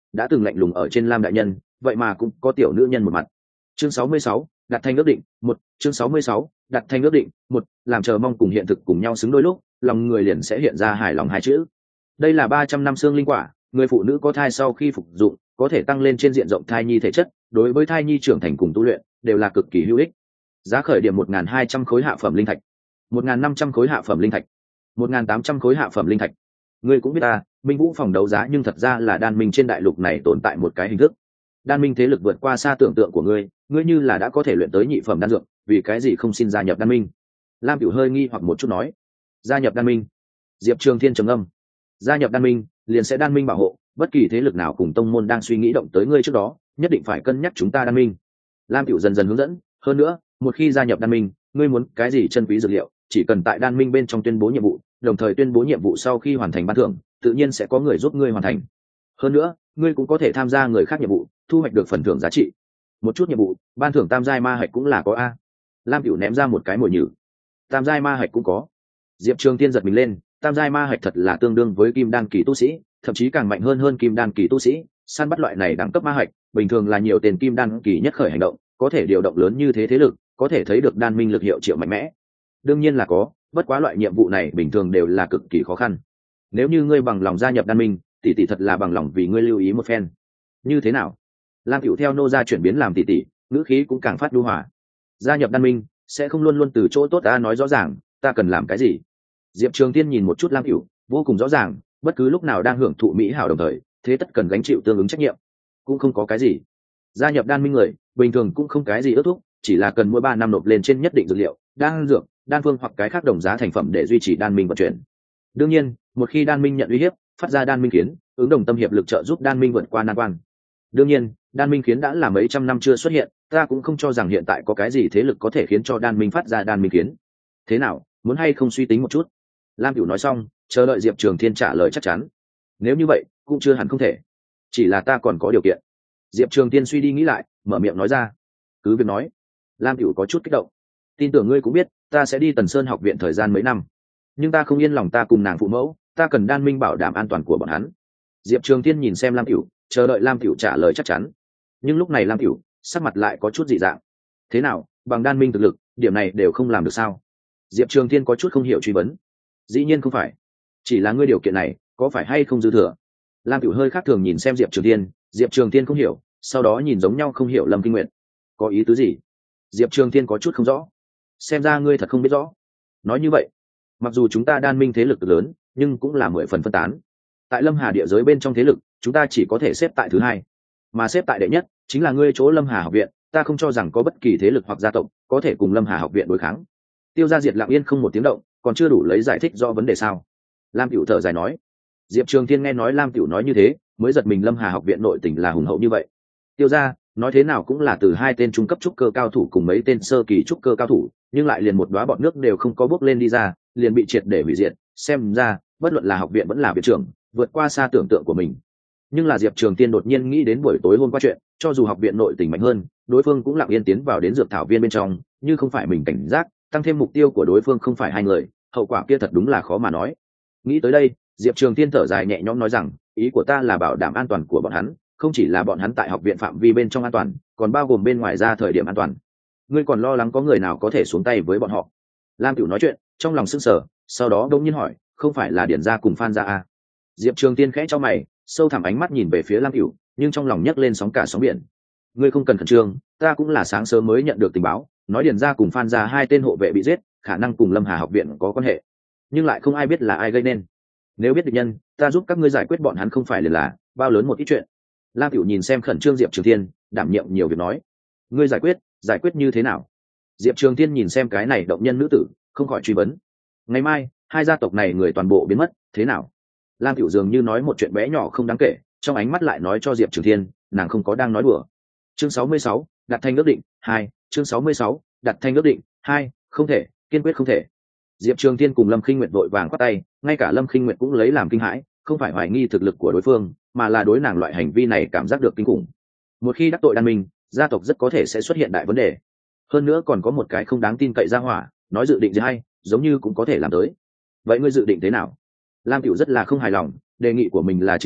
đã từng lạnh lùng ở trên Lam đại nhân, vậy mà cũng có tiểu nữ nhân một mặt. Chương sáu mươi sáu, đặt thành ước định, một, chương sáu mươi sáu, đặt thành ước định, một, làm chờ mong cùng hiện thực cùng nhau xứng đôi lúc, lòng người liền sẽ hiện ra hài lòng hai chữ. Đây là ba trăm năm xương linh quả, người phụ nữ có thai sau khi phục dụng, có thể tăng lên trên diện rộng thai nhi thể chất, đối với thai nhi trưởng thành cùng tu luyện, đều là cực kỳ hữu ích. Giá khởi điểm một nghìn hai trăm khối hạ phẩm linh thạch, một nghìn năm trăm khối hạ phẩm linh thạch, một nghìn tám trăm khối hạ phẩm linh thạch. Ngươi cũng biết ta, Minh Vũ phòng đấu giá nhưng thật ra là đan minh trên đại lục này tồn tại một cái hình thức. Đan minh thế lực vượt qua xa tưởng tượng của ngươi, ngươi như là đã có thể luyện tới nhị phẩm đan dược, vì cái gì không xin gia nhập đan minh? Lam Cửu hơi nghi hoặc một chút nói. Gia nhập đan minh? Diệp Trường Thiên trầm ngâm. Gia nhập đan minh, liền sẽ đan minh bảo hộ, bất kỳ thế lực nào cùng tông môn đang suy nghĩ động tới ngươi trước đó, nhất định phải cân nhắc chúng ta đan minh. Lam Cửu dần dần hướng dẫn, hơn nữa, một khi gia nhập đan minh, ngươi muốn cái gì chân quý dược liệu, chỉ cần tại đan minh bên trong tuyên bố nhiệm vụ, đồng thời tuyên bố nhiệm vụ sau khi hoàn thành ban thưởng, tự nhiên sẽ có người giúp ngươi hoàn thành. Hơn nữa, ngươi cũng có thể tham gia người khác nhiệm vụ, thu hoạch được phần thưởng giá trị. Một chút nhiệm vụ, ban thưởng tam giai ma hạch cũng là có a. Lam Cửu ném ra một cái mồi nhử. Tam giai ma hạch cũng có. Diệp Trường Tiên giật mình lên, tam giai ma hạch thật là tương đương với kim đan kỳ tu sĩ, thậm chí càng mạnh hơn hơn kim đan kỳ tu sĩ. Săn bắt loại này đẳng cấp ma hạch, bình thường là nhiều tiền kim đan kỳ nhất khởi hành động, có thể điều động lớn như thế thế lực, có thể thấy được đan minh lực hiệu triệu mạnh mẽ. Đương nhiên là có, bất quá loại nhiệm vụ này bình thường đều là cực kỳ khó khăn. Nếu như ngươi bằng lòng gia nhập đan minh, tỷ tỷ thật là bằng lòng vì ngươi lưu ý một phen. Như thế nào? Lam Cửu theo nô gia chuyển biến làm tỷ tỷ, ngữ khí cũng càng phát nhu hòa. Gia nhập đan minh sẽ không luôn luôn từ chỗ tốt ta nói rõ ràng, ta cần làm cái gì? Diệp Trường Tiên nhìn một chút Lam Cửu, vô cùng rõ ràng, bất cứ lúc nào đang hưởng thụ mỹ hảo đồng thời, thế tất cần gánh chịu tương ứng trách nhiệm. Cũng không có cái gì. Gia nhập đan minh người, bình thường cũng không cái gì ước thúc, chỉ là cần mỗi ba năm nộp lên trên nhất định dược liệu, đan dược, đan phương hoặc cái khác đồng giá thành phẩm để duy trì đan minh vận chuyển. Đương nhiên, một khi đan minh nhận uy hiếp, phát ra đan minh kiến, ứng đồng tâm hiệp lực trợ giúp đan minh vượt qua nan quan. Đương nhiên, đan minh kiến đã là mấy trăm năm chưa xuất hiện, ta cũng không cho rằng hiện tại có cái gì thế lực có thể khiến cho đan minh phát ra đan minh kiến. Thế nào, muốn hay không suy tính một chút? Lam Cửu nói xong, chờ đợi Diệp Trường Thiên trả lời chắc chắn. Nếu như vậy, cũng chưa hẳn không thể. Chỉ là ta còn có điều kiện. Diệp Trường Thiên suy đi nghĩ lại, mở miệng nói ra. Cứ việc nói. Lam Cửu có chút kích động. Tin tưởng ngươi cũng biết, ta sẽ đi Tần Sơn học viện thời gian mấy năm, nhưng ta không yên lòng ta cùng nàng phụ mẫu, ta cần đan minh bảo đảm an toàn của bọn hắn. Diệp Trường Thiên nhìn xem Lam Cửu, chờ đợi Lam Cửu trả lời chắc chắn. Nhưng lúc này Lam Cửu sắc mặt lại có chút dị dạng. Thế nào, bằng đan minh thực lực, điểm này đều không làm được sao? Diệp Trường Thiên có chút không hiểu truy vấn. Dĩ nhiên không phải, chỉ là ngươi điều kiện này có phải hay không dư thừa? Lam Cửu hơi khác thường nhìn xem Diệp Trường Thiên, Diệp Trường Thiên không hiểu, sau đó nhìn giống nhau không hiểu Lâm Kinh Nguyệt. Có ý tứ gì? Diệp Trường Thiên có chút không rõ. Xem ra ngươi thật không biết rõ. Nói như vậy, mặc dù chúng ta đan minh thế lực lớn, nhưng cũng là mười phần phân tán. Tại Lâm Hà địa giới bên trong thế lực, chúng ta chỉ có thể xếp tại thứ hai, mà xếp tại đệ nhất chính là ngươi chỗ Lâm Hà học viện. Ta không cho rằng có bất kỳ thế lực hoặc gia tộc có thể cùng Lâm Hà học viện đối kháng. Tiêu Gia Diệt lặng yên không một tiếng động, còn chưa đủ lấy giải thích do vấn đề sao? Lam Cửu thở dài nói. Diệp Trường Thiên nghe nói Lam Cửu nói như thế, mới giật mình Lâm Hà học viện nội tình là hùng hậu như vậy. Tiêu gia nói thế nào cũng là từ hai tên trung cấp trúc cơ cao thủ cùng mấy tên sơ kỳ trúc cơ cao thủ, nhưng lại liền một đóa bọt nước đều không có bước lên đi ra, liền bị triệt để hủy diệt. Xem ra, bất luận là học viện vẫn là viện trưởng, vượt qua xa tưởng tượng của mình. Nhưng là Diệp Trường Thiên đột nhiên nghĩ đến buổi tối hôm qua chuyện, cho dù học viện nội tình mạnh hơn, đối phương cũng lặng yên tiến vào đến dược thảo viên bên trong, như không phải mình cảnh giác, tăng thêm mục tiêu của đối phương không phải hai người, hậu quả kia thật đúng là khó mà nói. Nghĩ tới đây, Diệp Trường Thiên thở dài nhẹ nhõm nói rằng, ý của ta là bảo đảm an toàn của bọn hắn, không chỉ là bọn hắn tại học viện phạm vi bên trong an toàn, còn bao gồm bên ngoài ra thời điểm an toàn. Ngươi còn lo lắng có người nào có thể xuống tay với bọn họ? Lam Cửu nói chuyện, trong lòng sững sờ, sau đó đột nhiên hỏi, không phải là Điển gia cùng Phan gia à? Diệp Trường Thiên khẽ chau mày, sâu thẳm ánh mắt nhìn về phía Lam Cửu, nhưng trong lòng nhấc lên sóng cả sóng biển. Ngươi không cần khẩn trương, ta cũng là sáng sớm mới nhận được tình báo, nói Điển gia cùng Phan gia hai tên hộ vệ bị giết, khả năng cùng Lâm Hà học viện có quan hệ, nhưng lại không ai biết là ai gây nên. Nếu biết địch nhân, ta giúp các ngươi giải quyết bọn hắn không phải liền là bao lớn một ít chuyện. Lam Cửu nhìn xem khẩn trương Diệp Trường Thiên, đảm nhiệm nhiều việc nói. Ngươi giải quyết, giải quyết như thế nào? Diệp Trường Thiên nhìn xem cái này động nhân nữ tử, không khỏi truy vấn. Ngày mai, hai gia tộc này người toàn bộ biến mất, thế nào? Lam Cửu dường như nói một chuyện bé nhỏ không đáng kể, trong ánh mắt lại nói cho Diệp Trường Thiên, nàng không có đang nói đùa. Chương sáu mươi sáu, đặt thành ước định, hai, chương sáu mươi sáu, đặt thành ước định, hai, không thể, kiên quyết không thể. Diệp Trường Thiên cùng Lâm Khinh Nguyệt vội vàng quát tay, ngay cả Lâm Khinh Nguyệt cũng lấy làm kinh hãi, không phải hoài nghi thực lực của đối phương, mà là đối nàng loại hành vi này cảm giác được kinh khủng. Một khi đắc tội đan minh, gia tộc rất có thể sẽ xuất hiện đại vấn đề. Hơn nữa còn có một cái không đáng tin cậy ra hỏa, nói dự định gì hay, giống như cũng có thể làm tới. Vậy ngươi dự định thế nào? Lam Cửu rất là không hài lòng, đề nghị của mình là chính xác,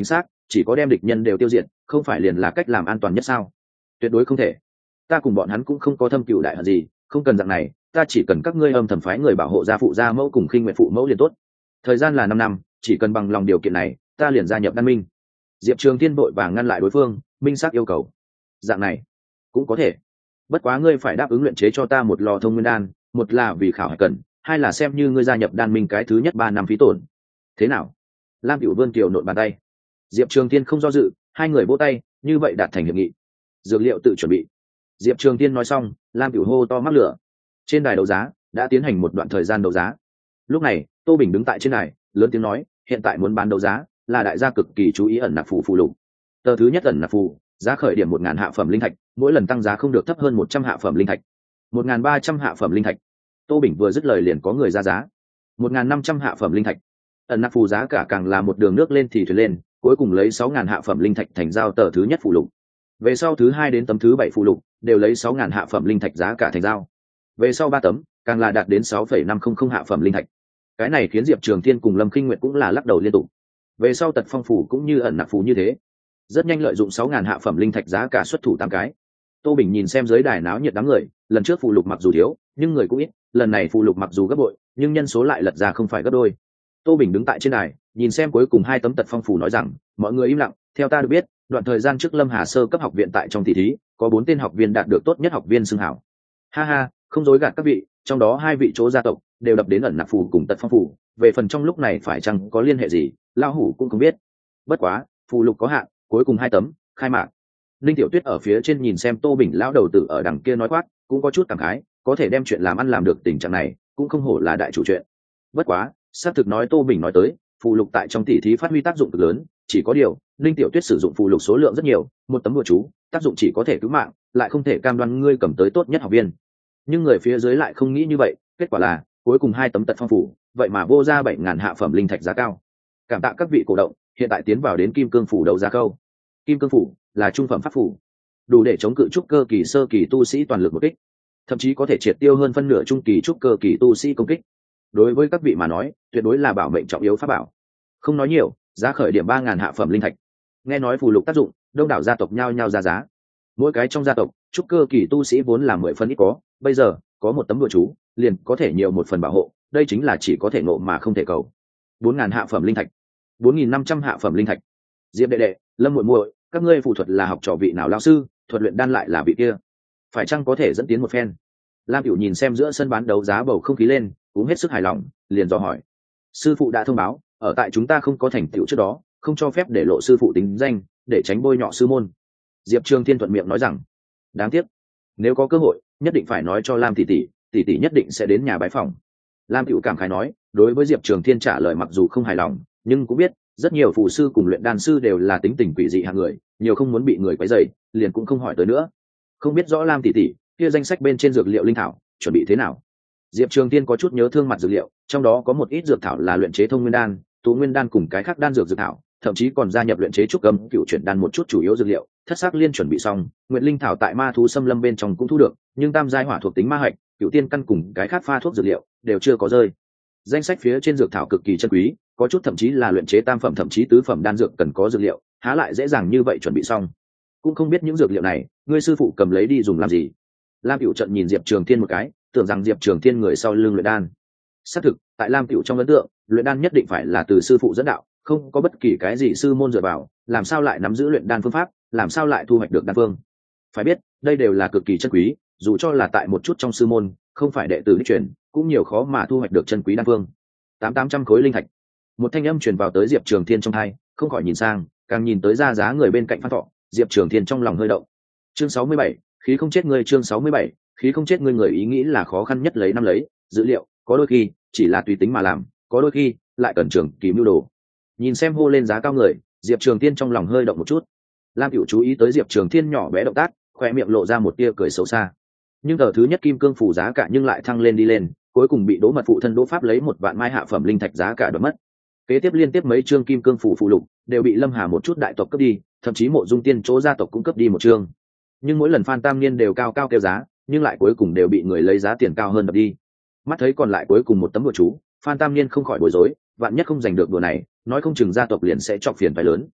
chỉ có đem địch nhân đều tiêu diệt không phải liền là cách làm an toàn nhất sao? Tuyệt đối không thể. Ta cùng bọn hắn cũng không có thâm cựu đại hận gì, không cần dạng này, ta chỉ cần các ngươi âm thầm phái người bảo hộ gia phụ gia mẫu cùng khinh nguyện phụ mẫu liền tốt. Thời gian là năm năm, chỉ cần bằng lòng điều kiện này ta liền gia nhập đan minh. Diệp Trường Thiên vội vàng ngăn lại đối phương, minh xác yêu cầu. Dạng này cũng có thể, bất quá ngươi phải đáp ứng luyện chế cho ta một lò thông nguyên đan, một là vì khảo hạch cần, hai là xem như ngươi gia nhập đan minh cái thứ nhất ba năm phí tổn. Thế nào? Lam Cửu Vươn kiều nộn bàn tay. Diệp Trường Thiên không do dự, hai người vỗ tay, như vậy đạt thành hiệp nghị. Dược liệu tự chuẩn bị. Diệp Trường Thiên nói xong, Lam Cửu hô to mắc lửa. Trên đài đấu giá đã tiến hành một đoạn thời gian đấu giá. Lúc này Tô Bình đứng tại trên đài, lớn tiếng nói, hiện tại muốn bán đấu giá là đại gia cực kỳ chú ý ẩn nặc phù phù lục. Tờ thứ nhất ẩn nặc phù, giá khởi điểm một ngàn hạ phẩm linh thạch, mỗi lần tăng giá không được thấp hơn một trăm hạ phẩm linh thạch. Một ngàn ba trăm hạ phẩm linh thạch. Tô Bình vừa dứt lời liền có người ra giá. Một ngàn năm trăm hạ phẩm linh thạch. Ẩn nặc phù giá cả càng là một đường nước lên thì thuyền lên, cuối cùng lấy sáu ngàn hạ phẩm linh thạch thành giao tờ thứ nhất phù lục. Về sau thứ hai đến tấm thứ bảy phù lục đều lấy sáu ngàn hạ phẩm linh thạch giá cả thành giao. Về sau ba tấm càng là đạt đến sáu phẩy năm không không hạ phẩm linh thạch. Cái này khiến Diệp Trường Thiên cùng Lâm Kinh Nguyệt cũng là lắc đầu liên tục. Về sau tật phong phủ cũng như ẩn nặc phù như thế, rất nhanh lợi dụng sáu ngàn hạ phẩm linh thạch giá cả xuất thủ tám cái. Tô Bình nhìn xem dưới đài náo nhiệt đám người, lần trước phù lục mặc dù thiếu nhưng người cũng ít, lần này phù lục mặc dù gấp bội nhưng nhân số lại lật ra không phải gấp đôi. Tô Bình đứng tại trên đài nhìn xem cuối cùng hai tấm tật phong phủ nói rằng, mọi người im lặng, theo ta được biết đoạn thời gian trước Lâm Hà sơ cấp học viện tại trong tỷ thí có bốn tên học viên đạt được tốt nhất học viên xưng hảo. Ha ha, không dối gạt các vị, trong đó hai vị chỗ gia tộc đều đập đến ẩn nặc phù cùng tật phong phủ, về phần trong lúc này phải chăng có liên hệ gì lao hủ cũng không biết. Bất quá phù lục có hạn, cuối cùng hai tấm khai mạc. Linh Tiểu Tuyết ở phía trên nhìn xem Tô Bình lão đầu tử ở đằng kia nói quát, cũng có chút cảm khái, có thể đem chuyện làm ăn làm được tình trạng này cũng không hổ là đại chủ chuyện. Bất quá xác thực nói Tô Bình nói tới, phù lục tại trong tỷ thí phát huy tác dụng cực lớn, chỉ có điều Linh Tiểu Tuyết sử dụng phù lục số lượng rất nhiều, một tấm bùa chú tác dụng chỉ có thể cứu mạng, lại không thể cam đoan ngươi cầm tới tốt nhất học viên. Nhưng người phía dưới lại không nghĩ như vậy, kết quả là cuối cùng hai tấm tật phong phủ vậy mà vô ra bảy ngàn hạ phẩm linh thạch giá cao. Cảm tạ các vị cổ động, hiện tại tiến vào đến kim cương phủ đấu giá câu. Kim cương phủ là trung phẩm pháp phủ, đủ để chống cự trúc cơ kỳ sơ kỳ tu sĩ toàn lực một kích, thậm chí có thể triệt tiêu hơn phân nửa trung kỳ trúc cơ kỳ tu sĩ công kích. Đối với các vị mà nói tuyệt đối là bảo mệnh trọng yếu pháp bảo. Không nói nhiều, giá khởi điểm ba ngàn hạ phẩm linh thạch. Nghe nói phù lục tác dụng, đông đảo gia tộc nhao nhao ra giá. Mỗi cái trong gia tộc trúc cơ kỳ tu sĩ vốn là mười phân ít có, bây giờ có một tấm bùa chú liền có thể nhiều một phần bảo hộ, đây chính là chỉ có thể ngộ mà không thể cầu. Bốn ngàn hạ phẩm linh thạch, bốn nghìn năm trăm hạ phẩm linh thạch. Diệp đệ đệ, Lâm muội muội, các ngươi phù thuật là học trò vị nào lão sư, thuật luyện đan lại là vị kia, phải chăng có thể dẫn tiến một phen? Lam Cửu nhìn xem giữa sân bán đấu giá bầu không khí lên, cũng hết sức hài lòng, liền dò hỏi. Sư phụ đã thông báo, ở tại chúng ta không có thành tựu trước đó, không cho phép để lộ sư phụ tính danh, để tránh bôi nhọ sư môn. Diệp Trường Thiên thuận miệng nói rằng, đáng tiếc, nếu có cơ hội nhất định phải nói cho Lam tỷ tỷ, tỷ tỷ nhất định sẽ đến nhà bái phòng. Lam Cửu cảm khái nói, đối với Diệp Trường Thiên trả lời mặc dù không hài lòng, nhưng cũng biết rất nhiều phù sư cùng luyện đan sư đều là tính tình quỷ dị hạng người, nhiều không muốn bị người quấy rầy, liền cũng không hỏi tới nữa. Không biết rõ Lam tỷ tỷ kia danh sách bên trên dược liệu linh thảo chuẩn bị thế nào? Diệp Trường Thiên có chút nhớ thương mặt dược liệu, trong đó có một ít dược thảo là luyện chế thông nguyên đan, tú nguyên đan cùng cái khác đan dược dược thảo, thậm chí còn gia nhập luyện chế trúc âm cựu chuyển đan một chút chủ yếu dược liệu. Thất sắc liên chuẩn bị xong, nguyện linh thảo tại ma thú xâm lâm bên trong cũng thu được, nhưng tam giai hỏa thuộc tính ma hạch, cựu tiên căn cùng cái khác pha thuốc dược liệu đều chưa có rơi. Danh sách phía trên dược thảo cực kỳ chân quý, có chút thậm chí là luyện chế tam phẩm thậm chí tứ phẩm đan dược cần có dược liệu, há lại dễ dàng như vậy chuẩn bị xong. Cũng không biết những dược liệu này ngươi sư phụ cầm lấy đi dùng làm gì. Lam Cửu trận nhìn Diệp Trường Thiên một cái, tưởng rằng Diệp Trường Thiên người sau lưng luyện đan. Xác thực, tại Lam Cửu trong ấn tượng, luyện đan nhất định phải là từ sư phụ dẫn đạo, không có bất kỳ cái gì sư môn dựa vào, làm sao lại nắm giữ luyện đan phương pháp, làm sao lại thu hoạch được đan phương. Phải biết, đây đều là cực kỳ chân quý, dù cho là tại một chút trong sư môn, không phải đệ tử đích truyền, cũng nhiều khó mà thu hoạch được chân quý đan phương. Tám tám trăm khối linh thạch. Một thanh âm truyền vào tới Diệp Trường Thiên trong tai, không khỏi nhìn sang, càng nhìn tới ra giá người bên cạnh Phan Thọ, Diệp Trường Thiên trong lòng hơi động. Chương sáu mươi bảy, khí không chết ngươi, chương sáu mươi bảy, khí không chết ngươi. Người ý nghĩ là khó khăn nhất lấy năm lấy, dữ liệu, có đôi khi chỉ là tùy tính mà làm, có đôi khi lại cần trường kỳ mưu đồ. Nhìn xem hô lên giá cao người, Diệp Trường Thiên trong lòng hơi động một chút. Lam Cửu chú ý tới Diệp Trường Thiên nhỏ bé động tác, khoe miệng lộ ra một tia cười xấu xa. Nhưng tờ thứ nhất kim cương phủ giá cả nhưng lại thăng lên đi lên, cuối cùng bị Đỗ Mật phụ thân Đỗ Pháp lấy một vạn mai hạ phẩm linh thạch giá cả đoạt mất. Kế tiếp liên tiếp mấy chương kim cương phủ phụ lục đều bị Lâm Hà một chút đại tộc cướp đi, thậm chí Mộ Dung Tiên chỗ gia tộc cũng cướp đi một chương. Nhưng mỗi lần Phan Tam Niên đều cao cao kêu giá, nhưng lại cuối cùng đều bị người lấy giá tiền cao hơn đập đi. Mắt thấy còn lại cuối cùng một tấm bùa chú, Phan Tam Niên không khỏi bối rối, vạn nhất không giành được bùa này, nói không chừng gia tộc liền sẽ chọc phiền phải lớn.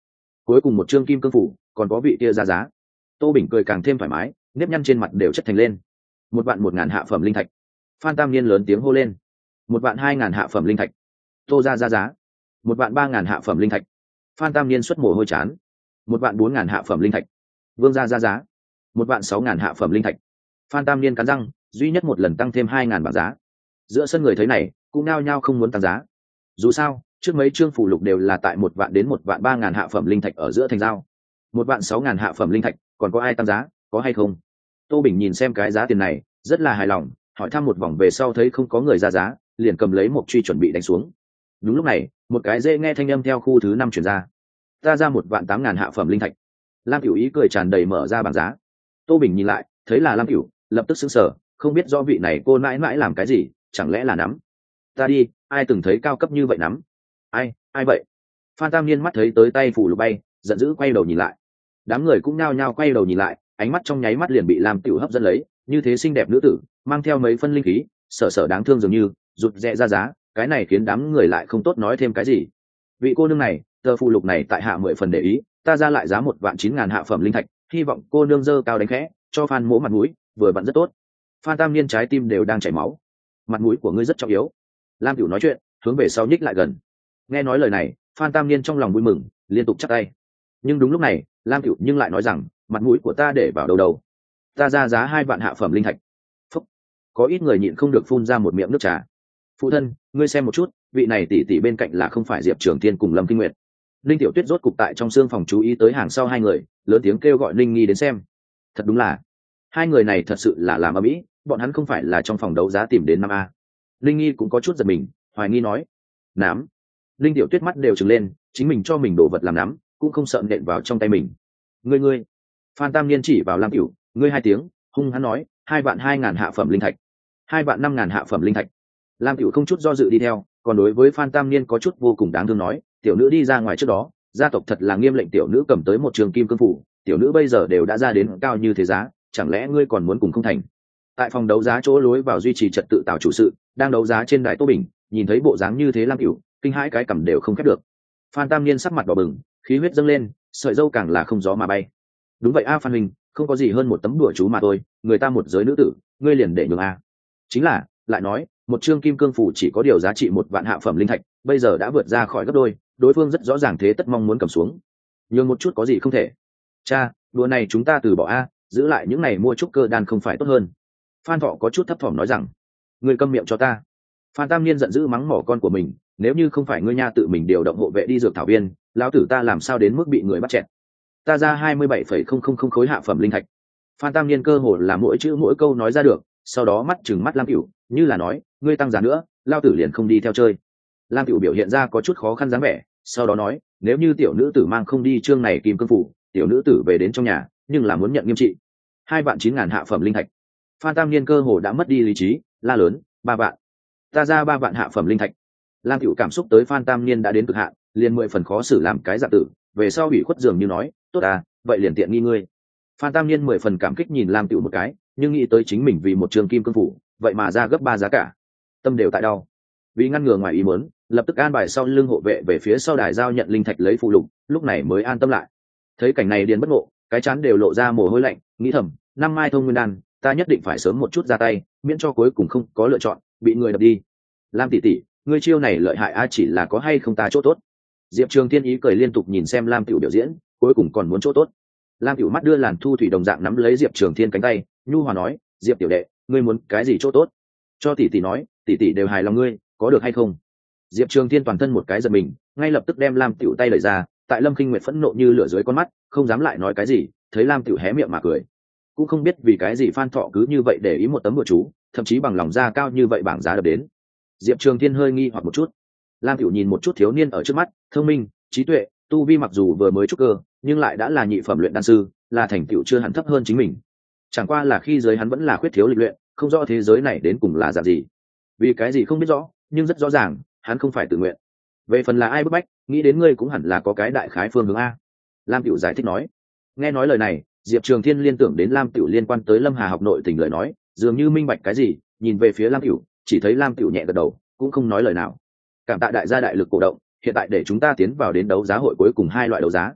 cuối cùng một chương kim cương phủ còn có vị kia ra giá. Tô Bình cười càng thêm thoải mái, nếp nhăn trên mặt đều chất thành lên. Một vạn một ngàn hạ phẩm linh thạch. Phan Tam Niên lớn tiếng hô lên. Một vạn hai ngàn hạ phẩm linh thạch. Tô ra ra giá. Một vạn ba ngàn hạ phẩm linh thạch. Phan Tam Niên xuất mồ hôi chán. Một vạn bốn ngàn hạ phẩm linh thạch. Vương gia ra giá. Một vạn sáu ngàn hạ phẩm linh thạch. Phan Tam Niên cắn răng, duy nhất một lần tăng thêm hai ngàn bảng giá. Giữa sân người thấy này cũng nao nhao không muốn tăng giá. Dù sao trước mấy chương phụ lục đều là tại một vạn đến một vạn ba ngàn hạ phẩm linh thạch ở giữa thành giao. Một vạn sáu ngàn hạ phẩm linh thạch, còn có ai tăng giá, có hay không? Tô Bình nhìn xem cái giá tiền này rất là hài lòng, hỏi thăm một vòng về sau thấy không có người ra giá, liền cầm lấy một truy chuẩn bị đánh xuống. Đúng lúc này một cái dễ nghe thanh âm theo khu thứ năm chuyển ra. Ta ra một vạn tám ngàn hạ phẩm linh thạch. Lam Cửu ý cười tràn đầy mở ra bảng giá. Tô Bình nhìn lại thấy là Lam Cửu, lập tức sững sờ, không biết do vị này cô mãi mãi làm cái gì, chẳng lẽ là nắm? Ta đi, ai từng thấy cao cấp như vậy nắm? Ai, ai vậy? Phan Tam Niên mắt thấy tới tay phủ lục bay, giận dữ quay đầu nhìn lại. Đám người cũng nhao nhao quay đầu nhìn lại, ánh mắt trong nháy mắt liền bị Lam Cửu hấp dẫn lấy, như thế xinh đẹp nữ tử, mang theo mấy phân linh khí, sở sở đáng thương dường như, rụt rè ra giá, cái này khiến đám người lại không tốt nói thêm cái gì. Vị cô nương này, tờ phụ lục này tại hạ mười phần để ý, ta ra lại giá một vạn chín ngàn hạ phẩm linh thạch, hy vọng cô nương dơ cao đánh khẽ, cho Phan mỗ mặt mũi, vừa vặn rất tốt. Phan Tam Niên trái tim đều đang chảy máu. Mặt mũi của ngươi rất trọng yếu. Lam Cửu nói chuyện, hướng về sau nhích lại gần. Nghe nói lời này, Phan Tam Niên trong lòng vui mừng, liên tục chắp tay. Nhưng đúng lúc này, Lam Cửu nhưng lại nói rằng, mặt mũi của ta để vào đầu đầu. Ta ra giá hai vạn hạ phẩm linh thạch. Phúc. Có ít người nhịn không được phun ra một miệng nước trà. Phụ thân, ngươi xem một chút, vị này tỷ tỷ bên cạnh là không phải Diệp Trường Thiên cùng Lâm Kinh Nguyệt. Linh Tiểu Tuyết rốt cục tại trong xương phòng chú ý tới hàng sau hai người, lớn tiếng kêu gọi Linh Nghi đến xem. Thật đúng là, hai người này thật sự là làm ầm ĩ, bọn hắn không phải là trong phòng đấu giá tìm đến năm a. Linh Nghi cũng có chút giật mình, hoài nghi nói, nắm. Linh Tiểu Tuyết mắt đều trừng lên, chính mình cho mình đồ vật làm nắm, cũng không sợ nện vào trong tay mình. Ngươi ngươi. Phan Tam Niên chỉ vào Lam Cửu, ngươi hai tiếng, hung hắn nói, hai vạn hai ngàn hạ phẩm linh thạch, hai vạn năm ngàn hạ phẩm linh thạch. Lam Cửu không chút do dự đi theo, còn đối với Phan Tam Niên có chút vô cùng đáng thương nói, tiểu nữ đi ra ngoài trước đó, gia tộc thật là nghiêm lệnh tiểu nữ cầm tới một trường kim cương phủ, tiểu nữ bây giờ đều đã ra đến cao như thế giá, chẳng lẽ ngươi còn muốn cùng không thành? Tại phòng đấu giá chỗ lối vào duy trì trật tự tạo chủ sự, đang đấu giá trên đài Tô Bình, nhìn thấy bộ dáng như thế Lam Cửu, kinh hãi cái cầm đều không khép được. Phan Tam Niên sắc mặt đỏ bừng, khí huyết dâng lên, sợi râu càng là không gió mà bay. Đúng vậy a Phan Minh, không có gì hơn một tấm đùa chú mà thôi, người ta một giới nữ tử, ngươi liền để nhường a. Chính là, lại nói, một chương kim cương phủ chỉ có điều giá trị một vạn hạ phẩm linh thạch, bây giờ đã vượt ra khỏi gấp đôi, đối phương rất rõ ràng thế tất mong muốn cầm xuống. Nhường một chút có gì không thể. Cha, đùa này chúng ta từ bỏ a, giữ lại những này mua trúc cơ đan không phải tốt hơn. Phan Thọ có chút thấp thỏm nói rằng, ngươi câm miệng cho ta. Phan Tam Niên giận dữ mắng mỏ con của mình, nếu như không phải ngươi nha tự mình điều động hộ vệ đi dược thảo viên, lão tử ta làm sao đến mức bị người bắt chẹt. Ta ra hai mươi bảy phẩy không không không khối hạ phẩm linh thạch. Phan Tam Niên cơ hồ là mỗi chữ mỗi câu nói ra được, sau đó mắt chừng mắt Lam Cửu, như là nói, ngươi tăng giá nữa, lão tử liền không đi theo chơi. Lam Cửu biểu hiện ra có chút khó khăn dáng vẻ, sau đó nói, nếu như tiểu nữ tử mang không đi chương này kim cương phủ, tiểu nữ tử về đến trong nhà, nhưng là muốn nhận nghiêm trị. Hai vạn chín ngàn hạ phẩm linh thạch. Phan Tam Niên cơ hồ đã mất đi lý trí, la lớn, ba vạn. Ta ra ba vạn hạ phẩm linh thạch. Lam Cửu cảm xúc tới Phan Tam Niên đã đến cực hạn, liền mười phần khó xử làm cái dạng tử, về sau ủy khuất dường như nói, tốt à, vậy liền tiện nghi ngươi. Phan Tam Niên mười phần cảm kích nhìn Lam Cửu một cái, nhưng nghĩ tới chính mình vì một trường kim cương phủ, vậy mà ra gấp ba giá cả, tâm đều tại đau. Vì ngăn ngừa ngoài ý muốn, lập tức an bài sau lưng hộ vệ về phía sau đài giao nhận linh thạch lấy phụ lục, lúc này mới an tâm lại. Thấy cảnh này điền bất ngộ, cái chán đều lộ ra mồ hôi lạnh, nghĩ thầm, năm mai thông nguyên đan, ta nhất định phải sớm một chút ra tay, miễn cho cuối cùng không có lựa chọn, bị người đập đi. Lam tỷ tỷ, ngươi chiêu này lợi hại a, chỉ là có hay không ta chỗ tốt. Diệp Trường Thiên ý cười liên tục nhìn xem Lam Cửu biểu diễn, cuối cùng còn muốn chỗ tốt. Lam Cửu mắt đưa làn thu thủy đồng dạng nắm lấy Diệp Trường Thiên cánh tay, nhu hòa nói, Diệp tiểu đệ, ngươi muốn cái gì chỗ tốt? Cho tỷ tỷ nói, tỷ tỷ đều hài lòng ngươi, có được hay không? Diệp Trường Thiên toàn thân một cái giật mình, ngay lập tức đem Lam Cửu tay đẩy ra, tại Lâm Kinh Nguyệt phẫn nộ như lửa dưới con mắt, không dám lại nói cái gì, thấy Lam Cửu hé miệng mà cười. Cũng không biết vì cái gì Phan Thọ cứ như vậy để ý một tấm bùa chú, thậm chí bằng lòng ra cao như vậy bảng giá đập đến. Diệp Trường Thiên hơi nghi hoặc một chút. Lam Cửu nhìn một chút thiếu niên ở trước mắt, thông minh, trí tuệ, tu vi mặc dù vừa mới trúc cơ, nhưng lại đã là nhị phẩm luyện đan sư, là thành tựu chưa hẳn thấp hơn chính mình. Chẳng qua là khi giới hắn vẫn là khuyết thiếu lịch luyện, không rõ thế giới này đến cùng là dạng gì. Vì cái gì không biết rõ, nhưng rất rõ ràng, hắn không phải tự nguyện. Về phần là ai bức bách, nghĩ đến ngươi cũng hẳn là có cái đại khái phương hướng a. Lam Cửu giải thích nói. Nghe nói lời này, Diệp Trường Thiên liên tưởng đến Lam Cửu liên quan tới Lâm Hà học nội tình lời nói, dường như minh bạch cái gì, nhìn về phía Lam Cửu, chỉ thấy Lam Cửu nhẹ gật đầu, cũng không nói lời nào. Cảm tạ đại gia đại lực cổ động, hiện tại để chúng ta tiến vào đến đấu giá hội cuối cùng hai loại đấu giá.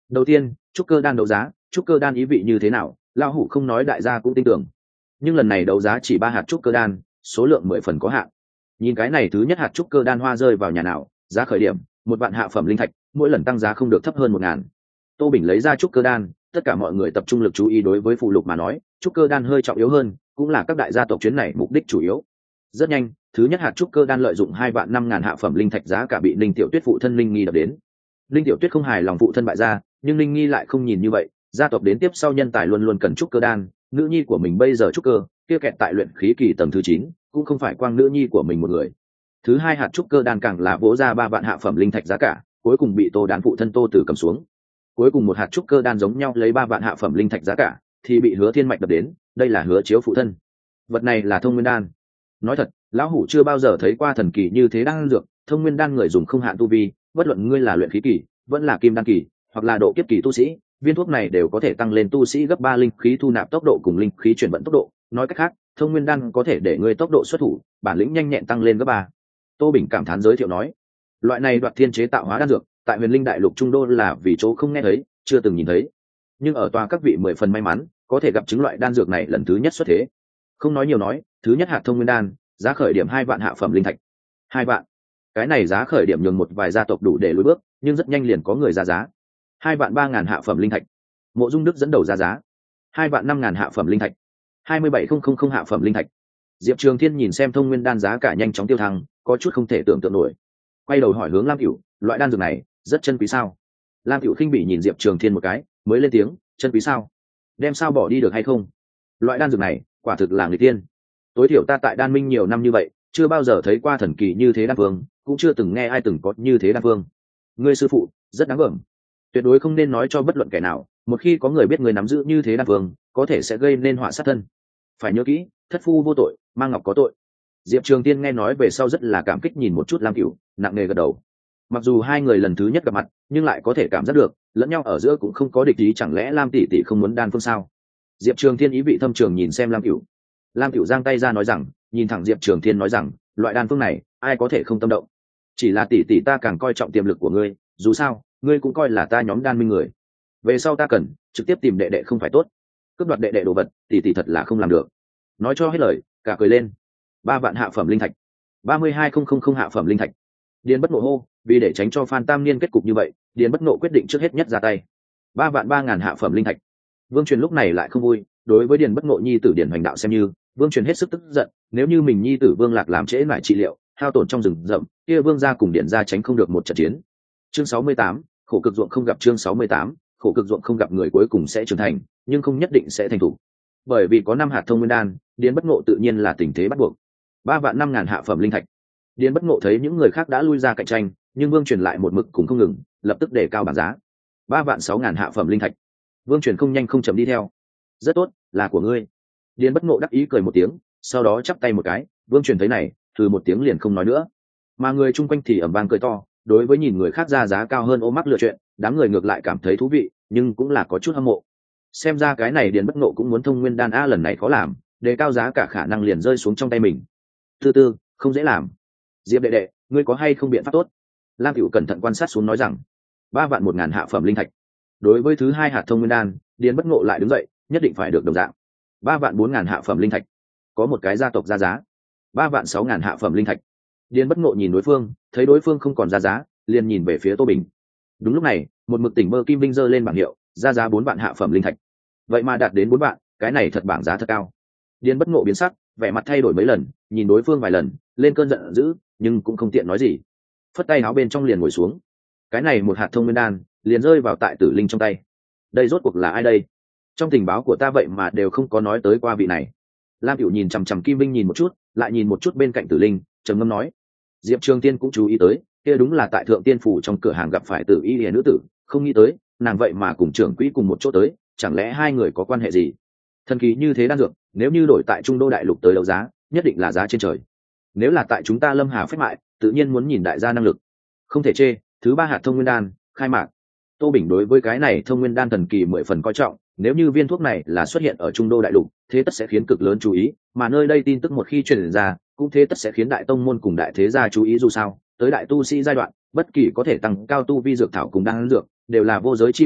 Đầu tiên, trúc cơ đan đấu giá, trúc cơ đan ý vị như thế nào, lão hủ không nói đại gia cũng tin tưởng. Nhưng lần này đấu giá chỉ ba hạt trúc cơ đan, số lượng mười phần có hạn. Nhìn cái này thứ nhất hạt trúc cơ đan hoa rơi vào nhà nào, giá khởi điểm một vạn hạ phẩm linh thạch, mỗi lần tăng giá không được thấp hơn một ngàn. Tô Bình lấy ra trúc cơ đan, tất cả mọi người tập trung lực chú ý. Đối với phụ lục mà nói, trúc cơ đan hơi trọng yếu hơn, cũng là các đại gia tộc chuyến này mục đích chủ yếu. Rất nhanh, thứ nhất hạt trúc cơ đan lợi dụng hai vạn năm ngàn hạ phẩm linh thạch giá cả bị Linh Tiểu Tuyết phụ thân Linh Nghi đập đến. Linh Tiểu Tuyết không hài lòng phụ thân bại gia, nhưng Linh Nghi lại không nhìn như vậy, gia tộc đến tiếp sau nhân tài luôn luôn cần trúc cơ đan, nữ nhi của mình bây giờ trúc cơ, kia kẹt tại luyện khí kỳ tầng thứ chín, cũng không phải quang nữ nhi của mình một người. Thứ hai hạt trúc cơ đan càng là vỗ ra ba vạn hạ phẩm linh thạch giá cả, cuối cùng bị Tô Đán phụ thân Tô Tử cầm xuống. Cuối cùng một hạt trúc cơ đan giống nhau lấy ba vạn hạ phẩm linh thạch giá cả, thì bị Hứa Thiên Mạch đập đến, đây là Hứa Chiếu phụ thân. Vật này là thông nguyên đan. Nói thật, lão hủ chưa bao giờ thấy qua thần kỳ như thế đan dược, thông nguyên đan người dùng không hạn tu vi, bất luận ngươi là luyện khí kỳ, vẫn là kim đan kỳ, hoặc là độ kiếp kỳ tu sĩ, viên thuốc này đều có thể tăng lên tu sĩ gấp ba linh khí thu nạp tốc độ cùng linh khí chuyển vận tốc độ. Nói cách khác, thông nguyên đan có thể để ngươi tốc độ xuất thủ, bản lĩnh nhanh nhẹn tăng lên gấp ba. Tô Bình cảm thán giới thiệu nói, loại này đoạt thiên chế tạo hóa đan dược, tại Huyền Linh Đại Lục Trung Đô là vì chỗ không nghe thấy, chưa từng nhìn thấy. Nhưng ở tòa các vị mười phần may mắn, có thể gặp chứng loại đan dược này lần thứ nhất xuất thế. Không nói nhiều nói, thứ nhất hạt thông nguyên đan, giá khởi điểm hai vạn hạ phẩm linh thạch. Hai vạn. Cái này giá khởi điểm nhường một vài gia tộc đủ để lùi bước, nhưng rất nhanh liền có người ra giá. Hai vạn ba ngàn hạ phẩm linh thạch. Mộ Dung Đức dẫn đầu ra giá. Hai vạn năm ngàn hạ phẩm linh thạch. Hai mươi bảy không không không hạ phẩm linh thạch. Diệp Trường Thiên nhìn xem thông nguyên đan giá cả nhanh chóng tiêu thăng, có chút không thể tưởng tượng nổi. Quay đầu hỏi hướng Lam Cửu, loại đan dược này rất chân quý sao? Lam Cửu khinh bỉ nhìn Diệp Trường Thiên một cái, mới lên tiếng, chân quý sao? Đem sao bỏ đi được hay không? Loại đan dược này, quả thực là người tiên. Tối thiểu ta tại Đan Minh nhiều năm như vậy, chưa bao giờ thấy qua thần kỳ như thế đan phương, cũng chưa từng nghe ai từng có như thế đan phương. Ngươi sư phụ rất đáng gờm, tuyệt đối không nên nói cho bất luận kẻ nào, một khi có người biết người nắm giữ như thế đan phương, có thể sẽ gây nên họa sát thân. Phải nhớ kỹ, thất phu vô tội, mang ngọc có tội. Diệp Trường Tiên nghe nói về sau rất là cảm kích nhìn một chút Lam Cửu, nặng nề gật đầu. Mặc dù hai người lần thứ nhất gặp mặt, nhưng lại có thể cảm giác được lẫn nhau ở giữa cũng không có địch ý, chẳng lẽ Lam tỷ tỷ không muốn đan phương sao? Diệp Trường Thiên ý vị thâm trường nhìn xem Lam Cửu. Lam Cửu giang tay ra nói rằng, nhìn thẳng Diệp Trường Thiên nói rằng, loại đan phương này, ai có thể không tâm động? Chỉ là tỷ tỷ ta càng coi trọng tiềm lực của ngươi, dù sao, ngươi cũng coi là ta nhóm đan minh người. Về sau ta cần trực tiếp tìm đệ đệ không phải tốt? Cướp đoạt đệ đệ đồ vật, tỷ tỷ thật là không làm được. Nói cho hết lời, cả cười lên. Ba vạn hạ phẩm linh thạch, ba mươi hai không không không hạ phẩm linh thạch. Điền Bất Ngộ hô, vì để tránh cho Phan Tam Niên kết cục như vậy, Điền Bất Ngộ quyết định trước hết nhất ra tay. Ba vạn ba ngàn hạ phẩm linh thạch. Vương Truyền lúc này lại không vui, đối với Điền Bất Ngộ nhi tử Điền Hoành Đạo xem như, Vương Truyền hết sức tức giận, nếu như mình nhi tử Vương Lạc làm trễ lại trị liệu, hao tổn trong rừng rậm, kia Vương gia cùng Điền gia tránh không được một trận chiến. Chương sáu mươi tám, khổ cực ruộng không gặp. Chương sáu mươi tám, khổ cực ruộng không gặp, người cuối cùng sẽ trưởng thành, nhưng không nhất định sẽ thành thủ. Bởi vì có năm hạt thông nguyên đan, Điền Bất Ngộ tự nhiên là tình thế bắt buộc. Ba vạn năm ngàn hạ phẩm linh thạch. Điền Bất Ngộ thấy những người khác đã lui ra cạnh tranh, nhưng Vương Truyền lại một mực cùng không ngừng, lập tức đề cao bảng giá. Ba vạn sáu ngàn hạ phẩm linh thạch. Vương Truyền không nhanh không chậm đi theo. Rất tốt, là của ngươi. Điền Bất Ngộ đắc ý cười một tiếng, sau đó chắp tay một cái. Vương Truyền thấy này, từ một tiếng liền không nói nữa, mà người chung quanh thì ầm vang cười to. Đối với nhìn người khác ra giá cao hơn ôm mắc lựa chuyện, đám người ngược lại cảm thấy thú vị, nhưng cũng là có chút hâm mộ. Xem ra cái này Điền Bất Ngộ cũng muốn thông nguyên đan a, lần này khó làm, đề cao giá cả khả năng liền rơi xuống trong tay mình. Tư tư, không dễ làm. Diệp đệ đệ, ngươi có hay không biện pháp tốt? Lam Cửu cẩn thận quan sát xuống nói rằng, ba vạn một ngàn hạ phẩm linh thạch. Đối với thứ hai hạt thông nguyên đan, Điền Bất Ngộ lại đứng dậy, nhất định phải được đồng dạng. Ba vạn bốn ngàn hạ phẩm linh thạch. Có một cái gia tộc ra giá. Ba vạn sáu ngàn hạ phẩm linh thạch. Điền Bất Ngộ nhìn đối phương, thấy đối phương không còn ra giá, liền nhìn về phía Tô Bình. Đúng lúc này, một mực tỉnh mơ Kim Vinh giơ lên bảng hiệu, ra giá bốn vạn hạ phẩm linh thạch. Vậy mà đạt đến bốn vạn, cái này thật bảng giá thật cao. Điền Bất Ngộ biến sắc, vẻ mặt thay đổi mấy lần, nhìn đối phương vài lần, lên cơn giận dữ, nhưng cũng không tiện nói gì. Phất tay áo bên trong liền ngồi xuống. Cái này một hạt thông nguyên đan, liền rơi vào tại Tử Linh trong tay. Đây rốt cuộc là ai đây? Trong tình báo của ta vậy mà đều không có nói tới qua vị này. Lam Cửu nhìn chằm chằm Kim Vinh nhìn một chút, lại nhìn một chút bên cạnh Tử Linh, trầm ngâm nói. Diệp Trường Tiên cũng chú ý tới, kia đúng là tại Thượng Tiên phủ trong cửa hàng gặp phải Tử Y Liễu nữ tử, không nghĩ tới, nàng vậy mà cùng trưởng quỹ cùng một chỗ tới, chẳng lẽ hai người có quan hệ gì? Thần kỳ như thế đan dược, nếu như đổi tại Trung Đô đại lục tới đấu giá, nhất định là giá trên trời. Nếu là tại chúng ta Lâm Hà phép mại, tự nhiên muốn nhìn đại gia năng lực. Không thể chê, thứ ba hạt thông nguyên đan, khai mạc. Tô Bình đối với cái này thông nguyên đan thần kỳ mười phần coi trọng, nếu như viên thuốc này là xuất hiện ở Trung Đô đại lục, thế tất sẽ khiến cực lớn chú ý, mà nơi đây tin tức một khi truyền ra, cũng thế tất sẽ khiến đại tông môn cùng đại thế gia chú ý, dù sao, tới đại tu sĩ giai đoạn, bất kỳ có thể tăng cao tu vi dược thảo cùng đan dược, đều là vô giới chi bảo,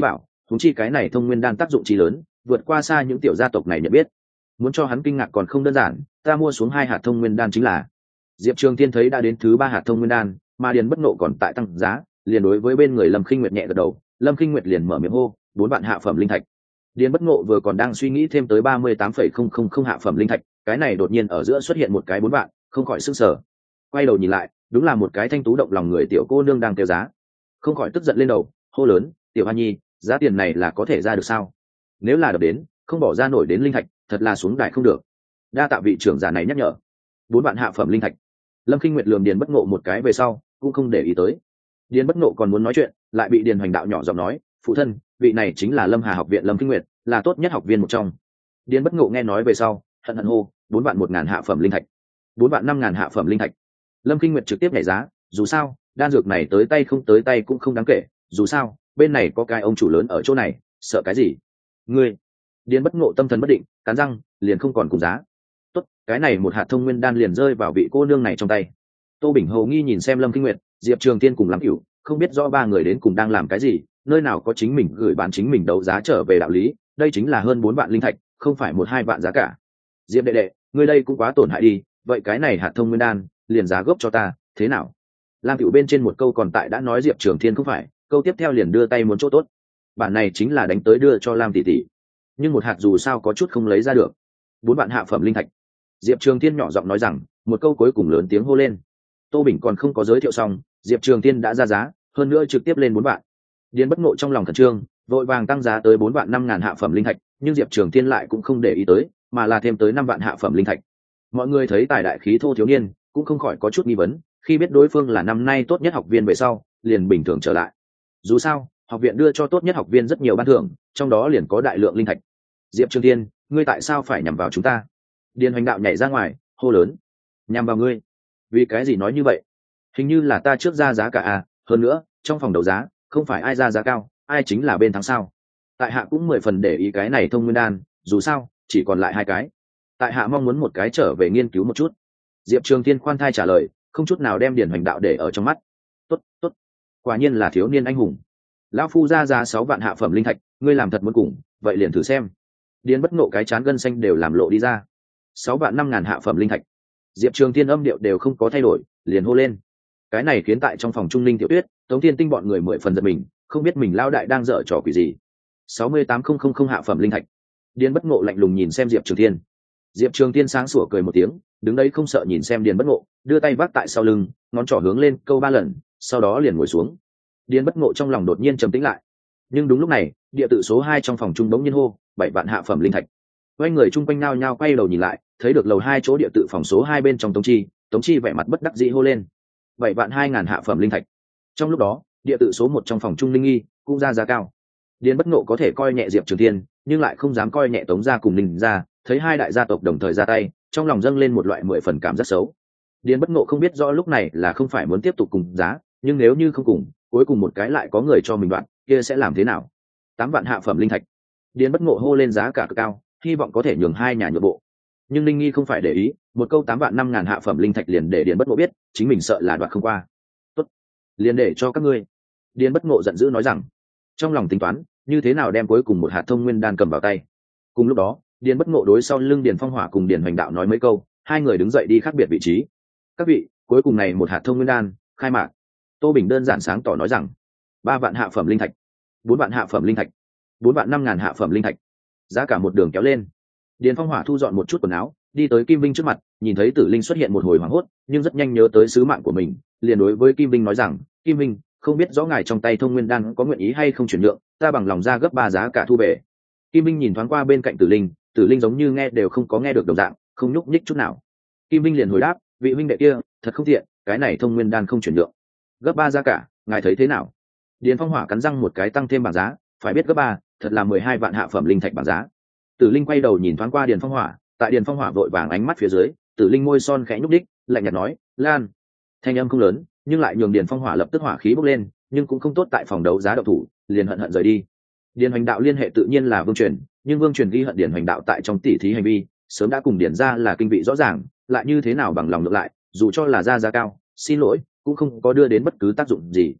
thúng chi cái này thông nguyên đan tác dụng chi lớn vượt qua xa những tiểu gia tộc này nhận biết. Muốn cho hắn kinh ngạc còn không đơn giản, ta mua xuống hai hạt thông nguyên đan chính là. Diệp Trường Thiên thấy đã đến thứ ba hạt thông nguyên đan, mà Điền Bất Ngộ còn tại tăng giá, liền đối với bên người Lâm Khinh Nguyệt nhẹ gật đầu. Lâm Khinh Nguyệt liền mở miệng hô, bốn vạn hạ phẩm linh thạch. Điền Bất Ngộ vừa còn đang suy nghĩ thêm tới ba mươi tám phẩy không không không hạ phẩm linh thạch, cái này đột nhiên ở giữa xuất hiện một cái bốn vạn, không khỏi sửng sở. Quay đầu nhìn lại, đúng là một cái thanh tú động lòng người tiểu cô nương đang kêu giá, không khỏi tức giận lên đầu, hô lớn, "Tiểu Hoa Nhi, giá tiền này là có thể ra được sao? Nếu là đập đến, không bỏ ra nổi đến linh thạch, thật là xuống đài không được." Đa tạ vị trưởng giả này nhắc nhở. Bốn vạn hạ phẩm linh thạch. Lâm Khinh Nguyệt lườm Điền Bất Ngộ một cái về sau, cũng không để ý tới. Điền Bất Ngộ còn muốn nói chuyện, lại bị Điền Hoành Đạo nhỏ giọng nói, "Phụ thân, vị này chính là Lâm Hà học viện Lâm Khinh Nguyệt, là tốt nhất học viên một trong." Điền Bất Ngộ nghe nói về sau, hận hận hô, bốn vạn một ngàn hạ phẩm linh thạch, bốn vạn năm ngàn hạ phẩm linh thạch. Lâm Khinh Nguyệt trực tiếp nhảy giá, dù sao, đan dược này tới tay không tới tay cũng không đáng kể, dù sao, bên này có cái ông chủ lớn ở chỗ này, sợ cái gì? Ngươi. Điền Bất Ngộ tâm thần bất định, cắn răng, liền không còn cùng giá. Tốt, cái này một hạt thông nguyên đan liền rơi vào vị cô nương này trong tay. Tô Bình hầu nghi nhìn xem Lâm Kinh Nguyệt, Diệp Trường Thiên cùng Lắm Cửu, không biết rõ ba người đến cùng đang làm cái gì, nơi nào có chính mình gửi bán chính mình đấu giá trở về đạo lý, đây chính là hơn bốn vạn linh thạch, không phải một hai vạn giá cả. Diệp đệ đệ, ngươi đây cũng quá tổn hại đi, vậy cái này hạt thông nguyên đan, liền giá gốc cho ta, thế nào? Lam Cửu bên trên một câu còn tại đã nói Diệp Trường Thiên không phải, câu tiếp theo liền đưa tay muốn chỗ tốt. Bản này chính là đánh tới đưa cho Lam tỷ tỷ, nhưng một hạt dù sao có chút không lấy ra được. Bốn vạn hạ phẩm linh thạch. Diệp Trường Thiên nhỏ giọng nói rằng, một câu cuối cùng lớn tiếng hô lên. Tô Bình còn không có giới thiệu xong, Diệp Trường Thiên đã ra giá, hơn nữa trực tiếp lên bốn vạn. Điền Bất Ngộ trong lòng khẩn trương, vội vàng tăng giá tới bốn vạn năm ngàn hạ phẩm linh thạch, nhưng Diệp Trường Thiên lại cũng không để ý tới, mà là thêm tới năm vạn hạ phẩm linh thạch. Mọi người thấy tài đại khí thô thiếu niên, cũng không khỏi có chút nghi vấn, khi biết đối phương là năm nay tốt nhất học viên về sau, liền bình thường trở lại. Dù sao, học viện đưa cho tốt nhất học viên rất nhiều ban thưởng, trong đó liền có đại lượng linh thạch. Diệp Trường Thiên, ngươi tại sao phải nhằm vào chúng ta? Điền Hoành Đạo nhảy ra ngoài, hô lớn, nhằm vào ngươi? Vì cái gì nói như vậy? Hình như là ta trước ra giá cả à? Hơn nữa, trong phòng đấu giá, không phải ai ra giá cao, ai chính là bên thắng sao? Tại hạ cũng mười phần để ý cái này thông nguyên đan, dù sao, chỉ còn lại hai cái. Tại hạ mong muốn một cái trở về nghiên cứu một chút. Diệp Trường Thiên khoan thai trả lời, không chút nào đem Điền Hoành Đạo để ở trong mắt. Tốt, tốt, quả nhiên là thiếu niên anh hùng. Lão phu ra giá sáu vạn hạ phẩm linh thạch, ngươi làm thật muốn cùng, vậy liền thử xem. Điền Bất Ngộ cái chán gân xanh đều làm lộ đi ra. Sáu vạn năm ngàn hạ phẩm linh thạch. Diệp Trường Thiên âm điệu đều không có thay đổi, liền hô lên. Cái này khiến tại trong phòng Trung Linh Tiểu Tuyết, Tống Thiên Tinh bọn người mười phần giật mình, không biết mình lão đại đang dở trò quỷ gì. Sáu mươi tám không không không hạ phẩm linh thạch. Điền Bất Ngộ lạnh lùng nhìn xem Diệp Trường Thiên. Diệp Trường Thiên sáng sủa cười một tiếng, đứng đấy không sợ nhìn xem Điền Bất Ngộ, đưa tay vác tại sau lưng, ngón trỏ hướng lên câu ba lần, sau đó liền ngồi xuống. Điền Bất Ngộ trong lòng đột nhiên trầm tĩnh lại. Nhưng đúng lúc này, địa tự số hai trong phòng trung bỗng nhiên hô, bảy vạn hạ phẩm linh thạch. Quay người chung quanh nao nhao quay đầu nhìn lại, thấy được lầu hai chỗ địa tự phòng số hai bên trong Tống Chi, Tống Chi vẻ mặt bất đắc dĩ hô lên, bảy vạn hai ngàn hạ phẩm linh thạch. Trong lúc đó, địa tự số một trong phòng Trung Linh Nghi cũng ra giá cao. Điền Bất Ngộ có thể coi nhẹ Diệp Trường Thiên, nhưng lại không dám coi nhẹ Tống gia cùng Ninh gia, thấy hai đại gia tộc đồng thời ra tay, trong lòng dâng lên một loại mười phần cảm rất xấu. Điền Bất Ngộ không biết rõ lúc này là không phải muốn tiếp tục cùng giá, nhưng nếu như không cùng, cuối cùng một cái lại có người cho mình đoạn, kia sẽ làm thế nào? Tám vạn hạ phẩm linh thạch. Điền Bất Ngộ hô lên giá cả cực cao, hy vọng có thể nhường hai nhà nhượng bộ. Nhưng Linh Nghi không phải để ý, một câu tám vạn năm ngàn hạ phẩm linh thạch liền để Điền Bất Ngộ biết, chính mình sợ là đoạt không qua. Tốt, liền để cho các ngươi. Điền Bất Ngộ giận dữ nói rằng, trong lòng tính toán, như thế nào đem cuối cùng một hạt thông nguyên đan cầm vào tay. Cùng lúc đó, Điền Bất Ngộ đối sau lưng Điền Phong Hỏa cùng Điền Hoành Đạo nói mấy câu, hai người đứng dậy đi khác biệt vị trí. Các vị, cuối cùng này một hạt thông nguyên đan, khai mạc. Tô Bình đơn giản sáng tỏ nói rằng, ba vạn hạ phẩm linh thạch, bốn vạn hạ phẩm linh thạch, bốn vạn năm ngàn hạ phẩm linh thạch. Giá cả một đường kéo lên. Điền Phong Hỏa thu dọn một chút quần áo, đi tới Kim Vinh trước mặt, nhìn thấy Tử Linh xuất hiện một hồi hoảng hốt, nhưng rất nhanh nhớ tới sứ mạng của mình, liền đối với Kim Vinh nói rằng, Kim Vinh, không biết rõ ngài trong tay thông nguyên đan có nguyện ý hay không chuyển nhượng, ta bằng lòng ra gấp ba giá cả thu về. Kim Vinh nhìn thoáng qua bên cạnh Tử Linh, Tử Linh giống như nghe đều không có nghe được đồng dạng, không nhúc nhích chút nào. Kim Vinh liền hồi đáp, vị huynh đệ kia, thật không tiện, cái này thông nguyên đan không chuyển nhượng. Gấp ba giá cả, ngài thấy thế nào? Điền Phong Hỏa cắn răng một cái tăng thêm bảng giá, phải biết gấp ba, thật là mười hai vạn hạ phẩm linh thạch bảng giá. Tử Linh quay đầu nhìn thoáng qua Điền Phong Hỏa, tại Điền Phong Hỏa vội vàng ánh mắt phía dưới, Tử Linh môi son khẽ nhúc đích, lạnh nhạt nói, "Lan." Thanh âm không lớn, nhưng lại nhường Điền Phong Hỏa lập tức hỏa khí bốc lên, nhưng cũng không tốt tại phòng đấu giá độc thủ, liền hận hận rời đi. Điền Hoành Đạo liên hệ tự nhiên là Vương Truyền, nhưng Vương Truyền ghi hận Điền Hoành Đạo tại trong tỉ thí hành vi, sớm đã cùng Điền gia là kinh vị rõ ràng, lại như thế nào bằng lòng ngược lại, dù cho là ra giá cao, xin lỗi, cũng không có đưa đến bất cứ tác dụng gì.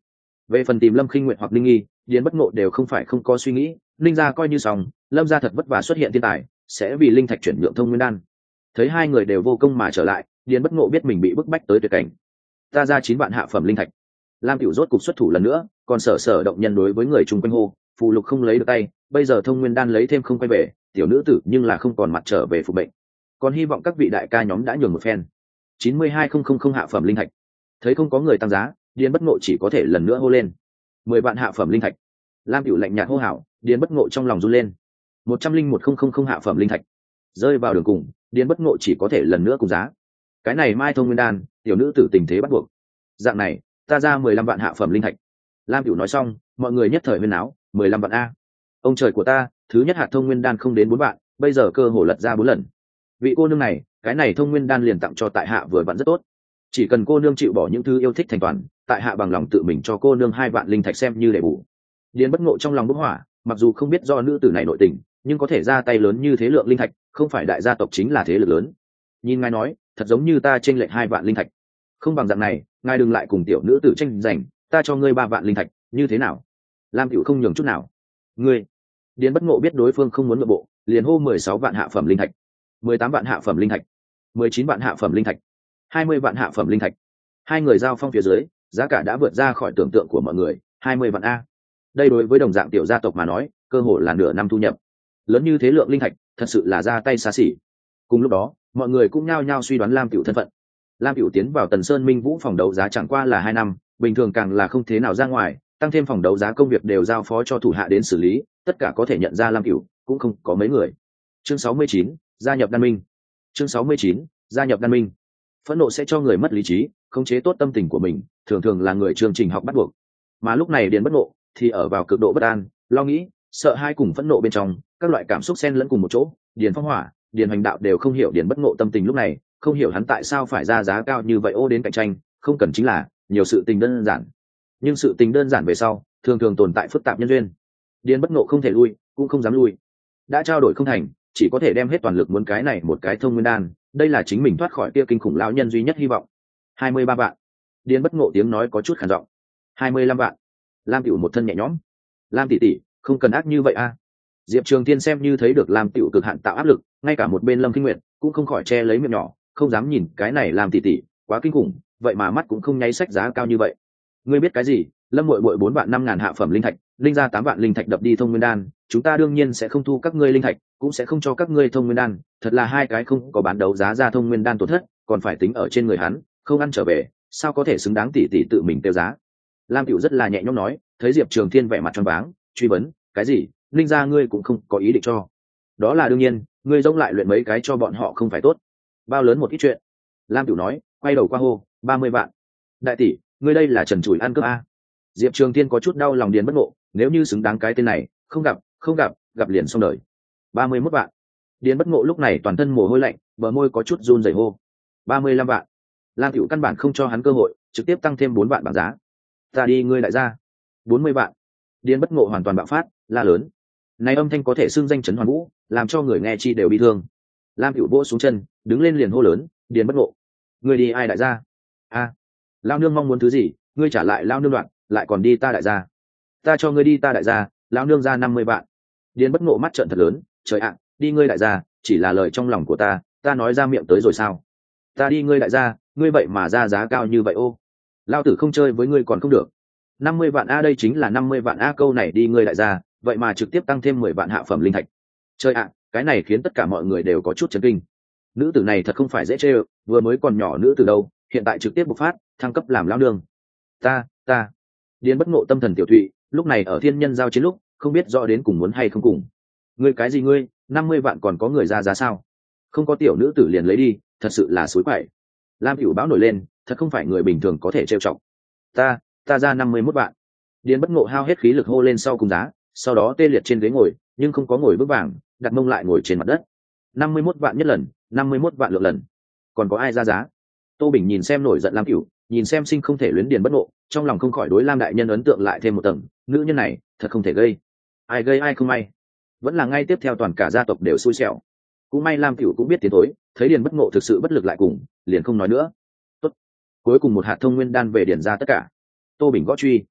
Về phần tìm Lâm Khinh Nguyệt hoặc Linh Nghi, Điền Bất Ngộ đều không phải không có suy nghĩ, Linh gia coi như xong, Lâm gia thật vất vả xuất hiện thiên tài, sẽ vì linh thạch chuyển nhượng thông nguyên đan. Thấy hai người đều vô công mà trở lại, Điền Bất Ngộ biết mình bị bức bách tới tuyệt cảnh. Ta ra chín vạn hạ phẩm linh thạch. Lam Tiểu rốt cục xuất thủ lần nữa, còn sở sở động nhân đối với người chung quanh hô, phù lục không lấy được tay, bây giờ thông nguyên đan lấy thêm không quay về, tiểu nữ tử nhưng là không còn mặt trở về phục bệnh. Còn hy vọng các vị đại ca nhóm đã nhường một phen. chín mươi hai nghìn hạ phẩm linh thạch. Thấy không có người tăng giá, Điền Bất Ngộ chỉ có thể lần nữa hô lên. mười vạn hạ phẩm linh thạch. Lam Tiểu lạnh nhạt hô hào, Điền Bất Ngộ trong lòng run lên. một trăm linh một nghìn hạ phẩm linh thạch. Rơi vào đường cùng, Điền Bất Ngộ chỉ có thể lần nữa cùng giá. Cái này mai thông nguyên đan, tiểu nữ tử tình thế bắt buộc. Dạng này, ta ra mười lăm vạn hạ phẩm linh thạch. Lam Tiểu nói xong, mọi người nhất thời huyên náo, mười lăm vạn a. Ông trời của ta, thứ nhất hạt thông nguyên đan không đến bốn vạn, bây giờ cơ hồ lật ra bốn lần. Vị cô nương này, cái này thông nguyên đan liền tặng cho tại hạ vừa vặn rất tốt. Chỉ cần cô nương chịu bỏ những thứ yêu thích thành toàn, tại hạ bằng lòng tự mình cho cô nương hai vạn linh thạch xem như để bù. Điền Bất Ngộ trong lòng bốc hỏa, mặc dù không biết do nữ tử này nội tình, nhưng có thể ra tay lớn như thế lượng linh thạch, không phải đại gia tộc chính là thế lực lớn. Nhìn ngài nói, thật giống như ta chênh lệch hai vạn linh thạch. Không bằng dạng này, ngài đừng lại cùng tiểu nữ tử tranh giành, ta cho ngươi ba vạn linh thạch, như thế nào? Lam Tiểu không nhường chút nào. Ngươi. Điền Bất Ngộ biết đối phương không muốn nội bộ, liền hô mười sáu vạn hạ phẩm linh thạch, mười tám vạn hạ phẩm linh thạch, mười chín vạn hạ phẩm linh thạch, hai mươi vạn hạ phẩm linh thạch. Hai người giao phong phía dưới, giá cả đã vượt ra khỏi tưởng tượng của mọi người, hai mươi vạn a. Đây đối với đồng dạng tiểu gia tộc mà nói, cơ hội là nửa năm thu nhập. Lớn như thế lượng linh thạch, thật sự là ra tay xa xỉ. Cùng lúc đó, mọi người cũng nhao nhao suy đoán Lam Tiểu thân phận. Lam Tiểu tiến vào Tần Sơn Minh Vũ phòng đấu giá chẳng qua là hai năm, bình thường càng là không thế nào ra ngoài, tăng thêm phòng đấu giá công việc đều giao phó cho thủ hạ đến xử lý, tất cả có thể nhận ra Lam Tiểu cũng không có mấy người. Chương sáu mươi chín, gia nhập Đan Minh. Chương sáu mươi chín, gia nhập Đan Minh. Phẫn nộ sẽ cho người mất lý trí, khống chế tốt tâm tình của mình, thường thường là người chương trình học bắt buộc. Mà lúc này Điền Bất Ngộ thì ở vào cực độ bất an, lo nghĩ, sợ hai cùng phẫn nộ bên trong, các loại cảm xúc xen lẫn cùng một chỗ. Điền Phong Hỏa, Điền Hoành Đạo đều không hiểu Điền Bất Ngộ tâm tình lúc này, không hiểu hắn tại sao phải ra giá cao như vậy ô đến cạnh tranh, không cần chính là nhiều sự tình đơn giản. Nhưng sự tình đơn giản về sau, thường thường tồn tại phức tạp nhân duyên. Điền Bất Ngộ không thể lui, cũng không dám lui. Đã trao đổi không thành, chỉ có thể đem hết toàn lực muốn cái này một cái thông nguyên đan, đây là chính mình thoát khỏi kia kinh khủng lão nhân duy nhất hy vọng. hai mươi ba vạn. Điền Bất Ngộ tiếng nói có chút khàn giọng. hai mươi lăm vạn. Lam Tiểu một thân nhẹ nhõm. Lam tỷ tỷ, không cần ác như vậy a. Diệp Trường Thiên xem như thấy được Lam Tiểu cực hạn tạo áp lực, ngay cả một bên Lâm Kinh Nguyệt cũng không khỏi che lấy miệng nhỏ, không dám nhìn cái này Lam tỷ tỷ, quá kinh khủng, vậy mà mắt cũng không nháy sách giá cao như vậy. Ngươi biết cái gì? Lâm muội muội bốn vạn năm ngàn hạ phẩm linh thạch, linh ra tám vạn linh thạch đập đi thông nguyên đan, chúng ta đương nhiên sẽ không thu các ngươi linh thạch, cũng sẽ không cho các ngươi thông nguyên đan, thật là hai cái không có bán đấu giá ra thông nguyên đan tổn thất, còn phải tính ở trên người hắn, không ăn trở về, sao có thể xứng đáng tỷ tỷ tự mình tiêu giá. Lam Tiểu rất là nhẹ nhõm nói, thấy Diệp Trường Thiên vẻ mặt tròn váng, truy vấn, cái gì? Linh gia ngươi cũng không có ý định cho? Đó là đương nhiên, ngươi giống lại luyện mấy cái cho bọn họ không phải tốt? Bao lớn một ít chuyện. Lam Tiểu nói, quay đầu qua hô, ba mươi vạn. Đại tỷ, ngươi đây là trần trụi ăn cướp a. Diệp Trường Thiên có chút đau lòng Điền Bất Ngộ, nếu như xứng đáng cái tên này, không gặp, không gặp, gặp liền xong đời. ba mươi mốt vạn. Điền Bất Ngộ lúc này toàn thân mồ hôi lạnh, bờ môi có chút run rẩy hô. ba mươi lăm vạn. Lam Tiểu căn bản không cho hắn cơ hội, trực tiếp tăng thêm bốn vạn bảng giá. Ta đi ngươi đại gia. bốn mươi vạn. Điền Bất Ngộ hoàn toàn bạo phát, la lớn. Này âm thanh có thể xưng danh chấn hoàn vũ, làm cho người nghe chi đều bị thương. Lam Tiểu vỗ xuống chân, đứng lên liền hô lớn, Điền Bất Ngộ, ngươi đi ai đại gia? A, lão nương mong muốn thứ gì, ngươi trả lại lão nương đoạn, lại còn đi ta đại gia. Ta cho ngươi đi ta đại gia, lão nương ra năm mươi vạn. Điền Bất Ngộ mắt trợn thật lớn, trời ạ, đi ngươi đại gia, chỉ là lời trong lòng của ta, ta nói ra miệng tới rồi sao? Ta đi ngươi đại gia, ngươi vậy mà ra giá cao như vậy ô. Lão tử không chơi với ngươi còn không được. năm mươi vạn a, đây chính là năm mươi vạn a, câu này đi ngươi đại gia, vậy mà trực tiếp tăng thêm mười vạn hạ phẩm linh thạch. Chơi ạ, cái này khiến tất cả mọi người đều có chút chấn kinh. Nữ tử này thật không phải dễ chơi, vừa mới còn nhỏ nữ tử đâu, hiện tại trực tiếp bộc phát, thăng cấp làm lão nương. Ta, ta. Điền Bất Ngộ tâm thần tiểu thụy, lúc này ở thiên nhân giao chiến lúc, không biết rõ đến cùng muốn hay không cùng. Ngươi cái gì ngươi, năm mươi vạn còn có người ra giá sao? Không có tiểu nữ tử liền lấy đi, thật sự là suối quậy. Lam Cửu báo nổi lên, thật không phải người bình thường có thể trêu chọc. Ta, ta ra năm mươi mốt vạn. Điền Bất Ngộ hao hết khí lực hô lên sau cùng giá, sau đó tê liệt trên ghế ngồi, nhưng không có ngồi vững vàng, đặt mông lại ngồi trên mặt đất. năm mươi mốt vạn nhất lần, năm mươi mốt vạn lượng lần. Còn có ai ra giá? Tô Bình nhìn xem nổi giận Lam Cửu, nhìn xem sinh không thể luyến Điền Bất Ngộ, trong lòng không khỏi đối Lam đại nhân ấn tượng lại thêm một tầng, nữ nhân này thật không thể gây. Ai gây ai không may. Vẫn là ngay tiếp theo toàn cả gia tộc đều xui xẻo. Cũng may Lam Cửu cũng biết tiến thối, thấy Điền Bất Ngộ thực sự bất lực lại cùng, liền không nói nữa. Tốt. Cuối cùng một hạt thông nguyên đan về điền ra tất cả. Tô Bình gõ truy.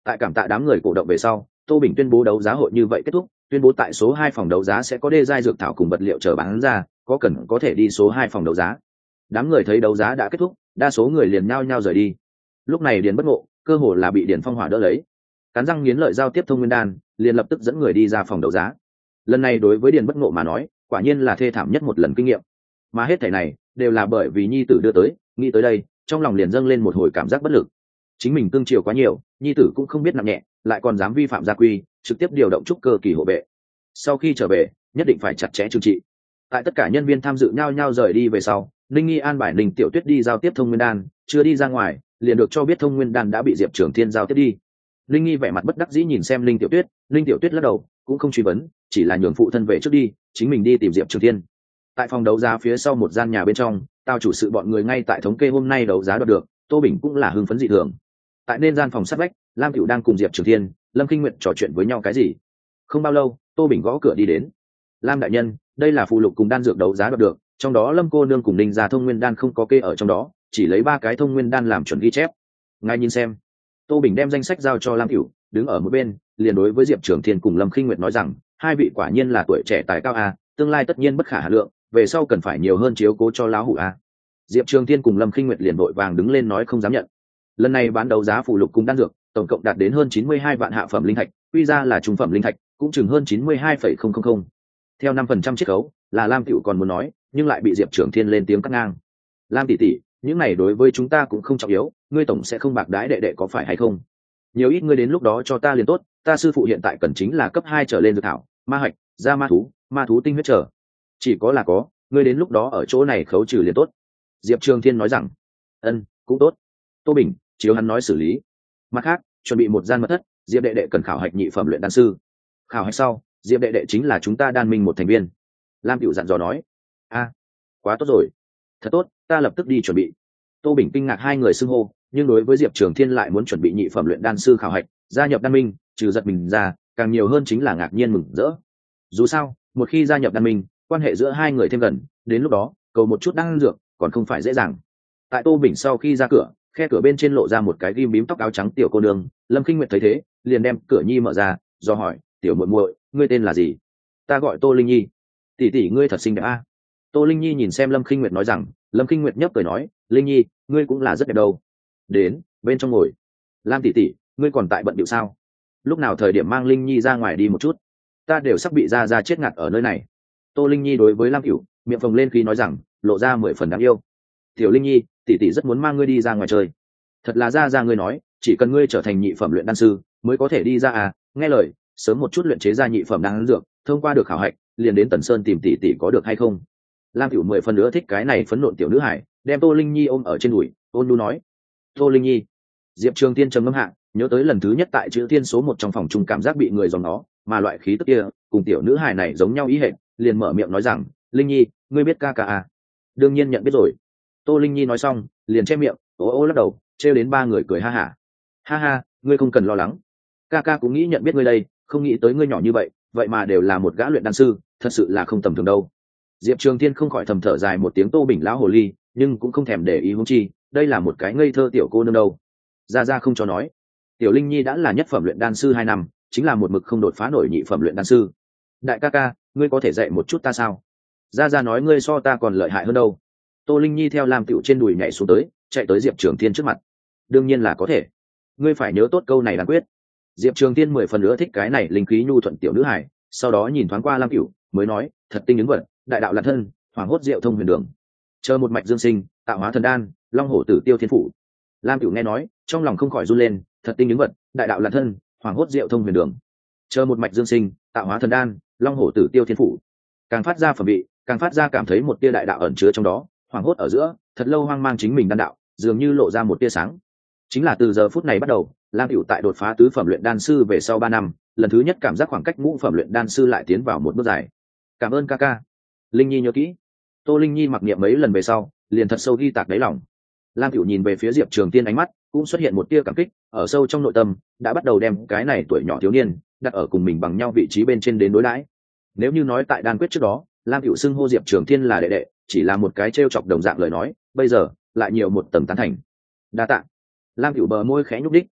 Tại cảm tạ đám người cổ động về sau, Tô Bình tuyên bố đấu giá hội như vậy kết thúc, tuyên bố tại số hai phòng đấu giá sẽ có đê giai dược thảo cùng vật liệu chờ bán ra, có cần có thể đi số hai phòng đấu giá. Đám người thấy đấu giá đã kết thúc, đa số người liền nhao nhao rời đi. Lúc này Điền Bất Ngộ, cơ hồ là bị Điền Phong Hỏa đỡ lấy, cắn răng nghiến lợi giao tiếp thông nguyên đan, liền lập tức dẫn người đi ra phòng đấu giá. Lần này đối với Điền Bất Ngộ mà nói, quả nhiên là thê thảm nhất một lần kinh nghiệm. Mà hết thảy này đều là bởi vì nhi tử đưa tới, nghĩ tới đây, trong lòng liền dâng lên một hồi cảm giác bất lực. Chính mình cương chiều quá nhiều, nhi tử cũng không biết nặng nhẹ, lại còn dám vi phạm gia quy, trực tiếp điều động trúc cơ kỳ hộ vệ. Sau khi trở về, nhất định phải chặt chẽ trừng trị. Tại tất cả nhân viên tham dự nhau nhau rời đi về sau, Linh Nghi an bài Linh Tiểu Tuyết đi giao tiếp thông nguyên đan, chưa đi ra ngoài, liền được cho biết thông nguyên đan đã bị Diệp Trường Thiên giao tiếp đi. Linh Nghi vẻ mặt bất đắc dĩ nhìn xem Linh Tiểu Tuyết, Linh Tiểu Tuyết lắc đầu, cũng không truy vấn, chỉ là nhường phụ thân về trước đi, chính mình đi tìm Diệp Trường Thiên. Tại phòng đấu giá phía sau một gian nhà bên trong, tao chủ sự bọn người ngay tại thống kê hôm nay đấu giá đoạt được, Tô Bình cũng là hưng phấn dị thường. Tại nên gian phòng sát vách, Lam Cửu đang cùng Diệp Trường Thiên, Lâm Kinh Nguyệt trò chuyện với nhau cái gì. Không bao lâu, Tô Bình gõ cửa đi đến. Lam đại nhân, đây là phụ lục cùng đan dược đấu giá đoạt được, trong đó Lâm cô nương cùng Ninh gia thông nguyên đan không có kê ở trong đó, chỉ lấy ba cái thông nguyên đan làm chuẩn ghi chép. Ngài nhìn xem. Tô Bình đem danh sách giao cho Lam Cửu, đứng ở một bên, liền đối với Diệp Trường Thiên cùng Lâm Kinh Nguyệt nói rằng, hai vị quả nhiên là tuổi trẻ tài cao a, tương lai tất nhiên bất khả hà lượng, về sau cần phải nhiều hơn chiếu cố cho lão hủ a. Diệp Trường Thiên cùng Lâm Kinh Nguyệt liền vội vàng đứng lên nói không dám nhận. Lần này bán đấu giá phụ lục cùng đan dược, tổng cộng đạt đến hơn chín mươi hai vạn hạ phẩm linh thạch, quy ra là trung phẩm linh thạch, cũng chừng hơn chín mươi hai phẩy không không không. Theo năm phần trăm chiết khấu, là Lam Cửu còn muốn nói, nhưng lại bị Diệp Trường Thiên lên tiếng cắt ngang. Lam tỷ tỷ, những này đối với chúng ta cũng không trọng yếu, ngươi tổng sẽ không bạc đãi đệ đệ có phải hay không? Nhiều ít ngươi đến lúc đó cho ta liền tốt, ta sư phụ hiện tại cần chính là cấp hai trở lên dược thảo, ma hạch, da ma thú, ma thú tinh huyết trở. Chỉ có là có, ngươi đến lúc đó ở chỗ này khấu trừ liền tốt. Diệp Trường Thiên nói rằng, ân, cũng tốt. Tô Bình, chiếu hắn nói xử lý. Mặt khác, chuẩn bị một gian mật thất, Diệp đệ đệ cần khảo hạch nhị phẩm luyện đan sư. Khảo hạch sau, Diệp đệ đệ chính là chúng ta đan minh một thành viên. Lam Cửu dặn dò nói, a, quá tốt rồi, thật tốt, ta lập tức đi chuẩn bị. Tô Bình kinh ngạc hai người xưng hô, nhưng đối với Diệp Trường Thiên lại muốn chuẩn bị nhị phẩm luyện đan sư khảo hạch, gia nhập đan minh, trừ giật mình ra, càng nhiều hơn chính là ngạc nhiên mừng rỡ. Dù sao, một khi gia nhập đan minh, quan hệ giữa hai người thêm gần, đến lúc đó, cầu một chút đan dược, còn không phải dễ dàng. Tại Tô Bình sau khi ra cửa, khe cửa bên trên lộ ra một cái ghim bím tóc áo trắng tiểu cô nương, Lâm Kinh Nguyệt thấy thế, liền đem cửa nhi mở ra, do hỏi, tiểu muội muội, ngươi tên là gì? Ta gọi Tô Linh Nhi. Tỷ tỷ ngươi thật xinh đẹp a. Tô Linh Nhi nhìn xem Lâm Kinh Nguyệt nói rằng, Lâm Kinh Nguyệt nhấp cười nói, Linh Nhi, ngươi cũng là rất đẹp đâu. Đến, bên trong ngồi. Lam tỷ tỷ, ngươi còn tại bận điệu sao? Lúc nào thời điểm mang Linh Nhi ra ngoài đi một chút? Ta đều sắp bị ra ra chết ngạt ở nơi này. Tô Linh Nhi đối với Lam Cửu, miệng phồng lên khí nói rằng, lộ ra mười phần đáng yêu. Tiểu Linh Nhi, tỷ tỷ rất muốn mang ngươi đi ra ngoài chơi. Thật là ra ra ngươi nói, chỉ cần ngươi trở thành nhị phẩm luyện đan sư, mới có thể đi ra à? Nghe lời, sớm một chút luyện chế ra nhị phẩm đan dược, thông qua được khảo hạch, liền đến Tần Sơn tìm tỷ tỷ có được hay không? Lam Cửu mười phần nữa thích cái này phấn nộn tiểu nữ hải, đem Tô Linh Nhi ôm ở trên đùi, ôn nhu nói, Tô Linh Nhi. Diệp Trường Tiên trầm ngâm hạ, nhớ tới lần thứ nhất tại chữ thiên số một trong phòng chung cảm giác bị người dòng nó, mà loại khí tức kia cùng tiểu nữ hài này giống nhau ý hệt, liền mở miệng nói rằng, Linh Nhi, ngươi biết ca ca à? Đương nhiên nhận biết rồi. Tô Linh Nhi nói xong, liền che miệng, ố ô lắc đầu, trêu đến ba người cười ha hả. Ha ha, ngươi không cần lo lắng, ca ca cũng nghĩ nhận biết ngươi đây, không nghĩ tới ngươi nhỏ như vậy, vậy mà đều là một gã luyện đan sư, thật sự là không tầm thường đâu. Diệp Trường Thiên không khỏi thầm thở dài một tiếng, Tô Bình lão hồ ly, nhưng cũng không thèm để ý huống chi, đây là một cái ngây thơ tiểu cô nương đâu. Ra ra không cho nói, tiểu Linh Nhi đã là nhất phẩm luyện đan sư hai năm, chính là một mực không đột phá nổi nhị phẩm luyện đan sư. Đại ca ca, ngươi có thể dạy một chút ta sao? Ra ra nói ngươi so ta còn lợi hại hơn đâu. Tô Linh Nhi theo Lam Tiểu trên đùi nhảy xuống tới, chạy tới Diệp Trường Thiên trước mặt. Đương nhiên là có thể, ngươi phải nhớ tốt câu này đáng quyết. Diệp Trường Thiên mười phần nữa thích cái này linh khí nhu thuận tiểu nữ hải, sau đó nhìn thoáng qua Lam Cửu, mới nói, thật tinh ứng vật, đại đạo là thân, hoàng hốt diệu thông huyền đường, chờ một mạch dương sinh, tạo hóa thần đan, long hổ tử tiêu thiên phủ. Lam Cửu nghe nói, trong lòng không khỏi run lên, thật tinh ứng vật, đại đạo là thân, hoàng hốt diệu thông huyền đường, chờ một mạch dương sinh, tạo hóa thần đan, long hổ tử tiêu thiên phủ. Càng phát ra phẩm vị, càng phát ra cảm thấy một tia đại đạo ẩn chứa trong đó, hoàng hốt ở giữa, thật lâu hoang mang chính mình đan đạo, dường như lộ ra một tia sáng. Chính là từ giờ phút này bắt đầu, Lam Cửu tại đột phá tứ phẩm luyện đan sư về sau ba năm, lần thứ nhất cảm giác khoảng cách ngũ phẩm luyện đan sư lại tiến vào một bước dài. Cảm ơn ca ca. Linh Nhi nhớ kỹ. Tô Linh Nhi mặc niệm mấy lần về sau, liền thật sâu ghi tạc đáy lòng. Lam Cửu nhìn về phía Diệp Trường Tiên, ánh mắt cũng xuất hiện một tia cảm kích, ở sâu trong nội tâm đã bắt đầu đem cái này tuổi nhỏ thiếu niên đặt ở cùng mình bằng nhau vị trí bên trên đến đối đãi. Nếu như nói tại đan quyết trước đó, Lam Cửu xưng hô Diệp Trường Thiên là đệ đệ, chỉ là một cái trêu chọc đồng dạng lời nói, bây giờ lại nhiều một tầng tán thành. Đa tạ. Lam Cửu bờ môi khẽ nhúc đích,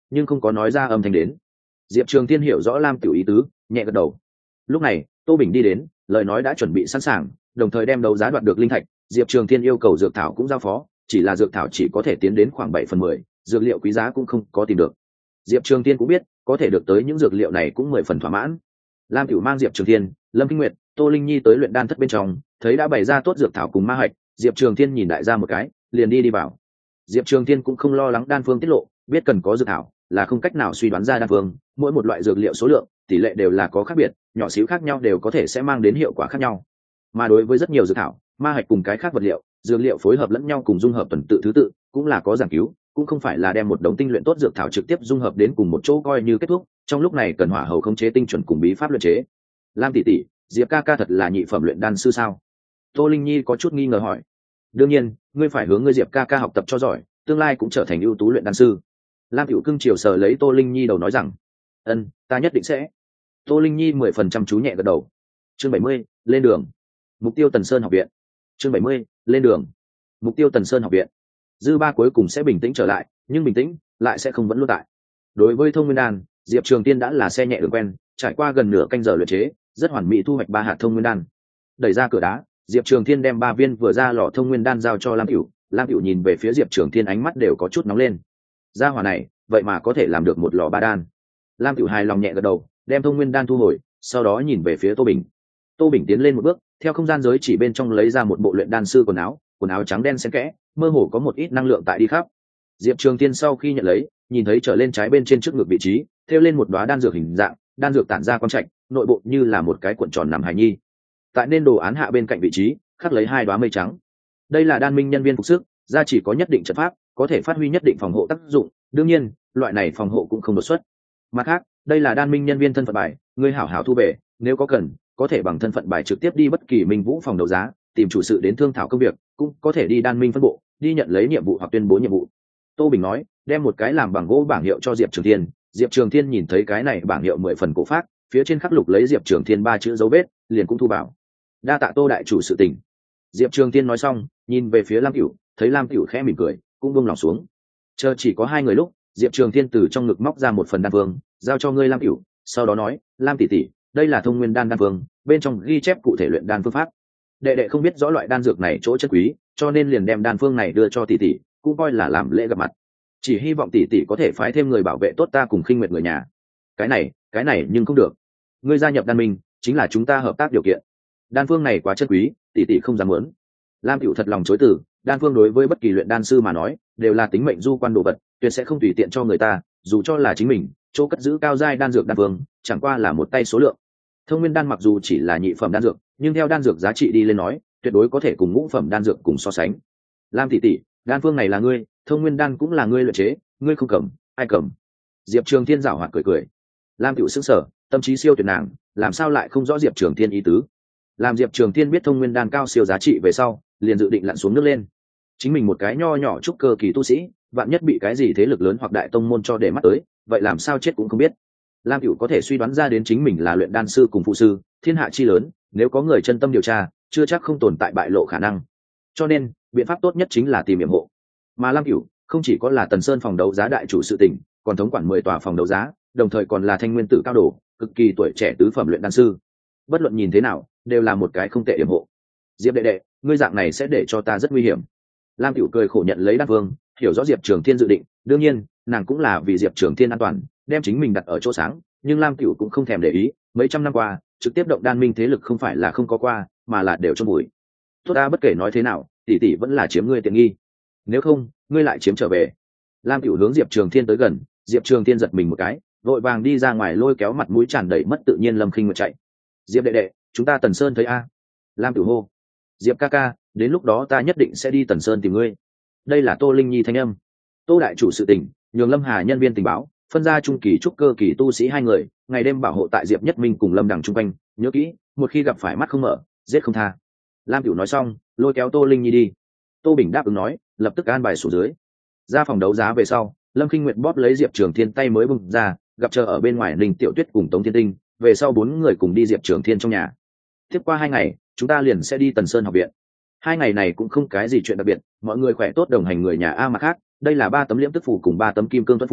nhưng không có nói ra âm thanh đến. Diệp Trường Thiên hiểu rõ Lam Tiểu ý tứ, nhẹ gật đầu. Lúc này Tô Bình đi đến, lời nói đã chuẩn bị sẵn sàng, đồng thời đem đấu giá đoạt được linh thạch. Diệp Trường Thiên yêu cầu dược thảo cũng giao phó, chỉ là dược thảo chỉ có thể tiến đến khoảng bảy phần mười, dược liệu quý giá cũng không có tìm được. Diệp Trường Thiên cũng biết có thể được tới những dược liệu này cũng mười phần thỏa mãn. Lam Tiểu mang Diệp Trường Thiên, Lâm Kinh Nguyệt, Tô Linh Nhi tới luyện đan thất bên trong, thấy đã bày ra tốt dược thảo cùng ma hạch, Diệp Trường Thiên nhìn đại gia một cái, liền đi đi vào. Diệp Trường Thiên cũng không lo lắng đan phương tiết lộ, biết cần có dược thảo là không cách nào suy đoán ra đan phương, mỗi một loại dược liệu số lượng, tỷ lệ đều là có khác biệt, nhỏ xíu khác nhau đều có thể sẽ mang đến hiệu quả khác nhau. Mà đối với rất nhiều dược thảo, ma hạch cùng cái khác vật liệu, dược liệu phối hợp lẫn nhau cùng dung hợp tuần tự thứ tự, cũng là có giảng cứu, cũng không phải là đem một đống tinh luyện tốt dược thảo trực tiếp dung hợp đến cùng một chỗ coi như kết thúc, trong lúc này cần hỏa hầu khống chế tinh chuẩn cùng bí pháp luyện chế. Lam tỷ tỷ, Diệp ca ca thật là nhị phẩm luyện đan sư sao? Tô Linh Nhi có chút nghi ngờ hỏi. Đương nhiên, ngươi phải hướng ngươi Diệp ca ca học tập cho giỏi, tương lai cũng trở thành ưu tú luyện đan sư. Lam Tiểu Cưng chiều sờ lấy Tô Linh Nhi đầu nói rằng, ân, ta nhất định sẽ. Tô Linh Nhi mười phần trăm chú nhẹ gật đầu. Chương bảy mươi, lên đường. Mục tiêu Tần Sơn học viện. Chương bảy mươi, lên đường. Mục tiêu Tần Sơn học viện. Dư ba cuối cùng sẽ bình tĩnh trở lại, nhưng bình tĩnh lại sẽ không vẫn luôn tại. Đối với thông nguyên đan, Diệp Trường Tiên đã là xe nhẹ đường quen, trải qua gần nửa canh giờ luyện chế, rất hoàn mỹ thu hoạch ba hạt thông nguyên đan. Đẩy ra cửa đá, Diệp Trường Thiên đem ba viên vừa ra lò thông nguyên đan giao cho Lam Cửu. Lam Cửu nhìn về phía Diệp Trường Thiên ánh mắt đều có chút nóng lên. Gia hỏa này, vậy mà có thể làm được một lò ba đan. Lam Cửu hài lòng nhẹ gật đầu, đem thông nguyên đan thu hồi, sau đó nhìn về phía Tô Bình. Tô Bình tiến lên một bước, theo không gian giới chỉ bên trong lấy ra một bộ luyện đan sư quần áo, quần áo trắng đen xen kẽ, mơ hồ có một ít năng lượng tại đi khắp. Diệp Trường Thiên sau khi nhận lấy, nhìn thấy trở lên trái bên trên trước ngực vị trí, thêu lên một đóa đan dược hình dạng, đan dược tản ra quang trạch, nội bộ như là một cái cuộn tròn nằm hài nhi. Tại nên đồ án hạ bên cạnh vị trí, khắc lấy hai đóa mây trắng. Đây là đan minh nhân viên phục sức, gia chỉ có nhất định trận pháp, có thể phát huy nhất định phòng hộ tác dụng, đương nhiên, loại này phòng hộ cũng không đột xuất. Mặt khác, đây là đan minh nhân viên thân phận bài, ngươi hảo hảo thu về, nếu có cần, có thể bằng thân phận bài trực tiếp đi bất kỳ minh vũ phòng đấu giá, tìm chủ sự đến thương thảo công việc, cũng có thể đi đan minh phân bộ, đi nhận lấy nhiệm vụ hoặc tuyên bố nhiệm vụ. Tô Bình nói, đem một cái làm bằng gỗ bảng hiệu cho Diệp Trường Thiên. Diệp Trường Thiên nhìn thấy cái này bảng hiệu mười phần cổ phác, phía trên khắc lục lấy Diệp Trường Thiên ba chữ dấu vết, liền cũng thu bảo. Đa tạ Tô đại chủ sự tình. Diệp Trường Thiên nói xong, nhìn về phía Lam Cửu, thấy Lam Cửu khẽ mỉm cười, cũng buông lòng xuống. Chờ chỉ có hai người lúc, Diệp Trường Thiên từ trong ngực móc ra một phần đan phương, giao cho ngươi Lam Cửu, sau đó nói, Lam tỷ tỷ, đây là thông nguyên đan đan phương, bên trong ghi chép cụ thể luyện đan phương pháp. Đệ đệ không biết rõ loại đan dược này chỗ chất quý, cho nên liền đem đan phương này đưa cho tỷ tỷ, cũng coi là làm lễ gặp mặt. Chỉ hy vọng tỷ tỷ có thể phái thêm người bảo vệ tốt ta cùng Khinh Nguyệt người nhà. Cái này, cái này nhưng không được. Ngươi gia nhập đan minh, chính là chúng ta hợp tác điều kiện. Đan phương này quá chất quý, tỷ tỷ không dám muốn. Lam Cửu thật lòng chối từ, đan phương đối với bất kỳ luyện đan sư mà nói, đều là tính mệnh du quan đồ vật, tuyệt sẽ không tùy tiện cho người ta, dù cho là chính mình, chỗ cất giữ cao giai đan dược đan phương, chẳng qua là một tay số lượng. Thông nguyên đan mặc dù chỉ là nhị phẩm đan dược, nhưng theo đan dược giá trị đi lên nói, tuyệt đối có thể cùng ngũ phẩm đan dược cùng so sánh. Lam tỷ tỷ, đan phương này là ngươi, thông nguyên đan cũng là ngươi luyện chế, ngươi không cầm, ai cầm? Diệp Trường Thiên giảo hoạt cười cười. Lam Cửu sững sờ, tâm trí siêu tuyệt nàng, làm sao lại không rõ Diệp Trường Thiên ý tứ? Làm Diệp Trường Thiên biết thông nguyên đan cao siêu giá trị về sau, liền dự định lặn xuống nước lên. Chính mình một cái nho nhỏ trúc cơ kỳ tu sĩ, vạn nhất bị cái gì thế lực lớn hoặc đại tông môn cho để mắt tới, vậy làm sao chết cũng không biết. Lam Cửu có thể suy đoán ra đến chính mình là luyện đan sư cùng phụ sư, thiên hạ chi lớn, nếu có người chân tâm điều tra, chưa chắc không tồn tại bại lộ khả năng. Cho nên, biện pháp tốt nhất chính là tìm yểm hộ. Mà Lam Cửu không chỉ có là Tần Sơn phòng đấu giá đại chủ sự tình, còn thống quản mười tòa phòng đấu giá, đồng thời còn là thanh nguyên tử cao đồ, cực kỳ tuổi trẻ tứ phẩm luyện đan sư. Bất luận nhìn thế nào, đều là một cái không tệ yểm hộ. Diệp đệ đệ, ngươi dạng này sẽ để cho ta rất nguy hiểm. Lam Cửu cười khổ nhận lấy đan vương, hiểu rõ Diệp Trường Thiên dự định, đương nhiên, nàng cũng là vì Diệp Trường Thiên an toàn, đem chính mình đặt ở chỗ sáng, nhưng Lam Cửu cũng không thèm để ý, mấy trăm năm qua, trực tiếp động đan minh thế lực không phải là không có qua, mà là đều trong bụi. Tốt ta bất kể nói thế nào, tỷ tỷ vẫn là chiếm ngươi tiện nghi. Nếu không, ngươi lại chiếm trở về. Lam Cửu hướng Diệp Trường Thiên tới gần, Diệp Trường Thiên giật mình một cái, vội vàng đi ra ngoài lôi kéo mặt mũi tràn đầy mất tự nhiên Lâm Khinh Nguyệt chạy. Diệp đệ đệ, chúng ta Tần Sơn thấy a. Lam Cửu hô. Diệp ca ca, đến lúc đó ta nhất định sẽ đi Tần Sơn tìm ngươi. Đây là Tô Linh Nhi thanh âm. Tô đại chủ sự tình, nhường Lâm Hà nhân viên tình báo, phân ra trung kỳ trúc cơ kỳ tu sĩ hai người, ngày đêm bảo hộ tại Diệp Nhất Minh cùng Lâm Đằng trung quanh, nhớ kỹ, một khi gặp phải mắt không mở, giết không tha. Lam Cửu nói xong, lôi kéo Tô Linh Nhi đi. Tô Bình đáp ứng nói, lập tức an bài xuống dưới. Ra phòng đấu giá về sau, Lâm Khinh Nguyệt bóp lấy Diệp Trường Thiên tay mới bung ra, gặp chờ ở bên ngoài Ninh Tiểu Tuyết cùng Tống Thiên Tinh, về sau bốn người cùng đi Diệp Trường Thiên trong nhà. Tiếp qua hai ngày, chúng ta liền sẽ đi Tần Sơn học viện. Hai ngày này cũng không cái gì chuyện đặc biệt, mọi người khỏe tốt đồng hành người nhà a. Mặt khác, đây là ba tấm liễm tức phủ cùng ba tấm kim cương tuấn phủ,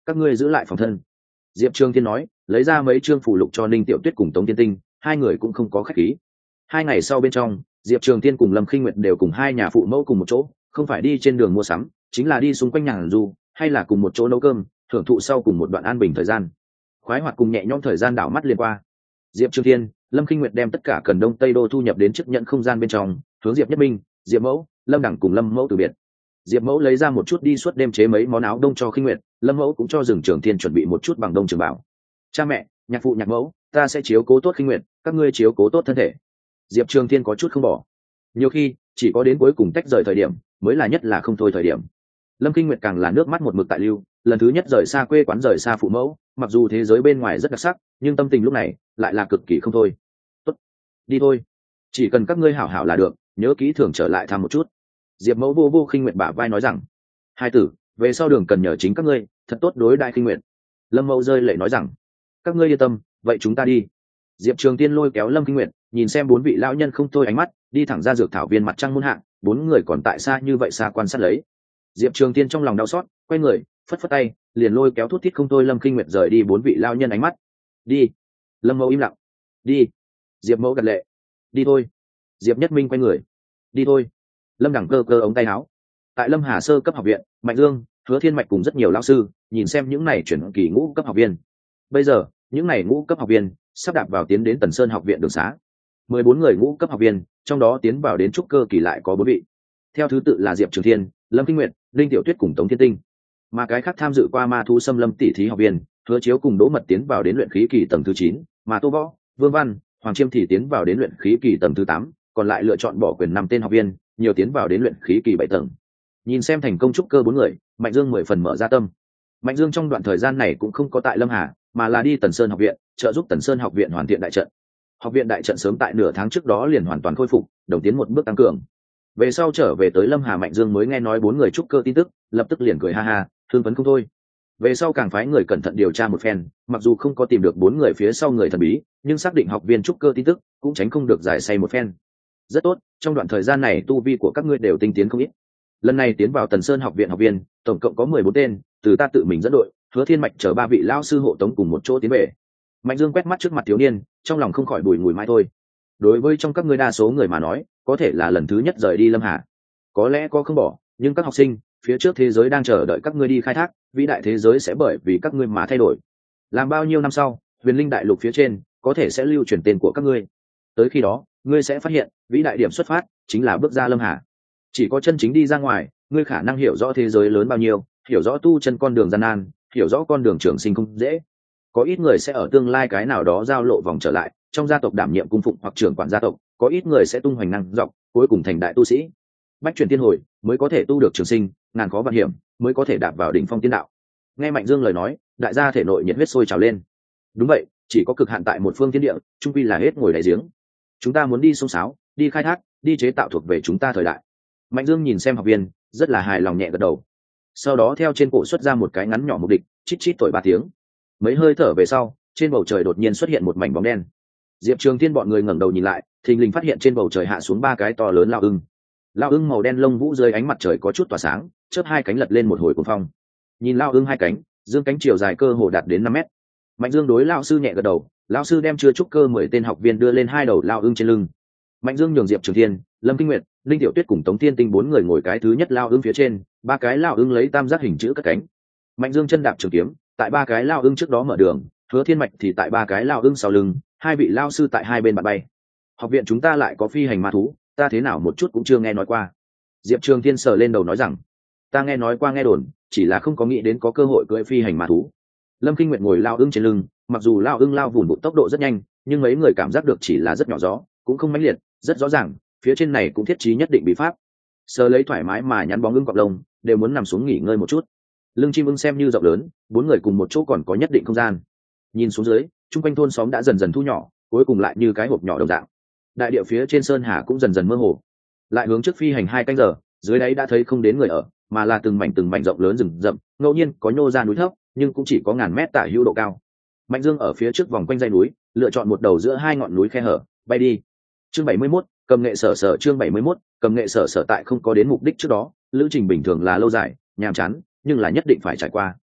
các ngươi giữ lại phòng thân. Diệp Trường Thiên nói, lấy ra mấy chương phụ lục cho Ninh Tiểu Tuyết cùng Tống Tiên Tinh, hai người cũng không có khách khí. Hai ngày sau bên trong, Diệp Trường Thiên cùng Lâm Khinh Nguyệt đều cùng hai nhà phụ mẫu cùng một chỗ, không phải đi trên đường mua sắm, chính là đi xung quanh nhàn du, hay là cùng một chỗ nấu cơm, thưởng thụ sau cùng một đoạn an bình thời gian. Khoái hoạt cùng nhẹ nhõm thời gian đảo mắt liền qua. Diệp Trường Thiên, Lâm Khinh Nguyệt đem tất cả cần đông tây đô thu nhập đến chức nhận không gian bên trong, hướng Diệp Nhất Minh, Diệp Mẫu, Lâm Đẳng cùng Lâm Mẫu từ biệt. Diệp Mẫu lấy ra một chút đi suốt đêm chế mấy món áo đông cho Khinh Nguyệt, Lâm Mẫu cũng cho Dừng Trường Thiên chuẩn bị một chút bằng đông trường bảo. Cha mẹ, nhạc phụ nhạc mẫu, ta sẽ chiếu cố tốt Khinh Nguyệt, các ngươi chiếu cố tốt thân thể. Diệp Trường Thiên có chút không bỏ. Nhiều khi, chỉ có đến cuối cùng tách rời thời điểm, mới là nhất là không thôi thời điểm. Lâm Khinh Nguyệt càng là nước mắt một mực tại lưu, lần thứ nhất rời xa quê quán rời xa phụ mẫu, mặc dù thế giới bên ngoài rất đặc sắc, nhưng tâm tình lúc này lại là cực kỳ không thôi. Tốt, đi thôi, chỉ cần các ngươi hảo hảo là được, nhớ kỹ thường trở lại thăm một chút. Diệp Mẫu vô vô Khinh Nguyệt bả vai nói rằng, hai tử, về sau đường cần nhờ chính các ngươi, thật tốt đối đại Khinh Nguyệt. Lâm Mẫu rơi lệ nói rằng, các ngươi yên tâm, vậy chúng ta đi. Diệp Trường Tiên lôi kéo Lâm Khinh Nguyệt, nhìn xem bốn vị lão nhân không thôi ánh mắt, đi thẳng ra dược thảo viên mặt trăng muôn hạng, bốn người còn tại xa như vậy xa quan sát lấy. Diệp Trường Tiên trong lòng đau xót, quay người, phất phất tay, liền lôi kéo thút thít không thôi Lâm Khinh Nguyệt rời đi bốn vị lão nhân ánh mắt. Đi. Lâm Mẫu im lặng. Đi. Diệp Mẫu gật lệ. Đi thôi. Diệp Nhất Minh quay người. Đi thôi. Lâm Đẳng cơ cơ ống tay áo. Tại Lâm Hà sơ cấp học viện, Mạnh Dương, Hứa Thiên Mạch cùng rất nhiều lão sư, nhìn xem những này chuyển kỳ ngũ cấp học viên. Bây giờ, những này ngũ cấp học viên sắp đạp vào tiến đến Tần Sơn học viện đường xá. Mười bốn người ngũ cấp học viên, trong đó tiến vào đến trúc cơ kỳ lại có bốn vị. Theo thứ tự là Diệp Trường Thiên, Lâm Kinh Nguyệt, Linh Tiểu Tuyết cùng Tống Thiên Tinh. Mà cái khác tham dự qua ma thu xâm lâm tỷ thí học viên, Hứa Chiếu cùng Đỗ Mật tiến vào đến luyện khí kỳ tầng thứ chín, mà Tô Võ, Vương Văn, Hoàng Chiêm thì tiến vào đến luyện khí kỳ tầng thứ tám, còn lại lựa chọn bỏ quyền năm tên học viên, nhiều tiến vào đến luyện khí kỳ bảy tầng. Nhìn xem thành công trúc cơ bốn người, Mạnh Dương mười phần mở ra tâm. Mạnh Dương trong đoạn thời gian này cũng không có tại Lâm Hà, mà là đi Tần Sơn học viện, trợ giúp Tần Sơn học viện hoàn thiện đại trận. Học viện đại trận sớm tại nửa tháng trước đó liền hoàn toàn khôi phục, đồng tiến một bước tăng cường. Về sau trở về tới Lâm Hà, Mạnh Dương mới nghe nói bốn người trúc cơ tin tức, lập tức liền cười ha ha, thương phấn không thôi. Về sau càng phái người cẩn thận điều tra một phen, mặc dù không có tìm được bốn người phía sau người thần bí, nhưng xác định học viên trúc cơ tin tức, cũng tránh không được giải say một phen. Rất tốt, trong đoạn thời gian này tu vi của các ngươi đều tinh tiến không ít. Lần này tiến vào Tần Sơn học viện học viên, tổng cộng có mười bốn tên, từ ta tự mình dẫn đội, Hứa Thiên Mạch chở ba vị lão sư hộ tống cùng một chỗ tiến về. Mạnh Dương quét mắt trước mặt thiếu niên, trong lòng không khỏi bùi ngùi mãi thôi. Đối với trong các ngươi đa số người mà nói, có thể là lần thứ nhất rời đi Lâm Hà, có lẽ có không bỏ, nhưng các học sinh, phía trước thế giới đang chờ đợi các ngươi đi khai thác, vĩ đại thế giới sẽ bởi vì các ngươi mà thay đổi. Làm bao nhiêu năm sau, Huyền Linh đại lục phía trên có thể sẽ lưu truyền tên của các ngươi. Tới khi đó, ngươi sẽ phát hiện, vĩ đại điểm xuất phát chính là bước ra Lâm Hà. Chỉ có chân chính đi ra ngoài, ngươi khả năng hiểu rõ thế giới lớn bao nhiêu, hiểu rõ tu chân con đường gian nan, hiểu rõ con đường trường sinh không dễ. Có ít người sẽ ở tương lai cái nào đó giao lộ vòng trở lại, trong gia tộc đảm nhiệm cung phụng hoặc trưởng quản gia tộc, có ít người sẽ tung hoành năng dọc, cuối cùng thành đại tu sĩ. Bách chuyển tiên hồi mới có thể tu được trường sinh, ngàn khó vạn hiểm mới có thể đạp vào đỉnh phong tiên đạo. Nghe Mạnh Dương lời nói, đại gia thể nội nhiệt huyết sôi trào lên. Đúng vậy, chỉ có cực hạn tại một phương thiên địa, trung quy là hết ngồi đáy giếng. Chúng ta muốn đi sông sáo, đi khai thác, đi chế tạo thuộc về chúng ta thời đại. Mạnh Dương nhìn xem học viên, rất là hài lòng nhẹ gật đầu. Sau đó theo trên cổ xuất ra một cái ngắn nhỏ mục địch, chít chít thổi ba tiếng. Mấy hơi thở về sau, trên bầu trời đột nhiên xuất hiện một mảnh bóng đen. Diệp Trường Thiên bọn người ngẩng đầu nhìn lại, thình lình phát hiện trên bầu trời hạ xuống ba cái to lớn lao ưng. Lao ưng màu đen lông vũ dưới ánh mặt trời có chút tỏa sáng, chớp hai cánh lật lên một hồi cuồng phong. Nhìn lao ưng hai cánh, dương cánh chiều dài cơ hồ đạt đến năm mét. Mạnh Dương đối lão sư nhẹ gật đầu, lão sư đem chưa trúc cơ mười tên học viên đưa lên hai đầu lao ưng trên lưng. Mạnh Dương nhường Diệp Trường Thiên, Lâm Kinh Nguyệt, Linh Tiểu Tuyết cùng Tống Thiên Tinh bốn người ngồi cái thứ nhất lao ưng phía trên, ba cái lao ưng lấy tam giác hình chữ cất cánh. Mạnh Dương chân đạp trường kiếm, tại ba cái lao ưng trước đó mở đường, Hứa Thiên Mạch thì tại ba cái lao ưng sau lưng, hai vị lao sư tại hai bên bạn bay. Học viện chúng ta lại có phi hành ma thú, ta thế nào một chút cũng chưa nghe nói qua. Diệp Trường Thiên sờ lên đầu nói rằng, ta nghe nói qua nghe đồn, chỉ là không có nghĩ đến có cơ hội cưỡi phi hành ma thú. Lâm Kinh Nguyệt ngồi lao ưng trên lưng, mặc dù lao ưng lao vùn vụt tốc độ rất nhanh, nhưng mấy người cảm giác được chỉ là rất nhỏ gió, cũng không mãnh liệt, rất rõ ràng, phía trên này cũng thiết trí nhất định bí pháp. Sờ lấy thoải mái mà nhắn bóng ưng cọp lông, đều muốn nằm xuống nghỉ ngơi một chút. Lưng chim ưng xem như rộng lớn, bốn người cùng một chỗ còn có nhất định không gian. Nhìn xuống dưới, chung quanh thôn xóm đã dần dần thu nhỏ, cuối cùng lại như cái hộp nhỏ đồng dạng. Đại địa phía trên sơn hà cũng dần dần mơ hồ. Lại hướng trước phi hành hai canh giờ, dưới đáy đã thấy không đến người ở, mà là từng mảnh từng mảnh rộng lớn rừng rậm, ngẫu nhiên có nhô ra núi thấp, nhưng cũng chỉ có ngàn mét tả hữu độ cao. Mạnh Dương ở phía trước vòng quanh dãy núi, lựa chọn một đầu giữa hai ngọn núi khe hở, bay đi. Chương bảy mươi mốt, cầm nghệ sở sở chương bảy mươi mốt, cầm nghệ sở sở tại không có đến mục đích trước đó, lữ trình bình thường là lâu dài, nhàm chán, nhưng là nhất định phải trải qua.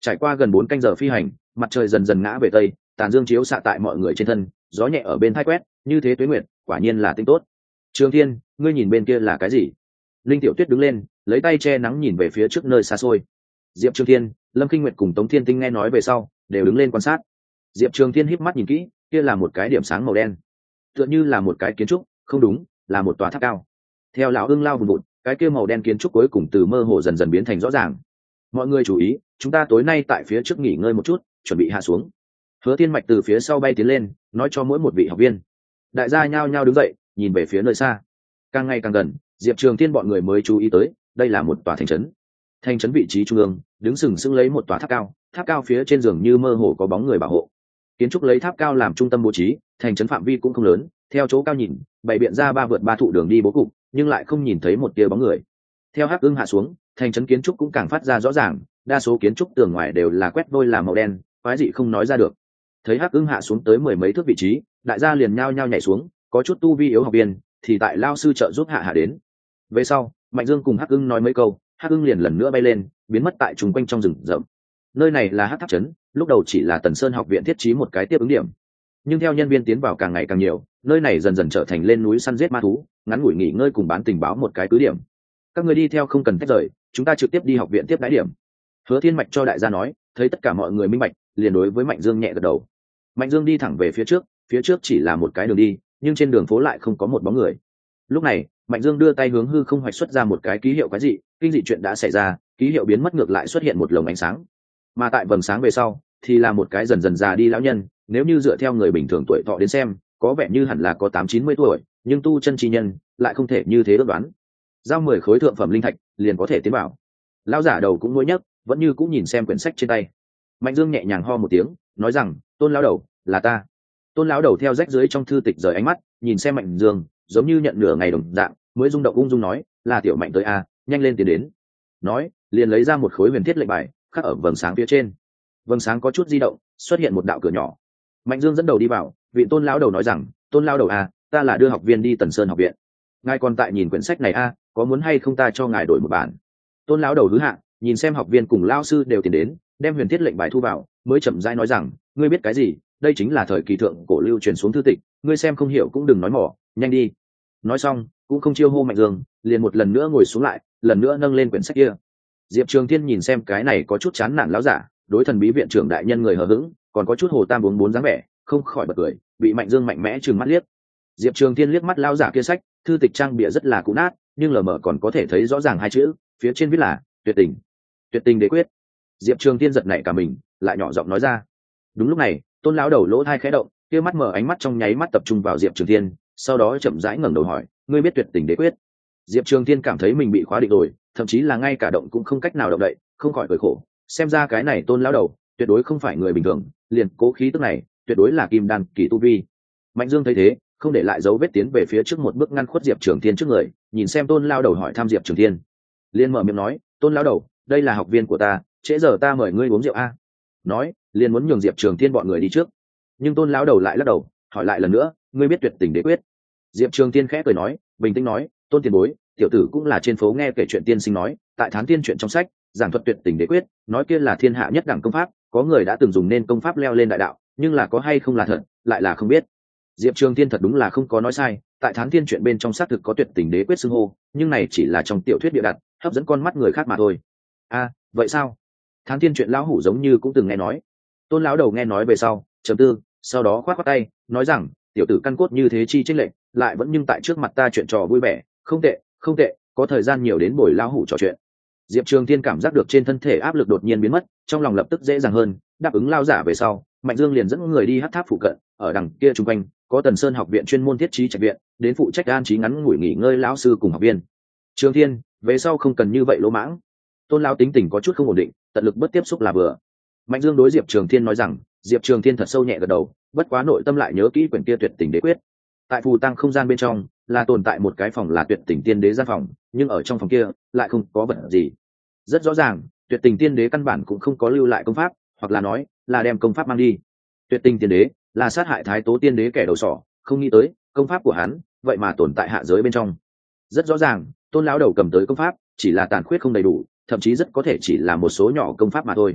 Trải qua gần bốn canh giờ phi hành, mặt trời dần dần ngã về tây, tàn dương chiếu xạ tại mọi người trên thân, gió nhẹ ở bên thai quét, như thế tuế nguyệt quả nhiên là tinh tốt. Trường Thiên, ngươi nhìn bên kia là cái gì? Linh Tiểu Tuyết đứng lên, lấy tay che nắng nhìn về phía trước nơi xa xôi. Diệp Trường Thiên, Lâm Kinh Nguyệt cùng Tống Thiên Tinh nghe nói về sau, đều đứng lên quan sát. Diệp Trường Thiên híp mắt nhìn kỹ, kia là một cái điểm sáng màu đen, tựa như là một cái kiến trúc, không đúng, là một tòa tháp cao. Theo lão ưng lao vùng vụt, cái kia màu đen kiến trúc cuối cùng từ mơ hồ dần dần biến thành rõ ràng. Mọi người chú ý, chúng ta tối nay tại phía trước nghỉ ngơi một chút, chuẩn bị hạ xuống. Hứa Thiên Mạch từ phía sau bay tiến lên, nói cho mỗi một vị học viên. Đại gia nhao nhao đứng dậy, nhìn về phía nơi xa. Càng ngày càng gần, Diệp Trường Thiên bọn người mới chú ý tới, đây là một tòa thành trấn. Thành trấn vị trí trung ương, đứng sừng sững lấy một tòa tháp cao, tháp cao phía trên giường như mơ hồ có bóng người bảo hộ. Kiến trúc lấy tháp cao làm trung tâm bố trí, thành trấn phạm vi cũng không lớn, theo chỗ cao nhìn, bày biện ra ba vượt ba thụ đường đi bố cục, nhưng lại không nhìn thấy một tia bóng người. Theo Hắc Ưng hạ xuống, thành trấn kiến trúc cũng càng phát ra rõ ràng, đa số kiến trúc tường ngoài đều là quét vôi làm màu đen, quái dị không nói ra được. Thấy Hắc Ưng hạ xuống tới mười mấy thước vị trí, đại gia liền nhao nhao nhảy xuống, có chút tu vi yếu học viên thì tại lao sư trợ giúp hạ hạ đến. Về sau, Mạnh Dương cùng Hắc Ưng nói mấy câu, Hắc Ưng liền lần nữa bay lên, biến mất tại trùng quanh trong rừng rậm. Nơi này là Hắc Tháp trấn, lúc đầu chỉ là Tần Sơn học viện thiết trí một cái tiếp ứng điểm, nhưng theo nhân viên tiến vào càng ngày càng nhiều, nơi này dần dần trở thành lên núi săn giết ma thú, ngắn ngủi nghỉ ngơi cùng bán tình báo một cái cứ điểm. Các người đi theo không cần tách rời, chúng ta trực tiếp đi học viện tiếp đái điểm. Hứa Thiên Mạch cho đại gia nói, thấy tất cả mọi người minh bạch, liền đối với Mạnh Dương nhẹ gật đầu. Mạnh Dương đi thẳng về phía trước, phía trước chỉ là một cái đường đi, nhưng trên đường phố lại không có một bóng người. Lúc này, Mạnh Dương đưa tay hướng hư không hoạch xuất ra một cái ký hiệu quái dị, kinh dị chuyện đã xảy ra, ký hiệu biến mất ngược lại xuất hiện một lồng ánh sáng. Mà tại vầng sáng về sau, thì là một cái dần dần già đi lão nhân, nếu như dựa theo người bình thường tuổi thọ đến xem, có vẻ như hẳn là có tám chín mươi tuổi, nhưng tu chân chi nhân lại không thể như thế ước đoán. Giao mười khối thượng phẩm linh thạch, liền có thể tiến vào. Lão giả đầu cũng nuối nhấc, vẫn như cũng nhìn xem quyển sách trên tay. Mạnh Dương nhẹ nhàng ho một tiếng, nói rằng, Tôn lão đầu, là ta. Tôn lão đầu theo rách dưới trong thư tịch rời ánh mắt, nhìn xem Mạnh Dương, giống như nhận nửa ngày đồng dạng, mới rung động ung dung nói, là tiểu Mạnh tới a, nhanh lên tiến đến. Nói, liền lấy ra một khối huyền thiết lệnh bài, khắc ở vầng sáng phía trên. Vầng sáng có chút di động, xuất hiện một đạo cửa nhỏ. Mạnh Dương dẫn đầu đi vào, vị Tôn lão đầu nói rằng, Tôn lão đầu a, ta là đưa học viên đi Tần Sơn học viện. Ngài còn tại nhìn quyển sách này a, có muốn hay không ta cho ngài đổi một bản? Tôn lão đầu hứ hạ, nhìn xem học viên cùng lão sư đều tiến đến, đem huyền thiết lệnh bài thu vào, mới chậm rãi nói rằng, ngươi biết cái gì? Đây chính là thời kỳ thượng cổ lưu truyền xuống thư tịch, ngươi xem không hiểu cũng đừng nói mỏ, nhanh đi. Nói xong, cũng không chiêu hô Mạnh Dương, liền một lần nữa ngồi xuống lại, lần nữa nâng lên quyển sách kia. Diệp Trường Thiên nhìn xem cái này có chút chán nản lão giả, đối thần bí viện trưởng đại nhân người hờ hững, còn có chút hồ tam uống bốn dáng vẻ, không khỏi bật cười, bị Mạnh Dương mạnh mẽ trừng mắt liếc. Diệp Trường Thiên liếc mắt lão giả kia sách, thư tịch trang bìa rất là cũ nát, nhưng lờ mờ còn có thể thấy rõ ràng hai chữ, phía trên viết là tuyệt tình. Tuyệt tình đế quyết. Diệp Trường Thiên giật nảy cả mình, lại nhỏ giọng nói ra. Đúng lúc này, Tôn lão đầu lỗ tai khẽ động, kia mắt mở ánh mắt trong nháy mắt tập trung vào Diệp Trường Thiên, sau đó chậm rãi ngẩng đầu hỏi, ngươi biết tuyệt tình đế quyết? Diệp Trường Thiên cảm thấy mình bị khóa định rồi, thậm chí là ngay cả động cũng không cách nào động đậy, không khỏi cười khổ, xem ra cái này Tôn lão đầu tuyệt đối không phải người bình thường, liền cố khí tức này, tuyệt đối là kim đan kỳ tu vi. Mạnh Dương thấy thế, không để lại dấu vết tiến về phía trước một bước ngăn khuất Diệp Trường Thiên trước người, nhìn xem Tôn lão đầu hỏi thăm Diệp Trường Thiên. Liên mở miệng nói, Tôn lão đầu, đây là học viên của ta, trễ giờ ta mời ngươi uống rượu a. Nói, liền muốn nhường Diệp Trường Thiên bọn người đi trước, nhưng Tôn lão đầu lại lắc đầu, hỏi lại lần nữa, ngươi biết tuyệt tình đế quyết? Diệp Trường Thiên khẽ cười nói, bình tĩnh nói, Tôn tiền bối, tiểu tử cũng là trên phố nghe kể chuyện tiên sinh nói, tại Thán Tiên chuyện trong sách giảng thuật tuyệt tình đế quyết, nói kia là thiên hạ nhất đẳng công pháp, có người đã từng dùng nên công pháp leo lên đại đạo, nhưng là có hay không là thật, lại là không biết. Diệp Trường Thiên thật đúng là không có nói sai, tại Thán Tiên chuyện bên trong xác thực có tuyệt tình đế quyết xưng hô, nhưng này chỉ là trong tiểu thuyết bịa đặt, hấp dẫn con mắt người khác mà thôi. A, vậy sao? Thán Tiên chuyện lão hủ giống như cũng từng nghe nói. Tôn lão đầu nghe nói về sau, trầm tư, sau đó khoát khoát tay, nói rằng, tiểu tử căn cốt như thế chi chênh lệch, lại vẫn nhưng tại trước mặt ta chuyện trò vui vẻ, không tệ, không tệ, có thời gian nhiều đến buổi lão hủ trò chuyện. Diệp Trường Thiên cảm giác được trên thân thể áp lực đột nhiên biến mất, trong lòng lập tức dễ dàng hơn, đáp ứng lao giả về sau, Mạnh Dương liền dẫn người đi Hắc Tháp phụ cận, ở đằng kia trung quanh có Tần Sơn học viện chuyên môn thiết trí trạch viện, đến phụ trách an trí ngắn ngủi nghỉ ngơi lão sư cùng học viên. Trường Thiên, về sau không cần như vậy lỗ mãng. Tôn lão tính tình có chút không ổn định, tận lực bất tiếp xúc là vừa. Mạnh Dương đối Diệp Trường Thiên nói rằng, Diệp Trường Thiên thật sâu nhẹ gật đầu, bất quá nội tâm lại nhớ kỹ quyển kia tuyệt tình đế quyết. Tại phù tăng không gian bên trong là tồn tại một cái phòng là tuyệt tình tiên đế gian phòng, nhưng ở trong phòng kia lại không có vật gì. Rất rõ ràng, tuyệt tình tiên đế căn bản cũng không có lưu lại công pháp, hoặc là nói là đem công pháp mang đi. Tuyệt tình tiên đế là sát hại thái tố tiên đế kẻ đầu sỏ, không nghĩ tới công pháp của hắn vậy mà tồn tại hạ giới bên trong. Rất rõ ràng, Tôn lão đầu cầm tới công pháp chỉ là tàn khuyết không đầy đủ, thậm chí rất có thể chỉ là một số nhỏ công pháp mà thôi.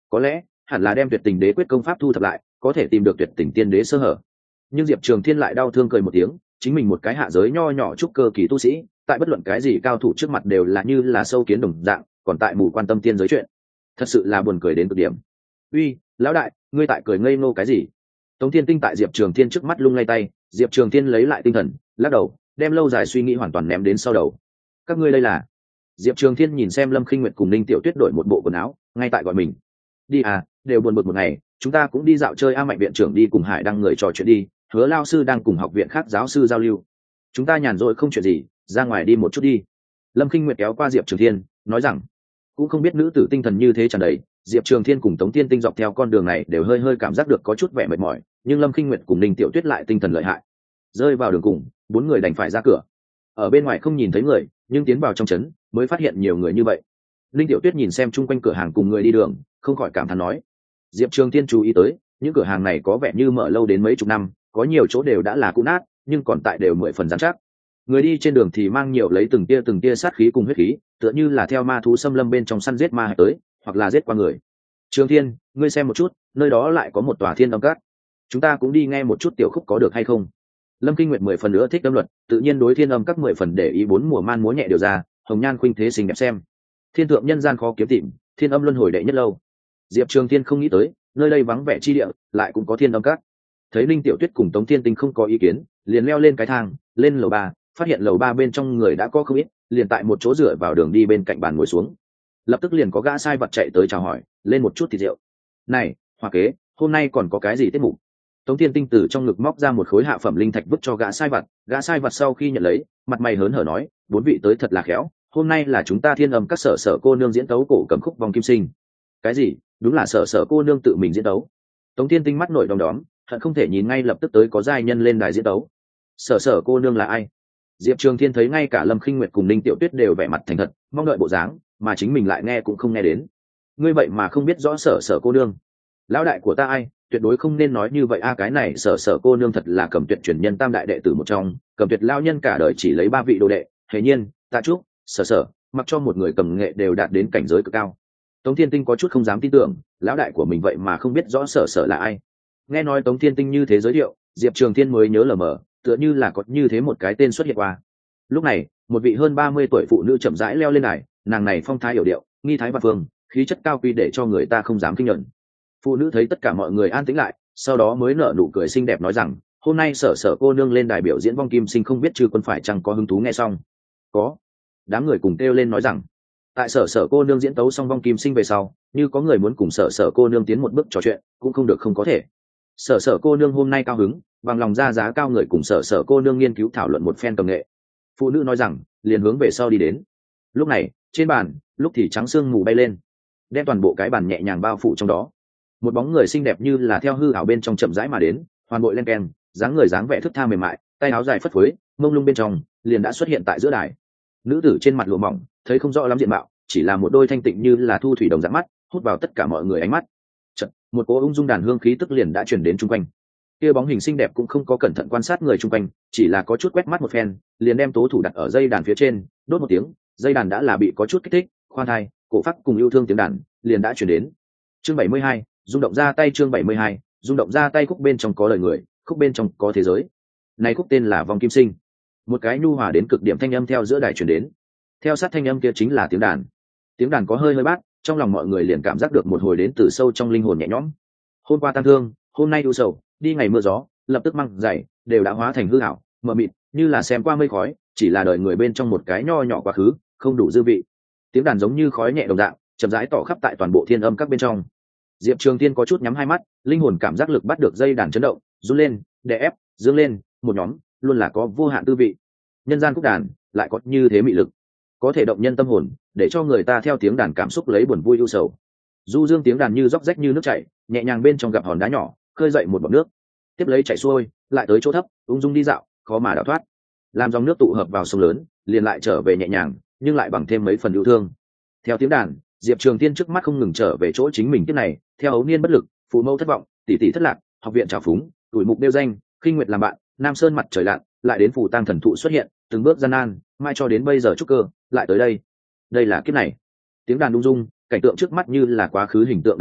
có lẽ hẳn là đem tuyệt tình đế quyết công pháp thu thập lại, có thể tìm được tuyệt tình tiên đế sơ hở. Nhưng Diệp Trường Thiên lại đau thương cười một tiếng, chính mình một cái hạ giới nho nhỏ trúc cơ kỳ tu sĩ, tại bất luận cái gì cao thủ trước mặt đều là như là sâu kiến đồng dạng, còn tại mù quan tâm tiên giới chuyện, thật sự là buồn cười đến cực điểm. Uy, lão đại, ngươi tại cười ngây ngô cái gì? Tống Thiên Tinh tại Diệp Trường Thiên trước mắt lung lay tay, Diệp Trường Thiên lấy lại tinh thần, lắc đầu, đem lâu dài suy nghĩ hoàn toàn ném đến sau đầu. Các ngươi đây là? Diệp Trường Thiên nhìn xem Lâm Khinh Nguyệt cùng Ninh Tiểu Tuyết đổi một bộ quần áo, ngay tại gọi mình. Đi à, đều buồn bực một ngày, chúng ta cũng đi dạo chơi a. Mạnh viện trưởng đi cùng Hải Đăng người trò chuyện đi, Hứa lao sư đang cùng học viện khác giáo sư giao lưu. Chúng ta nhàn rỗi không chuyện gì, ra ngoài đi một chút đi. Lâm Khinh Nguyệt kéo qua Diệp Trường Thiên, nói rằng, cũng không biết nữ tử tinh thần như thế tràn đầy. Diệp Trường Thiên cùng Tống Thiên Tinh dọc theo con đường này đều hơi hơi cảm giác được có chút vẻ mệt mỏi, nhưng Lâm Khinh Nguyệt cùng Ninh Tiểu Tuyết lại tinh thần lợi hại. Rơi vào đường cùng, bốn người đành phải ra cửa. Ở bên ngoài không nhìn thấy người, nhưng tiến vào trong trấn mới phát hiện nhiều người như vậy. Ninh Tiểu Tuyết nhìn xem chung quanh cửa hàng cùng người đi đường, không khỏi cảm thán nói. Diệp Trường Thiên chú ý tới, những cửa hàng này có vẻ như mở lâu đến mấy chục năm, có nhiều chỗ đều đã là cũ nát, nhưng còn tại đều mười phần rắn chắc. Người đi trên đường thì mang nhiều lấy từng tia từng tia sát khí cùng huyết khí, tựa như là theo ma thú xâm lâm bên trong săn giết ma hại tới, hoặc là giết qua người. Trường Thiên, ngươi xem một chút, nơi đó lại có một tòa Thiên Âm Các. Chúng ta cũng đi nghe một chút tiểu khúc có được hay không? Lâm Kinh Nguyệt mười phần nữa thích âm luật, tự nhiên đối Thiên Âm Các mười phần để ý, bốn mùa man múa nhẹ điều ra, hồng nhan khuynh thế xinh đẹp xem. Thiên thượng nhân gian khó kiếm tìm, thiên âm luân hồi đệ nhất lâu. Diệp Trường Thiên không nghĩ tới, nơi đây vắng vẻ chi địa, lại cũng có Thiên Âm Các. Thấy Linh Tiểu Tuyết cùng Tống Thiên Tinh không có ý kiến, liền leo lên cái thang, lên lầu ba, phát hiện lầu ba bên trong người đã có không ít, liền tại một chỗ dựa vào đường đi bên cạnh bàn ngồi xuống. Lập tức liền có gã sai vật chạy tới chào hỏi, lên một chút thịt rượu. Này, Hoa Kế, hôm nay còn có cái gì tiết mục? Tống Thiên Tinh từ trong ngực móc ra một khối hạ phẩm linh thạch vứt cho gã sai vật, gã sai vật sau khi nhận lấy, mặt mày hớn hở nói, bốn vị tới thật là khéo, hôm nay là chúng ta Thiên Âm Các sở sở cô nương diễn tấu cổ cầm khúc vòng kim sinh. Cái gì? Đúng là sở sở cô nương tự mình diễn tấu. Tống Thiên Tinh mắt nổi đom đóm, hận không thể nhìn ngay lập tức tới có giai nhân lên đài diễn tấu. Sở sở cô nương là ai? Diệp Trường Thiên thấy ngay cả Lâm Khinh Nguyệt cùng Ninh Tiểu Tuyết đều vẻ mặt thành thật, mong đợi bộ dáng, mà chính mình lại nghe cũng không nghe đến. Ngươi vậy mà không biết rõ sở sở cô nương? Lão đại của ta ai? Tuyệt đối không nên nói như vậy a, cái này sở sở cô nương thật là Cầm Tuyệt truyền nhân tam đại đệ tử một trong, Cầm Tuyệt lão nhân cả đời chỉ lấy ba vị đồ đệ, thế nhiên, Tạ Trúc, Sở Sở, mặc cho một người cầm nghệ đều đạt đến cảnh giới cực cao. Tống Thiên Tinh có chút không dám tin tưởng, lão đại của mình vậy mà không biết rõ Sở Sở là ai. Nghe nói Tống Thiên Tinh như thế giới thiệu, Diệp Trường Thiên mới nhớ lờ mờ, tựa như là có như thế một cái tên xuất hiện qua. Lúc này, một vị hơn ba mươi tuổi phụ nữ chậm rãi leo lên này, nàng này phong thái hiểu điệu, nghi thái và phương, khí chất cao quý để cho người ta không dám kinh nhận. Phụ nữ thấy tất cả mọi người an tĩnh lại, sau đó mới nở nụ cười xinh đẹp nói rằng, hôm nay sở sở cô nương lên đài biểu diễn vong kim sinh, không biết chư quân phải chăng có hứng thú nghe xong. Có. Đám người cùng kêu lên nói rằng, tại sở sở cô nương diễn tấu xong vong kim sinh về sau, như có người muốn cùng sở sở cô nương tiến một bước trò chuyện, cũng không được không có thể. Sở sở cô nương hôm nay cao hứng, bằng lòng ra giá cao người cùng sở sở cô nương nghiên cứu thảo luận một phen cầm nghệ. Phụ nữ nói rằng, liền hướng về sau đi đến. Lúc này, trên bàn, lúc thì trắng sương mù bay lên, đem toàn bộ cái bàn nhẹ nhàng bao phủ trong đó. Một bóng người xinh đẹp như là theo hư ảo bên trong chậm rãi mà đến, hoàn bội len keng, dáng người dáng vẻ thức tha mềm mại, tay áo dài phất phới, mông lung bên trong, liền đã xuất hiện tại giữa đài. Nữ tử trên mặt lụa mỏng, thấy không rõ lắm diện mạo, chỉ là một đôi thanh tịnh như là thu thủy đồng dạng mắt, hút vào tất cả mọi người ánh mắt. Chợt, một cỗ ung dung đàn hương khí tức liền đã truyền đến chung quanh. Kia bóng hình xinh đẹp cũng không có cẩn thận quan sát người chung quanh, chỉ là có chút quét mắt một phen, liền đem tố thủ đặt ở dây đàn phía trên, đốt một tiếng, dây đàn đã là bị có chút kích thích, khoan thai, cổ phát cùng yêu thương tiếng đàn, liền đã truyền đến. Chương bảy mươi hai, rung động ra tay. Chương bảy mươi hai, rung động ra tay. Khúc bên trong có lời người, khúc bên trong có thế giới. Này khúc tên là Vong Kim Sinh. Một cái nhu hòa đến cực điểm thanh âm theo giữa đài truyền đến. Theo sát thanh âm kia chính là tiếng đàn. Tiếng đàn có hơi hơi bát, trong lòng mọi người liền cảm giác được một hồi đến từ sâu trong linh hồn nhẹ nhõm. Hôm qua tan thương, hôm nay u sầu, đi ngày mưa gió, lập tức măng dày, đều đã hóa thành hư ảo, mờ mịt, như là xem qua mây khói, chỉ là đời người bên trong một cái nho nhỏ quá khứ, không đủ dư vị. Tiếng đàn giống như khói nhẹ đồng dạng, chậm rãi tỏ khắp tại toàn bộ thiên âm các bên trong. Diệp Trường Thiên có chút nhắm hai mắt, linh hồn cảm giác lực bắt được dây đàn chấn động, run lên, đè ép, dương lên, một nhóm, luôn là có vô hạn tư vị. Nhân gian khúc đàn lại có như thế mị lực, có thể động nhân tâm hồn, để cho người ta theo tiếng đàn cảm xúc lấy buồn vui ưu sầu. Du dương tiếng đàn như róc rách như nước chảy, nhẹ nhàng bên trong gặp hòn đá nhỏ, khơi dậy một bọt nước, tiếp lấy chảy xuôi, lại tới chỗ thấp, ung dung đi dạo, khó mà đào thoát. Làm dòng nước tụ hợp vào sông lớn, liền lại trở về nhẹ nhàng, nhưng lại bằng thêm mấy phần yêu thương. Theo tiếng đàn, Diệp Trường Thiên trước mắt không ngừng trở về chỗ chính mình kiếp này, theo ấu niên bất lực, phụ mẫu thất vọng, tỷ tỷ thất lạc, học viện trào phúng, tuổi mục đeo danh, khinh nguyệt làm bạn, nam sơn mặt trời lặn, lại đến phù tang thần thụ xuất hiện, từng bước gian nan, mai cho đến bây giờ trúc cơ, lại tới đây. Đây là kiếp này. Tiếng đàn ung dung, cảnh tượng trước mắt như là quá khứ hình tượng đồng dạng,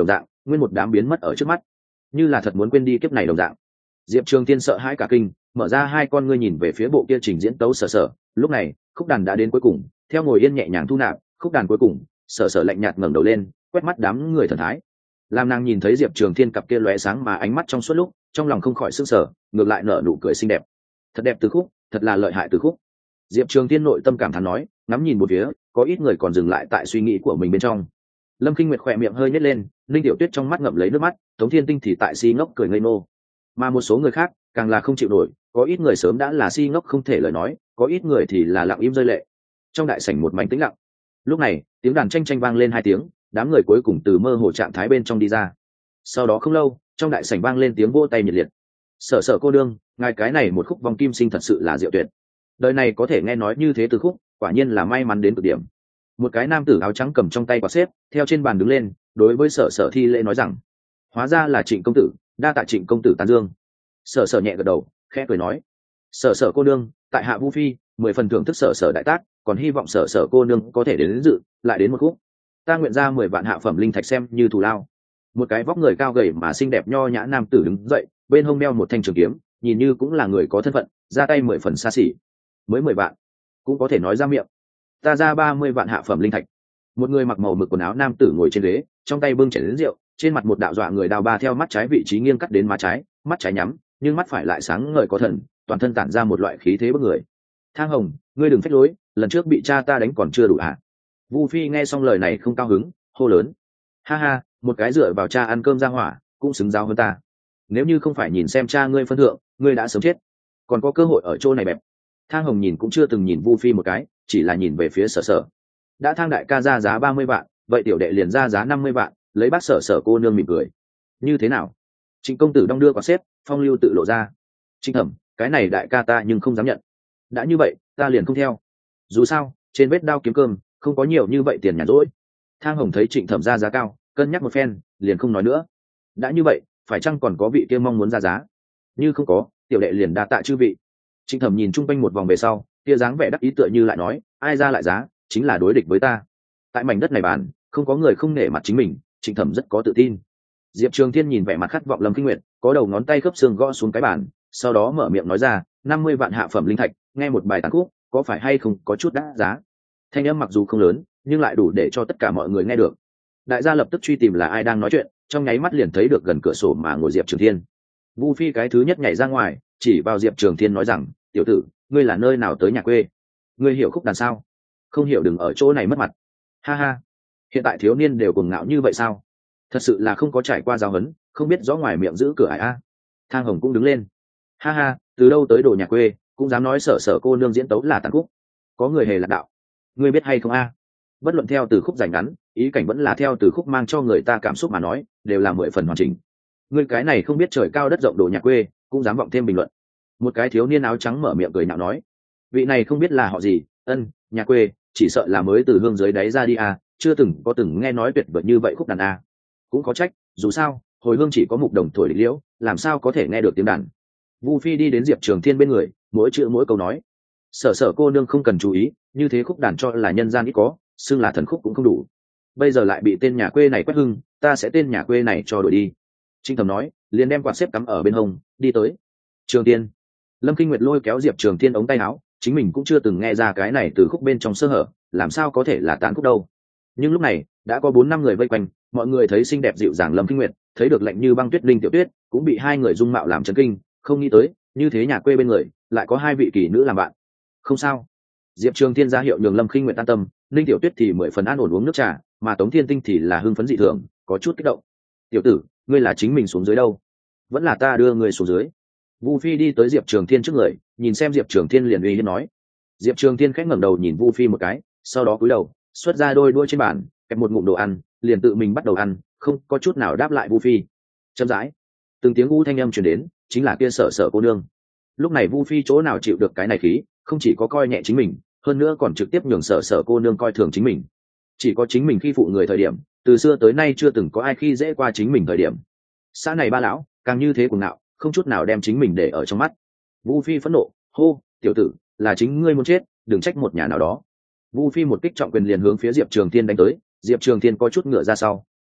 nguyên một đám biến mất ở trước mắt, như là thật muốn quên đi kiếp này đồng dạng. Diệp Trường Tiên sợ hãi cả kinh, mở ra hai con ngươi nhìn về phía bộ kia trình diễn tấu Sở Sở. Lúc này khúc đàn đã đến cuối cùng, theo ngồi yên nhẹ nhàng thu nạp khúc đàn cuối cùng, Sở Sở lạnh nhạt ngẩng đầu lên, quét mắt đám người thần thái. Làm nàng nhìn thấy Diệp Trường Thiên cặp kia lóe sáng mà ánh mắt trong suốt lúc, trong lòng không khỏi sững sờ, ngược lại nở nụ cười xinh đẹp. Thật đẹp từ khúc, thật là lợi hại từ khúc. Diệp Trường Thiên nội tâm cảm thán nói, ngắm nhìn một phía, có ít người còn dừng lại tại suy nghĩ của mình bên trong. Lâm Kinh Nguyệt khỏe miệng hơi nhếch lên, Linh Tiểu Tuyết trong mắt ngậm lấy nước mắt, Tống Thiên Tinh thì tại si ngốc cười ngây ngô. Mà một số người khác càng là không chịu nổi, có ít người sớm đã là si ngốc không thể lời nói, có ít người thì là lặng im rơi lệ. Trong đại sảnh một mảnh tĩnh lặng. Lúc này, tiếng đàn tranh tranh vang lên hai tiếng, đám người cuối cùng từ mơ hồ trạng thái bên trong đi ra. Sau đó không lâu, trong đại sảnh vang lên tiếng vỗ tay nhiệt liệt. Sở Sở cô đương, ngài cái này một khúc vòng kim sinh thật sự là diệu tuyệt. Đời này có thể nghe nói như thế từ khúc, quả nhiên là may mắn đến cực điểm. Một cái nam tử áo trắng cầm trong tay quạt xếp, theo trên bàn đứng lên, đối với Sở Sở thi lễ nói rằng: hóa ra là Trịnh công tử, đa tạ Trịnh công tử tán dương. Sở Sở nhẹ gật đầu, khẽ cười nói: Sở Sở cô nương, tại hạ Vu Phi mười phần thưởng thức Sở Sở đại tác, còn hy vọng Sở Sở cô nương có thể đến, đến dự, lại đến một khúc. Ta nguyện ra mười vạn hạ phẩm linh thạch xem như thù lao. Một cái vóc người cao gầy mà xinh đẹp nho nhã nam tử đứng dậy, bên hông đeo một thanh trường kiếm, nhìn như cũng là người có thân phận, ra tay mười phần xa xỉ. Mới mười vạn, cũng có thể nói ra miệng. Ta ra ba mươi vạn hạ phẩm linh thạch. Một người mặc màu mực quần áo nam tử ngồi trên ghế, trong tay bưng chén lớn rượu, trên mặt một đạo dọa người đào ba theo mắt trái vị trí nghiêng cắt đến má trái, mắt trái nhắm, nhưng mắt phải lại sáng ngời có thần, toàn thân tản ra một loại khí thế bức người. Thang Hồng, ngươi đừng phách lối, lần trước bị cha ta đánh còn chưa đủ hả? Vu Phi nghe xong lời này không cao hứng, hô lớn: ha ha, một cái dựa vào cha ăn cơm ra hỏa, cũng xứng giáo hơn ta. Nếu như không phải nhìn xem cha ngươi phân thượng, ngươi đã sớm chết, còn có cơ hội ở chỗ này bẹp. Thang Hồng nhìn cũng chưa từng nhìn Vu Phi một cái, chỉ là nhìn về phía Sở Sở. Đã Thang đại ca ra giá ba mươi vạn, vậy tiểu đệ liền ra giá năm mươi vạn, lấy bác Sở Sở cô nương mỉm cười. Như thế nào? Trịnh công tử đong đưa quả xếp, phong lưu tự lộ ra. Trịnh Thẩm, cái này đại ca ta nhưng không dám nhận. Đã như vậy, ta liền không theo. Dù sao, trên vết đao kiếm cơm, không có nhiều như vậy tiền nhàn rỗi. Thang Hồng thấy Trịnh Thẩm ra giá cao, cân nhắc một phen, liền không nói nữa. Đã như vậy, phải chăng còn có vị kia mong muốn ra giá? Như không có, tiểu đệ liền đa tạ chư vị. Trịnh Thẩm nhìn chung quanh một vòng về sau, kia dáng vẻ đắc ý tựa như lại nói, ai ra lại giá, chính là đối địch với ta. Tại mảnh đất này bàn, không có người không nể mặt chính mình, Trịnh Thẩm rất có tự tin. Diệp Trường Thiên nhìn vẻ mặt khát vọng Lâm Kinh Nguyệt, có đầu ngón tay khớp xương gõ xuống cái bàn, sau đó mở miệng nói ra, năm mươi vạn hạ phẩm linh thạch, nghe một bài tán khúc, có phải hay không có chút đắt giá. Thanh âm mặc dù không lớn, nhưng lại đủ để cho tất cả mọi người nghe được. Đại gia lập tức truy tìm là ai đang nói chuyện, trong nháy mắt liền thấy được gần cửa sổ mà ngồi Diệp Trường Thiên. Vu Phi cái thứ nhất nhảy ra ngoài, chỉ vào Diệp Trường Thiên nói rằng, tiểu tử, ngươi là nơi nào tới nhà quê? Ngươi hiểu khúc đàn sao? Không hiểu đừng ở chỗ này mất mặt. Ha ha, hiện tại thiếu niên đều cuồng ngạo như vậy sao? Thật sự là không có trải qua giáo huấn, không biết rõ ngoài miệng giữ cửa ải a. Thang Hồng cũng đứng lên. Ha ha, từ đâu tới đồ nhà quê, cũng dám nói Sở Sở cô nương diễn tấu là tàn khúc. Có người hề lạc đạo. Ngươi biết hay không a? Bất luận theo từ khúc dài ngắn, ý cảnh vẫn là theo từ khúc mang cho người ta cảm xúc mà nói, đều là mười phần hoàn chỉnh. Ngươi cái này không biết trời cao đất rộng đồ nhà quê, cũng dám vọng thêm bình luận. Một cái thiếu niên áo trắng mở miệng cười nhạo nói, vị này không biết là họ gì, ân, nhà quê, chỉ sợ là mới từ hương dưới đáy ra đi a, chưa từng có từng nghe nói tuyệt vời như vậy khúc đàn a. Cũng có trách, dù sao, hồi hương chỉ có mục đồng thổi liễu, làm sao có thể nghe được tiếng đàn. Vu Phi đi đến Diệp Trường Thiên bên người, mỗi chữ mỗi câu nói, Sở Sở cô nương không cần chú ý, như thế khúc đàn cho là nhân gian ít có, xưng là thần khúc cũng không đủ. Bây giờ lại bị tên nhà quê này quét hưng, ta sẽ tên nhà quê này cho đổi đi. Trinh Thẩm nói, liền đem quạt xếp cắm ở bên hông, đi tới. Trường Tiên. Lâm Kinh Nguyệt lôi kéo Diệp Trường Thiên ống tay áo, chính mình cũng chưa từng nghe ra cái này từ khúc bên trong sơ hở, làm sao có thể là tán khúc đâu. Nhưng lúc này, đã có bốn năm người vây quanh, mọi người thấy xinh đẹp dịu dàng Lâm Kinh Nguyệt, thấy được lạnh như băng tuyết linh tiểu tuyết, cũng bị hai người dung mạo làm chấn kinh, không nghĩ tới, như thế nhà quê bên người, lại có hai vị kỳ nữ làm bạn. Không sao. Diệp Trường Thiên ra hiệu nhường Lâm Kinh Nguyệt an tâm, linh tiểu tuyết thì mười phần an ổn uống nước trà, mà Tống Thiên Tinh thì là hưng phấn dị thường, có chút kích động. Tiểu tử, ngươi là chính mình xuống dưới đâu? Vẫn là ta đưa ngươi xuống dưới? Vu Phi đi tới Diệp Trường Thiên trước người, nhìn xem Diệp Trường Thiên liền uy hiếp nói. Diệp Trường Thiên khẽ ngẩng đầu nhìn Vu Phi một cái, sau đó cúi đầu, xuất ra đôi đuôi trên bàn, kẹp một ngụm đồ ăn, liền tự mình bắt đầu ăn, không có chút nào đáp lại Vu Phi. Chậm rãi, từng tiếng u thanh âm truyền đến, chính là kia Sở Sở cô nương. Lúc này Vu Phi chỗ nào chịu được cái này khí, không chỉ có coi nhẹ chính mình, hơn nữa còn trực tiếp nhường Sở Sở cô nương coi thường chính mình. Chỉ có chính mình khi phụ người thời điểm, từ xưa tới nay chưa từng có ai khi dễ qua chính mình thời điểm. Xã này ba lão, càng như thế cuồng ngạo, không chút nào đem chính mình để ở trong mắt. Vu Phi phẫn nộ, hô, tiểu tử, là chính ngươi muốn chết, đừng trách một nhà nào đó. Vu Phi một kích trọng quyền liền hướng phía Diệp Trường Thiên đánh tới, Diệp Trường Thiên có chút ngựa ra sau,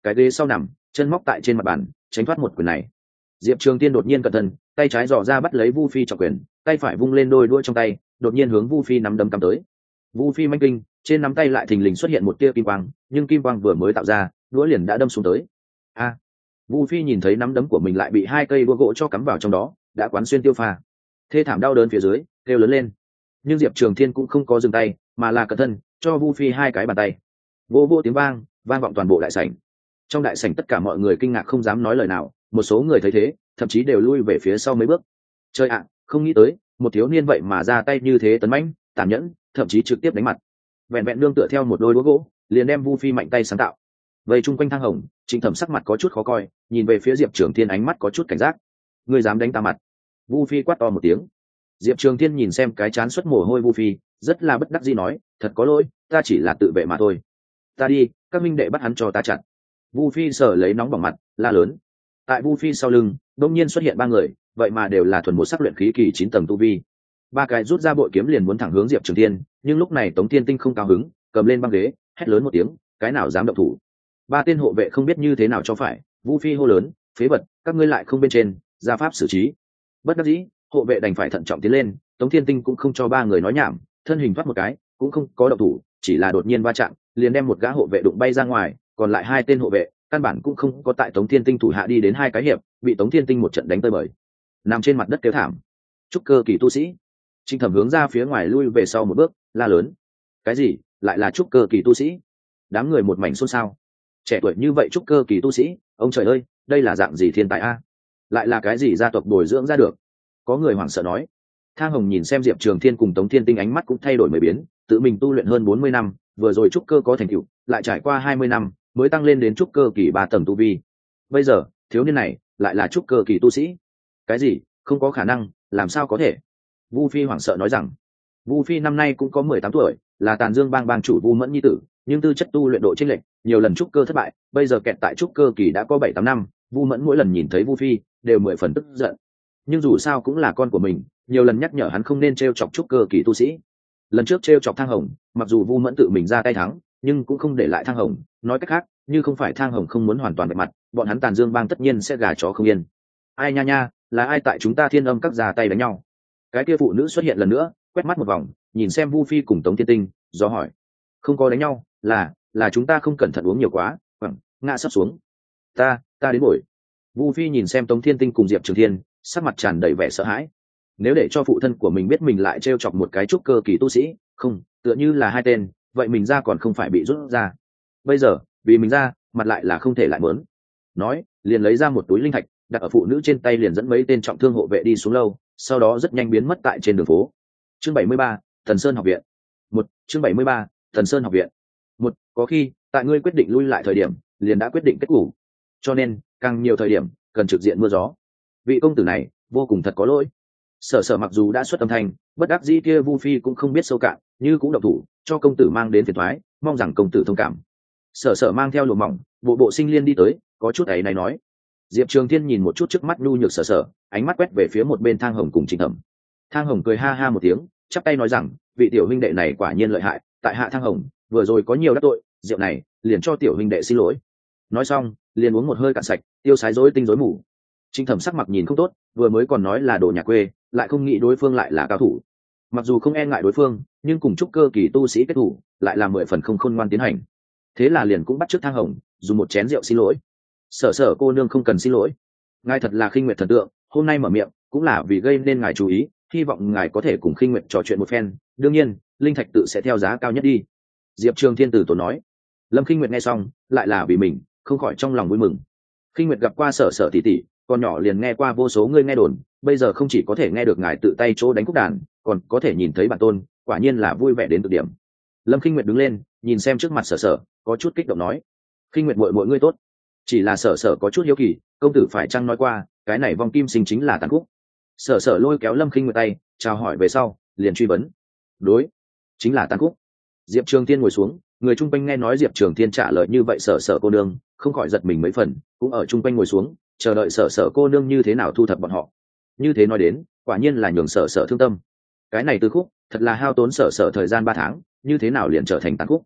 cái ghế sau nằm, chân móc tại trên mặt bàn tránh thoát một quyền này. Diệp Trường Tiên đột nhiên cẩn thận, tay trái dò ra bắt lấy Vu Phi trọng quyền, tay phải vung lên đôi đuôi trong tay, đột nhiên hướng Vu Phi nắm đấm cắm tới. Vu Phi manh kinh, trên nắm tay lại thình lình xuất hiện một tia kim quang, nhưng kim quang vừa mới tạo ra, đũa liền đã đâm xuống tới. A! À, Vu Phi nhìn thấy nắm đấm của mình lại bị hai cây đũa gỗ cho cắm vào trong đó, đã quán xuyên tiêu pha. Thê thảm đau đớn phía dưới, kêu lớn lên. Nhưng Diệp Trường Thiên cũng không có dừng tay, mà là cẩn thận cho Vu Phi hai cái bàn tay. Vô vô tiếng vang, vang vọng toàn bộ đại sảnh. Trong đại sảnh tất cả mọi người kinh ngạc không dám nói lời nào, một số người thấy thế, thậm chí đều lui về phía sau mấy bước. Trời ạ, không nghĩ tới, một thiếu niên vậy mà ra tay như thế tấn mãnh, tàn nhẫn, thậm chí trực tiếp đánh mặt. Vẹn vẹn nương tựa theo một đôi đũa gỗ, liền đem Vu Phi mạnh tay sáng tạo. Vây chung quanh Thang Hồng, Trịnh Thẩm sắc mặt có chút khó coi, nhìn về phía Diệp Trường Thiên ánh mắt có chút cảnh giác. Ngươi dám đánh ta mặt? Vu Phi quát to một tiếng. Diệp Trường Thiên nhìn xem cái chán xuất mồ hôi Vu Phi, rất là bất đắc dĩ nói, thật có lỗi, ta chỉ là tự vệ mà thôi. Ta đi, các minh đệ bắt hắn cho ta chặn. Vu Phi sở lấy nóng bỏng mặt, la lớn. Tại Vu Phi sau lưng, đột nhiên xuất hiện ba người, vậy mà đều là thuần một sắc luyện khí kỳ chín tầng tu vi. Ba cái rút ra bội kiếm liền muốn thẳng hướng Diệp Trường Thiên, nhưng lúc này Tống Thiên Tinh không cao hứng, cầm lên băng ghế, hét lớn một tiếng, cái nào dám động thủ. Ba tên hộ vệ không biết như thế nào cho phải, Vu Phi hô lớn, phế vật, các ngươi lại không bên trên, ra pháp xử trí. Bất đắc dĩ, hộ vệ đành phải thận trọng tiến lên, Tống Thiên Tinh cũng không cho ba người nói nhảm, thân hình thoát một cái, cũng không có động thủ, chỉ là đột nhiên va chạm, liền đem một gã hộ vệ đụng bay ra ngoài, còn lại hai tên hộ vệ, căn bản cũng không có tại Tống Thiên Tinh thủ hạ đi đến hai cái hiệp, bị Tống Thiên Tinh một trận đánh tơi bời, nằm trên mặt đất kêu thảm. Trúc cơ kỳ tu sĩ. Trịnh Thẩm hướng ra phía ngoài lui về sau một bước, la lớn. Cái gì? Lại là trúc cơ kỳ tu sĩ? Đám người một mảnh xôn xao. Trẻ tuổi như vậy trúc cơ kỳ tu sĩ, ông trời ơi, đây là dạng gì thiên tài a? Lại là cái gì gia tộc bồi dưỡng ra được? Có người hoảng sợ nói. Thang Hồng nhìn xem Diệp Trường Thiên cùng Tống Thiên Tinh ánh mắt cũng thay đổi mười biến, tự mình tu luyện hơn bốn mươi năm, vừa rồi trúc cơ có thành tựu, lại trải qua hai mươi năm mới tăng lên đến trúc cơ kỳ ba tầng tu vi. Bây giờ, thiếu niên này lại là trúc cơ kỳ tu sĩ? Cái gì? Không có khả năng, làm sao có thể? Vu Phi hoảng sợ nói rằng. Vu Phi năm nay cũng có mười tám tuổi, là Tàn Dương bang bang chủ Vu Mẫn nhi tử, nhưng tư chất tu luyện độ chênh lệch, nhiều lần trúc cơ thất bại, bây giờ kẹt tại trúc cơ kỳ đã có bảy tám năm, Vu Mẫn mỗi lần nhìn thấy Vu Phi, đều mười phần tức giận. Nhưng dù sao cũng là con của mình, nhiều lần nhắc nhở hắn không nên trêu chọc trúc cơ kỳ tu sĩ. Lần trước trêu chọc Thang Hồng, mặc dù Vu Mẫn tự mình ra tay thắng, nhưng cũng không để lại Thang Hồng, nói cách khác, như không phải Thang Hồng không muốn hoàn toàn vạch mặt, bọn hắn Tàn Dương bang tất nhiên sẽ gà chó không yên. Ai nha nha, là ai tại chúng ta Thiên Âm các ra tay đánh nhau? Cái kia phụ nữ xuất hiện lần nữa, quét mắt một vòng, nhìn xem Vu Phi cùng Tống Thiên Tinh, do hỏi. Không có đánh nhau, là là chúng ta không cẩn thận uống nhiều quá, quẳng ngã sắp xuống. Ta, ta đến bồi. Vu Phi nhìn xem Tống Thiên Tinh cùng Diệp Trường Thiên, sắc mặt tràn đầy vẻ sợ hãi. Nếu để cho phụ thân của mình biết mình lại trêu chọc một cái trúc cơ kỳ tu sĩ, không, tựa như là hai tên, vậy mình ra còn không phải bị rút ra. Bây giờ, vì mình ra, mặt lại là không thể lại mớn. Nói, liền lấy ra một túi linh thạch, đặt ở phụ nữ trên tay, liền dẫn mấy tên trọng thương hộ vệ đi xuống lâu, sau đó rất nhanh biến mất tại trên đường phố. Chương bảy mươi ba, Thần Sơn học viện. Một, chương bảy mươi ba, Thần Sơn học viện. Một, có khi, tại ngươi quyết định lui lại thời điểm, liền đã quyết định kết cục. Cho nên, càng nhiều thời điểm, cần trực diện mưa gió. Vị công tử này, vô cùng thật có lỗi. Sở Sở mặc dù đã xuất âm thanh, bất đắc dĩ kia Vu Phi cũng không biết sâu cạn, như cũng động thủ, cho công tử mang đến phiền toái, mong rằng công tử thông cảm. Sở Sở mang theo lụa mỏng, bộ bộ sinh liên đi tới, có chút ấy này nói. Diệp Trường Thiên nhìn một chút trước mắt nhu nhược Sở Sở, ánh mắt quét về phía một bên Thang Hồng cùng Trịnh Thẩm. Thang Hồng cười ha ha một tiếng, chắp tay nói rằng, vị tiểu huynh đệ này quả nhiên lợi hại, tại hạ Thang Hồng, vừa rồi có nhiều đắc tội, rượu này, liền cho tiểu huynh đệ xin lỗi. Nói xong, liền uống một hơi cạn sạch, tiêu sái rối tinh rối mù. Trịnh Thẩm sắc mặt nhìn không tốt, vừa mới còn nói là đồ nhà quê, lại không nghĩ đối phương lại là cao thủ. Mặc dù không e ngại đối phương, nhưng cùng trúc cơ kỳ tu sĩ kết thủ, lại là mười phần không khôn ngoan tiến hành. Thế là liền cũng bắt trước Thang Hồng, dùng một chén rượu xin lỗi. Sở Sở cô nương không cần xin lỗi, ngài thật là khinh nguyệt thần tượng, hôm nay mở miệng cũng là vì gây nên ngài chú ý, hy vọng ngài có thể cùng khinh nguyệt trò chuyện một phen, đương nhiên linh thạch tự sẽ theo giá cao nhất đi. Diệp Trường Thiên Tử tổ nói. Lâm Khinh Nguyệt nghe xong, lại là vì mình, không khỏi trong lòng vui mừng. Khinh Nguyệt gặp qua Sở Sở tỷ tỷ, còn nhỏ liền nghe qua vô số người nghe đồn, bây giờ không chỉ có thể nghe được ngài tự tay chỗ đánh cúc đàn, còn có thể nhìn thấy bản tôn, quả nhiên là vui vẻ đến cực điểm. Lâm Khinh Nguyệt đứng lên, nhìn xem trước mặt Sở Sở, có chút kích động nói. Khinh Nguyệt muội muội ngươi tốt. Chỉ là Sở Sở có chút hiếu kỳ, công tử phải chăng nói qua, cái này vong kim sinh chính là tàn khúc? Sở Sở lôi kéo Lâm Khinh Nguyệt tay, chào hỏi về sau, liền truy vấn. Đối, chính là tàn khúc. Diệp Trường Thiên ngồi xuống, người chung quanh nghe nói Diệp Trường Thiên trả lời như vậy, Sở Sở cô nương không khỏi giật mình mấy phần, cũng ở chung quanh ngồi xuống, chờ đợi Sở Sở cô nương như thế nào thu thập bọn họ. Như thế nói đến, quả nhiên là nhường Sở Sở thương tâm. Cái này từ khúc, thật là hao tốn Sở Sở thời gian ba tháng, như thế nào liền trở thành tàn khúc.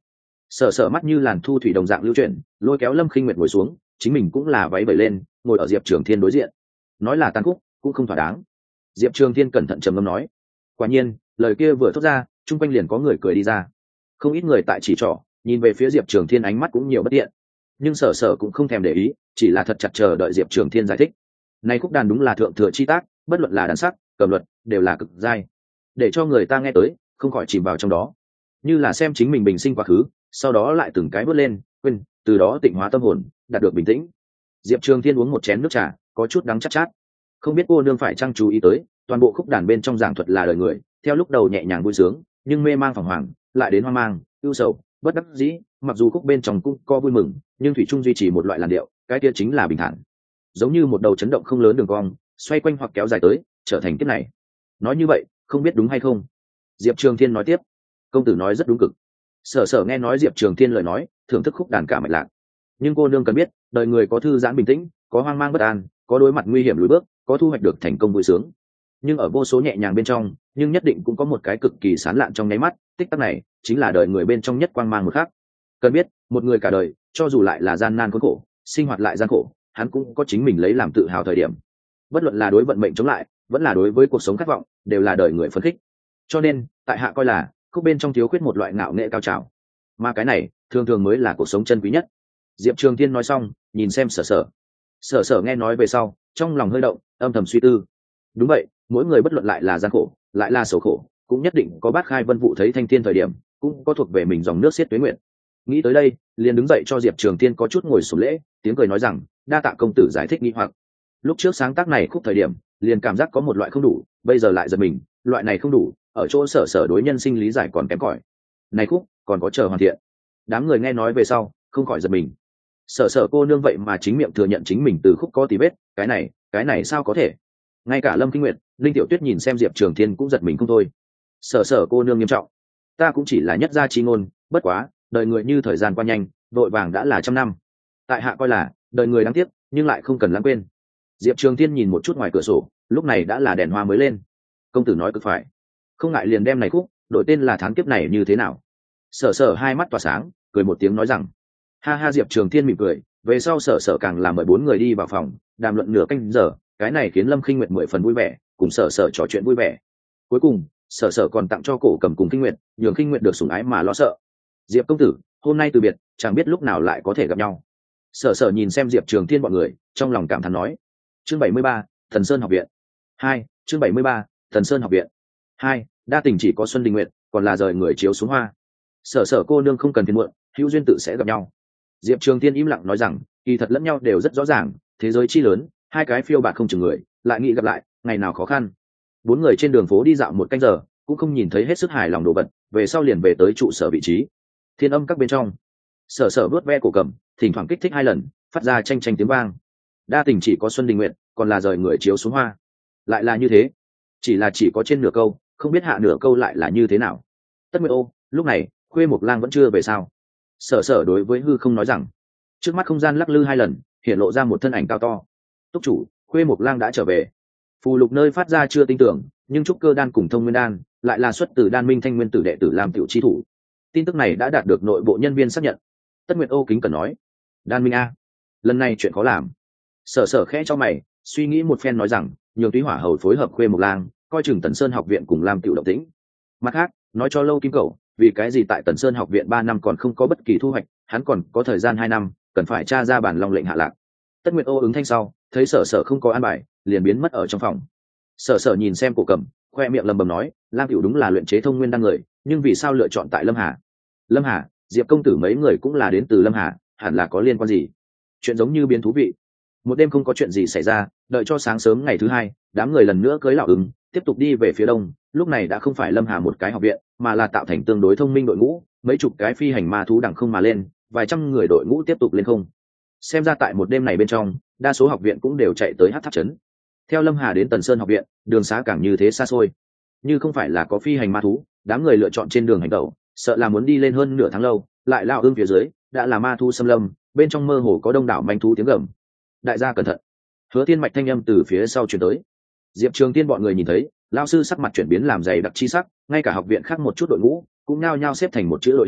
Sở Sở mắt như làn thu thủy đồng dạng lưu chuyển, lôi kéo Lâm Khinh Nguyệt ngồi xuống, chính mình cũng là váy bẩy lên, ngồi ở Diệp Trường Thiên đối diện. Nói là tàn khúc cũng không thỏa đáng. Diệp Trường Thiên cẩn thận trầm ngâm nói. Quả nhiên, lời kia vừa thốt ra, chung quanh liền có người cười đi ra. Không ít người tại chỉ trỏ, nhìn về phía Diệp Trường Thiên ánh mắt cũng nhiều bất tiện. Nhưng Sở Sở cũng không thèm để ý, chỉ là thật chặt chờ đợi Diệp Trường Thiên giải thích. Này khúc đàn đúng là thượng thừa chi tác, bất luận là đàn sắc, cầm luật, đều là cực giai. Để cho người ta nghe tới, không khỏi chìm vào trong đó. Như là xem chính mình bình sinh quá khứ, sau đó lại từng cái bước lên, quên, từ đó tịnh hóa tâm hồn, đạt được bình tĩnh. Diệp Trường Thiên uống một chén nước trà, có chút đắng chát chát. Không biết cô nương phải chăng chú ý tới, toàn bộ khúc đàn bên trong giảng thuật là đời người, theo lúc đầu nhẹ nhàng vui sướng, nhưng mê mang phẳng hoàng, lại đến hoang mang, ưu sầu, bất đắc dĩ, mặc dù khúc bên trong cũng có vui mừng, nhưng thủy chung duy trì một loại làn điệu, cái kia chính là bình thản. Giống như một đầu chấn động không lớn đường cong, xoay quanh hoặc kéo dài tới, trở thành kiếp này. Nói như vậy, không biết đúng hay không? Diệp Trường Thiên nói tiếp. Công tử nói rất đúng cực. Sở Sở nghe nói Diệp Trường Thiên lời nói, thưởng thức khúc đàn cả mạch lạc. Nhưng cô nương cần biết, đời người có thư giãn bình tĩnh, có hoang mang bất an, có đối mặt nguy hiểm lùi bước, có thu hoạch được thành công vui sướng. Nhưng ở vô số nhẹ nhàng bên trong, nhưng nhất định cũng có một cái cực kỳ sán lạn trong nháy mắt, tích tắc này chính là đời người bên trong nhất quang mang một khác. Cần biết, một người cả đời, cho dù lại là gian nan khốn khổ, sinh hoạt lại gian khổ, hắn cũng có chính mình lấy làm tự hào thời điểm. Bất luận là đối vận mệnh chống lại, vẫn là đối với cuộc sống khát vọng, đều là đời người phấn khích. Cho nên, tại hạ coi là khúc bên trong thiếu khuyết một loại ngạo nghệ cao trào, mà cái này thường thường mới là cuộc sống chân quý nhất. Diệp Trường Thiên nói xong, nhìn xem Sở Sở. Sở Sở nghe nói về sau, trong lòng hơi động, âm thầm suy tư. Đúng vậy, mỗi người bất luận lại là gian khổ, lại là sầu khổ, cũng nhất định có bát khai vân vụ thấy thanh thiên thời điểm, cũng có thuộc về mình dòng nước xiết tuế nguyện. Nghĩ tới đây, liền đứng dậy cho Diệp Trường Thiên có chút ngồi xuống lễ, tiếng cười nói rằng, đa tạ công tử giải thích nghi hoặc. Lúc trước sáng tác này khúc thời điểm, liền cảm giác có một loại không đủ, bây giờ lại giật mình, loại này không đủ, ở chỗ Sở Sở đối nhân sinh lý giải còn kém cỏi. Này khúc, còn có chờ hoàn thiện. Đám người nghe nói về sau, không khỏi giật mình. Sở Sở cô nương vậy mà chính miệng thừa nhận chính mình từ khúc có tí vết, cái này, cái này sao có thể? Ngay cả Lâm Kinh Nguyệt, Linh Tiểu Tuyết nhìn xem Diệp Trường Thiên cũng giật mình không thôi. Sở Sở cô nương nghiêm trọng, ta cũng chỉ là nhất gia chi ngôn, bất quá, đời người như thời gian qua nhanh, vội vàng đã là trăm năm. Tại hạ coi là, đời người đáng tiếc, nhưng lại không cần lãng quên. Diệp Trường Thiên nhìn một chút ngoài cửa sổ, lúc này đã là đèn hoa mới lên. Công tử nói cực phải, không ngại liền đem này khúc, đổi tên là tháng kiếp này như thế nào? Sở Sở hai mắt tỏa sáng, cười một tiếng nói rằng, ha ha. Diệp Trường Thiên mỉm cười, về sau Sở Sở càng làm mời bốn người đi vào phòng, đàm luận nửa canh giờ, cái này khiến Lâm Khinh Nguyệt mười phần vui vẻ, cùng Sở Sở trò chuyện vui vẻ. Cuối cùng, Sở Sở còn tặng cho Cổ Cầm cùng Khinh Nguyệt, nhường Khinh Nguyệt được sủng ái mà lo sợ. Diệp công tử, hôm nay từ biệt, chẳng biết lúc nào lại có thể gặp nhau. Sở Sở nhìn xem Diệp Trường Thiên bọn người, trong lòng cảm thán nói. Chương bảy mươi ba, Thần Sơn học viện. Hai, chương bảy mươi ba, Thần Sơn học viện. Hai, đa tình chỉ có Xuân Đình Nguyệt, còn là rời người chiếu xuống hoa. Sở Sở cô nương không cần phiền muộn, hữu duyên tự sẽ gặp nhau. Diệp Trường Thiên im lặng nói rằng, kỳ thật lẫn nhau đều rất rõ ràng, thế giới chi lớn, hai cái phiêu bạt không chừng người, lại nghĩ gặp lại, ngày nào khó khăn. Bốn người trên đường phố đi dạo một canh giờ, cũng không nhìn thấy hết sức hài lòng đồ vật, về sau liền về tới trụ sở vị trí. Thiên âm các bên trong, Sở Sở vuốt ve cổ cầm, thỉnh thoảng kích thích hai lần, phát ra tranh tranh tiếng vang. Đa tình chỉ có Xuân Đình Nguyệt, còn là rời người chiếu xuống hoa. Lại là như thế, chỉ là chỉ có trên nửa câu, không biết hạ nửa câu lại là như thế nào. Tất Nguyệt ô, lúc này, Khuê Mộc Lang vẫn chưa về sao? Sở Sở đối với hư không nói rằng, trước mắt không gian lắc lư hai lần, hiện lộ ra một thân ảnh cao to. Túc chủ, Khuê Mộc Lang đã trở về. Phù lục nơi phát ra chưa tin tưởng, nhưng trúc cơ đan cùng thông nguyên đan lại là xuất từ Đan Minh Thanh Nguyên tử đệ tử làm tiểu chi thủ. Tin tức này đã đạt được nội bộ nhân viên xác nhận. Tất Nguyệt ô kính cẩn nói, Đan Minh a, lần này chuyện khó làm. Sở Sở khẽ cho mày, suy nghĩ một phen nói rằng, nhường Túy Hỏa Hầu phối hợp Khuê Mộc Lang, coi chừng Tần Sơn học viện cùng làm tiểu động tĩnh. Mặt khác, nói cho Lâu Kim Cẩu, vì cái gì tại Tần Sơn học viện ba năm còn không có bất kỳ thu hoạch, hắn còn có thời gian hai năm, cần phải tra ra bản long lệnh hạ lạc. Tất Nguyệt ô ứng thanh sau, thấy Sở Sở không có an bài, liền biến mất ở trong phòng. Sở Sở nhìn xem cổ cầm, khoe miệng lầm bầm nói, Lam Tiểu đúng là luyện chế thông nguyên đan người, nhưng vì sao lựa chọn tại Lâm Hà? Lâm Hà, Diệp công tử mấy người cũng là đến từ Lâm Hà, hẳn là có liên quan gì? Chuyện giống như biến thú vị. Một đêm không có chuyện gì xảy ra, đợi cho sáng sớm ngày thứ hai, đám người lần nữa cưới lão ứng, tiếp tục đi về phía đông. Lúc này đã không phải Lâm Hà một cái học viện, mà là tạo thành tương đối thông minh đội ngũ, mấy chục cái phi hành ma thú đằng không mà lên, vài trăm người đội ngũ tiếp tục lên không. Xem ra tại một đêm này bên trong, đa số học viện cũng đều chạy tới Hắc Tháp trấn. Theo Lâm Hà đến Tần Sơn học viện, đường xá càng như thế xa xôi. Như không phải là có phi hành ma thú, đám người lựa chọn trên đường hành tẩu, sợ là muốn đi lên hơn nửa tháng lâu, lại lao ương phía dưới, đã là ma thú xâm lâm, bên trong mơ hồ có đông đảo manh thú tiếng gầm. Đại gia cẩn thận. Hứa Thiên Mạch thanh âm từ phía sau truyền tới. Diệp Trường Tiên bọn người nhìn thấy, lão sư sắc mặt chuyển biến làm dày đặc chi sắc, ngay cả học viện khác một chút đội ngũ cũng nhao nhao xếp thành một chữ đội hình,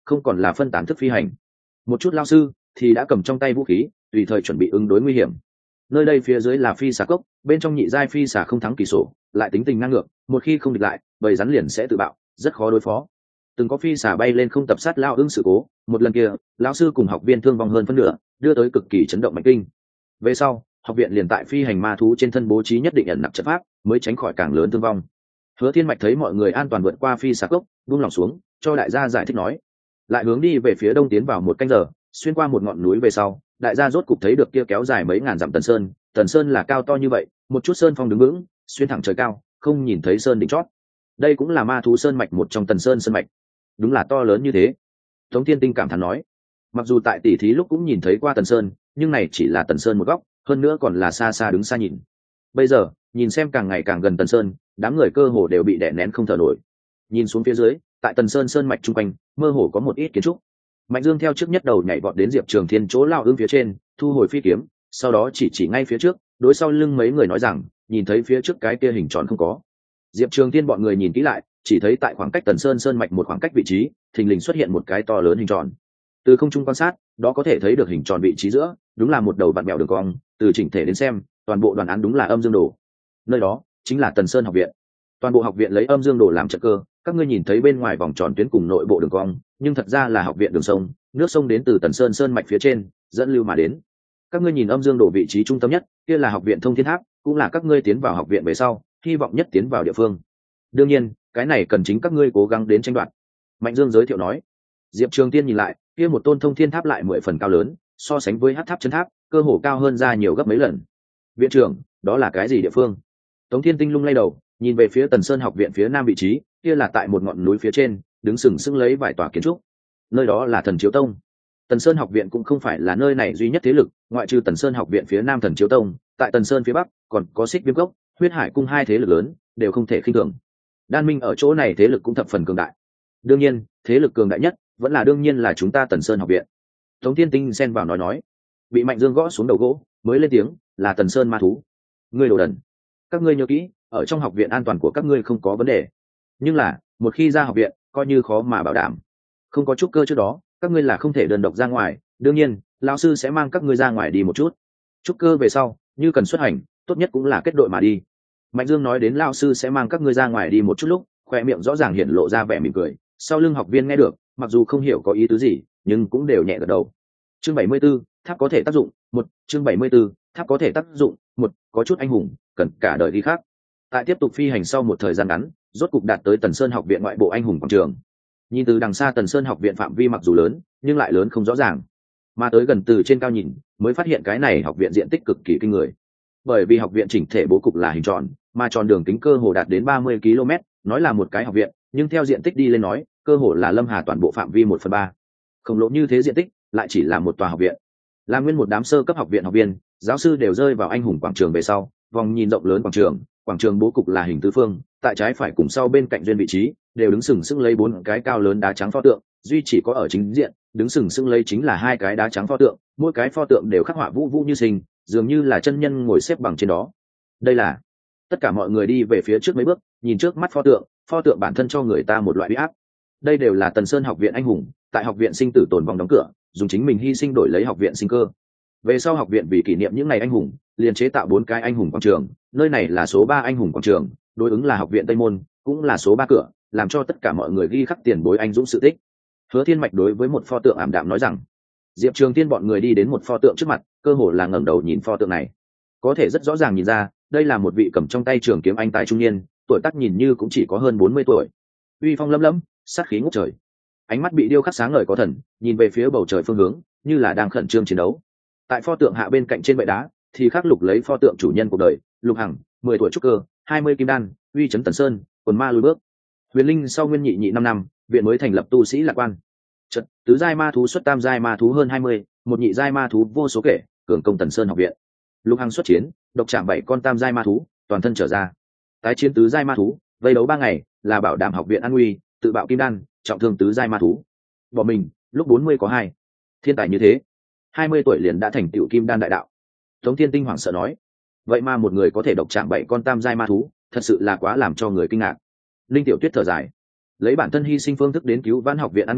không còn là phân tán thức phi hành. Một chút lao sư thì đã cầm trong tay vũ khí, tùy thời chuẩn bị ứng đối nguy hiểm. Nơi đây phía dưới là phi xà cốc, bên trong nhị giai phi xà không thắng kỳ sổ, lại tính tình ngang ngược, một khi không địch lại, bầy rắn liền sẽ tự bạo, rất khó đối phó. Từng có phi xà bay lên không tập sát lao ưng sự cố, một lần kia, lão sư cùng học viên thương vong hơn phân nửa, đưa tới cực kỳ chấn động mạnh kinh. Về sau, học viện liền tại phi hành ma thú trên thân bố trí nhất định ẩn nặc trận pháp, mới tránh khỏi càng lớn thương vong. Hứa Thiên Mạch thấy mọi người an toàn vượt qua phi xà cốc, buông lòng xuống, cho đại gia giải thích nói, lại hướng đi về phía đông tiến vào một canh giờ, xuyên qua một ngọn núi về sau, đại gia rốt cục thấy được kia kéo dài mấy ngàn dặm Tần Sơn. Tần Sơn là cao to như vậy, một chút sơn phong đứng vững, xuyên thẳng trời cao, không nhìn thấy sơn đỉnh chót. Đây cũng là ma thú sơn mạch một trong Tần Sơn sơn mạch, đúng là to lớn như thế. Tống Thiên Tinh cảm thán nói, mặc dù tại tỷ thí lúc cũng nhìn thấy qua Tần Sơn, nhưng này chỉ là Tần Sơn một góc, hơn nữa còn là xa xa đứng xa nhìn. Bây giờ nhìn xem càng ngày càng gần Tần Sơn, đám người cơ hồ đều bị đè nén không thở nổi. Nhìn xuống phía dưới, tại Tần Sơn sơn mạch trung quanh, mơ hồ có một ít kiến trúc. Mạnh Dương theo trước nhất đầu nhảy vọt đến Diệp Trường Thiên chỗ lao ương phía trên, thu hồi phi kiếm, sau đó chỉ chỉ ngay phía trước, đối sau lưng mấy người nói rằng, nhìn thấy phía trước cái kia hình tròn không có. Diệp Trường Thiên bọn người nhìn kỹ lại, chỉ thấy tại khoảng cách Tần Sơn sơn mạch một khoảng cách vị trí, thình lình xuất hiện một cái to lớn hình tròn. Từ không trung quan sát, đó có thể thấy được hình tròn vị trí giữa, đúng là một đầu vặn mèo đường cong, từ chỉnh thể đến xem, toàn bộ đoàn án đúng là âm dương đồ. Nơi đó chính là Tần Sơn học viện. Toàn bộ học viện lấy âm dương đồ làm trận cơ, các ngươi nhìn thấy bên ngoài vòng tròn tuyến cùng nội bộ đường cong, nhưng thật ra là học viện đường sông, nước sông đến từ Tần Sơn sơn mạch phía trên, dẫn lưu mà đến. Các ngươi nhìn âm dương đồ vị trí trung tâm nhất, kia là học viện Thông Thiên Tháp, cũng là các ngươi tiến vào học viện về sau, hy vọng nhất tiến vào địa phương. Đương nhiên, cái này cần chính các ngươi cố gắng đến tranh đoạt. Mạnh Dương giới thiệu nói. Diệp Trường Tiên nhìn lại, kia một tôn Thông Thiên Tháp lại mười phần cao lớn, so sánh với Hắc Tháp chân tháp, cơ hồ cao hơn ra nhiều gấp mấy lần. Viện trưởng, đó là cái gì địa phương? Tống Thiên Tinh lung lay đầu, nhìn về phía Tần Sơn học viện phía nam vị trí, kia là tại một ngọn núi phía trên, đứng sừng sững lấy vài tòa kiến trúc. Nơi đó là Thần Chiếu Tông. Tần Sơn học viện cũng không phải là nơi này duy nhất thế lực, ngoại trừ Tần Sơn học viện phía nam Thần Chiếu Tông, tại Tần Sơn phía bắc còn có Xích Viêm Cốc, Huyết Hải cung hai thế lực lớn, đều không thể khinh thường. Đan Minh ở chỗ này thế lực cũng thập phần cường đại. Đương nhiên, thế lực cường đại nhất vẫn là đương nhiên là chúng ta Tần Sơn học viện. Tống Thiên Tinh xen vào nói nói, bị Mạnh Dương gõ xuống đầu gỗ, mới lên tiếng, là Tần Sơn ma thú. Ngươi đồ đần. Các ngươi nhớ kỹ, ở trong học viện an toàn của các ngươi không có vấn đề. Nhưng là, một khi ra học viện, coi như khó mà bảo đảm. Không có trúc cơ trước đó, các ngươi là không thể đơn độc ra ngoài, đương nhiên, lão sư sẽ mang các ngươi ra ngoài đi một chút. Trúc cơ về sau, như cần xuất hành, tốt nhất cũng là kết đội mà đi. Mạnh Dương nói đến lão sư sẽ mang các ngươi ra ngoài đi một chút lúc, khoe miệng rõ ràng hiện lộ ra vẻ mỉm cười. Sau lưng học viên nghe được, mặc dù không hiểu có ý tứ gì, nhưng cũng đều nhẹ gật đầu. Chương bảy mươi 74, tháp có thể tác dụng, một, chương bảy mươi 74, tháp có thể tác dụng, một, có chút anh hùng, cần cả đời đi khác. Tại tiếp tục phi hành sau một thời gian ngắn, rốt cục đạt tới Tần Sơn học viện ngoại bộ anh hùng quảng trường. Nhìn từ đằng xa Tần Sơn học viện phạm vi mặc dù lớn, nhưng lại lớn không rõ ràng. Mà tới gần từ trên cao nhìn, mới phát hiện cái này học viện diện tích cực kỳ kinh người. Bởi vì học viện chỉnh thể bố cục là hình tròn, mà tròn đường kính cơ hồ đạt đến ba mươi ki lô mét, nói là một cái học viện, nhưng theo diện tích đi lên nói, cơ hồ là Lâm Hà toàn bộ phạm vi một phần ba. Khổng lồ như thế diện tích, lại chỉ là một tòa học viện. Là nguyên một đám sơ cấp học viện học viên, giáo sư đều rơi vào anh hùng quảng trường về sau, vòng nhìn rộng lớn quảng trường, quảng trường bố cục là hình tứ phương, tại trái phải cùng sau bên cạnh duyên vị trí, đều đứng sừng sững lấy bốn cái cao lớn đá trắng pho tượng, duy chỉ có ở chính diện, đứng sừng sững lấy chính là hai cái đá trắng pho tượng, mỗi cái pho tượng đều khắc họa vũ vũ như sinh, dường như là chân nhân ngồi xếp bằng trên đó. Đây là tất cả mọi người đi về phía trước mấy bước, nhìn trước mắt pho tượng, pho tượng bản thân cho người ta một loại uy áp. Đây đều là Tần Sơn học viện anh hùng, tại học viện sinh tử tồn vong đóng cửa, dùng chính mình hy sinh đổi lấy học viện sinh cơ. Về sau học viện vì kỷ niệm những ngày anh hùng, liền chế tạo bốn cái anh hùng quảng trường, nơi này là số ba anh hùng quảng trường, đối ứng là học viện Tây Môn, cũng là số ba cửa, làm cho tất cả mọi người ghi khắc tiền bối anh dũng sự tích. Hứa Thiên Mạch đối với một pho tượng ảm đạm nói rằng, Diệp Trường Tiên bọn người đi đến một pho tượng trước mặt, cơ hồ là ngẩng đầu nhìn pho tượng này, có thể rất rõ ràng nhìn ra, đây là một vị cầm trong tay trường kiếm anh tài trung niên, tuổi tác nhìn như cũng chỉ có hơn bốn mươi tuổi, uy phong lẫm lẫm, sát khí ngút trời, ánh mắt bị điêu khắc sáng ngời có thần, nhìn về phía bầu trời phương hướng, như là đang khẩn trương chiến đấu. Tại pho tượng hạ bên cạnh trên bệ đá, thì khắc lục lấy pho tượng chủ nhân cuộc đời, Lục Hằng, mười tuổi trúc cơ, hai mươi kim đan, uy chấn Tần Sơn, quần ma lùi bước. Huyền Linh sau nguyên nhị nhị năm năm, viện mới thành lập tu sĩ lạc quan. Trận tứ giai ma thú xuất tam giai ma thú hơn hai mươi, một nhị giai ma thú vô số kể, cường công Tần Sơn học viện. Lục Hằng xuất chiến, độc chạm bảy con tam giai ma thú, toàn thân trở ra. Tái chiến tứ giai ma thú, vây đấu ba ngày, là bảo đảm học viện an nguy, tự bạo kim đan, trọng thương tứ giai ma thú. Bỏ mình, lúc bốn mươi có hai. Thiên tài như thế, hai mươi tuổi liền đã thành tựu kim đan đại đạo. Tống Thiên Tinh hoảng sợ nói, vậy mà một người có thể độc chạm bảy con tam giai ma thú, thật sự là quá làm cho người kinh ngạc. Linh Tiểu Tuyết thở dài, lấy bản thân hy sinh phương thức đến cứu vãn học viện an nguy,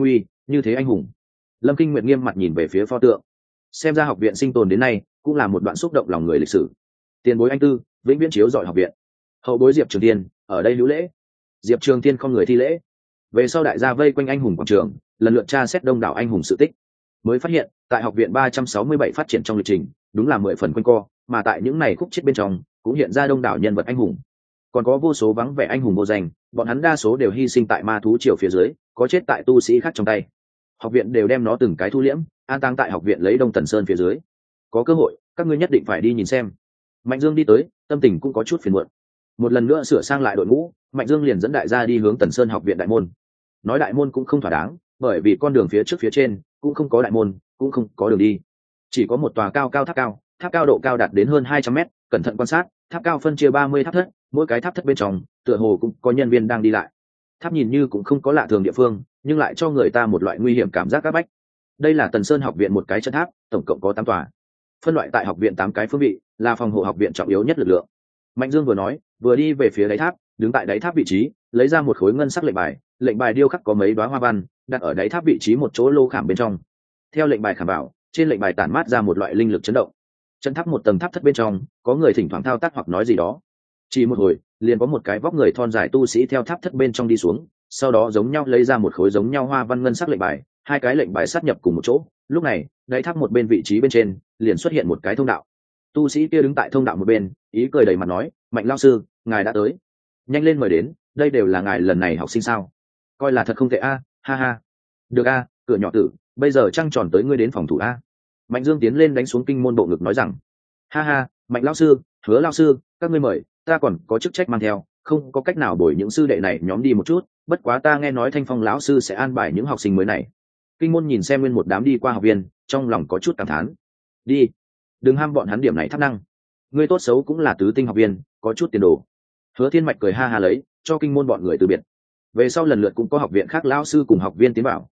như thế anh hùng. Lâm Kinh Nguyệt nghiêm mặt nhìn về phía pho tượng, xem ra học viện sinh tồn đến nay cũng là một đoạn xúc động lòng người lịch sử. Tiền bối anh tư vĩnh viễn chiếu dọi học viện, hậu bối Diệp Trường Tiên ở đây hữu lễ. Diệp Trường Tiên không người thi lễ. Về sau đại gia vây quanh anh hùng quảng trường, lần lượt tra xét đông đảo anh hùng sự tích, mới phát hiện tại học viện ba trăm sáu mươi bảy phát triển trong lịch trình đúng là mười phần quanh co, mà tại những này khúc chết bên trong cũng hiện ra đông đảo nhân vật anh hùng, còn có vô số vắng vẻ anh hùng vô danh, bọn hắn đa số đều hy sinh tại ma thú triều phía dưới, có chết tại tu sĩ khác trong tay. Học viện đều đem nó từng cái thu liễm, an táng tại học viện lấy Đông Tần Sơn phía dưới. Có cơ hội các ngươi nhất định phải đi nhìn xem. Mạnh Dương đi tới, tâm tình cũng có chút phiền muộn. Một lần nữa sửa sang lại đội ngũ, Mạnh Dương liền dẫn đại gia đi hướng Tần Sơn học viện đại môn. Nói đại môn cũng không thỏa đáng, bởi vì con đường phía trước phía trên cũng không có đại môn, cũng không có đường đi, chỉ có một tòa cao cao tháp cao, tháp cao độ cao đạt đến hơn hai trăm mét. Cẩn thận quan sát, tháp cao phân chia ba mươi tháp thất, mỗi cái tháp thất bên trong tựa hồ cũng có nhân viên đang đi lại. Tháp nhìn như cũng không có lạ thường địa phương, nhưng lại cho người ta một loại nguy hiểm cảm giác áp bách. Đây là Tần Sơn học viện một cái trận tháp, tổng cộng có tám tòa, phân loại tại học viện tám cái phương vị, là phòng hộ học viện trọng yếu nhất lực lượng. Mạnh Dương vừa nói vừa đi về phía đáy tháp, đứng tại đáy tháp vị trí lấy ra một khối ngân sắc lệnh bài, lệnh bài điêu khắc có mấy đóa hoa văn, đặt ở đáy tháp vị trí một chỗ lô khảm bên trong. Theo lệnh bài khảm vào, trên lệnh bài tản mát ra một loại linh lực chấn động. Trận tháp một tầng tháp thất bên trong có người thỉnh thoảng thao tác hoặc nói gì đó. Chỉ một hồi liền có một cái vóc người thon dài tu sĩ theo tháp thất bên trong đi xuống, sau đó giống nhau lấy ra một khối giống nhau hoa văn ngân sắc lệnh bài, hai cái lệnh bài sát nhập cùng một chỗ. Lúc này đáy tháp một bên vị trí bên trên liền xuất hiện một cái thông đạo. Tu sĩ kia đứng tại thông đạo một bên, ý cười đầy mặt nói: Mạnh lão sư, ngài đã tới, nhanh lên mời đến, đây đều là ngài lần này học sinh sao? Coi là thật không tệ a, ha ha. Được a, cửa nhỏ tử, bây giờ trăng tròn tới ngươi đến phòng thủ a. Mạnh Dương tiến lên đánh xuống kinh môn bộ ngực nói rằng: ha ha, Mạnh lão sư, Hứa lão sư, các ngươi mời, ta còn có chức trách mang theo, không có cách nào bồi những sư đệ này nhóm đi một chút, bất quá ta nghe nói Thanh Phong lão sư sẽ an bài những học sinh mới này. Kinh môn nhìn xem nguyên một đám đi qua học viên, trong lòng có chút cảm thán. Đi, đừng ham bọn hắn điểm này thắc năng, ngươi tốt xấu cũng là tứ tinh học viên, có chút tiền đồ. Hứa Thiên Mạch cười ha ha lấy, cho kinh môn bọn người từ biệt. Về sau lần lượt cũng có học viện khác lão sư cùng học viên tiến vào.